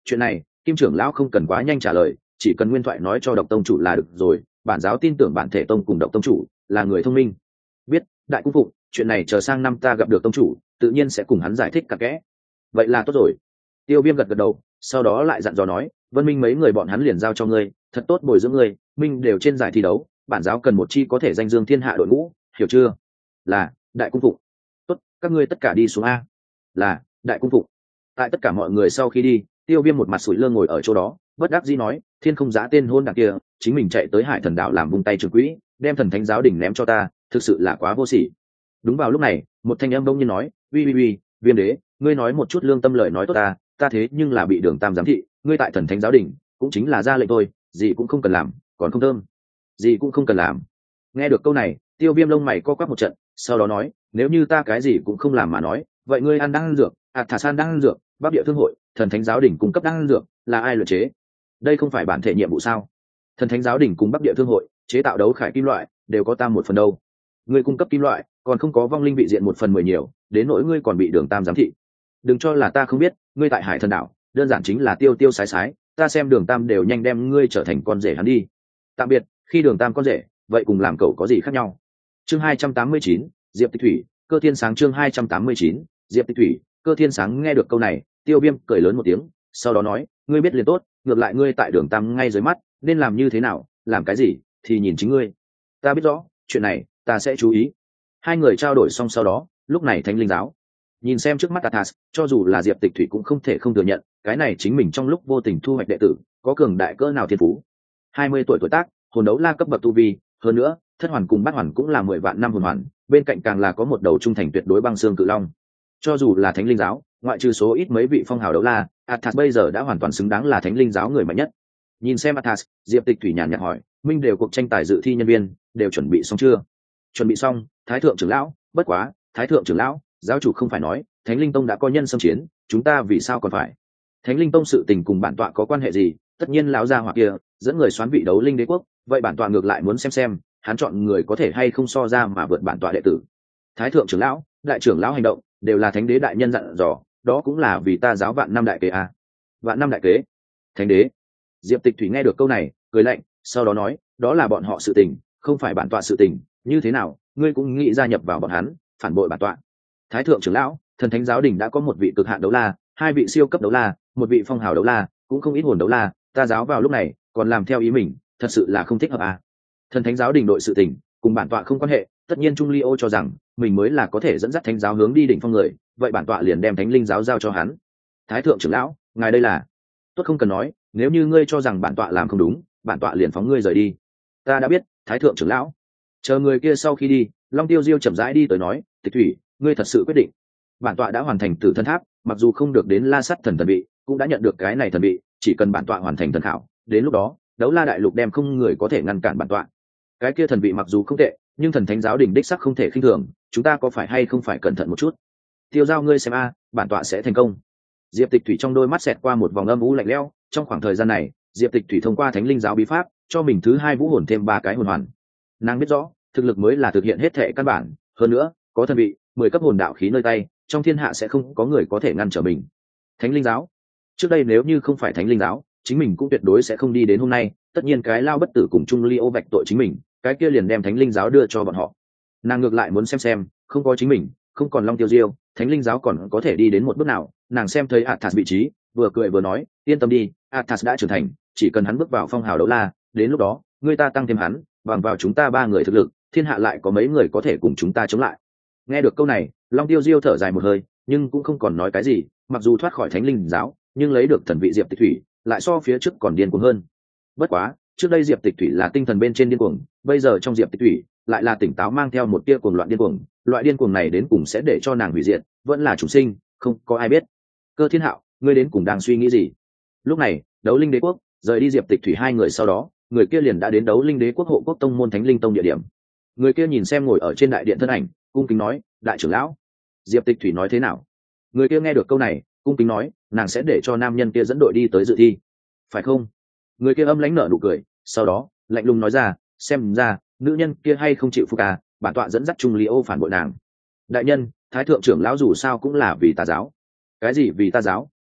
chuyện này Kim trưởng lão không cần quá nhanh trả lời, chỉ cần nguyên thoại nói cho độc tông chủ là được rồi. Bản giáo tin tưởng bản thể tông cùng độc tông chủ là người thông minh. Biết, đại cung phụng, chuyện này chờ sang năm ta gặp được tông chủ tự nhiên sẽ cùng hắn giải thích cặn kẽ. Vậy là tốt rồi. Tiêu Viêm gật gật đầu, sau đó lại dặn dò nói, Vân Minh mấy người bọn hắn liền giao cho ngươi, thật tốt bồi dưỡng ngươi, minh đều trên giải thi đấu, bản giáo cần một chi có thể danh dương thiên hạ đội ngũ, hiểu chưa? Là, đại cung phụng. Tốt, các ngươi tất cả đi xuống a. Là, đại cung phụng. Tại tất cả mọi người sau khi đi, Tiêu Viêm một mặt sủi lơ ngồi ở chỗ đó, bất đắc dĩ nói, thiên không giá tên hôn đảng kia, chính mình chạy tới Hải Thần Đạo làm vung tay trường quỹ, đem thần thánh giáo đỉnh ném cho ta, thực sự là quá vô sỉ. Đúng vào lúc này, một thanh âm đông nhiên nói, uy uy uy, Viêm đế, ngươi nói một chút lương tâm lời nói tốt ta, ta thế nhưng là bị Đường Tam giám thị, ngươi tại thần thánh giáo đỉnh, cũng chính là ra lệnh thôi, gì cũng không cần làm, còn không thơm. Gì cũng không cần làm. Nghe được câu này, Tiêu Viêm lông mày co quắp một trận, sau đó nói, nếu như ta cái gì cũng không làm mà nói, vậy ngươi ăn đang ăn dược, à thả san đang ăn dược, Bắc Địa Thương hội, thần thánh giáo đỉnh cung cấp đang ăn dược, là ai luyện chế? Đây không phải bản thể nhiệm vụ sao? Thần thánh giáo đỉnh cùng Bắc Địa Thương hội chế tạo đấu khải kim loại, đều có tam một phần đâu. Ngươi cung cấp kim loại, còn không có vong linh vị diện một phần mười nhiều, đến nỗi ngươi còn bị Đường Tam giám thị. Đừng cho là ta không biết, ngươi tại Hải Thần Đảo, đơn giản chính là tiêu tiêu sái sái, ta xem Đường Tam đều nhanh đem ngươi trở thành con rể hắn đi. Tạm biệt, khi Đường Tam con rể, vậy cùng làm cậu có gì khác nhau? Chương hai trăm tám mươi chín, Diệp Tịch Thủy, Cơ Thiên Sáng. Chương hai trăm tám mươi chín, Diệp Tịch Thủy, Cơ Thiên Sáng. Nghe được câu này, Tiêu Viêm cười lớn một tiếng, sau đó nói, ngươi biết liền tốt, ngược lại ngươi tại Đường Tam ngay dưới mắt, nên làm như thế nào, làm cái gì thì nhìn chính ngươi. Ta biết rõ, chuyện này ta sẽ chú ý. Hai người trao đổi xong sau đó, lúc này Thánh Linh giáo nhìn xem trước mắt Athas, cho dù là Diệp Tịch Thủy cũng không thể không thừa nhận, cái này chính mình trong lúc vô tình thu hoạch đệ tử, có cường đại cỡ nào thiên phú. Hai mươi tuổi tuổi tác, hồn đấu la cấp bậc tu vi, hơn nữa, thất hoàn cùng bát hoàn cũng là mười vạn năm hồn hoàn, bên cạnh càng là có một đầu trung thành tuyệt đối băng xương cự long. Cho dù là Thánh Linh giáo, ngoại trừ số ít mấy vị phong hào đấu la, Athas bây giờ đã hoàn toàn xứng đáng là Thánh Linh giáo người mạnh nhất. Nhìn xem Athas, Diệp Tịch Thủy nhàn nhạt hỏi, minh đều cuộc tranh tài dự thi nhân viên đều chuẩn bị xong chưa? Chuẩn bị xong, Thái thượng trưởng lão. Bất quá, Thái thượng trưởng lão, giáo chủ không phải nói Thánh Linh tông đã có nhân xâm chiến, chúng ta vì sao còn phải? Thánh Linh tông sự tình cùng bản tọa có quan hệ gì? Tất nhiên lão gia hỏa kia dẫn người xoán vị đấu linh đế quốc, vậy bản tọa ngược lại muốn xem xem hắn chọn người có thể hay không so ra mà vượt bản tọa đệ tử. Thái thượng trưởng lão, đại trưởng lão hành động đều là thánh đế đại nhân dặn dò, đó cũng là vì ta giáo vạn năm đại kế à? Vạn năm đại kế? Thánh đế? Diệp Tịch Thủy nghe được câu này, cười lạnh, sau đó nói, đó là bọn họ sự tình, không phải bản tọa sự tình, như thế nào, ngươi cũng nghĩ gia nhập vào bọn hắn, phản bội bản tọa? Thái thượng trưởng lão, thần thánh giáo đình đã có một vị cực hạn đấu la, hai vị siêu cấp đấu la, một vị phong hào đấu la, cũng không ít hồn đấu la, ta giáo vào lúc này còn làm theo ý mình, thật sự là không thích hợp à? Thần thánh giáo đình đội sự tình cùng bản tọa không quan hệ, tất nhiên Trung Ly Ô cho rằng mình mới là có thể dẫn dắt thánh giáo hướng đi đỉnh phong người, vậy bản tọa liền đem thánh linh giáo giao cho hắn. Thái thượng trưởng lão, ngài đây là? Tốt, không cần nói, nếu như ngươi cho rằng bản tọa làm không đúng, bản tọa liền phóng ngươi rời đi. Ta đã biết, Thái thượng trưởng lão. Chờ người kia sau khi đi, Long Tiêu Diêu chậm rãi đi tới nói, Tịch Thủy, ngươi thật sự quyết định? Bản tọa đã hoàn thành tử thân tháp, mặc dù không được đến La Sắt thần thần vị, cũng đã nhận được cái này thần vị, chỉ cần bản tọa hoàn thành thần khảo, đến lúc đó, đấu la đại lục đem không người có thể ngăn cản bản tọa. Cái kia thần vị mặc dù không tệ, nhưng thần thánh giáo đình đích sắc không thể khinh thường, chúng ta có phải hay không phải cẩn thận một chút? Tiêu giao ngươi xem a, bản tọa sẽ thành công. Diệp Tịch Thủy trong đôi mắt xẹt qua một vòng âm u lạnh lẽo, trong khoảng thời gian này, Diệp Tịch Thủy thông qua thánh linh giáo bí pháp, cho mình thứ hai vũ hồn thêm ba cái hồn hoàn. Nàng biết rõ, thực lực mới là thực hiện hết thể căn bản, hơn nữa, có thần vị, mười cấp hồn đạo khí nơi tay, trong thiên hạ sẽ không có người có thể ngăn trở mình. Thánh linh giáo, trước đây nếu như không phải thánh linh giáo, chính mình cũng tuyệt đối sẽ không đi đến hôm nay, tất nhiên cái lao bất tử cùng Trung Ly Ô vạch tội chính mình, cái kia liền đem thánh linh giáo đưa cho bọn họ. Nàng ngược lại muốn xem xem, không có chính mình, không còn Long Tiêu Diêu, thánh linh giáo còn có thể đi đến một bước nào. Nàng xem thấy Athas vị trí, vừa cười vừa nói, yên tâm đi, Athas đã trưởng thành, chỉ cần hắn bước vào phong hào đấu la, đến lúc đó, người ta tăng thêm hắn, bằng vào chúng ta ba người thực lực, thiên hạ lại có mấy người có thể cùng chúng ta chống lại. Nghe được câu này, Long Tiêu Diêu thở dài một hơi, nhưng cũng không còn nói cái gì, mặc dù thoát khỏi thánh linh giáo, nhưng lấy được thần vị Diệp Tịch Thủy, lại so phía trước còn điên cuồng hơn. Bất quá, trước đây Diệp Tịch Thủy là tinh thần bên trên điên cuồng, bây giờ trong Diệp Tịch Thủy lại là tỉnh táo mang theo một tia cuồng loạn điên cuồng, loại điên cuồng này đến cùng sẽ để cho nàng hủy diệt, vẫn là chủ sinh, không có ai biết. Cơ Thiên Hạo, ngươi đến cùng đang suy nghĩ gì? Lúc này, Đấu Linh Đế quốc rời đi Diệp Tịch Thủy hai người sau đó, người kia liền đã đến Đấu Linh Đế quốc hộ quốc tông môn Thánh Linh tông địa điểm. Người kia nhìn xem ngồi ở trên đại điện thân ảnh, cung kính nói, đại trưởng lão. Diệp Tịch Thủy nói thế nào? Người kia nghe được câu này, cung kính nói, nàng sẽ để cho nam nhân kia dẫn đội đi tới dự thi, phải không? Người kia âm lãnh nở nụ cười, sau đó lạnh lùng nói ra, xem ra nữ nhân kia hay không chịu phục à, bản tọa dẫn dắt Trung Ly Ô phản bội nàng. Đại nhân, thái thượng trưởng lão dù sao cũng là vì tà giáo. Cái gì vì tà giáo?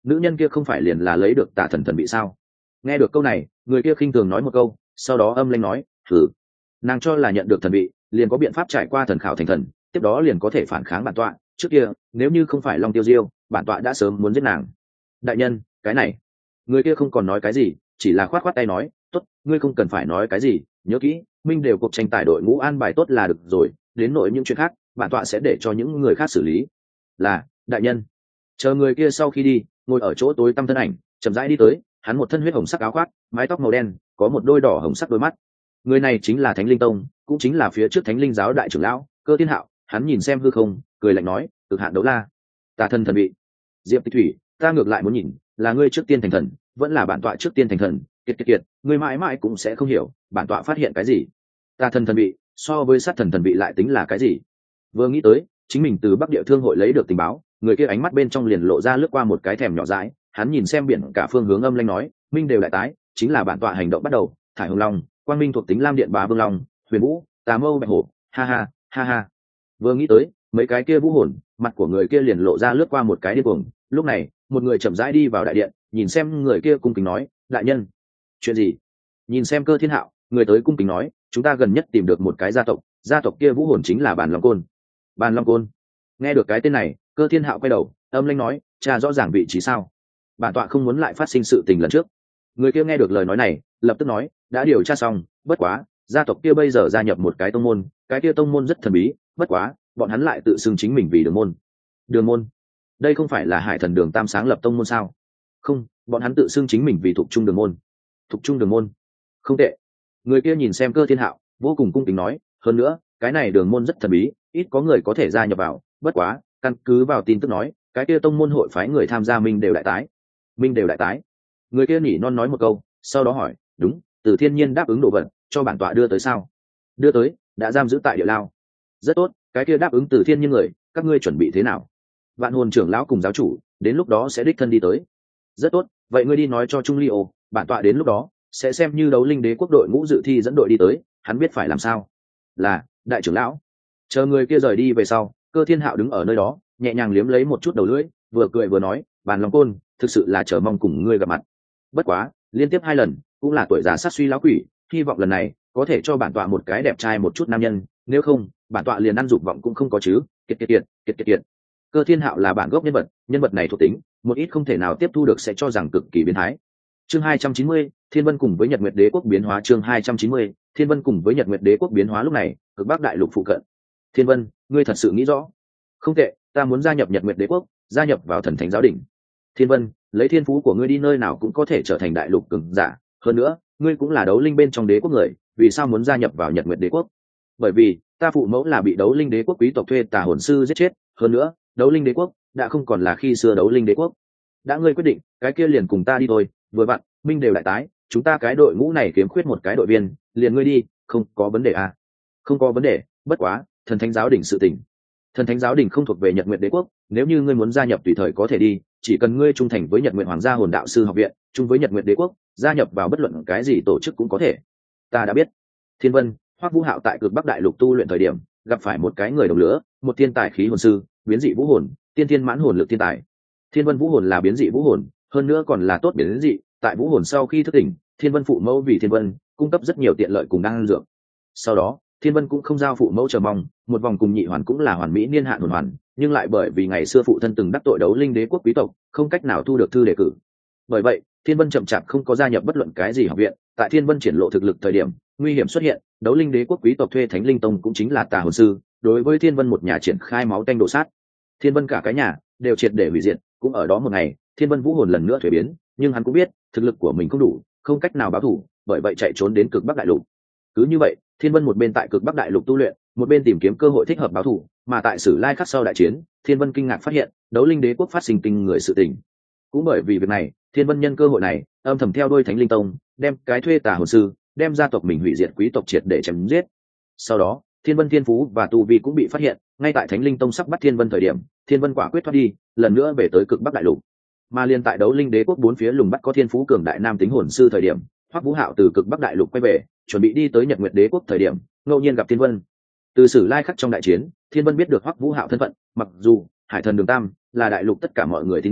nữ nhân kia không phải liền là lấy được tà thần thần vị sao? Nghe được câu này, người kia khinh thường nói một câu, sau đó âm lãnh nói, thử nàng cho là nhận được thần vị liền có biện pháp trải qua thần khảo thành thần, tiếp đó liền có thể phản kháng bản tọa. Trước kia nếu như không phải Long Tiêu Diêu, bản tọa đã sớm muốn giết nàng. Đại nhân, cái này. Người kia không còn nói cái gì, chỉ là khoát khoát tay nói, tốt, ngươi không cần phải nói cái gì, nhớ kỹ, minh đều cuộc tranh tài đội ngũ an bài tốt là được rồi, đến nội những chuyện khác bản tọa sẽ để cho những người khác xử lý. Là, đại nhân. Chờ người kia sau khi đi, ngồi ở chỗ tối tăm thân ảnh chậm rãi đi tới, hắn một thân huyết hồng sắc áo khoác, mái tóc màu đen, có một đôi đỏ hồng sắc đôi mắt. Người này chính là Thánh Linh Tông, cũng chính là phía trước Thánh Linh giáo đại trưởng lão Cơ Thiên Hạo. Hắn nhìn xem hư không, cười lạnh nói, cực hạn đấu la, tà thần thần vị. Diệp Tịch Thủy, ta ngược lại muốn nhìn, là ngươi trước tiên thành thần, vẫn là bản tọa trước tiên thành thần. Kiệt kiệt kiệt, ngươi mãi mãi cũng sẽ không hiểu bản tọa phát hiện cái gì. Tà thần thần vị so với sát thần thần vị lại tính là cái gì? Vừa nghĩ tới chính mình từ Bắc Địa Thương hội lấy được tình báo, người kia ánh mắt bên trong liền lộ ra lướt qua một cái thèm nhỏ dãi. Hắn nhìn xem biển cả phương hướng, âm lãnh nói, minh đều đại tái, chính là bản tọa hành động bắt đầu. Thải Hồng Long, Quang Minh thuộc tính Lam Điện Bá Vương Long, Huyền Vũ, Tà Mâu Bạch Hổ, ha ha ha ha. Vừa nghĩ tới mấy cái kia vũ hồn, mặt của người kia liền lộ ra lướt qua một cái điên cuồng. Lúc này một người chậm rãi đi vào đại điện, nhìn xem người kia cung kính nói, đại nhân. Chuyện gì? Nhìn xem Cơ Thiên Hạo, người tới cung kính nói, chúng ta gần nhất tìm được một cái gia tộc, gia tộc kia vũ hồn chính là Bàn Long Côn. Bàn Long Côn. Nghe được cái tên này, Cơ Thiên Hạo quay đầu, âm lãnh nói, cha rõ ràng vị trí sao? Bản tọa không muốn lại phát sinh sự tình lần trước. Người kia nghe được lời nói này, lập tức nói, đã điều tra xong, bất quá gia tộc kia bây giờ gia nhập một cái tông môn, cái kia tông môn rất thần bí, bất quá bọn hắn lại tự xưng chính mình vì đường môn. Đường môn? Đây không phải là Hải Thần Đường Tam sáng lập tông môn sao? Không, bọn hắn tự xưng chính mình vì thuộc trung đường môn. Thuộc trung đường môn? Không tệ. Người kia nhìn xem Cơ Thiên Hạo, vô cùng cung kính nói, hơn nữa cái này đường môn rất thần bí, ít có người có thể gia nhập vào, bất quá căn cứ vào tin tức nói, cái kia tông môn hội phái người tham gia minh đều đại tái. Minh đều đại tái? Người kia nhỉ non nói một câu, sau đó hỏi, đúng, Từ Thiên Nhiên đáp ứng đồ vật cho bản tọa đưa tới sao? Đưa tới, đã giam giữ tại địa lao. Rất tốt, cái kia đáp ứng Từ Thiên Nhiên người, các ngươi chuẩn bị thế nào? Vạn Hồn trưởng lão cùng giáo chủ đến lúc đó sẽ đích thân đi tới. Rất tốt, vậy ngươi đi nói cho Trung Ly Ô, bản tọa đến lúc đó sẽ xem như đấu linh đế quốc đội ngũ dự thi dẫn đội đi tới, hắn biết phải làm sao. Là, đại trưởng lão. Chờ người kia rời đi về sau, Cơ Thiên Hạo đứng ở nơi đó, nhẹ nhàng liếm lấy một chút đầu lưỡi, vừa cười vừa nói, Bàn Long Côn, thực sự là chờ mong cùng ngươi gặp mặt. Bất quá liên tiếp hai lần cũng là tuổi già sát suy lão quỷ, hy vọng lần này có thể cho bản tọa một cái đẹp trai một chút nam nhân, nếu không bản tọa liền ăn dục vọng cũng không có chứ. Kiệt kiệt kiệt kiệt kiệt kiệt. Cơ Thiên Hạo là bản gốc nhân vật, nhân vật này thuộc tính một ít không thể nào tiếp thu được sẽ cho rằng cực kỳ biến thái. Chương hai trăm chín mươi, Thiên Vân cùng với Nhật Nguyệt Đế quốc biến hóa. Chương hai trăm chín mươi, Thiên Vân cùng với Nhật Nguyệt Đế quốc biến hóa. Lúc này cực Bắc đại lục phụ cận. Thiên Vân, ngươi thật sự nghĩ rõ? Không tệ, ta muốn gia nhập Nhật Nguyệt Đế quốc, gia nhập vào Thần Thánh giáo đỉnh. Thiên Vân, lấy thiên phú của ngươi đi nơi nào cũng có thể trở thành đại lục cường giả, hơn nữa ngươi cũng là đấu linh bên trong đế quốc người, vì sao muốn gia nhập vào Nhật Nguyệt Đế quốc? Bởi vì ta phụ mẫu là bị đấu linh đế quốc quý tộc thuê tà hồn sư giết chết, hơn nữa đấu linh đế quốc đã không còn là khi xưa đấu linh đế quốc. Đã ngươi quyết định, cái kia liền cùng ta đi thôi, vừa vặn minh đều đại tái, chúng ta cái đội ngũ này kiếm khuyết một cái đội viên, liền ngươi đi, không có vấn đề à? Không có vấn đề, bất quá Thần Thánh giáo đỉnh sự tình. Thần Thánh giáo đỉnh không thuộc về Nhật Nguyệt Đế quốc, nếu như ngươi muốn gia nhập tùy thời có thể đi, chỉ cần ngươi trung thành với Nhật Nguyệt Hoàng gia Hồn đạo sư học viện, chung với Nhật Nguyệt Đế quốc, gia nhập vào bất luận cái gì tổ chức cũng có thể. Ta đã biết. Thiên Vân, Hoắc Vũ Hạo tại Cực Bắc đại lục tu luyện thời điểm, gặp phải một cái người đồng lửa, một thiên tài khí hồn sư, biến dị vũ hồn, tiên thiên mãn hồn lực thiên tài. Thiên Vân vũ hồn là biến dị vũ hồn, hơn nữa còn là tốt biến dị, tại vũ hồn sau khi thức tỉnh, Thiên Vân phụ mẫu vì Thiên Vân cung cấp rất nhiều tiện lợi cùng đan dược. Sau đó Thiên Vân cũng không giao phụ mẫu chờ mong, một vòng cùng nhị hoàn cũng là hoàn mỹ niên hạn hồn hoàn, nhưng lại bởi vì ngày xưa phụ thân từng đắc tội đấu linh đế quốc quý tộc, không cách nào thu được thư đề cử. Bởi vậy Thiên Vân chậm chạp không có gia nhập bất luận cái gì học viện. Tại Thiên Vân triển lộ thực lực thời điểm, nguy hiểm xuất hiện, đấu linh đế quốc quý tộc thuê Thánh Linh Tông cũng chính là tà hồn sư, đối với Thiên Vân một nhà triển khai máu tanh đổ sát. Thiên Vân cả cái nhà đều triệt để hủy diệt. Cũng ở đó một ngày, Thiên Vân vũ hồn lần nữa thuế biến, nhưng hắn cũng biết thực lực của mình không đủ, không cách nào báo thù, bởi vậy chạy trốn đến Cực Bắc đại lục. Cứ như vậy, Thiên Vân một bên tại Cực Bắc đại lục tu luyện, một bên tìm kiếm cơ hội thích hợp báo thù. Mà tại Sử Lai khắc sau đại chiến, Thiên Vân kinh ngạc phát hiện đấu linh đế quốc phát sinh kinh người sự tình. Cũng bởi vì việc này, Thiên Vân nhân cơ hội này âm thầm theo đuôi Thánh Linh Tông, đem cái thuê tà hồn sư, đem gia tộc mình hủy diệt quý tộc triệt để chém giết. Sau đó Thiên Vân thiên phú và tu vi cũng bị phát hiện, ngay tại Thánh Linh Tông sắp bắt Thiên Vân thời điểm, Thiên Vân quả quyết thoát đi, lần nữa về tới Cực Bắc đại lục. Mà liên tại đấu linh đế quốc bốn phía lùng bắt có thiên phú cường đại nam tính hồn sư thời điểm, Hoắc Vũ Hạo từ Cực Bắc đại lục quay về, chuẩn bị đi tới Nhật Nguyệt đế quốc thời điểm, ngẫu nhiên gặp Thiên Vân. Từ Sử Lai khắc trong đại chiến, Thiên Vân biết được Hoắc Vũ Hạo thân phận, mặc dù Hải Thần Đường Tam là đại lục tất cả mọi người tín ngưỡng,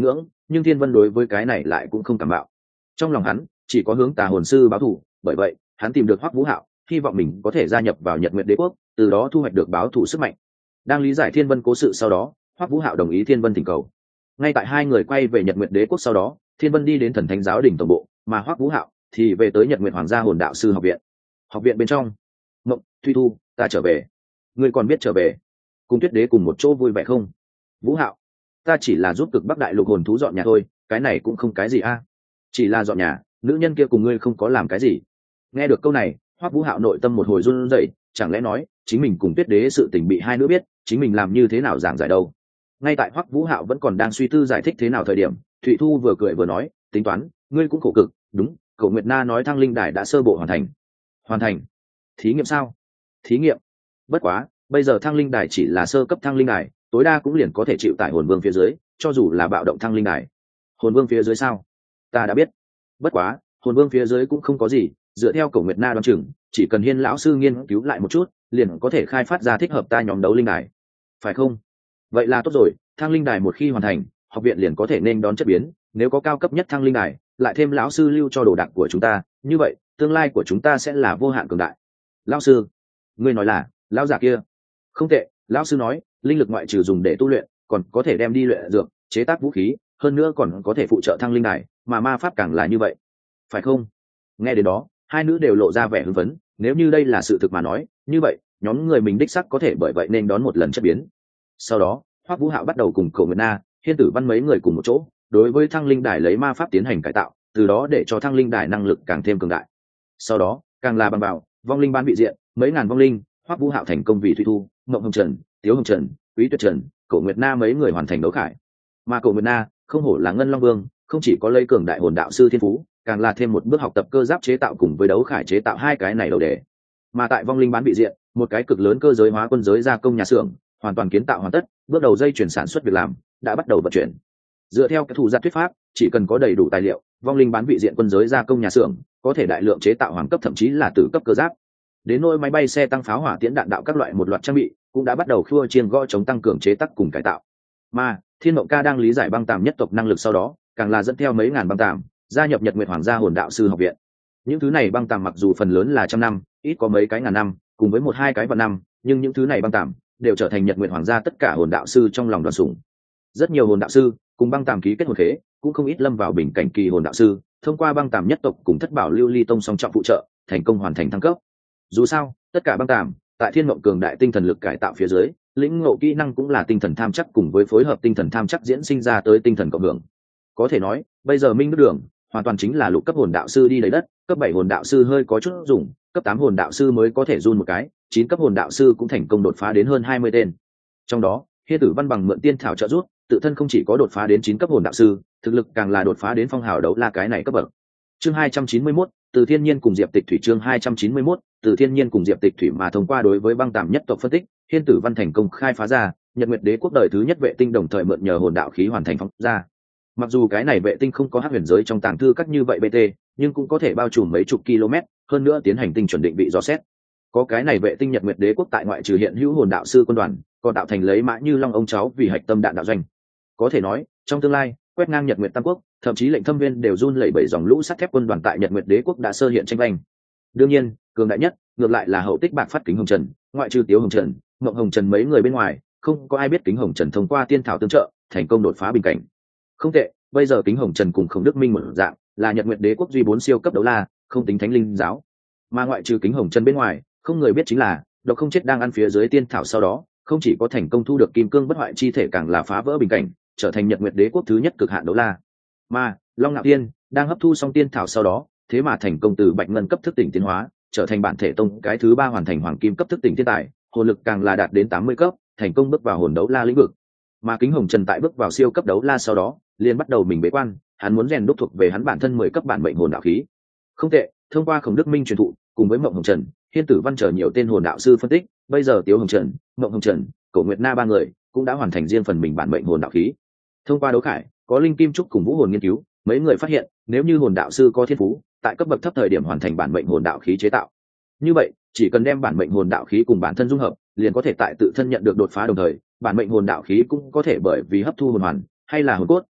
nhưng thiên vân đối với cái này lại cũng không cảm bạo. Trong lòng hắn chỉ có hướng tà hồn sư báo thù, bởi vậy hắn tìm được Hoắc Vũ Hạo, hy vọng mình có thể gia nhập vào Nhật Nguyệt Đế quốc, từ đó thu hoạch được báo thù sức mạnh. Đang lý giải thiên vân cố sự sau đó, Hoắc Vũ Hạo đồng ý thiên vân thỉnh cầu. Ngay tại hai người quay về Nhật Nguyệt Đế quốc sau đó, thiên vân đi đến thần thánh giáo đỉnh tổng bộ, mà Hoắc Vũ Hạo thì về tới Nhật Nguyệt Hoàng gia hồn đạo sư học viện. Học viện bên trong, Mộng, Thuy Thu, ta trở về. Ngươi còn biết trở về? Cùng Tuyết Đế cùng một chỗ vui vẻ không? Vũ Hạo, ta chỉ là giúp cực Bắc Đại Lục hồn thú dọn nhà thôi, cái này cũng không cái gì a. Chỉ là dọn nhà, nữ nhân kia cùng ngươi không có làm cái gì. Nghe được câu này, Hoắc Vũ Hạo nội tâm một hồi run rẩy, chẳng lẽ nói chính mình cùng Tuyết Đế sự tình bị hai nữ biết, chính mình làm như thế nào giảng giải đâu? Ngay tại Hoắc Vũ Hạo vẫn còn đang suy tư giải thích thế nào thời điểm, Thụy Thu vừa cười vừa nói, tính toán, ngươi cũng khổ cực, đúng, Cổ Nguyệt Na nói Thăng Linh Đài đã sơ bộ hoàn thành. Hoàn thành? Thí nghiệm sao? Thí nghiệm? Bất quá, bây giờ Thăng Linh Đài chỉ là sơ cấp Thăng Linh Đài, tối đa cũng liền có thể chịu tải hồn vương phía dưới, cho dù là bạo động Thăng Linh Đài. Hồn vương phía dưới sao? Ta đã biết. Bất quá, hồn vương phía dưới cũng không có gì, dựa theo Cổ Nguyệt Na đoán chừng, chỉ cần Hiên lão sư nghiên cứu lại một chút, liền có thể khai phát ra thích hợp ta nhóm đấu linh đài. Phải không? Vậy là tốt rồi, Thăng Linh Đài một khi hoàn thành, học viện liền có thể nên đón chất biến, nếu có cao cấp nhất Thăng Linh Đài, lại thêm lão sư lưu cho đồ đạc của chúng ta, như vậy, tương lai của chúng ta sẽ là vô hạn cường đại. Lão sư, ngươi nói là, lão giả kia. Không tệ, lão sư nói, linh lực ngoại trừ dùng để tu luyện, còn có thể đem đi luyện dược, chế tác vũ khí, hơn nữa còn có thể phụ trợ Thăng Linh Đài, mà ma pháp càng là như vậy. Phải không? Nghe đến đó, hai nữ đều lộ ra vẻ hưng phấn, nếu như đây là sự thực mà nói, như vậy, nhóm người mình đích sắc có thể bởi vậy nên đón một lần chất biến. Sau đó, Hoắc Vũ Hạo bắt đầu cùng Cổ Nguyệt Na, Hiên Tử Văn mấy người cùng một chỗ, đối với Thăng Linh Đài lấy ma pháp tiến hành cải tạo, từ đó để cho Thăng Linh Đài năng lực càng thêm cường đại. Sau đó, càng là bằng vào vong linh ban vị diện, mấy ngàn vong linh, Hoắc Vũ Hạo thành công vì Thủy Thu, Mộng Hồng Trần, Tiếu Hồng Trần, Quý Tuyết Trần, Cổ Nguyệt Na mấy người hoàn thành đấu khải. Mà Cổ Nguyệt Na, không hổ là Ngân Long Vương, không chỉ có lấy cường đại hồn đạo sư thiên phú, càng là thêm một bước học tập cơ giáp chế tạo cùng với đấu khải chế tạo hai cái này đầu đề. Mà tại vong linh bán vị diện, một cái cực lớn cơ giới hóa quân giới gia công nhà xưởng, hoàn toàn kiến tạo hoàn tất, bước đầu dây chuyển sản xuất việc làm đã bắt đầu vận chuyển. Dựa theo các thủ gia thuyết pháp, chỉ cần có đầy đủ tài liệu, vong linh bán vị diện quân giới gia công nhà xưởng có thể đại lượng chế tạo hoàng cấp thậm chí là tử cấp cơ giáp. Đến nỗi máy bay xe tăng pháo hỏa tiễn đạn đạo các loại một loạt trang bị cũng đã bắt đầu khua chiên gõ chống tăng cường chế tác cùng cải tạo. Mà Thiên Mộng Ca đang lý giải băng tàm nhất tộc năng lực sau đó, càng là dẫn theo mấy ngàn băng tàm gia nhập Nhật Nguyệt Hoàng gia hồn đạo sư học viện. Những thứ này băng tàm mặc dù phần lớn là trăm năm, ít có mấy cái ngàn năm, cùng với một hai cái vạn năm, nhưng những thứ này băng tàm đều trở thành Nhật Nguyệt Hoàng gia tất cả hồn đạo sư trong lòng đoàn sủng. Rất nhiều hồn đạo sư cùng băng tàm ký kết hồn khế, cũng không ít lâm vào bình cảnh kỳ hồn đạo sư, thông qua băng tàm nhất tộc cùng thất bảo lưu ly tông song trọng phụ trợ, thành công hoàn thành thăng cấp. Dù sao, tất cả băng tàm tại Thiên Mộng cường đại tinh thần lực cải tạo phía dưới, lĩnh ngộ kỹ năng cũng là tinh thần tham chắc cùng với phối hợp tinh thần tham chắc diễn sinh ra tới tinh thần cộng hưởng. Có thể nói, bây giờ Minh Đức Đường hoàn toàn chính là lục cấp hồn đạo sư đi lấy đất, cấp bảy hồn đạo sư hơi có chút dùng, cấp tám hồn đạo sư mới có thể run một cái, chín cấp hồn đạo sư cũng thành công đột phá đến hơn hai mươi tên. Trong đó, Hiên Tử Văn bằng mượn tiên thảo trợ giúp, tự thân không chỉ có đột phá đến chín cấp hồn đạo sư, thực lực càng là đột phá đến phong hào đấu la cái này cấp bậc. Chương hai trăm chín mươi mốt, Từ Thiên Nhiên cùng Diệp Tịch Thủy chương hai trăm chín mươi mốt, Từ Thiên Nhiên cùng Diệp Tịch Thủy mà thông qua đối với băng tàm nhất tộc phân tích, Hiên Tử Văn thành công khai phá ra, Nhật Nguyệt Đế quốc đời thứ nhất vệ tinh đồng thời mượn nhờ hồn đạo khí hoàn thành phóng ra. Mặc dù cái này vệ tinh không có hắc huyền giới trong tàng thư các như vậy bê tê, nhưng cũng có thể bao trùm mấy chục km, hơn nữa tiến hành tinh chuẩn định vị dò xét. Có cái này vệ tinh Nhật Nguyệt Đế quốc tại ngoại trừ hiện hữu hồn đạo sư quân đoàn, còn tạo thành lấy Mã Như Long ông cháu vì hạch tâm đạn đạo doanh. Có thể nói, trong tương lai, quét ngang Nhật Nguyệt Tam quốc, thậm chí lệnh Thâm Viên đều run lẩy bẩy dòng lũ sắt thép quân đoàn tại Nhật Nguyệt Đế quốc đã sơ hiện tranh banh. Đương nhiên, cường đại nhất, ngược lại là hậu tích bạc phát Kính Hồng Trần, ngoại trừ Tiếu Hồng Trần, Mộng Hồng Trần mấy người bên ngoài, không có ai biết Kính Hồng Trần thông qua tiên thảo tương trợ, thành công đột phá bình cảnh. Không tệ, bây giờ Kính Hồng Trần cùng Khổng Đức Minh một dạng, là Nhật Nguyệt Đế quốc duy bốn siêu cấp đấu la, không tính Thánh Linh giáo. Mà ngoại trừ Kính Hồng Trần bên ngoài, không người biết chính là, Độc Không Chết đang ăn phía dưới tiên thảo sau đó, không chỉ có thành công thu được kim cương bất hoại chi thể, càng là phá vỡ bình cảnh, trở thành Nhật Nguyệt Đế quốc thứ nhất cực hạn đấu la. Mà Long Nạo Thiên đang hấp thu xong tiên thảo sau đó, thế mà thành công từ bạch ngân cấp thức tỉnh tiến hóa, trở thành bản thể tông cái thứ ba hoàn thành hoàng kim cấp thức tỉnh thiên tài, hồn lực càng là đạt đến tám mươi cấp, thành công bước vào hồn đấu la lĩnh vực. Mà Kính Hồng Trần tại bước vào siêu cấp đấu la sau đó, liền bắt đầu mình bế quan, hắn muốn rèn đúc thuộc về hắn bản thân mười cấp bản mệnh hồn đạo khí. Không tệ, thông qua Khổng Đức Minh truyền thụ, cùng với Mộng Hồng Trần, Hiên Tử Văn chờ nhiều tên hồn đạo sư phân tích, bây giờ Tiếu Hồng Trần, Mộng Hồng Trần, Cổ Nguyệt Na ba người cũng đã hoàn thành riêng phần mình bản mệnh hồn đạo khí. Thông qua đấu khải, có linh kim trúc cùng vũ hồn nghiên cứu, mấy người phát hiện, nếu như hồn đạo sư có thiên phú, tại cấp bậc thấp thời điểm hoàn thành bản mệnh hồn đạo khí chế tạo. Như vậy, chỉ cần đem bản mệnh hồn đạo khí cùng bản thân dung hợp, liền có thể tại tự thân nhận được đột phá, đồng thời, bản mệnh hồn đạo khí cũng có thể bởi vì hấp thu hồn hoàn hay là hồn cốt,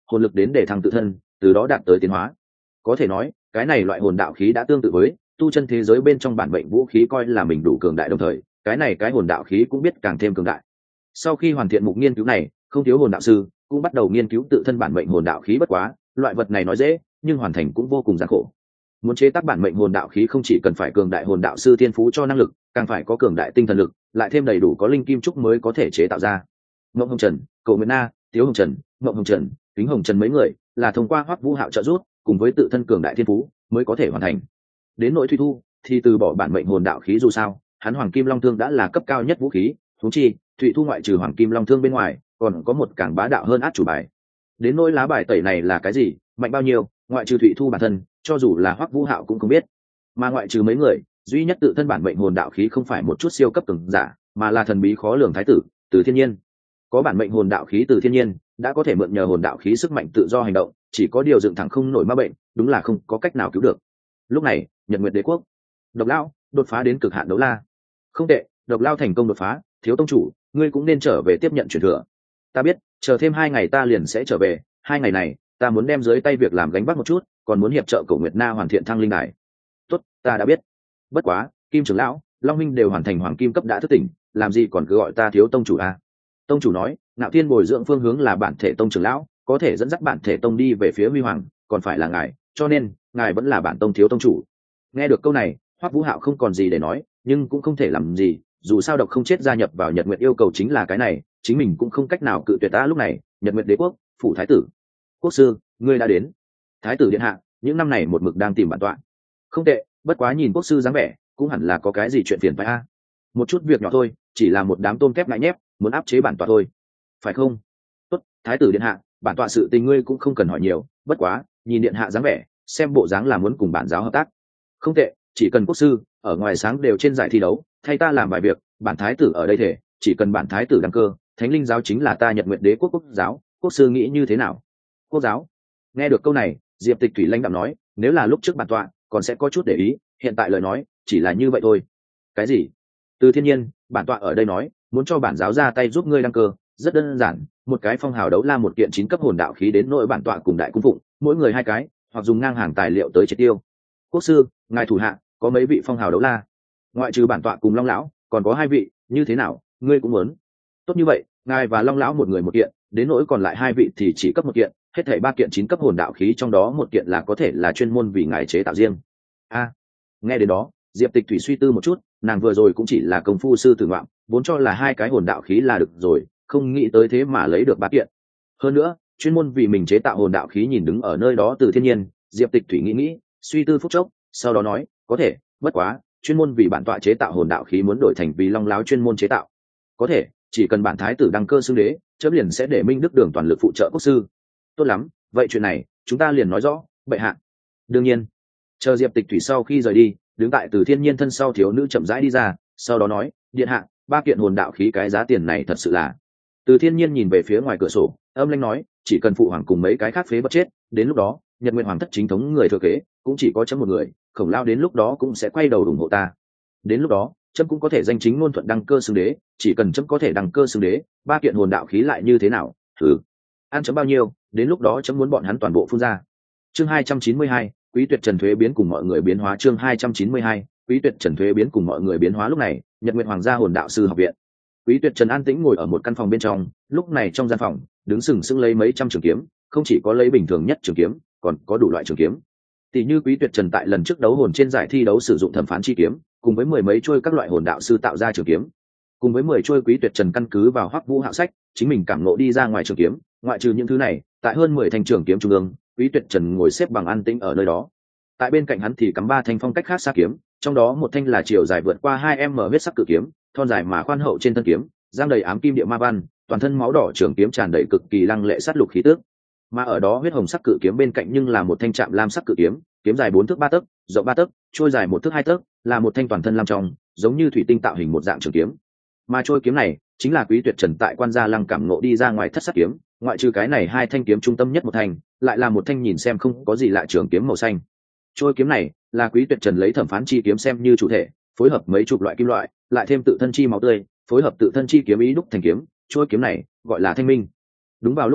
hồn lực đến để thăng tự thân, từ đó đạt tới tiến hóa. Có thể nói cái này loại hồn đạo khí đã tương tự với tu chân thế giới bên trong bản mệnh vũ khí, coi là mình đủ cường đại, đồng thời cái này cái hồn đạo khí cũng biết càng thêm cường đại. Sau khi hoàn thiện mục nghiên cứu này, không thiếu hồn đạo sư cũng bắt đầu nghiên cứu tự thân bản mệnh hồn đạo khí. Bất quá loại vật này nói dễ, nhưng hoàn thành cũng vô cùng gian khổ. Muốn chế tác bản mệnh hồn đạo khí không chỉ cần phải cường đại hồn đạo sư thiên phú cho năng lực, càng phải có cường đại tinh thần lực, lại thêm đầy đủ có linh kim trúc mới có thể chế tạo ra. Ngộng Hồng Trần, Cầu Nguyệt Na, Tiếu Hồng Trần, Ngộng Hồng Trần, Kính Hồng Trần mấy người là thông qua Hoắc Vũ Hạo trợ giúp, cùng với tự thân cường đại thiên phú mới có thể hoàn thành. Đến nội Thủy Thu thì từ bỏ bản mệnh hồn đạo khí, dù sao hắn Hoàng Kim Long Thương đã là cấp cao nhất vũ khí, thú chi Thủy Thu ngoại trừ Hoàng Kim Long Thương bên ngoài còn có một càng bá đạo hơn át chủ bài. Đến nỗi lá bài tẩy này là cái gì, mạnh bao nhiêu, ngoại trừ Thủy Thu bản thân, cho dù là Hoắc Vũ Hạo cũng không biết. Mà ngoại trừ mấy người, duy nhất tự thân bản mệnh hồn đạo khí không phải một chút siêu cấp cường giả, mà là thần bí khó lường thái tử Từ Thiên Nhiên. Có bản mệnh hồn đạo khí Từ Thiên Nhiên đã có thể mượn nhờ hồn đạo khí sức mạnh tự do hành động, chỉ có điều dựng thẳng không nổi ma bệnh, đúng là không có cách nào cứu được. Lúc này Nhật Nguyệt Đế quốc, Độc Lão đột phá đến cực hạn đấu la. Không tệ, Độc Lão thành công đột phá, Thiếu tông chủ ngươi cũng nên trở về tiếp nhận truyền thừa. Ta biết, chờ thêm hai ngày ta liền sẽ trở về, hai ngày này ta muốn đem dưới tay việc làm gánh vác một chút, còn muốn hiệp trợ Cổ Nguyệt Na hoàn thiện thăng linh đài. Tốt, ta đã biết. Bất quá Kim trưởng lão, Long Minh đều hoàn thành hoàng kim cấp đã thức tỉnh, làm gì còn cứ gọi ta Thiếu tông chủ à? Tông chủ nói Ngạo Thiên bồi dưỡng phương hướng là bản thể tông trưởng lão, có thể dẫn dắt bản thể tông đi về phía huy hoàng, còn phải là ngài, cho nên ngài vẫn là bản tông Thiếu tông chủ. Nghe được câu này, Hoắc Vũ Hạo không còn gì để nói, nhưng cũng không thể làm gì, dù sao độc không chết gia nhập vào Nhật Nguyệt yêu cầu chính là cái này, chính mình cũng không cách nào cự tuyệt. Ta lúc này Nhật Nguyệt Đế quốc, phủ thái tử. Quốc sư, ngươi đã đến. Thái tử điện hạ những năm này một mực đang tìm bản tọa. Không tệ, bất quá nhìn quốc sư dáng vẻ cũng hẳn là có cái gì chuyện phiền phải a. Một chút việc nhỏ thôi, chỉ là một đám tôm kép ngại nhép muốn áp chế bản tọa thôi, phải không? Tốt, thái tử điện hạ, bản tọa sự tình ngươi cũng không cần hỏi nhiều, bất quá nhìn điện hạ dáng vẻ, xem bộ dáng là muốn cùng bản giáo hợp tác. Không tệ, chỉ cần quốc sư ở ngoài sáng đều trên giải thi đấu thay ta làm vài việc, bản thái tử ở đây thể chỉ cần bản thái tử đăng cơ, thánh linh giáo chính là ta Nhật Nguyệt Đế quốc quốc giáo. Quốc sư nghĩ như thế nào? Quốc giáo? Nghe được câu này, Diệp Tịch Thủy lãnh đạm nói, nếu là lúc trước bản tọa còn sẽ có chút để ý, hiện tại lời nói chỉ là như vậy thôi. Cái gì? Từ Thiên Nhiên, bản tọa ở đây nói muốn cho bản giáo ra tay giúp ngươi đăng cơ, rất đơn giản, một cái phong hào đấu la, một kiện chín cấp hồn đạo khí, đến nội bản tọa cùng đại cung phụng mỗi người hai cái, hoặc dùng ngang hàng tài liệu tới triệt tiêu. Quốc sư, ngài thủ hạ có mấy vị phong hào đấu la? Ngoại trừ bản tọa cùng Long lão, còn có hai vị, như thế nào, ngươi cũng muốn? Tốt như vậy, ngài và Long lão một người một kiện, đến nỗi còn lại hai vị thì chỉ cấp một kiện, hết thảy ba kiện chín cấp hồn đạo khí, trong đó một kiện là có thể là chuyên môn vì ngài chế tạo riêng. A, à, nghe đến đó, Diệp Tịch Thủy suy tư một chút, nàng vừa rồi cũng chỉ là công phu sư tử ngoạm, vốn cho là hai cái hồn đạo khí là được rồi, không nghĩ tới thế mà lấy được ba kiện. Hơn nữa chuyên môn vì mình chế tạo hồn đạo khí. Nhìn đứng ở nơi đó Từ Thiên Nhiên, Diệp Tịch Thủy nghĩ nghĩ, suy tư phút chốc, sau đó nói, có thể, bất quá chuyên môn vì bản tọa chế tạo hồn đạo khí muốn đổi thành vì Long lão chuyên môn chế tạo. Có thể, chỉ cần bản thái tử đăng cơ xưng đế, chấm liền sẽ để Minh Đức Đường toàn lực phụ trợ quốc sư. Tốt lắm, vậy chuyện này chúng ta liền nói rõ, bệ hạ. Đương nhiên. Chờ Diệp Tịch Thủy sau khi rời đi, đứng tại Từ Thiên Nhiên thân sau thiếu nữ chậm rãi đi ra, sau đó nói, điện hạ, ba kiện hồn đạo khí cái giá tiền này thật sự là. Từ Thiên Nhiên nhìn về phía ngoài cửa sổ, âm lãnh nói, chỉ cần phụ hoàng cùng mấy cái khác phế bất chết, đến lúc đó Nhật Nguyệt hoàng thất chính thống người thừa kế cũng chỉ có chấm một người, Khổng Lao đến lúc đó cũng sẽ quay đầu ủng hộ ta. Đến lúc đó chấm cũng có thể danh chính ngôn thuận đăng cơ xưng đế, chỉ cần chấm có thể đăng cơ xưng đế, ba kiện hồn đạo khí lại như thế nào? Thử ăn chấm bao nhiêu, đến lúc đó chấm muốn bọn hắn toàn bộ phun ra. Chương hai trăm chín mươi hai, Quý Tuyệt Trần thuế biến cùng mọi người biến hóa. Chương hai trăm chín mươi hai, Quý Tuyệt Trần thuế biến cùng mọi người biến hóa. Lúc này Nhật Nguyệt hoàng gia hồn đạo sư học viện, Quý Tuyệt Trần an tĩnh ngồi ở một căn phòng bên trong. Lúc này trong gian phòng đứng sừng sững lấy mấy trăm trường kiếm, không chỉ có lấy bình thường nhất trường kiếm, còn có đủ loại trường kiếm. Tỷ như Quý Tuyệt Trần tại lần trước đấu hồn trên giải thi đấu sử dụng thẩm phán chi kiếm, cùng với mười mấy chuôi các loại hồn đạo sư tạo ra trường kiếm, cùng với mười chuôi Quý Tuyệt Trần căn cứ vào Hoắc Vũ Hạo sách chính mình cảm ngộ đi ra ngoài trường kiếm. Ngoại trừ những thứ này, tại hơn mười thanh trường kiếm trung ương, Quý Tuyệt Trần ngồi xếp bằng an tĩnh ở nơi đó. Tại bên cạnh hắn thì cắm ba thanh phong cách khác xa kiếm, trong đó một thanh là chiều dài vượt qua hai m huyết sắc cự kiếm, thon dài mà khoan hậu trên thân kiếm giang đầy ám kim địa ma văn, toàn thân máu đỏ trường kiếm tràn đầy cực kỳ lăng lệ sát lục khí tước. Mà ở đó huyết hồng sắc cự kiếm bên cạnh nhưng là một thanh trạm lam sắc cự kiếm, kiếm dài bốn thước ba tấc, rộng ba tấc, trôi dài một thước hai tấc, là một thanh toàn thân lam trong, giống như thủy tinh tạo hình một dạng trường kiếm. Mà trôi kiếm này chính là Quý Tuyệt Trần tại Quan Gia Lăng cảm ngộ đi ra ngoài thất sắc kiếm. Ngoại trừ cái này hai thanh kiếm trung tâm nhất một thanh, lại là một thanh nhìn xem không có gì lạ trường kiếm màu xanh. Trôi kiếm này là Quý Tuyệt Trần lấy thẩm phán chi kiếm xem như chủ thể, phối hợp mấy chục loại kim loại, lại thêm tự thân chi máu tươi, phối hợp tự thân chi kiếm ý đúc thành kiếm. Trôi kiếm này gọi là Thanh Minh. Đúng vào lúc này,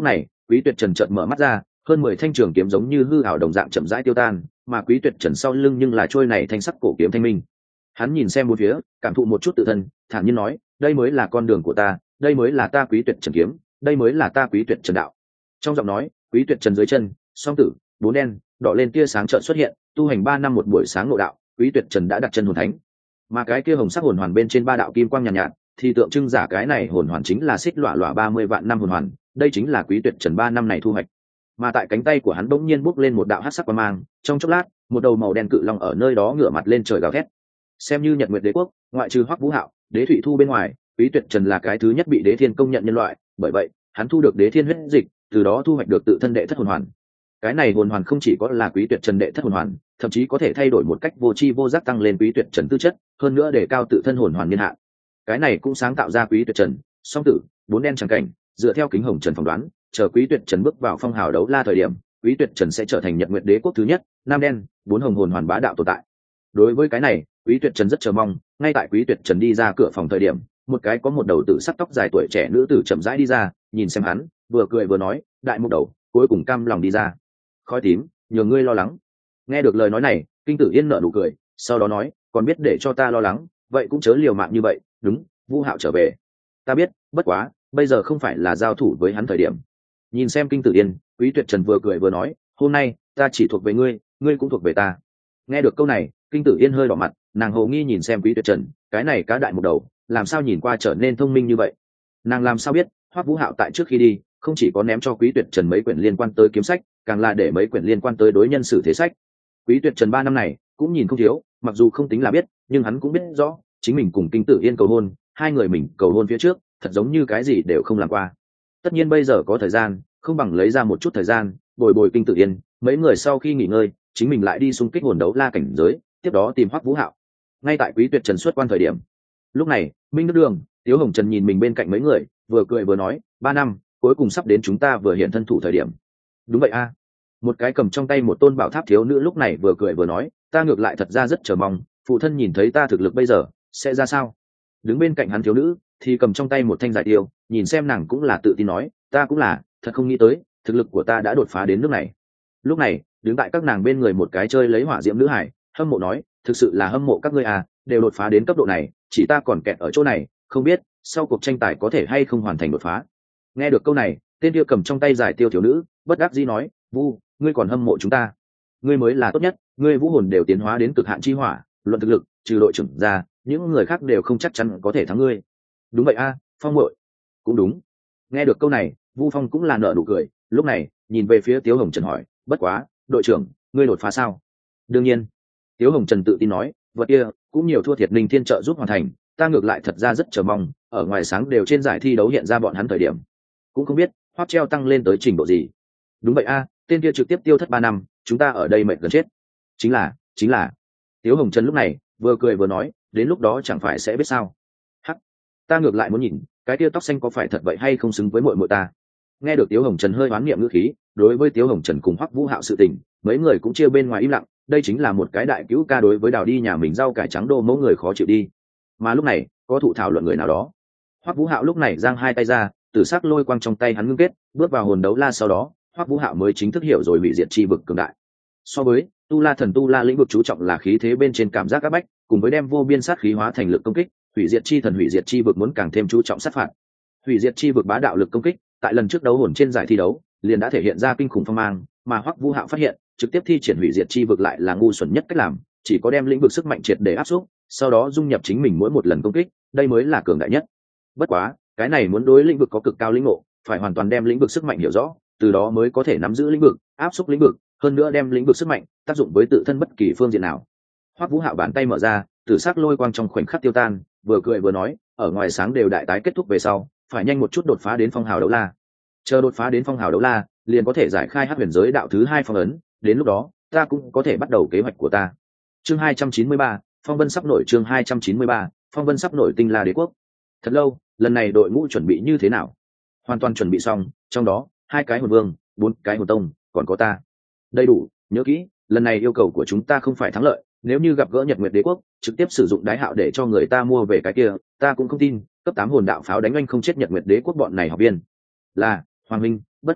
Quý Tuyệt Trần chợt mở mắt ra, hơn mười thanh trường kiếm giống như hư ảo đồng dạng chậm rãi tiêu tan, mà Quý Tuyệt Trần sau lưng nhưng là trôi này thanh sắc cổ kiếm thanh minh. Hắn nhìn xem bốn phía, cảm thụ một chút tự thân, thản nhiên nói, đây mới là con đường của ta, đây mới là ta Quý Tuyệt Trần kiếm, đây mới là ta Quý Tuyệt Trần đạo. Trong giọng nói, Quý Tuyệt Trần dưới chân, song tử, bốn đen, đỏ lên tia sáng chợt xuất hiện, tu hành ba năm một buổi sáng ngộ đạo, Quý Tuyệt Trần đã đặt chân hồn thánh. Mà cái kia hồng sắc hồn hoàn bên trên ba đạo kim quang nhàn nhạt, nhạt, thì tượng trưng giả cái này hồn hoàn chính là xích lọa lọa ba mươi vạn năm hồn hoàn, đây chính là Quý Tuyệt Trần ba năm này thu hoạch. Mà tại cánh tay của hắn bỗng nhiên bốc lên một đạo hắc sắc quang mang, trong chốc lát, một đầu màu đen cự long ở nơi đó ngửa mặt lên trời gào thét. Xem như Nhật Nguyệt Đế quốc, ngoại trừ Hoắc Vũ Hạo, Đế Thụy Thu bên ngoài, Quý Tuyệt Trần là cái thứ nhất bị Đế Thiên công nhận nhân loại, bởi vậy, hắn thu được Đế Thiên huyết dịch, từ đó thu hoạch được tự thân đệ thất hồn hoàn. Cái này hồn hoàn không chỉ có là Quý Tuyệt Trần đệ thất hồn hoàn, thậm chí có thể thay đổi một cách vô tri vô giác tăng lên Quý Tuyệt Trần tư chất, hơn nữa để cao tự thân hồn hoàn niên hạn. Cái này cũng sáng tạo ra Quý Tuyệt Trần, song tử, bốn đen chẳng cảnh, dựa theo Kính Hồng Trần phỏng đoán, chờ Quý Tuyệt Trần bước vào phong hào đấu la thời điểm, Quý Tuyệt Trần sẽ trở thành Nhật Nguyệt Đế quốc thứ nhất, nam đen, bốn hồng hồn hoàn bá đạo tồn tại. Đối với cái này, Quý Tuyệt Trần rất chờ mong, ngay tại Quý Tuyệt Trần đi ra cửa phòng thời điểm, một cái có một đầu tử sắc tóc dài tuổi trẻ nữ tử chậm rãi đi ra, nhìn xem hắn, vừa cười vừa nói, đại mục đầu, cuối cùng cam lòng đi ra. Khói tím, nhường ngươi lo lắng. Nghe được lời nói này, Kinh Tử Yên nở nụ cười, sau đó nói, còn biết để cho ta lo lắng, vậy cũng chớ liều mạng như vậy, đúng, Vũ Hạo trở về. Ta biết, bất quá, bây giờ không phải là giao thủ với hắn thời điểm. Nhìn xem Kinh Tử Yên, Quý Tuyệt Trần vừa cười vừa nói, hôm nay, ta chỉ thuộc về ngươi, ngươi cũng thuộc về ta. Nghe được câu này, Kinh Tử Yên hơi đỏ mặt, nàng hồ nghi nhìn xem Quý Tuyệt Trần, cái này cá đại một đầu, làm sao nhìn qua trở nên thông minh như vậy? Nàng làm sao biết, Hoắc Vũ Hạo tại trước khi đi, không chỉ có ném cho Quý Tuyệt Trần mấy quyển liên quan tới kiếm sách, càng là để mấy quyển liên quan tới đối nhân xử thế sách. Quý Tuyệt Trần ba năm này cũng nhìn không thiếu, mặc dù không tính là biết, nhưng hắn cũng biết rõ, chính mình cùng Kinh Tử Yên cầu hôn, hai người mình cầu hôn phía trước, thật giống như cái gì đều không làm qua. Tất nhiên bây giờ có thời gian, không bằng lấy ra một chút thời gian, bồi bồi Kinh Tử Yên, mấy người sau khi nghỉ ngơi, chính mình lại đi xung kích hồn đấu la cảnh giới, tiếp đó tìm Hoắc Vũ Hạo. Ngay tại Quý Tuyệt Trần xuất quan thời điểm, lúc này, Minh Đức Đường, Tiếu Hồng Trần nhìn mình bên cạnh mấy người, vừa cười vừa nói, ba năm, cuối cùng sắp đến chúng ta vừa hiện thân thủ thời điểm. Đúng vậy a. Một cái cầm trong tay một tôn bảo tháp thiếu nữ lúc này vừa cười vừa nói, ta ngược lại thật ra rất chờ mong, phụ thân nhìn thấy ta thực lực bây giờ sẽ ra sao. Đứng bên cạnh hắn thiếu nữ thì cầm trong tay một thanh giải tiêu, nhìn xem nàng cũng là tự tin nói, ta cũng là, thật không nghĩ tới, thực lực của ta đã đột phá đến nước này. Lúc này, đứng tại các nàng bên người một cái chơi lấy hỏa diễm nữ hải, hâm mộ nói, thực sự là hâm mộ các ngươi à, đều đột phá đến cấp độ này, chỉ ta còn kẹt ở chỗ này, không biết sau cuộc tranh tài có thể hay không hoàn thành đột phá. Nghe được câu này, tên kia cầm trong tay giải tiêu thiếu nữ bất đắc dĩ nói, Vu, ngươi còn hâm mộ chúng ta? Ngươi mới là tốt nhất, ngươi vũ hồn đều tiến hóa đến cực hạn chi hỏa, luận thực lực, trừ đội trưởng ra, những người khác đều không chắc chắn có thể thắng ngươi. Đúng vậy a, Phong muội. Cũng đúng. Nghe được câu này, Vu Phong cũng là nở nụ cười, lúc này nhìn về phía Tiếu Hồng Trần hỏi, bất quá, đội trưởng, ngươi đột phá sao? Đương nhiên. Tiếu Hồng Trần tự tin nói, vật kia cũng nhiều thua thiệt Ninh Thiên trợ giúp hoàn thành, ta ngược lại thật ra rất chờ mong, ở ngoài sáng đều trên giải thi đấu hiện ra bọn hắn thời điểm, cũng không biết Hoắc treo tăng lên tới trình độ gì. Đúng vậy a, tên kia trực tiếp tiêu thất ba năm, chúng ta ở đây mệt gần chết. Chính là, chính là. Tiếu Hồng Trần lúc này vừa cười vừa nói, đến lúc đó chẳng phải sẽ biết sao. Hắc, ta ngược lại muốn nhìn, cái kia tóc xanh có phải thật vậy hay không xứng với muội muội ta. Nghe được Tiếu Hồng Trần hơi oán niệm ngữ khí, đối với Tiếu Hồng Trần cùng Hoắc Vũ Hạo sự tình, mấy người cũng chia bên ngoài im lặng, đây chính là một cái đại cứu ca đối với đào đi nhà mình rau cải trắng đô mẫu người khó chịu đi. Mà lúc này, có thụ thảo luận người nào đó. Hoắc Vũ Hạo lúc này giang hai tay ra, tử sắc lôi quang trong tay hắn ngưng kết, bước vào hồn đấu la, sau đó, Hoắc Vũ Hạo mới chính thức hiểu rồi hủy diệt chi vực cường đại. So với tu la thần tu la lĩnh vực chú trọng là khí thế bên trên cảm giác áp bách, cùng với đem vô biên sát khí hóa thành lực công kích, hủy diệt chi thần hủy diệt chi vực muốn càng thêm chú trọng sát phạt. Hủy diệt chi vực bá đạo lực công kích, tại lần trước đấu hồn trên giải thi đấu, liền đã thể hiện ra kinh khủng phong mang, mà Hoắc Vũ Hạo phát hiện, trực tiếp thi triển hủy diệt chi vực lại là ngu xuẩn nhất cách làm, chỉ có đem lĩnh vực sức mạnh triệt để áp xúc, sau đó dung nhập chính mình mỗi một lần công kích, đây mới là cường đại nhất. Bất quá, cái này muốn đối lĩnh vực có cực cao lĩnh ngộ, phải hoàn toàn đem lĩnh vực sức mạnh hiểu rõ, từ đó mới có thể nắm giữ lĩnh vực, áp xúc lĩnh vực, hơn nữa đem lĩnh vực sức mạnh tác dụng với tự thân bất kỳ phương diện nào. Hoắc Vũ Hạo bàn tay mở ra, tử sắc lôi quang trong khoảnh khắc tiêu tan, vừa cười vừa nói, ở ngoài sáng đều đại tái kết thúc về sau, phải nhanh một chút đột phá đến phong hào đấu la. Chờ đột phá đến phong hào đấu la, liền có thể giải khai hắc huyền giới đạo thứ hai phong ấn, đến lúc đó, ta cũng có thể bắt đầu kế hoạch của ta. Chương hai trăm chín mươi ba, Phong Vân sắp nổi, chương hai trăm chín mươi ba, Phong Vân sắp nổi Tinh La Đế quốc. Thật lâu, lần này đội ngũ chuẩn bị như thế nào? Hoàn toàn chuẩn bị xong, trong đó, hai cái hồn vương, bốn cái hồn tông, còn có ta. Đầy đủ, nhớ kỹ, lần này yêu cầu của chúng ta không phải thắng lợi, nếu như gặp gỡ Nhật Nguyệt Đế quốc, trực tiếp sử dụng đái hạo để cho người ta mua về cái kia, ta cũng không tin, cấp tám hồn đạo pháo đánh anh không chết Nhật Nguyệt Đế quốc bọn này học viên. Là, Hoàng minh, bất quá,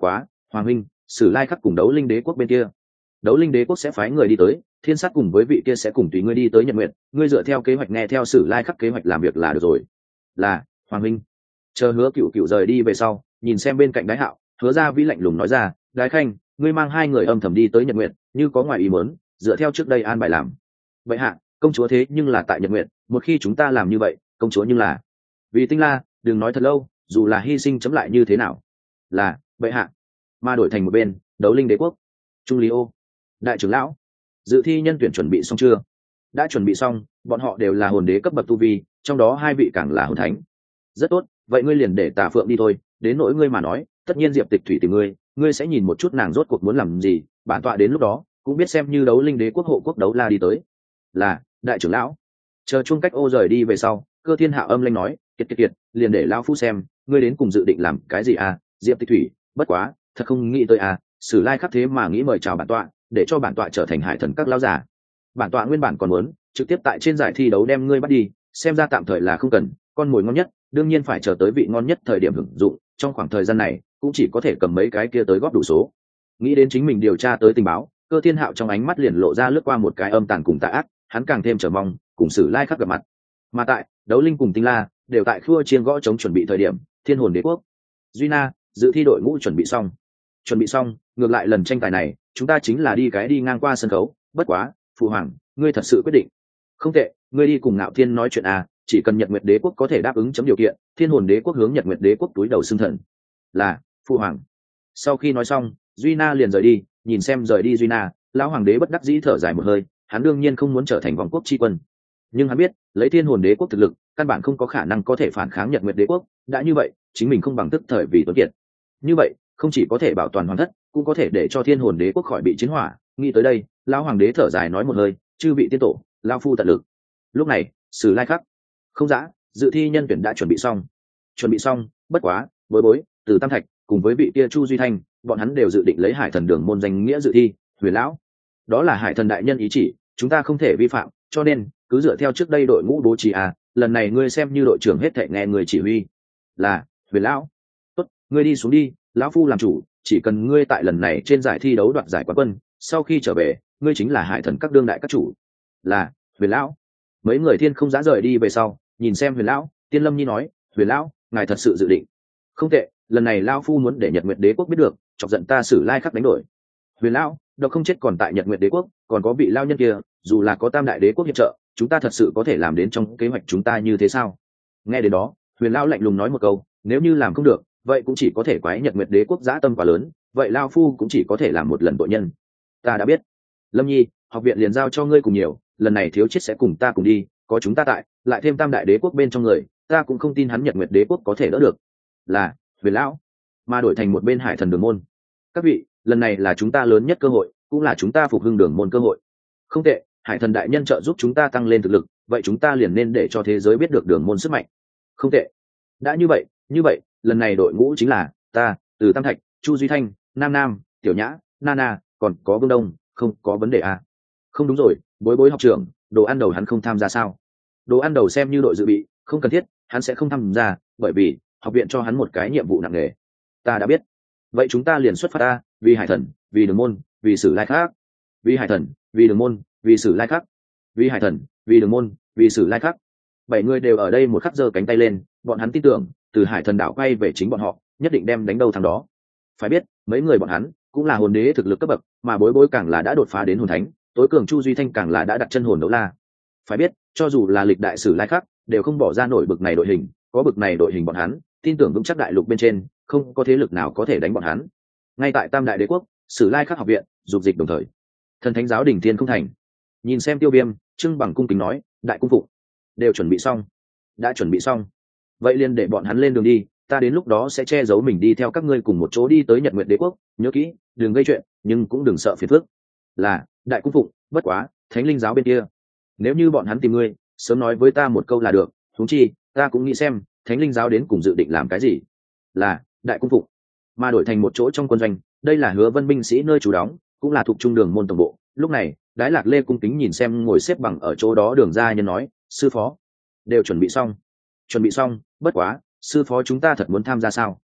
hoàng huynh, sử lai khắc cùng đấu linh đế quốc bên kia. Đấu linh đế quốc sẽ phái người đi tới, thiên sát cùng với vị kia sẽ cùng tùy ngươi đi tới nhật nguyện, ngươi dựa theo kế hoạch nghe theo sử lai khắc kế hoạch làm việc là được rồi. Là, hoàng huynh. Chờ Hứa Cựu Cựu rời đi về sau, nhìn xem bên cạnh Đái Hạo, Hứa Gia Vĩ lạnh lùng nói ra, Đái Khanh, ngươi mang hai người âm thầm đi tới nhật nguyện, như có ngoài ý muốn, dựa theo trước đây an bài làm. Vậy hạ, công chúa thế nhưng là tại nhật nguyện, một khi chúng ta làm như vậy, công chúa nhưng là vì Tinh La, đừng nói thật lâu, dù là hy sinh chấm lại như thế nào. Là, vậy hạ. Mà đổi thành một bên, đấu linh đế quốc. Trung Lý Ô, đại trưởng lão, dự thi nhân tuyển chuẩn bị xong chưa? Đã chuẩn bị xong, bọn họ đều là hồn đế cấp bậc tu vi, trong đó hai vị càng là hồn thánh. Rất tốt, vậy ngươi liền để Tà Phượng đi thôi, đến nỗi ngươi mà nói, tất nhiên Diệp Tịch Thủy tìm ngươi, ngươi sẽ nhìn một chút nàng rốt cuộc muốn làm gì, bản tọa đến lúc đó cũng biết xem như đấu linh đế quốc hộ quốc đấu la đi tới. Là, đại trưởng lão. Chờ chung cách ô rời đi về sau, Cơ Thiên Hạo âm lanh nói, kiệt kiệt kiệt, liền để lão phu xem, ngươi đến cùng dự định làm cái gì à? Diệp Tịch Thủy, bất quá, thật không nghĩ tới à, Sử Lai khắc thế mà nghĩ mời chào bản tọa, để cho bản tọa trở thành hải thần các lão giả. Bản tọa nguyên bản còn muốn trực tiếp tại trên giải thi đấu đem ngươi bắt đi, xem ra tạm thời là không cần, con mồi ngon nhất, đương nhiên phải chờ tới vị ngon nhất thời điểm hưởng dụng, trong khoảng thời gian này cũng chỉ có thể cầm mấy cái kia tới góp đủ số. Nghĩ đến chính mình điều tra tới tình báo, Cơ Thiên Hạo trong ánh mắt liền lộ ra lướt qua một cái âm tàn cùng tà ác, hắn càng thêm chờ mong cùng Sử Lai khắc gặp mặt. Mà tại đấu linh cùng Tinh La đều tại khua chiên gõ chống chuẩn bị thời điểm, Thiên Hồn Đế quốc, Duy Na dự thi đội ngũ chuẩn bị xong. Chuẩn bị xong, ngược lại lần tranh tài này, chúng ta chính là đi cái đi ngang qua sân khấu, bất quá, phụ hoàng, ngươi thật sự quyết định. Không tệ, ngươi đi cùng Ngạo Thiên nói chuyện à, chỉ cần Nhật Nguyệt Đế quốc có thể đáp ứng chấm điều kiện, Thiên Hồn Đế quốc hướng Nhật Nguyệt Đế quốc túi đầu xưng thần. Là, phụ hoàng. Sau khi nói xong, Duy Na liền rời đi, nhìn xem rời đi Duy Na, lão hoàng đế bất đắc dĩ thở dài một hơi, hắn đương nhiên không muốn trở thành vòng quốc chi quân, nhưng hắn biết, lấy Thiên Hồn Đế quốc thực lực, căn bản không có khả năng có thể phản kháng Nhật Nguyệt Đế quốc, đã như vậy, chính mình không bằng tức thời vì tuấn kiệt. Như vậy, không chỉ có thể bảo toàn hoàng thất, cũng có thể để cho Thiên Hồn Đế quốc khỏi bị chiến hỏa. Nghĩ tới đây, lão hoàng đế thở dài nói một hơi, chư vị tiên tổ, lão phu tận lực. Lúc này, Sử Lai khắc, không dã, dự thi nhân tuyển đã chuẩn bị xong. Chuẩn bị xong, bất quá, bối bối, Từ Tam Thạch, cùng với vị kia Chu Duy Thanh, bọn hắn đều dự định lấy Hải Thần Đường môn danh nghĩa dự thi. Huyền lão, đó là Hải Thần đại nhân ý chỉ, chúng ta không thể vi phạm, cho nên cứ dựa theo trước đây đội ngũ bố trí à, lần này ngươi xem như đội trưởng hết thảy nghe người chỉ huy. Là, Huyền lão. Tốt, ngươi đi xuống đi, lão phu làm chủ, chỉ cần ngươi tại lần này trên giải thi đấu đoạt giải quán quân, sau khi trở về, ngươi chính là Hải Thần các đương đại các chủ. Là, Huyền lão. Mấy người thiên không dã rời đi về sau, nhìn xem Huyền lão, Tiên Lâm Nhi nói, Huyền lão, ngài thật sự dự định. Không tệ, lần này lão phu muốn để Nhật Nguyệt Đế quốc biết được, chọc giận ta Sử Lai khắc đánh đổi. Huyền lão, độc không chết còn tại Nhật Nguyệt Đế quốc, còn có vị lão nhân kia, dù là có Tam đại đế quốc hiệp trợ, chúng ta thật sự có thể làm đến trong kế hoạch chúng ta như thế sao? Nghe đến đó, Huyền lão lạnh lùng nói một câu, nếu như làm không được, vậy cũng chỉ có thể quái Nhật Nguyệt Đế quốc dã tâm quá lớn, vậy lão phu cũng chỉ có thể làm một lần tội nhân. Ta đã biết. Lâm Nhi, học viện liền giao cho ngươi cùng nhiều, lần này thiếu chết sẽ cùng ta cùng đi, có chúng ta tại, lại thêm Tam đại đế quốc bên trong người, ta cũng không tin hắn Nhật Nguyệt Đế quốc có thể đỡ được. Là, Huyền lão. Mà đổi thành một bên Hải Thần Đường môn. Các vị, lần này là chúng ta lớn nhất cơ hội, cũng là chúng ta phục hưng đường môn cơ hội. Không tệ, Hải Thần đại nhân trợ giúp chúng ta tăng lên thực lực, vậy chúng ta liền nên để cho thế giới biết được đường môn sức mạnh. Không tệ. Đã như vậy, như vậy, lần này đội ngũ chính là ta, Từ Tam Thạch, Chu Duy Thanh, Nam Nam, Tiểu Nhã, Nana, còn có Vương Đông, không có vấn đề à? Không đúng rồi, Bối Bối học trưởng, đồ ăn đầu hắn không tham gia sao? Đồ ăn đầu xem như đội dự bị, không cần thiết, hắn sẽ không tham gia, bởi vì học viện cho hắn một cái nhiệm vụ nặng nề. Ta đã biết. Vậy chúng ta liền xuất phát ta, vì Hải Thần, vì đường môn, vì Sử Lai khắc. Vì Hải Thần, vì đường môn, vì Sử Lai khắc. Vì Hải Thần, vì đường môn, vì Sử Lai khắc. Bảy người đều ở đây một khắc giơ cánh tay lên, bọn hắn tin tưởng, từ Hải Thần đảo quay về chính bọn họ, nhất định đem đánh đâu thằng đó. Phải biết, mấy người bọn hắn cũng là hồn đế thực lực cấp bậc, mà Bối Bối càng là đã đột phá đến hồn thánh, tối cường Chu Duy Thanh càng là đã đặt chân hồn đấu la. Phải biết, cho dù là lịch đại Sử Lai khắc, đều không bỏ ra nổi bực này đội hình, có bực này đội hình bọn hắn, tin tưởng vững chắc đại lục bên trên không có thế lực nào có thể đánh bọn hắn. Ngay tại Tam đại đế quốc, Sử Lai khắc học viện, dục dịch đồng thời, Thần Thánh giáo đỉnh thiên không thành. Nhìn xem Tiêu Viêm, Trưng Bằng cung kính nói, đại cung phụng đều chuẩn bị xong. Đã chuẩn bị xong, vậy liền để bọn hắn lên đường đi, ta đến lúc đó sẽ che giấu mình đi theo các ngươi cùng một chỗ đi tới Nhật Nguyệt Đế quốc, nhớ kỹ, đừng gây chuyện, nhưng cũng đừng sợ phiền phức. Là, đại cung phụng, bất quá, Thánh Linh giáo bên kia, nếu như bọn hắn tìm ngươi, sớm nói với ta một câu là được, huống chi, ta cũng nghĩ xem, Thánh Linh giáo đến cùng dự định làm cái gì. Là, đại cung phụng. Mà đổi thành một chỗ trong quân doanh, đây là Hứa Vân binh sĩ nơi trú đóng, cũng là thuộc trung đường môn tổng bộ. Lúc này, Đái Lạc Lê cung kính nhìn xem ngồi xếp bằng ở chỗ đó Đường gia nhân nói, sư phó, đều chuẩn bị xong. Chuẩn bị xong, bất quá, sư phó chúng ta thật muốn tham gia sao?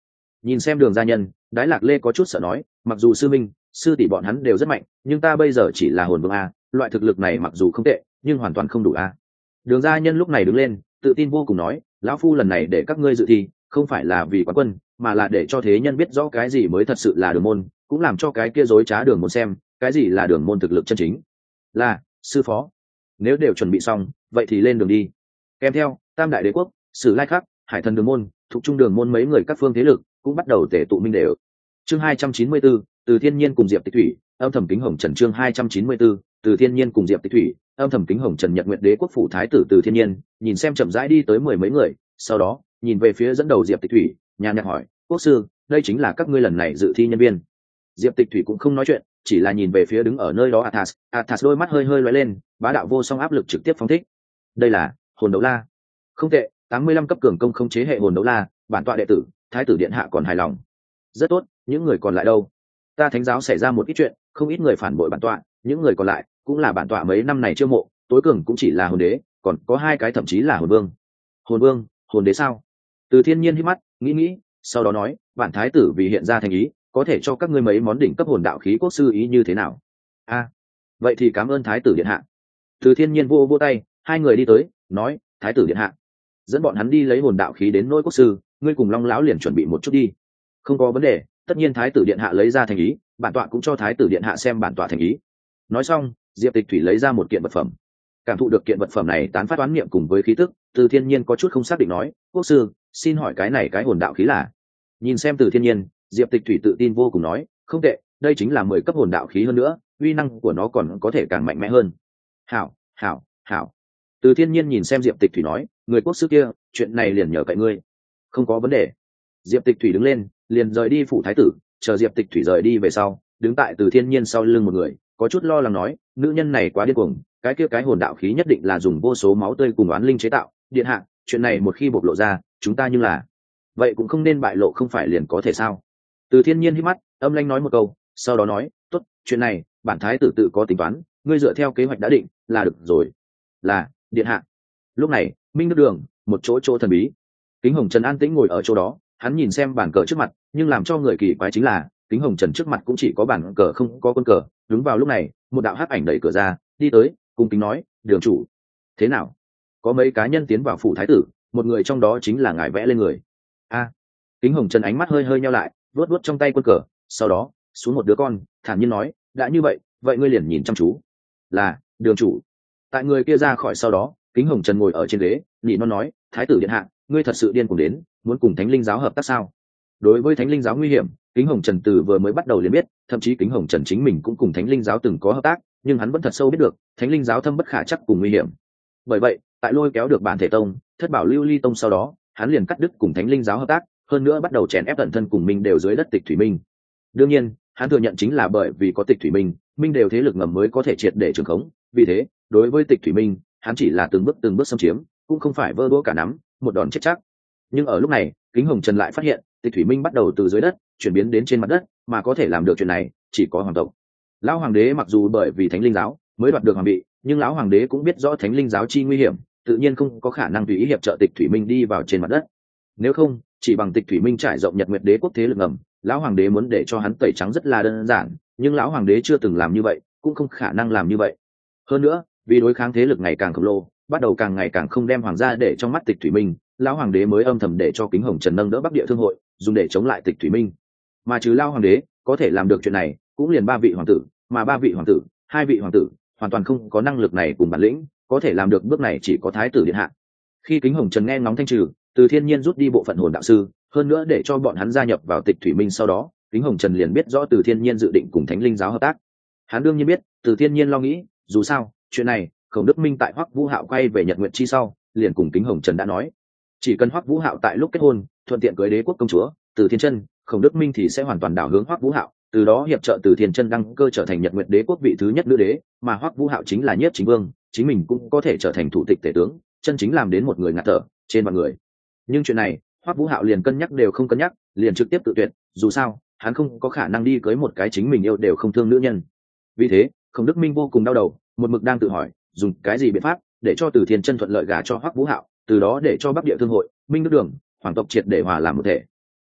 Nhìn xem Đường gia nhân, Đái Lạc Lê có chút sợ nói, mặc dù sư minh, sư tỷ bọn hắn đều rất mạnh, nhưng ta bây giờ chỉ là hồn vương a, loại thực lực này mặc dù không tệ, nhưng hoàn toàn không đủ a. Đường gia nhân lúc này đứng lên, tự tin vô cùng nói, lão phu lần này để các ngươi dự thi, không phải là vì quán quân, mà là để cho thế nhân biết rõ cái gì mới thật sự là đường môn, cũng làm cho cái kia dối trá đường môn xem, cái gì là đường môn thực lực chân chính. Là, sư phó. Nếu đều chuẩn bị xong, vậy thì lên đường đi. Kèm theo, Tam đại đế quốc, Sử Lai Khắc, Hải Thần đường môn, thuộc trung đường môn mấy người các phương thế lực cũng bắt đầu tề tụ minh đều. Chương hai trăm chín mươi bốn, từ thiên nhiên cùng Diệp Tịch Thủy, âm thầm kính hồng trần. Chương hai trăm chín mươi bốn, từ thiên nhiên cùng Diệp Tịch Thủy, âm thầm kính hồng trần. Nhật Nguyệt Đế quốc phủ thái tử Từ Thiên Nhiên nhìn xem chậm rãi đi tới mười mấy người, sau đó nhìn về phía dẫn đầu Diệp Tịch Thủy, nhàn nhạt hỏi, quốc sư, đây chính là các ngươi lần này dự thi nhân viên? Diệp Tịch Thủy cũng không nói chuyện, chỉ là nhìn về phía đứng ở nơi đó Athas. Athas đôi mắt hơi hơi lóe lên, bá đạo vô song áp lực trực tiếp phóng thích. Đây là hồn đấu la. Không tệ, tám mươi lăm cấp cường công không chế hệ hồn đấu la, bản tọa đệ tử, thái tử điện hạ còn hài lòng. Rất tốt, những người còn lại đâu? Ta thánh giáo xảy ra một ít chuyện, không ít người phản bội bản tọa, những người còn lại cũng là bản tọa mấy năm này chiêu mộ, tối cường cũng chỉ là hồn đế, còn có hai cái thậm chí là hồn vương. Hồn vương, hồn đế sao? Từ Thiên Nhiên hít mắt, nghĩ nghĩ, sau đó nói, bản thái tử vì hiện ra thành ý, có thể cho các ngươi mấy món đỉnh cấp hồn đạo khí quốc sư ý như thế nào? A, à, vậy thì cảm ơn thái tử điện hạ. Từ Thiên Nhiên vô vô tay, hai người đi tới, nói, thái tử điện hạ, dẫn bọn hắn đi lấy hồn đạo khí đến nỗi quốc sư, ngươi cùng Long lão liền chuẩn bị một chút đi. Không có vấn đề, tất nhiên thái tử điện hạ lấy ra thành ý, bản tọa cũng cho thái tử điện hạ xem bản tọa thành ý. Nói xong, Diệp Tịch Thủy lấy ra một kiện vật phẩm. Cảm thụ được kiện vật phẩm này tán phát toán niệm cùng với khí tức, Từ Thiên Nhiên có chút không xác định nói, quốc sư, xin hỏi cái này cái hồn đạo khí là? Nhìn xem Từ Thiên Nhiên, Diệp Tịch Thủy tự tin vô cùng nói, không tệ, đây chính là mười cấp hồn đạo khí hơn nữa, uy năng của nó còn có thể càng mạnh mẽ hơn. Hảo, hảo, hảo. Từ Thiên Nhiên nhìn xem Diệp Tịch Thủy nói, người quốc sư kia, chuyện này liền nhờ cậy ngươi. Không có vấn đề. Diệp Tịch Thủy đứng lên, liền rời đi phủ thái tử, chờ Diệp Tịch Thủy rời đi về sau, đứng tại Từ Thiên Nhiên sau lưng một người, có chút lo lắng nói, nữ nhân này quá điên cuồng, cái kia cái hồn đạo khí nhất định là dùng vô số máu tươi cùng oán linh chế tạo, điện hạ, chuyện này một khi bộc lộ ra, chúng ta như là, vậy cũng không nên bại lộ không phải liền có thể sao? Từ Thiên Nhiên hít mắt, âm lãnh nói một câu, sau đó nói, tốt, chuyện này, bản thái tử tự có tính toán, ngươi dựa theo kế hoạch đã định, là được rồi. Là, điện hạ. Lúc này, Minh Đức Đường, một chỗ chỗ thần bí. Kính Hồng Trần an tĩnh ngồi ở chỗ đó, hắn nhìn xem bàn cờ trước mặt, nhưng làm cho người kỳ quái chính là, Kính Hồng Trần trước mặt cũng chỉ có bàn cờ không có quân cờ. Đúng vào lúc này, một đạo hắc ảnh đẩy cửa ra, đi tới, cung kính nói, đường chủ. Thế nào? Có mấy cá nhân tiến vào phủ thái tử, một người trong đó chính là ngài vẽ lên người. A. Kính Hồng Trần ánh mắt hơi hơi nheo lại, vuốt vuốt trong tay quân cờ, sau đó xuống một đứa con, thản nhiên nói, đã như vậy, vậy ngươi liền nhìn chăm chú. Là, đường chủ. Tại người kia ra khỏi sau đó, Kính Hồng Trần ngồi ở trên ghế, nhị nó nói, thái tử điện hạ, ngươi thật sự điên cuồng đến, muốn cùng Thánh Linh giáo hợp tác sao? Đối với Thánh Linh giáo nguy hiểm, Kính Hồng Trần từ vừa mới bắt đầu liền biết, thậm chí Kính Hồng Trần chính mình cũng cùng Thánh Linh giáo từng có hợp tác, nhưng hắn vẫn thật sâu biết được, Thánh Linh giáo thâm bất khả trắc cùng nguy hiểm. Bởi vậy, tại lôi kéo được bản thể tông, thất bảo lưu ly tông sau đó, hắn liền cắt đứt cùng Thánh Linh giáo hợp tác, hơn nữa bắt đầu chèn ép tận thân cùng mình đều dưới đất Tịch Thủy Minh. Đương nhiên, hắn thừa nhận chính là bởi vì có Tịch Thủy Minh, minh đều thế lực ngầm mới có thể triệt để trường khống, vì thế, đối với Tịch Thủy Minh, hắn chỉ là từng bước từng bước xâm chiếm, cũng không phải vơ đũa cả nắm, một đòn chết chắc. Nhưng ở lúc này, Kính Hồng Trần lại phát hiện, Tịch Thủy Minh bắt đầu từ dưới đất chuyển biến đến trên mặt đất, mà có thể làm được chuyện này, chỉ có hoàng tộc. Lão hoàng đế mặc dù bởi vì Thánh Linh giáo mới đoạt được hoàng vị, nhưng lão hoàng đế cũng biết rõ Thánh Linh giáo chi nguy hiểm, tự nhiên không có khả năng tùy ý hiệp trợ Tịch Thủy Minh đi vào trên mặt đất. Nếu không, chỉ bằng Tịch Thủy Minh trải rộng Nhật Nguyệt Đế quốc thế lực ngầm, lão hoàng đế muốn để cho hắn tẩy trắng rất là đơn giản, nhưng lão hoàng đế chưa từng làm như vậy, cũng không khả năng làm như vậy. Hơn nữa, vì đối kháng thế lực ngày càng khổng lồ, bắt đầu càng ngày càng không đem hoàng gia để trong mắt Tịch Thủy Minh, lão hoàng đế mới âm thầm để cho Kính Hồng Trần nâng đỡ Bắc Địa thương hội, dùng để chống lại Tịch Thủy Minh. Mà trừ lão hoàng đế có thể làm được chuyện này, cũng liền ba vị hoàng tử, mà ba vị hoàng tử, hai vị hoàng tử, hoàn toàn không có năng lực này cùng bản lĩnh, có thể làm được bước này chỉ có thái tử điện hạ. Khi Kính Hồng Trần nghe ngóng thanh trừ, Từ Thiên Nhiên rút đi bộ phận hồn đạo sư, hơn nữa để cho bọn hắn gia nhập vào Tịch Thủy Minh sau đó, Kính Hồng Trần liền biết rõ Từ Thiên Nhiên dự định cùng Thánh Linh giáo hợp tác. Hắn đương nhiên biết, Từ Thiên Nhiên lo nghĩ, dù sao, chuyện này, Khổng Đức Minh tại Hoắc Vũ Hạo quay về Nhật Nguyệt chi sau, liền cùng Kính Hồng Trần đã nói, chỉ cần Hoắc Vũ Hạo tại lúc kết hôn, thuận tiện cưới đế quốc công chúa Từ Thiên Chân, Khổng Đức Minh thì sẽ hoàn toàn đảo hướng Hoắc Vũ Hạo, từ đó hiệp trợ Từ Thiên Chân đăng cơ trở thành Nhật Nguyệt Đế quốc vị thứ nhất nữ đế, mà Hoắc Vũ Hạo chính là Nhiếp Chính Vương, chính mình cũng có thể trở thành thủ tịch tể tướng, chân chính làm đến một người ngạt thở trên vạn người. Nhưng chuyện này, Hoắc Vũ Hạo liền cân nhắc đều không cân nhắc, liền trực tiếp tự tuyệt, dù sao, hắn không có khả năng đi cưới một cái chính mình yêu đều không thương nữ nhân. Vì thế, Khổng Đức Minh vô cùng đau đầu, một mực đang tự hỏi, dùng cái gì biện pháp để cho Từ Thiên Chân thuận lợi gả cho Hoắc Vũ Hạo, từ đó để cho Bắc Địa thương hội, Minh Đức Đường, hoàng tộc triệt để hòa làm một thể.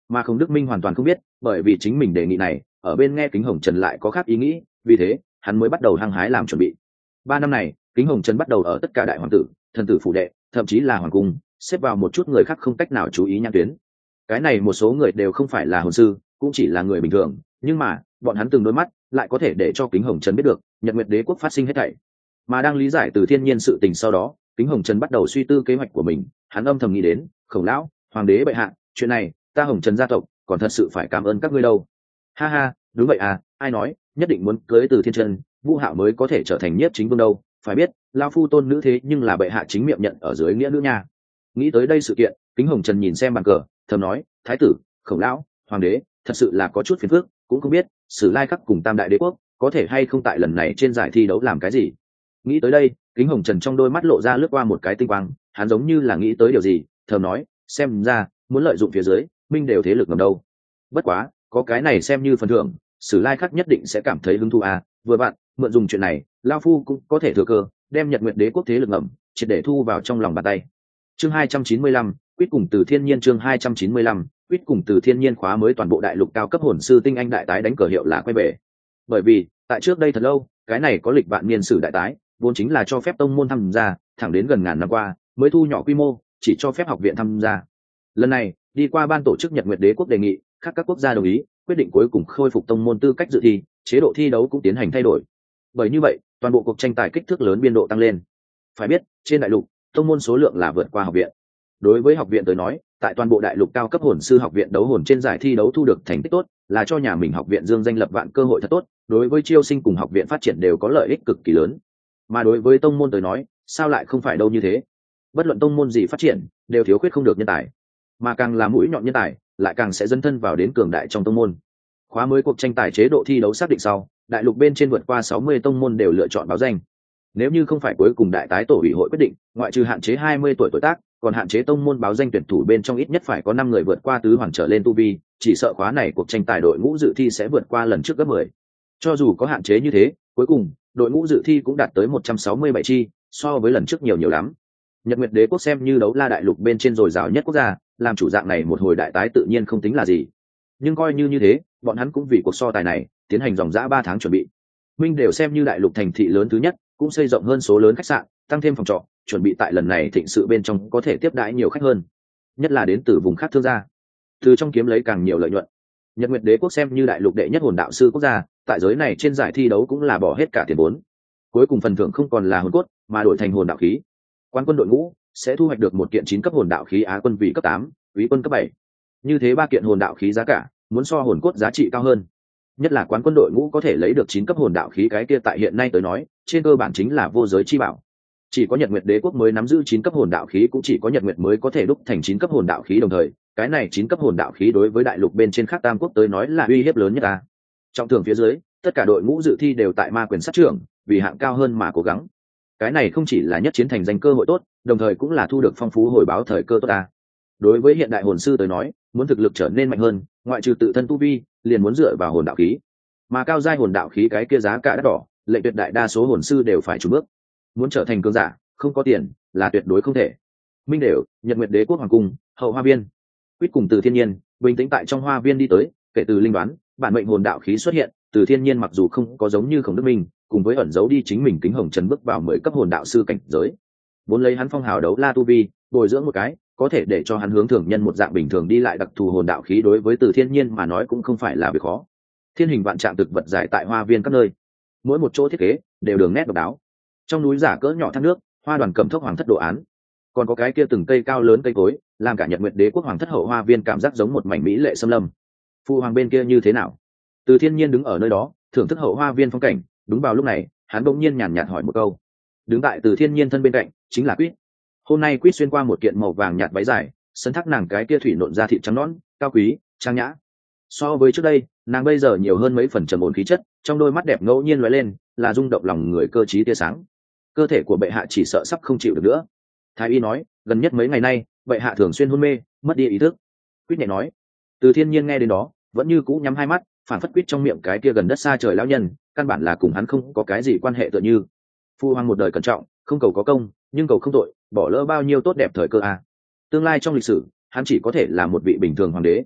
mà Khổng Đức Minh hoàn toàn không biết, bởi vì chính mình đề nghị này ở bên nghe Kính Hồng Trần lại có khác ý nghĩ, vì thế hắn mới bắt đầu hăng hái làm chuẩn bị. Ba năm này Kính Hồng Trần bắt đầu ở tất cả đại hoàng tử, thần tử phủ đệ, thậm chí là hoàng cung xếp vào một chút người khác không cách nào chú ý nhãn tuyến. Cái này một số người đều không phải là hồn sư, cũng chỉ là người bình thường, nhưng mà bọn hắn từng đôi mắt lại có thể để cho Kính Hồng Trần biết được Nhật Nguyệt Đế quốc phát sinh hết thảy. Mà đang lý giải từ thiên nhiên sự tình sau đó, Kính Hồng Trần bắt đầu suy tư kế hoạch của mình. Hắn âm thầm nghĩ đến, Khổng lão, hoàng đế bệ hạ, chuyện này ta Hồng Trần gia tộc còn thật sự phải cảm ơn các ngươi đâu. Ha ha, đúng vậy à, ai nói nhất định muốn cưới từ thiên chân Vũ Hạo mới có thể trở thành nhiếp chính vương đâu, phải biết lao phu tôn nữ thế nhưng là bệ hạ chính miệng nhận ở dưới nghĩa nữ nha. Nghĩ tới đây sự kiện, Kính Hồng Trần nhìn xem bàn cờ, thầm nói, thái tử, Khổng lão, hoàng đế thật sự là có chút phiền phức, cũng không biết Sử Lai Khắc cùng Tam Đại Đế quốc có thể hay không tại lần này trên giải thi đấu làm cái gì. Nghĩ tới đây, Kính Hồng Trần trong đôi mắt lộ ra lướt qua một cái tinh quang, hắn giống như là nghĩ tới điều gì, thầm nói, xem ra muốn lợi dụng phía dưới minh đều thế lực ngầm đâu. Bất quá có cái này xem như phần thưởng, Sử Lai Khắc nhất định sẽ cảm thấy hứng thú à, vừa bạn mượn dùng chuyện này lao phu cũng có thể thừa cơ đem Nhật Nguyệt Đế quốc thế lực ngầm triệt để thu vào trong lòng bàn tay. Chương hai trăm chín mươi lăm, quyết cùng từ thiên nhiên. Chương hai trăm chín mươi lăm, quyết cùng từ thiên nhiên khóa mới toàn bộ đại lục cao cấp hồn sư tinh anh đại tái đánh cờ hiệu là quay về. Bởi vì tại trước đây thật lâu, cái này có lịch vạn niên sử đại tái vốn chính là cho phép tông môn tham gia, thẳng đến gần ngàn năm qua mới thu nhỏ quy mô, chỉ cho phép học viện tham gia. Lần này đi qua ban tổ chức Nhật Nguyệt Đế quốc đề nghị, khác các quốc gia đồng ý, quyết định cuối cùng khôi phục tông môn tư cách dự thi, chế độ thi đấu cũng tiến hành thay đổi. Bởi như vậy, toàn bộ cuộc tranh tài kích thước lớn, biên độ tăng lên. Phải biết, trên đại lục, tông môn số lượng là vượt qua học viện. Đối với học viện tới nói, tại toàn bộ đại lục cao cấp hồn sư học viện đấu hồn trên giải thi đấu thu được thành tích tốt, là cho nhà mình học viện dương danh lập vạn cơ hội thật tốt, đối với chiêu sinh cùng học viện phát triển đều có lợi ích cực kỳ lớn. Mà đối với tông môn tới nói, sao lại không phải đâu như thế? Bất luận tông môn gì phát triển, đều thiếu khuyết không được nhân tài, mà càng là mũi nhọn nhân tài, lại càng sẽ dấn thân vào đến cường đại trong tông môn. Khóa mới cuộc tranh tài chế độ thi đấu xác định sau, đại lục bên trên vượt qua sáu mươi tông môn đều lựa chọn báo danh. Nếu như không phải cuối cùng đại tái tổ ủy hội quyết định, ngoại trừ hạn chế hai mươi tuổi tuổi tác, còn hạn chế tông môn báo danh tuyển thủ bên trong ít nhất phải có năm người vượt qua tứ hoàn trở lên tu vi, chỉ sợ khóa này cuộc tranh tài đội ngũ dự thi sẽ vượt qua lần trước gấp mười. Cho dù có hạn chế như thế, cuối cùng đội ngũ dự thi cũng đạt tới một trăm sáu mươi bảy chi, so với lần trước nhiều nhiều lắm. Nhật Nguyệt Đế quốc xem như đấu la đại lục bên trên dồi dào nhất quốc gia, làm chủ dạng này một hồi đại tái tự nhiên không tính là gì. Nhưng coi như như thế, bọn hắn cũng vì cuộc so tài này tiến hành dòng dã ba tháng chuẩn bị. Minh đều xem như đại lục thành thị lớn thứ nhất, cũng xây rộng hơn số lớn khách sạn, tăng thêm phòng trọ, chuẩn bị tại lần này thịnh sự bên trong có thể tiếp đãi nhiều khách hơn, nhất là đến từ vùng khác thương gia, từ trong kiếm lấy càng nhiều lợi nhuận. Nhật Nguyệt Đế quốc xem như đại lục đệ nhất hồn đạo sư quốc gia, tại giới này trên giải thi đấu cũng là bỏ hết cả tiền vốn. Cuối cùng phần thưởng không còn là hồn cốt, mà đổi thành hồn đạo khí. Quán quân đội ngũ sẽ thu hoạch được một kiện chín cấp hồn đạo khí á quân vị cấp tám, quý quân cấp bảy. Như thế ba kiện hồn đạo khí giá cả muốn so hồn cốt giá trị cao hơn. Nhất là quán quân đội ngũ có thể lấy được chín cấp hồn đạo khí, cái kia tại hiện nay tới nói, trên cơ bản chính là vô giới chi bảo. Chỉ có Nhật Nguyệt Đế quốc mới nắm giữ chín cấp hồn đạo khí, cũng chỉ có Nhật Nguyệt mới có thể đúc thành chín cấp hồn đạo khí, đồng thời, cái này chín cấp hồn đạo khí đối với đại lục bên trên khác tam quốc tới nói là uy hiếp lớn nhất ta. Trong thưởng phía dưới, tất cả đội ngũ dự thi đều tại ma quyền sát trưởng, vì hạng cao hơn mà cố gắng. Cái này không chỉ là nhất chiến thành danh cơ hội tốt, đồng thời cũng là thu được phong phú hồi báo thời cơ tốt ta. Đối với hiện đại hồn sư tới nói, muốn thực lực trở nên mạnh hơn, ngoại trừ tự thân tu vi, liền muốn dựa vào hồn đạo khí. Mà cao giai hồn đạo khí cái kia giá cả đắt đỏ, lệnh tuyệt đại đa số hồn sư đều phải chùn bước. Muốn trở thành cường giả, không có tiền là tuyệt đối không thể. Minh đều, Nhật Nguyệt Đế quốc hoàng cung, hậu hoa viên. Quyết cùng từ thiên nhiên bình tĩnh tại trong hoa viên đi tới, kể từ linh đoán bản mệnh hồn đạo khí xuất hiện, từ thiên nhiên mặc dù không có giống như Khổng Đức Minh cùng với ẩn giấu đi chính mình Kính Hồng Trần bước vào mười cấp hồn đạo sư cảnh giới, muốn lấy hắn phong hào đấu la tu vi bồi dưỡng một cái có thể để cho hắn hướng thường nhân một dạng bình thường đi lại đặc thù hồn đạo khí, đối với từ thiên nhiên mà nói cũng không phải là việc khó. Thiên hình vạn trạng thực vật giải tại hoa viên các nơi, mỗi một chỗ thiết kế đều đường nét độc đáo. Trong núi giả cỡ nhỏ thác nước, hoa đoàn cầm thốc hoàng thất đồ án, còn có cái kia từng cây cao lớn cây cối, làm cả Nhật Nguyệt Đế quốc hoàng thất hậu hoa viên cảm giác giống một mảnh mỹ lệ xâm lâm. Phu hoàng bên kia như thế nào? Từ thiên nhiên đứng ở nơi đó thưởng thức hậu hoa viên phong cảnh. Đúng vào lúc này, hắn bỗng nhiên nhàn nhạt hỏi một câu. Đứng tại từ thiên nhiên thân bên cạnh chính là Quýt. Hôm nay Quýt xuyên qua một kiện màu vàng nhạt váy dài, sân thác nàng cái kia thủy nộn da thịt trắng nõn, cao quý, trang nhã. So với trước đây, nàng bây giờ nhiều hơn mấy phần trầm ổn khí chất, trong đôi mắt đẹp ngẫu nhiên lóe lên là rung động lòng người cơ trí tia sáng. Cơ thể của bệ hạ chỉ sợ sắp không chịu được nữa. Thái y nói, gần nhất mấy ngày nay bệ hạ thường xuyên hôn mê, mất đi ý thức. Quýt nhẹ nói. Từ thiên nhiên nghe đến đó vẫn như cũ nhắm hai mắt, phản phất Quýt trong miệng cái kia gần đất xa trời lão nhân căn bản là cùng hắn không có cái gì quan hệ tựa như. Phu hoàng một đời cẩn trọng, không cầu có công nhưng cầu không tội, bỏ lỡ bao nhiêu tốt đẹp thời cơ à. Tương lai trong lịch sử hắn chỉ có thể là một vị bình thường hoàng đế.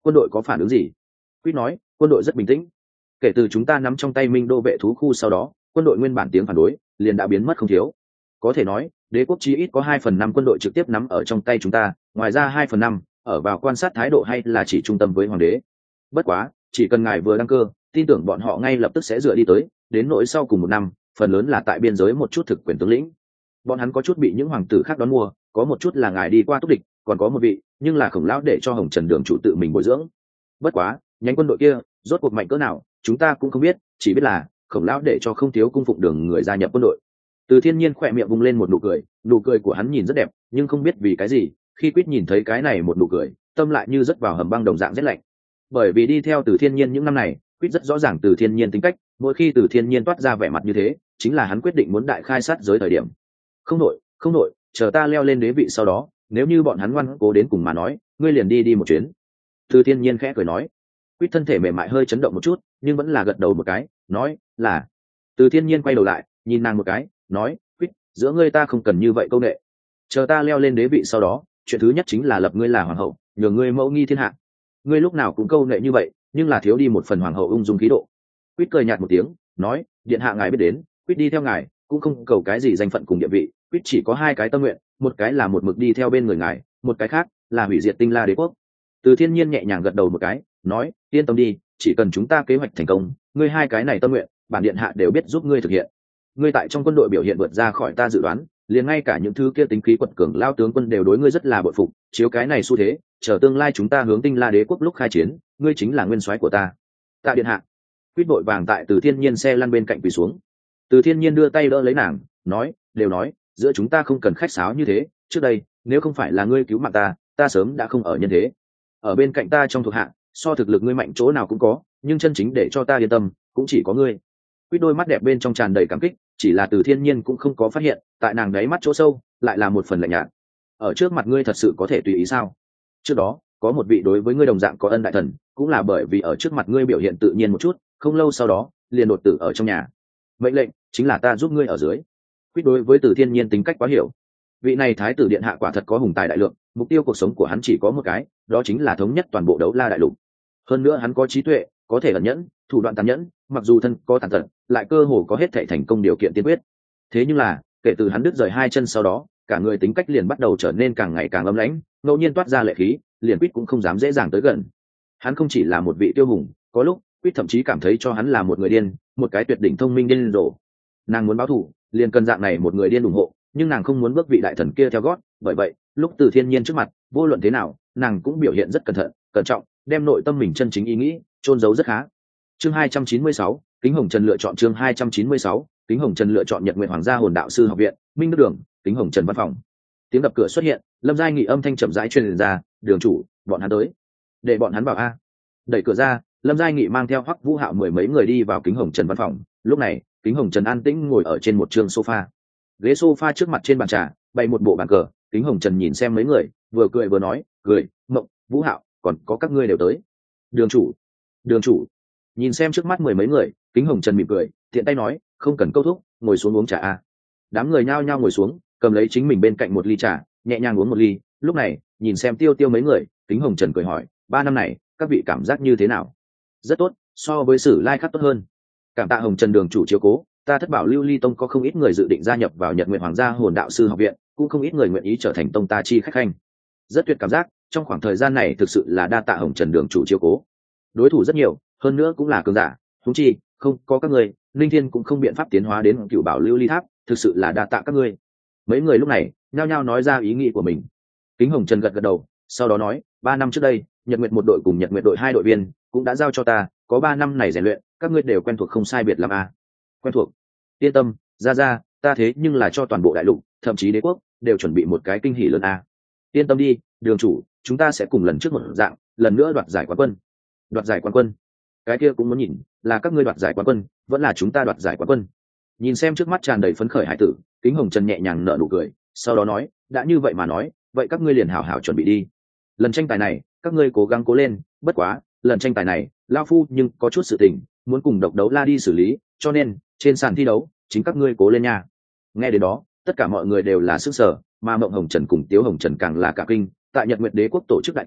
quân đội có phản ứng gì? Quýt nói, quân đội rất bình tĩnh. Kể từ chúng ta nắm trong tay Minh Đô vệ thú khu sau đó, quân đội nguyên bản tiếng phản đối liền đã biến mất không thiếu. Có thể nói, đế quốc chí ít có hai phần năm quân đội trực tiếp nắm ở trong tay chúng ta, ngoài ra hai phần năm ở vào quan sát thái độ hay là chỉ trung tâm với hoàng đế. Bất quá, chỉ cần ngài vừa đăng cơ, tin tưởng bọn họ ngay lập tức sẽ dựa đi tới, đến nỗi sau cùng một năm, phần lớn là tại biên giới một chút thực quyền tướng lĩnh. Bọn hắn có chút bị những hoàng tử khác đón mua, có một chút là ngài đi qua túc địch, còn có một vị, nhưng là Khổng lão để cho Hồng Trần Đường chủ tự mình bồi dưỡng. Bất quá, nhánh quân đội kia, rốt cuộc mạnh cỡ nào, chúng ta cũng không biết, chỉ biết là Khổng lão để cho không thiếu cung phụng đường người gia nhập quân đội. Từ Thiên Nhiên khỏe miệng vung lên một nụ cười, nụ cười của hắn nhìn rất đẹp, nhưng không biết vì cái gì, khi Quýt nhìn thấy cái này một nụ cười, tâm lại như rớt vào hầm băng đồng dạng rét lạnh. Bởi vì đi theo Từ Thiên Nhiên những năm này, Quýt rất rõ ràng Từ Thiên Nhiên tính cách, mỗi khi Từ Thiên Nhiên toát ra vẻ mặt như thế, chính là hắn quyết định muốn đại khai sát giới thời điểm. Không nội, không nội, chờ ta leo lên đế vị sau đó, nếu như bọn hắn ngoan cố đến cùng mà nói, ngươi liền đi đi một chuyến. Từ Thiên Nhiên khẽ cười nói. Quýt thân thể mềm mại hơi chấn động một chút, nhưng vẫn là gật đầu một cái, nói là. Từ Thiên Nhiên quay đầu lại, nhìn nàng một cái, nói, Quýt, giữa ngươi ta không cần như vậy câu nệ. Chờ ta leo lên đế vị sau đó, chuyện thứ nhất chính là lập ngươi là hoàng hậu, nhường ngươi mẫu nghi thiên hạ. Ngươi lúc nào cũng câu nệ như vậy, nhưng là thiếu đi một phần hoàng hậu ung dung khí độ. Quýt cười nhạt một tiếng, nói, điện hạ ngài biết đến, Quýt đi theo ngài, cũng không cầu cái gì danh phận cùng địa vị, Quýt chỉ có hai cái tâm nguyện, một cái là một mực đi theo bên người ngài, một cái khác là hủy diệt Tinh La đế quốc. Từ Thiên Nhiên nhẹ nhàng gật đầu một cái, nói, yên tâm đi, chỉ cần chúng ta kế hoạch thành công, ngươi hai cái này tâm nguyện, bản điện hạ đều biết giúp ngươi thực hiện. Ngươi tại trong quân đội biểu hiện vượt ra khỏi ta dự đoán, liền ngay cả những thứ kia tính khí quật cường lao tướng quân đều đối ngươi rất là bội phục, chiếu cái này xu thế, chờ tương lai chúng ta hướng Tinh La đế quốc lúc khai chiến, ngươi chính là nguyên soái của ta. Tạ điện hạ. Quýt vội vàng tại Từ Thiên Nhiên xe lăn bên cạnh quỳ xuống. Từ Thiên Nhiên đưa tay đỡ lấy nàng, nói, đều nói, giữa chúng ta không cần khách sáo như thế, trước đây, nếu không phải là ngươi cứu mạng ta, ta sớm đã không ở nhân thế. Ở bên cạnh ta trong thuộc hạ, so thực lực ngươi mạnh chỗ nào cũng có, nhưng chân chính để cho ta yên tâm, cũng chỉ có ngươi. Quýt đôi mắt đẹp bên trong tràn đầy cảm kích, chỉ là Từ Thiên Nhiên cũng không có phát hiện, tại nàng đáy mắt chỗ sâu, lại là một phần lạnh nhạt. Ở trước mặt ngươi thật sự có thể tùy ý sao? Trước đó, có một vị đối với ngươi đồng dạng có ân đại thần, cũng là bởi vì ở trước mặt ngươi biểu hiện tự nhiên một chút, không lâu sau đó, liền đột tử ở trong nhà. Mệnh lệnh chính là ta giúp ngươi ở dưới. Quýt đối với Từ Thiên Nhiên tính cách quá hiểu. Vị này thái tử điện hạ quả thật có hùng tài đại lượng, mục tiêu cuộc sống của hắn chỉ có một cái, đó chính là thống nhất toàn bộ Đấu La đại lục. Hơn nữa hắn có trí tuệ, có thể ẩn nhẫn, thủ đoạn tàn nhẫn, mặc dù thân có tàn tật, lại cơ hồ có hết thảy thành công điều kiện tiên quyết. Thế nhưng là, kể từ hắn đứt rời hai chân sau đó, cả người tính cách liền bắt đầu trở nên càng ngày càng âm lãnh, ngẫu nhiên toát ra lệ khí, liền Quýt cũng không dám dễ dàng tới gần. Hắn không chỉ là một vị tiêu hùng, có lúc Quýt thậm chí cảm thấy cho hắn là một người điên, một cái tuyệt đỉnh thông minh điên rồ. Nàng muốn báo thù, liền cần dạng này một người điên ủng hộ, nhưng nàng không muốn bước vị đại thần kia theo gót, bởi vậy, lúc Từ Thiên Nhiên trước mặt, vô luận thế nào, nàng cũng biểu hiện rất cẩn thận, cẩn trọng, đem nội tâm mình chân chính ý nghĩ chôn giấu rất khá. Chương hai trăm chín mươi sáu, Kính Hồng Trần lựa chọn chương hai trăm chín mươi sáu, Kính Hồng Trần lựa chọn Nhật Nguyệt Hoàng gia Hồn Đạo sư học viện, Minh Đức đường, Kính Hồng Trần văn phòng. Tiếng đập cửa xuất hiện, Lâm Giai Nghị âm thanh chậm rãi truyền ra, "Đường chủ, bọn hắn tới." "Để bọn hắn vào a." Đẩy cửa ra, Lâm Giai Nghị mang theo Hoắc Vũ Hạo mười mấy người đi vào Kính Hồng Trần văn phòng. Lúc này, Kính Hồng Trần an tĩnh ngồi ở trên một trường sofa. Ghế sofa trước mặt trên bàn trà, bày một bộ bàn cờ. Kính Hồng Trần nhìn xem mấy người, vừa cười vừa nói, "Cười, Mộng, Vũ Hạo, còn có các ngươi đều tới." "Đường chủ, đường chủ." Nhìn xem trước mắt mười mấy người, Kính Hồng Trần mỉm cười, tiện tay nói, "Không cần câu thúc, ngồi xuống uống trà a." Đám người nhao nhao ngồi xuống, cầm lấy chính mình bên cạnh một ly trà, nhẹ nhàng uống một ly. Lúc này, nhìn xem Tiêu Tiêu mấy người, Kính Hồng Trần cười hỏi, ba năm này, các vị cảm giác như thế nào?" "Rất tốt, so với Sử Lai Khắc tốt hơn. Cảm tạ Hồng Trần đường chủ chiếu cố, ta thất bảo Lưu Ly Tông có không ít người dự định gia nhập vào Nhật Nguyệt Hoàng gia Hồn Đạo sư học viện, cũng không ít người nguyện ý trở thành tông ta chi khách khanh. Rất tuyệt cảm giác, trong khoảng thời gian này thực sự là đa tạ Hồng Trần đường chủ chiếu cố. Đối thủ rất nhiều, hơn nữa cũng là cường giả, huống chi, không có các ngươi, Linh Thiên cũng không biện pháp tiến hóa đến Cửu Bảo Lưu Ly Tháp, thực sự là đa tạ các ngươi." Mấy người lúc này, nhao nhao nói ra ý nghĩ của mình. Kính Hồng Trần gật gật đầu, sau đó nói, ba năm trước đây, Nhật Nguyệt một đội cùng Nhật Nguyệt đội hai đội viên, cũng đã giao cho ta, có ba năm này rèn luyện, các ngươi đều quen thuộc không sai biệt lắm a. Quen thuộc? Yên tâm, ra ra, ta thế nhưng là cho toàn bộ đại lục, thậm chí đế quốc, đều chuẩn bị một cái kinh hỉ lớn a. Yên tâm đi, đường chủ, chúng ta sẽ cùng lần trước một dạng, lần nữa đoạt giải quán quân. Đoạt giải quán quân? Cái kia cũng muốn nhìn, là các ngươi đoạt giải quán quân, vẫn là chúng ta đoạt giải quán quân. Nhìn xem trước mắt tràn đầy phấn khởi hải tử, Kính Hồng Trần nhẹ nhàng nở nụ cười, sau đó nói, đã như vậy mà nói, vậy các ngươi liền hảo hảo chuẩn bị đi. Lần tranh tài này, các ngươi cố gắng cố lên, bất quá, lần tranh tài này, lão phu nhưng có chút sự tình, muốn cùng Độc Đấu La đi xử lý, cho nên, trên sàn thi đấu, chính các ngươi cố lên nha. Nghe đến đó, tất cả mọi người đều là sức sở, mà Mộng Hồng Trần cùng Tiếu Hồng Trần càng là cả kinh, tại Nhật Nguyệt Đế quốc tổ chức đại tái,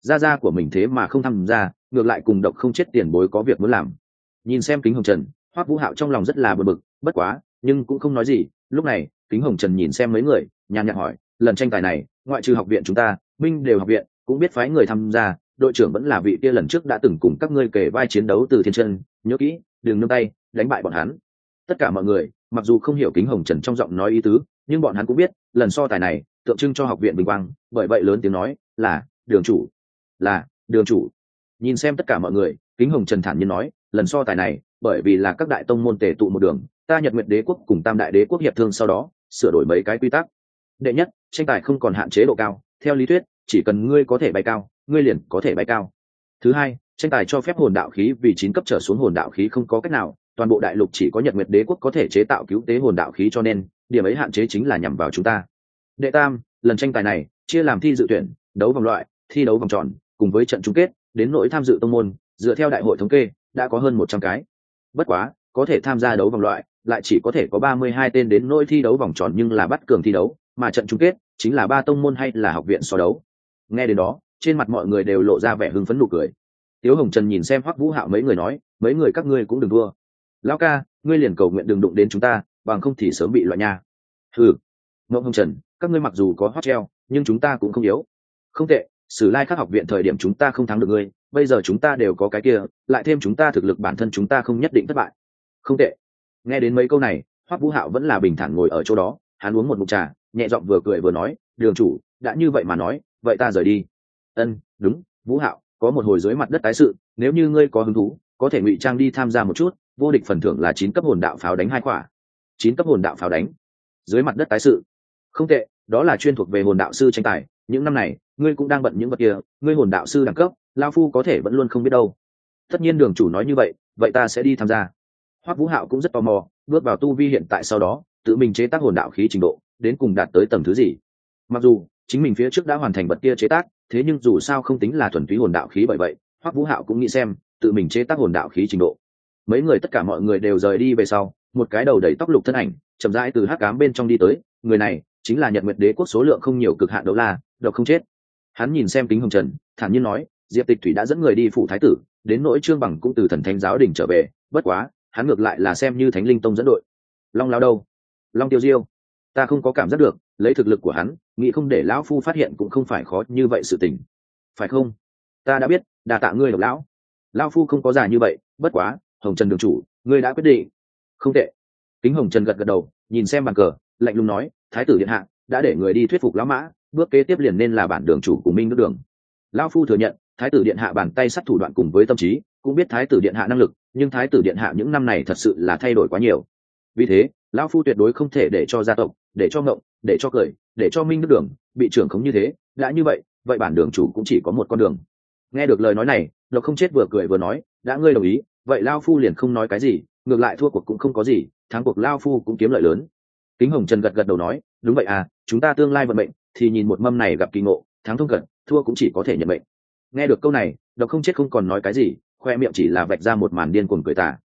gia gia của mình thế mà không tham gia, ngược lại cùng độc không chết tiền bối có việc muốn làm. Nhìn xem Kính Hồng Trần, Hoắc Vũ Hạo trong lòng rất là bực bực, bất quá nhưng cũng không nói gì. Lúc này Kính Hồng Trần nhìn xem mấy người, nhàn nhạt hỏi, lần tranh tài này ngoại trừ học viện chúng ta, minh đều học viện cũng biết phái người tham gia, đội trưởng vẫn là vị kia lần trước đã từng cùng các ngươi kể vai chiến đấu Từ Thiên Chân, nhớ kỹ đừng nương tay đánh bại bọn hắn. Tất cả mọi người mặc dù không hiểu Kính Hồng Trần trong giọng nói ý tứ, nhưng bọn hắn cũng biết lần so tài này tượng trưng cho học viện vinh quang, bởi vậy lớn tiếng nói là đường chủ, là đường chủ. Nhìn xem tất cả mọi người, Kính Hồng Trần thản nhiên nói, lần so tài này bởi vì là các đại tông môn tề tụ một đường, ta Nhật Nguyệt Đế quốc cùng Tam Đại Đế quốc hiệp thương sau đó sửa đổi mấy cái quy tắc. Đệ nhất, tranh tài không còn hạn chế độ cao, theo lý thuyết chỉ cần ngươi có thể bay cao, ngươi liền có thể bay cao. Thứ hai, tranh tài cho phép hồn đạo khí vì chín cấp trở xuống hồn đạo khí không có cách nào, toàn bộ đại lục chỉ có Nhật Nguyệt Đế quốc có thể chế tạo cứu tế hồn đạo khí, cho nên điểm ấy hạn chế chính là nhằm vào chúng ta. Đệ tam, lần tranh tài này chia làm thi dự tuyển, đấu vòng loại, thi đấu vòng tròn cùng với trận chung kết, đến nỗi tham dự tông môn, dựa theo đại hội thống kê đã có hơn một trăm cái. Bất quá có thể tham gia đấu vòng loại lại chỉ có thể có ba mươi hai tên, đến nỗi thi đấu vòng tròn nhưng là bắt cường thi đấu, mà trận chung kết chính là ba tông môn hay là học viện so đấu. Nghe đến đó, trên mặt mọi người đều lộ ra vẻ hưng phấn nụ cười. Tiếu Hồng Trần nhìn xem Hoắc Vũ Hạo mấy người nói, mấy người các ngươi cũng đừng đua. Lão ca, ngươi liền cầu nguyện đừng đụng đến chúng ta, bằng không thì sớm bị loại nha. Hừ. Ngộng Hồng Trần, các ngươi mặc dù có hot treo, nhưng chúng ta cũng không yếu. Không tệ, Sử Lai Khắc học viện thời điểm chúng ta không thắng được ngươi, bây giờ chúng ta đều có cái kia, lại thêm chúng ta thực lực bản thân chúng ta không nhất định thất bại. Không tệ. Nghe đến mấy câu này, Hoắc Vũ Hạo vẫn là bình thản ngồi ở chỗ đó, hắn uống một ngụm trà, nhẹ giọng vừa cười vừa nói, đường chủ, đã như vậy mà nói, vậy ta rời đi. Ân, đúng, Vũ Hạo, có một hồi dưới mặt đất tái sự, nếu như ngươi có hứng thú, có thể ngụy trang đi tham gia một chút, vô địch phần thưởng là chín cấp hồn đạo pháo đánh hai quả. Chín cấp hồn đạo pháo đánh. Dưới mặt đất tái sự. Không tệ, đó là chuyên thuộc về hồn đạo sư tranh tài, những năm này, ngươi cũng đang bận những vật kia, ngươi hồn đạo sư đẳng cấp, lão phu có thể vẫn luôn không biết đâu. Tất nhiên đường chủ nói như vậy, vậy ta sẽ đi tham gia. Hoắc Vũ Hạo cũng rất tò mò, bước vào tu vi hiện tại sau đó, tự mình chế tác hồn đạo khí trình độ, đến cùng đạt tới tầng thứ gì. Mặc dù chính mình phía trước đã hoàn thành vật kia chế tác, thế nhưng dù sao không tính là thuần túy hồn đạo khí, bởi vậy Hoắc Vũ Hạo cũng nghĩ xem tự mình chế tác hồn đạo khí trình độ. Mấy người tất cả mọi người đều rời đi về sau, một cái đầu đầy tóc lục thân ảnh chậm rãi từ hắc ám bên trong đi tới, người này chính là Nhật Nguyệt Đế quốc số lượng không nhiều cực hạn đấu la, độc không chết. Hắn nhìn xem Kính Hồng Trần, thản nhiên nói, Diệp Tịch Thủy đã dẫn người đi phủ thái tử, đến nỗi Trương Bằng cũng từ Thần Thánh giáo đình trở về, bất quá hắn ngược lại là xem như Thánh Linh tông dẫn đội. Long Lão đâu? Long Tiêu Diêu? Ta không có cảm giác được, lấy thực lực của hắn, nghĩ không để lão phu phát hiện cũng không phải khó như vậy sự tình, phải không? Ta đã biết, đà tạ ngươi Độc lão. Lão phu không có giả như vậy, bất quá, Hồng Trần đường chủ, ngươi đã quyết định. Không tệ. Kính Hồng Trần gật gật đầu, nhìn xem bàn cờ, lạnh lùng nói, thái tử điện hạ đã để người đi thuyết phục lão mã, bước kế tiếp liền nên là bản đường chủ của Minh nước đường. Lão phu thừa nhận, thái tử điện hạ bàn tay sắt thủ đoạn cùng với tâm trí, cũng biết thái tử điện hạ năng lực, nhưng thái tử điện hạ những năm này thật sự là thay đổi quá nhiều. Vì thế, lão phu tuyệt đối không thể để cho gia tộc, để cho ngộng, để cho cười, để cho Minh nước đường bị trưởng khống như thế. Đã như vậy, vậy bản đường chủ cũng chỉ có một con đường. Nghe được lời nói này, Độc không chết vừa cười vừa nói, đã ngươi đồng ý, vậy lão phu liền không nói cái gì, ngược lại thua cuộc cũng không có gì, thắng cuộc lão phu cũng kiếm lợi lớn. Kính Hồng Trần gật gật đầu nói, đúng vậy à, chúng ta tương lai vận mệnh thì nhìn một mâm này gặp kỳ ngộ, thắng thông cận, thua cũng chỉ có thể nhận mệnh. Nghe được câu này, Độc không chết không còn nói cái gì, khoe miệng chỉ là vạch ra một màn điên cuồng cười tà.